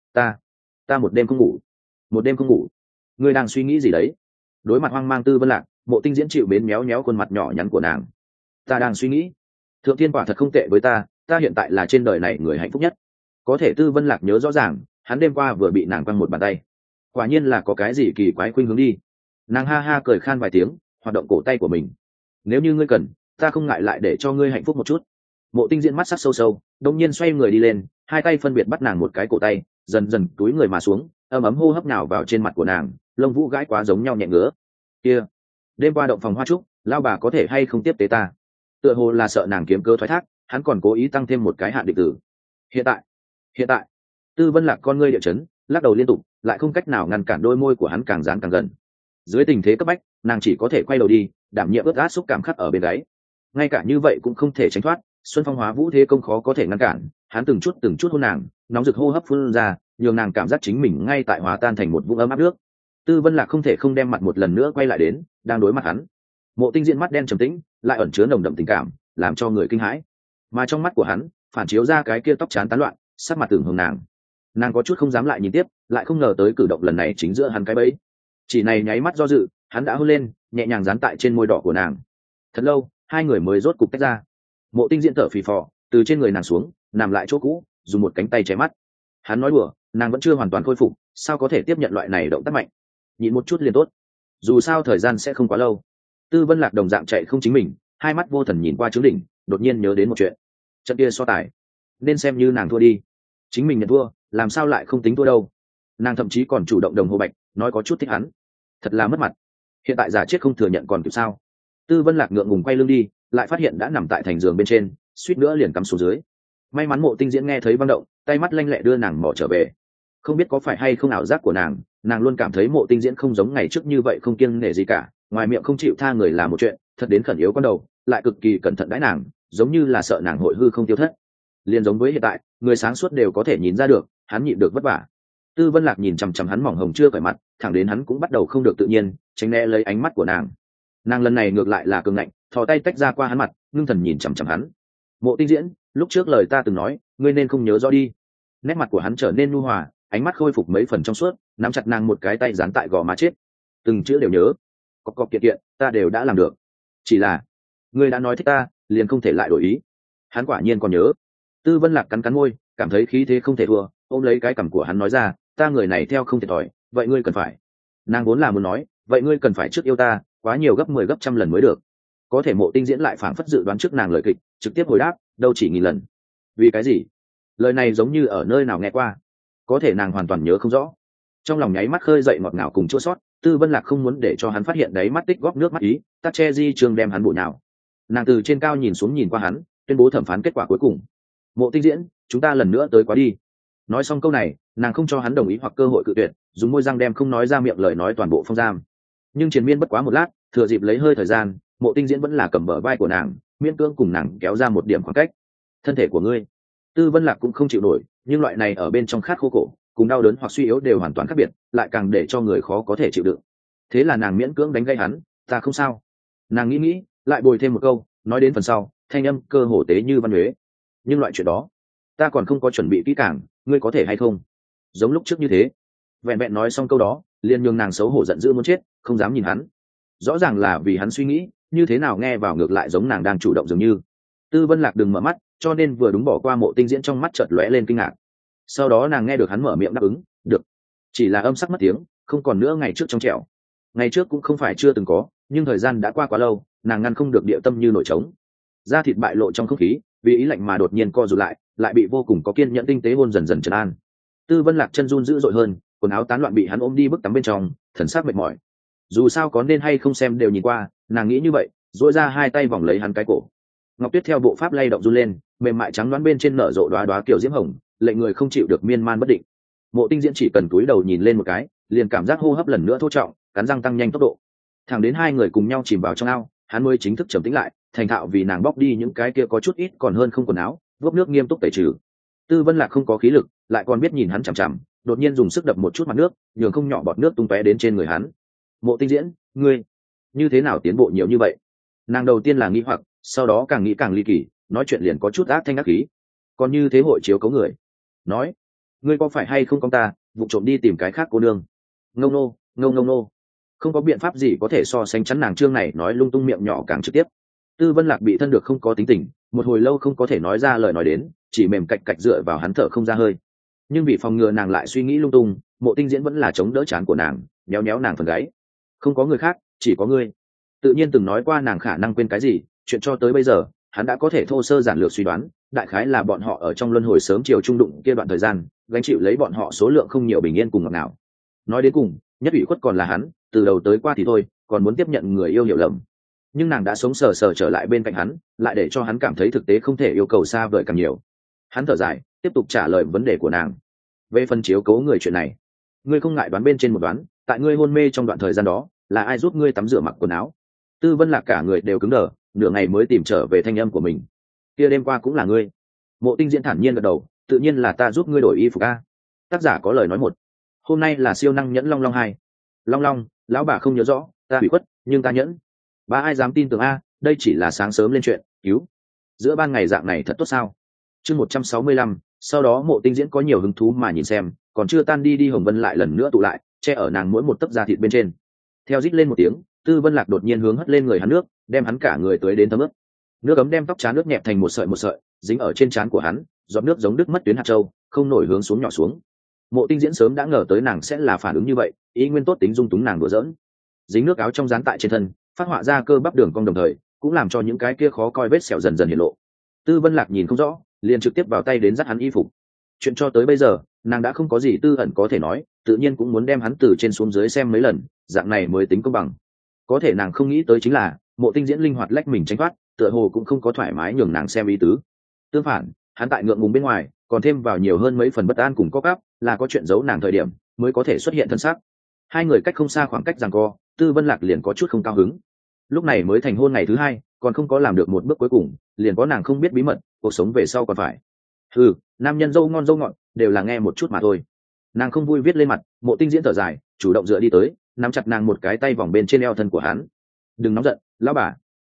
S1: Ta một đêm không ngủ. Một đêm không ngủ? Ngươi đang suy nghĩ gì đấy? Đối mặt hoang mang Tư Vân Lạc, Mộ Tinh Diễn chịu mến méo méo khuôn mặt nhỏ nhắn của nàng. Ta đang suy nghĩ, thượng thiên quả thật không tệ với ta, ta hiện tại là trên đời này người hạnh phúc nhất. Có thể Tư Vân Lạc nhớ rõ ràng, hắn đêm qua vừa bị nàng quăng một bàn tay. Quả nhiên là có cái gì kỳ quái khuynh hướng đi. Nàng ha ha cười khan vài tiếng, hoạt động cổ tay của mình. Nếu như ngươi cần, ta không ngại lại để cho ngươi hạnh phúc một chút. Mộ Tinh Diễn mắt sắc sâu sâu, đột nhiên xoay người đi lên, hai tay phân biệt bắt nàng một cái cổ tay, dần dần túi người mà xuống, ấm ấm hô hấp nào vào trên mặt của nàng, lông vũ gãi quá giống nhau nhẹ ngứa. Kia, đêm qua động phòng hoa trúc, lao bà có thể hay không tiếp tế ta? Tựa hồ là sợ nàng kiếm cơ thoái thác, hắn còn cố ý tăng thêm một cái hạn định tử. Hiện tại. Tư Vân Lạc con ngươi địa chấn, lắc đầu liên tục, lại không cách nào ngăn cản đôi môi của hắn càng dán càng gần. Dưới tình thế cấp bách, nàng chỉ có thể quay đầu đi, đảm nhiệm ướt át xúc cảm khắc ở bên gáy. Ngay cả như vậy cũng không thể tránh thoát, Xuân Phong Hóa Vũ thế công khó có thể ngăn cản, hắn từng chút hôn nàng, nóng rực hô hấp phun ra, nhường nàng cảm giác chính mình ngay tại hóa tan thành một vũng ấm áp nước. Tư Vân Lạc không thể không đem mặt một lần nữa quay lại đến, đang đối mặt hắn. Mộ Tinh Diễn mắt đen trầm tĩnh, lại ẩn chứa nồng đậm tình cảm, làm cho người kinh hãi. Mà trong mắt của hắn phản chiếu ra cái kia tóc trán tán loạn, sắc mặt tưởng hồng nàng có chút không dám lại nhìn tiếp, lại không ngờ tới cử động lần này chính giữa hắn cái bẫy. Chỉ này nháy mắt do dự, hắn đã hôn lên, nhẹ nhàng dán tại trên môi đỏ của nàng. Thật lâu, hai người mới rốt cục tách ra. Mộ Tinh Diễn thở phì phò từ trên người nàng xuống, nằm lại chỗ cũ, dùng một cánh tay che mắt. Hắn nói đùa, nàng vẫn chưa hoàn toàn khôi phục, sao có thể tiếp nhận loại này động tác mạnh. Nhịn một chút liền tốt, dù sao thời gian sẽ không quá lâu. Tư Vân Lạc đồng dạng chạy không chính mình, hai mắt vô thần nhìn qua Trướng Đỉnh, đột nhiên nhớ đến một chuyện. Trận kia so tài, nên xem như nàng thua đi. Chính mình nhận thua, làm sao lại không tính thua đâu. Nàng thậm chí còn chủ động đồng hồ bạch, nói có chút thích hắn. Thật là mất mặt. Hiện tại giả chết không thừa nhận còn kịp sao? Tư Vân Lạc ngượng ngùng quay lưng đi, lại phát hiện đã nằm tại thành giường bên trên, suýt nữa liền cắm xuống dưới. May mắn Mộ Tinh Diễn nghe thấy vang động, tay mắt lanh lẹ đưa nàng mò trở về. Không biết có phải hay không ảo giác của nàng luôn cảm thấy Mộ Tinh Diễn không giống ngày trước như vậy không kiêng nể gì cả, ngoài miệng không chịu tha người làm một chuyện, thật đến khẩn yếu con đầu, lại cực kỳ cẩn thận đãi nàng, giống như là sợ nàng hội hư không tiêu thất. Liên giống với hiện tại, người sáng suốt đều có thể nhìn ra được, hắn nhịn được vất vả. Tư Vân Lạc nhìn chằm chằm hắn mỏng hồng chưa cởi mặt, thẳng đến hắn cũng bắt đầu không được tự nhiên, tránh né lấy ánh mắt của nàng. Nàng lần này ngược lại là cường ngạnh, thò tay tách ra qua hắn mặt, ngưng thần nhìn chằm chằm hắn. Mộ Tinh Diễn, lúc trước lời ta từng nói, ngươi nên không nhớ rõ đi. Nét mặt của hắn trở nên nhu hòa, ánh mắt khôi phục mấy phần trong suốt, nắm chặt nàng một cái tay dán tại gò má chết. Từng chữ đều nhớ, cọc kiện kiện, ta đều đã làm được. Chỉ là, ngươi đã nói thích ta, liền không thể lại đổi ý. Hắn quả nhiên còn nhớ. Tư Vân Lạc cắn cắn môi, cảm thấy khí thế không thể thua, ôm lấy cái cằm của hắn nói ra, ta người này theo không thể thòi, vậy ngươi cần phải. Nàng vốn là muốn nói, vậy ngươi cần phải trước yêu ta, quá nhiều gấp 10 gấp trăm lần mới được. Có thể Mộ Tinh Diễn lại phảng phất dự đoán trước nàng lời kịch, trực tiếp hồi đáp, đâu chỉ nghìn lần. Vì cái gì? Lời này giống như ở nơi nào nghe qua, có thể nàng hoàn toàn nhớ không rõ. Trong lòng nháy mắt khơi dậy ngọt ngào cùng chua xót. Tư Vân Lạc không muốn để cho hắn phát hiện đấy mắt tích góp nước mắt ý, tắt che di trường đem hắn bụi nào. Nàng từ trên cao nhìn xuống nhìn qua hắn, tuyên bố thẩm phán kết quả cuối cùng. Mộ Tinh Diễn, chúng ta lần nữa tới quá đi. Nói xong câu này, nàng không cho hắn đồng ý hoặc cơ hội cự tuyệt, dùng môi răng đem không nói ra miệng lời nói toàn bộ phong giam. Nhưng triền miên bất quá một lát, thừa dịp lấy hơi thời gian, Mộ Tinh Diễn vẫn là cầm bờ vai của nàng, miễn cưỡng cùng nàng kéo ra một điểm khoảng cách. Thân thể của ngươi, Tư Vân Lạc cũng không chịu nổi, nhưng loại này ở bên trong khát khô cổ, cùng đau đớn hoặc suy yếu đều hoàn toàn khác biệt, lại càng để cho người khó có thể chịu đựng. Thế là nàng miễn cưỡng đánh gây hắn, ta không sao. Nàng nghĩ, lại bồi thêm một câu, nói đến phần sau, thanh âm cơ hồ tế như văn huế. Nhưng loại chuyện đó, ta còn không có chuẩn bị kỹ càng, ngươi có thể hay không? Giống lúc trước như thế. Vẹn vẹn nói xong câu đó, liền nhường nàng xấu hổ giận dữ muốn chết, không dám nhìn hắn. Rõ ràng là vì hắn suy nghĩ, như thế nào nghe vào ngược lại giống nàng đang chủ động dường như. Tư Vân Lạc đừng mở mắt, cho nên vừa đúng bỏ qua Mộ Tinh Diễn trong mắt chợt lóe lên kinh ngạc. Sau đó nàng nghe được hắn mở miệng đáp ứng, được. Chỉ là âm sắc mất tiếng, không còn nữa ngày trước trong trẻo. Ngày trước cũng không phải chưa từng có, nhưng thời gian đã qua quá lâu, nàng ngăn không được địa tâm như nổi trống. Da thịt bại lộ trong không khí, vì ý lạnh mà đột nhiên co rụt lại bị vô cùng có kiên nhẫn tinh tế hôn dần dần trấn an. Tư Vân Lạc chân run dữ dội hơn, quần áo tán loạn bị hắn ôm đi bước tắm bên trong, thần sắc mệt mỏi. Dù sao có nên hay không xem đều nhìn qua, nàng nghĩ như vậy, duỗi ra hai tay vòng lấy hắn cái cổ. Ngọc Tuyết theo bộ pháp lay động run lên, mềm mại trắng đoán bên trên nở rộ đóa đóa kiểu diễm hồng, lệnh người không chịu được miên man bất định. Mộ Tinh Diễn chỉ cần cúi đầu nhìn lên một cái, liền cảm giác hô hấp lần nữa thô trọng, cắn răng tăng nhanh tốc độ. Thẳng đến hai người cùng nhau chìm vào trong ao, hắn mới chính thức trầm tĩnh lại, thành thạo vì nàng bóc đi những cái kia có chút ít còn hơn không quần áo, vốc nước nghiêm túc tẩy trừ. Tư Vân Lạc không có khí lực, lại còn biết nhìn hắn chằm chằm, đột nhiên dùng sức đập một chút mặt nước, nhường không nhỏ bọt nước tung tóe đến trên người hắn. Mộ Tinh Diễn, ngươi như thế nào tiến bộ nhiều như vậy? Nàng đầu tiên là nghi hoặc, sau đó càng nghĩ càng ly kỳ, nói chuyện liền có chút ác thanh ác khí. Còn như thế hội chiếu cấu người, nói, ngươi có phải hay không con ta, vụ trộm đi tìm cái khác cô nương? Ngông nô, không có biện pháp gì có thể so sánh chắn nàng trương này nói lung tung miệng nhỏ càng trực tiếp. Tư Vân Lạc bị thân được không có tính tình, một hồi lâu không có thể nói ra lời nói đến, chỉ mềm cạch cạch dựa vào hắn thở không ra hơi. Nhưng vì phòng ngừa nàng lại suy nghĩ lung tung, Mộ Tinh Diễn vẫn là chống đỡ trán của nàng, méo méo nàng phần gáy. Không có người khác, chỉ có ngươi. Tự nhiên từng nói qua nàng khả năng quên cái gì, chuyện cho tới bây giờ, hắn đã có thể thô sơ giản lược suy đoán, đại khái là bọn họ ở trong luân hồi sớm chiều trung đụng kia đoạn thời gian, gánh chịu lấy bọn họ số lượng không nhiều bình yên cùng ngọt ngào. Nói đến cùng, nhất ủy khuất còn là hắn, từ đầu tới qua thì thôi, còn muốn tiếp nhận người yêu hiểu lầm. Nhưng nàng đã sống sờ sờ trở lại bên cạnh hắn, lại để cho hắn cảm thấy thực tế không thể yêu cầu xa vời càng nhiều. Hắn thở dài, tiếp tục trả lời vấn đề của nàng. Về phần chiếu cố người chuyện này, ngươi không ngại đoán bên trên một đoán, tại ngươi hôn mê trong đoạn thời gian đó, là ai giúp ngươi tắm rửa mặc quần áo? Tư Vân Lạc cả người đều cứng đờ, nửa ngày mới tìm trở về thanh âm của mình. Kia đêm qua cũng là ngươi. Mộ Tinh Diễn thản nhiên gật đầu, tự nhiên là ta giúp ngươi đổi y phục a. Tác giả có lời nói một. Hôm nay là siêu năng nhẫn long 2. Long, lão bà không nhớ rõ, ta bị khuất, nhưng ta nhẫn. Ba ai dám tin tưởng a, đây chỉ là sáng sớm lên chuyện cứu, giữa ban ngày dạng này thật tốt sao. Chương 165, sau đó Mộ Tinh Diễn có nhiều hứng thú mà nhìn xem, còn chưa tan đi Hồng Vân lại lần nữa tụ lại, che ở nàng mỗi một tấc da thịt bên trên. Theo rít lên một tiếng, Tư Vân Lạc đột nhiên hướng hất lên người hắn nước, đem hắn cả người tới đến thấm ướt. Nước ấm đem tóc trán nước nhẹp thành một sợi, dính ở trên trán của hắn, giọt nước giống đứt mất tuyến hạt châu, không nổi hướng xuống nhỏ xuống. Mộ Tinh Diễn sớm đã ngờ tới nàng sẽ là phản ứng như vậy, ý nguyên tốt tính dung túng nàng đùa giỡn. Dính nước áo trong dán tại trên thân, phát họa ra cơ bắp đường cong đồng thời, cũng làm cho những cái kia khó coi vết sẹo dần dần hiện lộ. Tư Vân Lạc nhìn không rõ, liền trực tiếp vào tay đến dắt hắn y phục. Chuyện cho tới bây giờ, nàng đã không có gì tư ẩn có thể nói, tự nhiên cũng muốn đem hắn từ trên xuống dưới xem mấy lần, dạng này mới tính công bằng. Có thể nàng không nghĩ tới chính là, Mộ Tinh Diễn linh hoạt lách mình tránh thoát, tựa hồ cũng không có thoải mái nhường nàng xem ý tứ. Tương phản, hắn tại ngượng ngùng bên ngoài, còn thêm vào nhiều hơn mấy phần bất an cùng co cắp, là có chuyện giấu nàng thời điểm, mới có thể xuất hiện thân xác. Hai người cách không xa khoảng cách giằng co, Tư Vân Lạc liền có chút không cao hứng. Lúc này mới thành hôn ngày thứ hai, còn không có làm được một bước cuối cùng, liền có nàng không biết bí mật, cuộc sống về sau còn phải. Nam nhân dâu ngon dâu ngọt, đều là nghe một chút mà thôi. Nàng không vui viết lên mặt. Mộ Tinh Diễn thở dài, chủ động dựa đi tới, nắm chặt nàng một cái tay vòng bên trên eo thân của hắn. Đừng nóng giận, lão bà,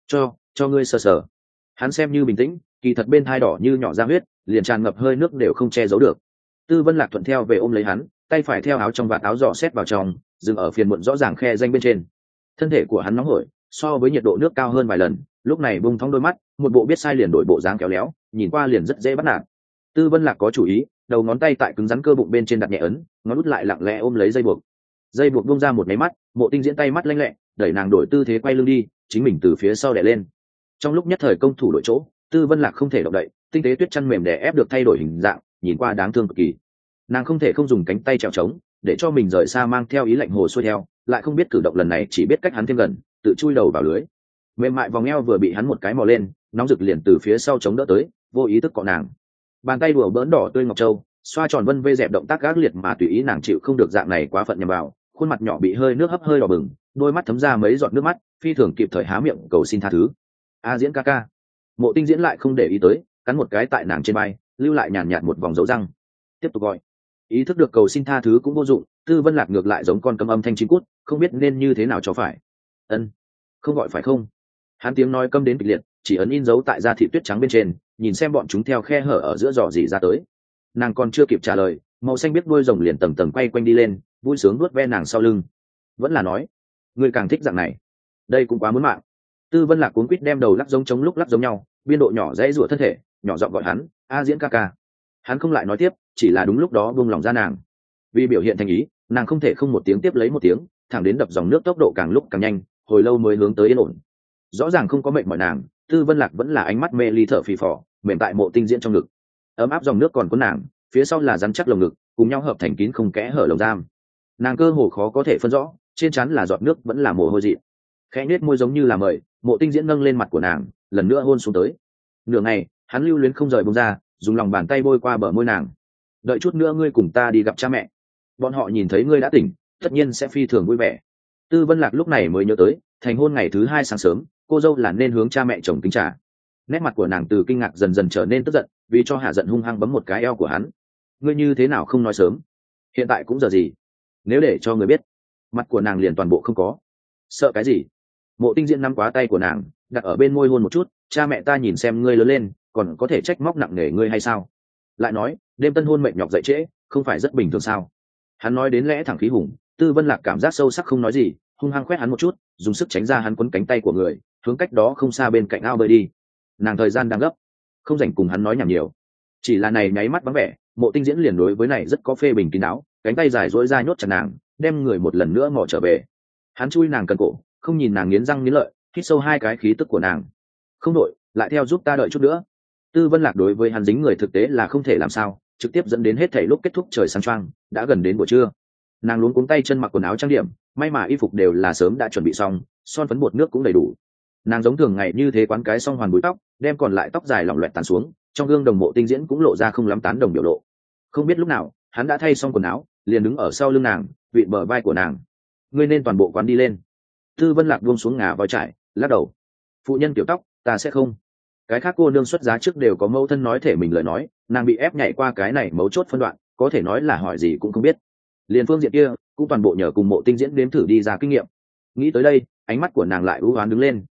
S1: cho ngươi sờ sờ. Hắn xem như bình tĩnh, kỳ thật bên thai đỏ như nhỏ ra huyết, liền tràn ngập hơi nước đều không che giấu được. Tư Vân Lạc thuận theo về ôm lấy hắn, tay phải theo áo trong vạt áo dò xét vào trong, dừng ở phiền muộn rõ ràng khe danh bên trên. Thân thể của hắn nóng hổi, so với nhiệt độ nước cao hơn vài lần, lúc này bung thong đôi mắt, một bộ biết sai liền đổi bộ dáng kéo léo, nhìn qua liền rất dễ bắt nạt. Tư Vân Lạc có chủ ý, đầu ngón tay tại cứng rắn cơ bụng bên trên đặt nhẹ ấn, ngón út lại lặng lẽ ôm lấy dây buộc buông ra một máy mắt. Mộ Tinh Diễn tay mắt lanh lẹ, đẩy nàng đổi tư thế quay lưng đi, chính mình từ phía sau đè lên. Trong lúc nhất thời công thủ đội chỗ, Tư Vân Lạc không thể động đậy, tinh tế tuyết chăn mềm đè ép được thay đổi hình dạng, nhìn qua đáng thương cực kỳ. Nàng không thể không dùng cánh tay trèo trống, để cho mình rời xa mang theo ý lạnh hồ xuôi theo, lại không biết cử động lần này chỉ biết cách hắn thêm gần, tự chui đầu vào lưới. Mềm mại vòng eo vừa bị hắn một cái mò lên, nóng rực liền từ phía sau chống đỡ tới, vô ý thức cọ nàng. Bàn tay đùa bỡn đỏ tươi ngọc châu, xoa tròn vân vê dẹp động tác gác liệt mà tùy ý nàng chịu không được dạng này quá phận nhầm vào, khuôn mặt nhỏ bị hơi nước hấp hơi đỏ bừng, đôi mắt thấm ra mấy giọt nước mắt, phi thường kịp thời há miệng cầu xin tha thứ. A Diễn ca ca. Mộ Tinh Diễn lại không để ý tới, cắn một cái tại nàng trên vai, lưu lại nhàn nhạt một vòng dấu răng, tiếp tục gọi. Ý thức được cầu xin tha thứ cũng vô dụng, Tư Vân Lạc ngược lại giống con câm âm thanh chim cút, không biết nên như thế nào cho phải. Ân, không gọi phải không? Hắn tiếng nói câm đến kịch liệt, chỉ ấn in dấu tại da thịt tuyết trắng bên trên, nhìn xem bọn chúng theo khe hở ở giữa giỏ gì ra tới. Nàng còn chưa kịp trả lời, màu xanh biết đuôi rồng liền tầng tầng quay quanh đi lên, vui sướng vuốt ve nàng sau lưng. Vẫn là nói, ngươi càng thích dạng này, đây cũng quá muốn mạng. Tư Vân Lạc cuống quýt đem đầu lắc giống chống lúc lắc giống nhau, biên độ nhỏ dãy rủa thân thể, nhỏ giọng gọi hắn, A Diễn ca ca. Hắn không lại nói tiếp, chỉ là đúng lúc đó buông lòng ra nàng. Vì biểu hiện thành ý, nàng không thể không một tiếng tiếp lấy một tiếng, thẳng đến đập dòng nước tốc độ càng lúc càng nhanh, hồi lâu mới hướng tới yên ổn. Rõ ràng không có mệnh mỏi nàng, Tư Vân Lạc vẫn là ánh mắt mê ly thở phì phò, mềm tại Mộ Tinh Diễn trong ngực. Ấm áp dòng nước còn có nàng, phía sau là rắn chắc lồng ngực, cùng nhau hợp thành kín không kẽ hở lồng giam. Nàng cơ hồ khó có thể phân rõ, trên trán là giọt nước vẫn là mồ hôi dị. Khẽ nhếch môi giống như là mời, Mộ Tinh Diễn nâng lên mặt của nàng, lần nữa hôn xuống tới. Nửa ngày, hắn lưu luyến không rời buông ra, dùng lòng bàn tay bôi qua bờ môi nàng. Đợi chút nữa ngươi cùng ta đi gặp cha mẹ. Bọn họ nhìn thấy ngươi đã tỉnh, tất nhiên sẽ phi thường vui vẻ. Tư Vân Lạc lúc này mới nhớ tới, thành hôn ngày thứ hai sáng sớm, cô dâu là nên hướng cha mẹ chồng kính trà. Nét mặt của nàng từ kinh ngạc dần dần trở nên tức giận, vì cho hạ giận hung hăng bấm một cái eo của hắn. Ngươi như thế nào không nói sớm? Hiện tại cũng giờ gì? Nếu để cho người biết, mặt của nàng liền toàn bộ không có. Sợ cái gì? Mộ Tinh Diễn nắm quá tay của nàng, đặt ở bên môi hôn một chút. Cha mẹ ta nhìn xem ngươi lớn lên, còn có thể trách móc nặng nề ngươi hay sao? Lại nói, đêm tân hôn mệt nhọc dậy trễ, không phải rất bình thường sao? Hắn nói đến lẽ thẳng khí hùng. Tư Vân Lạc cảm giác sâu sắc không nói gì, hung hăng quét hắn một chút, dùng sức tránh ra hắn quấn cánh tay của người, hướng cách đó không xa bên cạnh ao bơi đi. Nàng thời gian đang gấp, không rảnh cùng hắn nói nhảm nhiều. Chỉ là này nháy mắt vắng vẻ, Mộ Tinh Diễn liền đối với này rất có phê bình kín đáo, cánh tay dài duỗi ra nhốt chặt nàng, đem người một lần nữa mò trở về. Hắn chui nàng cần cổ, không nhìn nàng nghiến răng nghiến lợi, hít sâu hai cái khí tức của nàng. Không đội, lại theo giúp ta đợi chút nữa. Tư Vân Lạc đối với hắn dính người thực tế là không thể làm sao, trực tiếp dẫn đến hết thảy lúc kết thúc trời sáng choang, đã gần đến buổi trưa. Nàng luống cuống tay chân mặc quần áo trang điểm, may mà y phục đều là sớm đã chuẩn bị xong, son phấn bột nước cũng đầy đủ. Nàng giống thường ngày như thế quán cái xong hoàn búi tóc, đem còn lại tóc dài lỏng loẹt tàn xuống, trong gương đồng Mộ Tinh Diễn cũng lộ ra không lắm tán đồng biểu lộ. Không biết lúc nào, hắn đã thay xong quần áo, liền đứng ở sau lưng nàng, vịn bờ vai của nàng. Ngươi nên toàn bộ quán đi lên. Tư Vân Lạc buông xuống ngả vào trải, lắc đầu. Phụ nhân kiểu tóc, ta sẽ không. Cái khác cô nương xuất giá trước đều có mẫu thân nói thể mình lời nói, nàng bị ép nhảy qua cái này mấu chốt phân đoạn, có thể nói là hỏi gì cũng không biết. Liền phương diện kia, cũng toàn bộ nhờ cùng Mộ Tinh Diễn đếm thử đi ra kinh nghiệm. Nghĩ tới đây, ánh mắt của nàng lại u hoán đứng lên,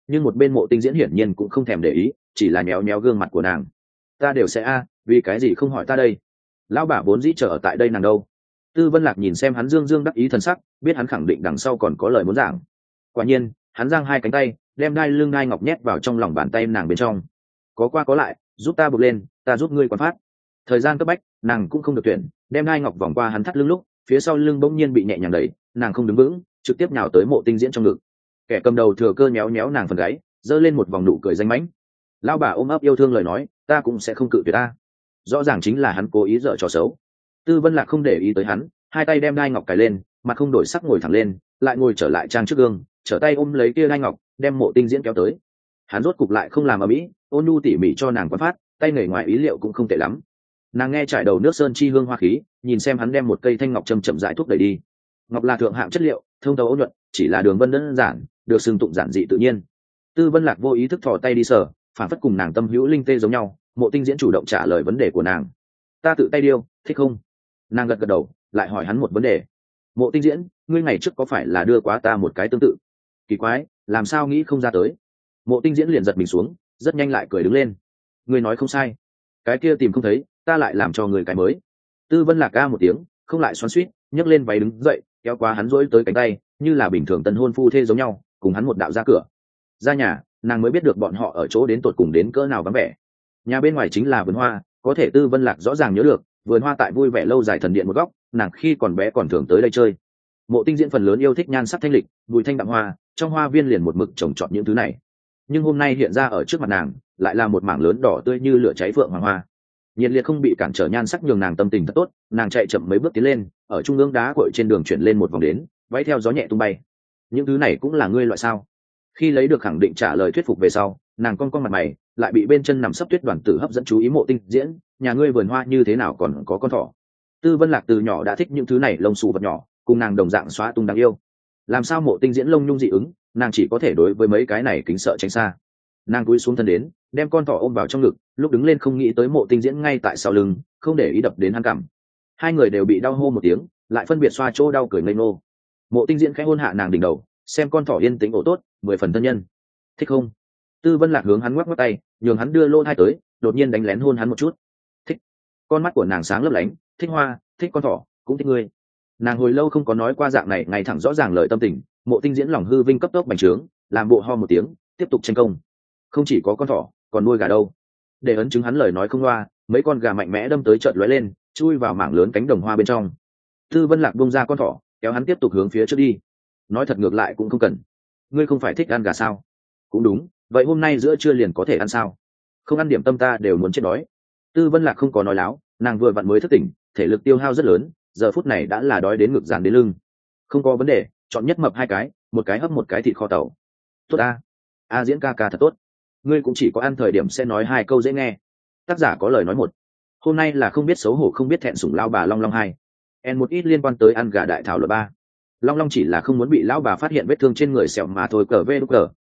S1: nhưng một bên Mộ Tinh Diễn hiển nhiên cũng không thèm để ý, chỉ là nhéo nhéo gương mặt của nàng. Ta đều sẽ vì cái gì không hỏi ta đây? Lão bà vốn dĩ chờ ở tại đây nàng đâu? Tư Vân Lạc nhìn xem hắn dương dương đắc ý thần sắc, biết hắn khẳng định đằng sau còn có lời muốn giảng. Quả nhiên, hắn giang hai cánh tay, đem đai lưng đai ngọc nhét vào trong lòng bàn tay nàng bên trong. Có qua có lại, giúp ta buộc lên, ta giúp ngươi quan phát. Thời gian cấp bách, nàng cũng không được tuyển, đem đai ngọc vòng qua hắn thắt lưng lúc, phía sau lưng bỗng nhiên bị nhẹ nhàng đẩy, nàng không đứng vững, trực tiếp nhào tới Mộ Tinh Diễn trong ngực. Kẻ cầm đầu thừa cơ nhéo nhéo nàng phần gáy, giơ lên một vòng nụ cười danh mãnh. Lão bà ôm ấp yêu thương lời nói, ta cũng sẽ không cự tuyệt ta. Rõ ràng chính là hắn cố ý dở trò xấu. Tư Vân Lạc không để ý tới hắn, hai tay đem đai ngọc cài lên, mặt không đổi sắc ngồi thẳng lên, lại ngồi trở lại trang trước gương, trở tay ôm lấy kia đai ngọc, đem Mộ Tinh Diễn kéo tới. Hắn rốt cục lại không làm ở mỹ, ôn nhu tỉ mỉ cho nàng quan phát, tay nghề ngoài ý liệu cũng không tệ lắm. Nàng nghe trải đầu nước sơn chi hương hoa khí, nhìn xem hắn đem một cây thanh ngọc chậm rãi thúc đẩy đi. Ngọc là thượng hạng chất liệu, thông thấu ôn nhuận, chỉ là đường vân đơn giản, được xưng tụng giản dị tự nhiên. Tư Vân Lạc vô ý thức thò tay đi sờ, phản phất cùng nàng tâm hữu linh tê giống nhau. Mộ Tinh Diễn chủ động trả lời vấn đề của nàng. Ta tự tay điêu, thích không? Nàng gật gật đầu, lại hỏi hắn một vấn đề. Mộ Tinh Diễn, ngươi ngày trước có phải là đưa quá ta một cái tương tự? Kỳ quái, làm sao nghĩ không ra tới? Mộ Tinh Diễn liền giật mình xuống, rất nhanh lại cười đứng lên. Ngươi nói không sai, cái kia tìm không thấy, ta lại làm cho người cái mới. Tư Vân Lạc ca một tiếng, không lại xoắn xuýt, nhấc lên váy đứng dậy, kéo qua hắn rỗi tới cánh tay, như là bình thường tân hôn phu thê giống nhau, cùng hắn một đạo ra cửa. Ra nhà, nàng mới biết được bọn họ ở chỗ đến tột cùng đến cỡ nào vắng vẻ. Nhà bên ngoài chính là vườn hoa, có thể Tư Vân Lạc rõ ràng nhớ được, vườn hoa tại vui vẻ lâu dài thần điện một góc, nàng khi còn bé còn thường tới đây chơi. Mộ Tinh Diễn phần lớn yêu thích nhan sắc thanh lịch, bùi thanh đạm hoa, trong hoa viên liền một mực trồng trọt những thứ này. Nhưng hôm nay hiện ra ở trước mặt nàng, lại là một mảng lớn đỏ tươi như lửa cháy phượng hoàng hoa. Nhiệt liệt không bị cản trở nhan sắc nhường nàng tâm tình thật tốt, nàng chạy chậm mấy bước tiến lên, ở trung ương đá cội trên đường chuyển lên một vòng đến, váy theo gió nhẹ tung bay. Những thứ này cũng là ngươi loại sao? Khi lấy được khẳng định trả lời thuyết phục về sau, nàng cong cong mặt mày, lại bị bên chân nằm sấp Tuyết Đoàn Tử hấp dẫn chú ý. Mộ Tinh Diễn, nhà ngươi vườn hoa như thế nào còn có con thỏ? Tư Vân Lạc từ nhỏ đã thích những thứ này lông xù vật nhỏ, cùng nàng đồng dạng xóa tung đáng yêu. Làm sao Mộ Tinh Diễn lông nhung dị ứng, nàng chỉ có thể đối với mấy cái này kính sợ tránh xa. Nàng cúi xuống thân đến, đem con thỏ ôm vào trong ngực, lúc đứng lên không nghĩ tới Mộ Tinh Diễn ngay tại sau lưng, không để ý đập đến hắn cằm. Hai người đều bị đau hô một tiếng, lại phân biệt xoa chỗ đau cười ngây ngô. Mộ Tinh Diễn khẽ hôn hạ nàng đỉnh đầu, xem con thỏ yên tĩnh ổ tốt, 10 phần thân nhân. Thích không? Tư Vân Lạc hướng hắn ngoắc ngoắc tay, nhường hắn đưa lô thai tới, đột nhiên đánh lén hôn hắn một chút. Thích. Con mắt của nàng sáng lấp lánh, thích hoa, thích con thỏ, cũng thích ngươi. Nàng hồi lâu không có nói qua dạng này ngày thẳng rõ ràng lời tâm tình. Mộ Tinh Diễn lòng hư vinh cấp tốc bành trướng, làm bộ ho một tiếng, tiếp tục tranh công. Không chỉ có con thỏ, còn nuôi gà đâu. Để ấn chứng hắn lời nói không loa, mấy con gà mạnh mẽ đâm tới chợt lóe lên, chui vào mảng lớn cánh đồng hoa bên trong. Tư Vân Lạc buông ra con thỏ, kéo hắn tiếp tục hướng phía trước đi. Nói thật ngược lại cũng không cần. Ngươi không phải thích ăn gà sao? Cũng đúng, vậy hôm nay giữa trưa liền có thể ăn sao? Không ăn điểm tâm ta đều muốn chết đói. Tư Vân Lạc không có nói láo, nàng vừa vặn mới thức tỉnh, thể lực tiêu hao rất lớn, giờ phút này đã là đói đến ngực dàn đến lưng. Không có vấn đề, chọn nhất mập hai cái, một cái hấp một cái thịt kho tàu. Tốt a, Diễn ca ca thật tốt. Ngươi cũng chỉ có ăn thời điểm sẽ nói hai câu dễ nghe. Tác giả có lời nói một. Hôm nay là không biết xấu hổ không biết thẹn sủng lao bà Long Long hai. En một ít liên quan tới ăn gà đại thảo luật ba. Long Long chỉ là không muốn bị lão bà phát hiện vết thương trên người sẹo mà thôi. Cờ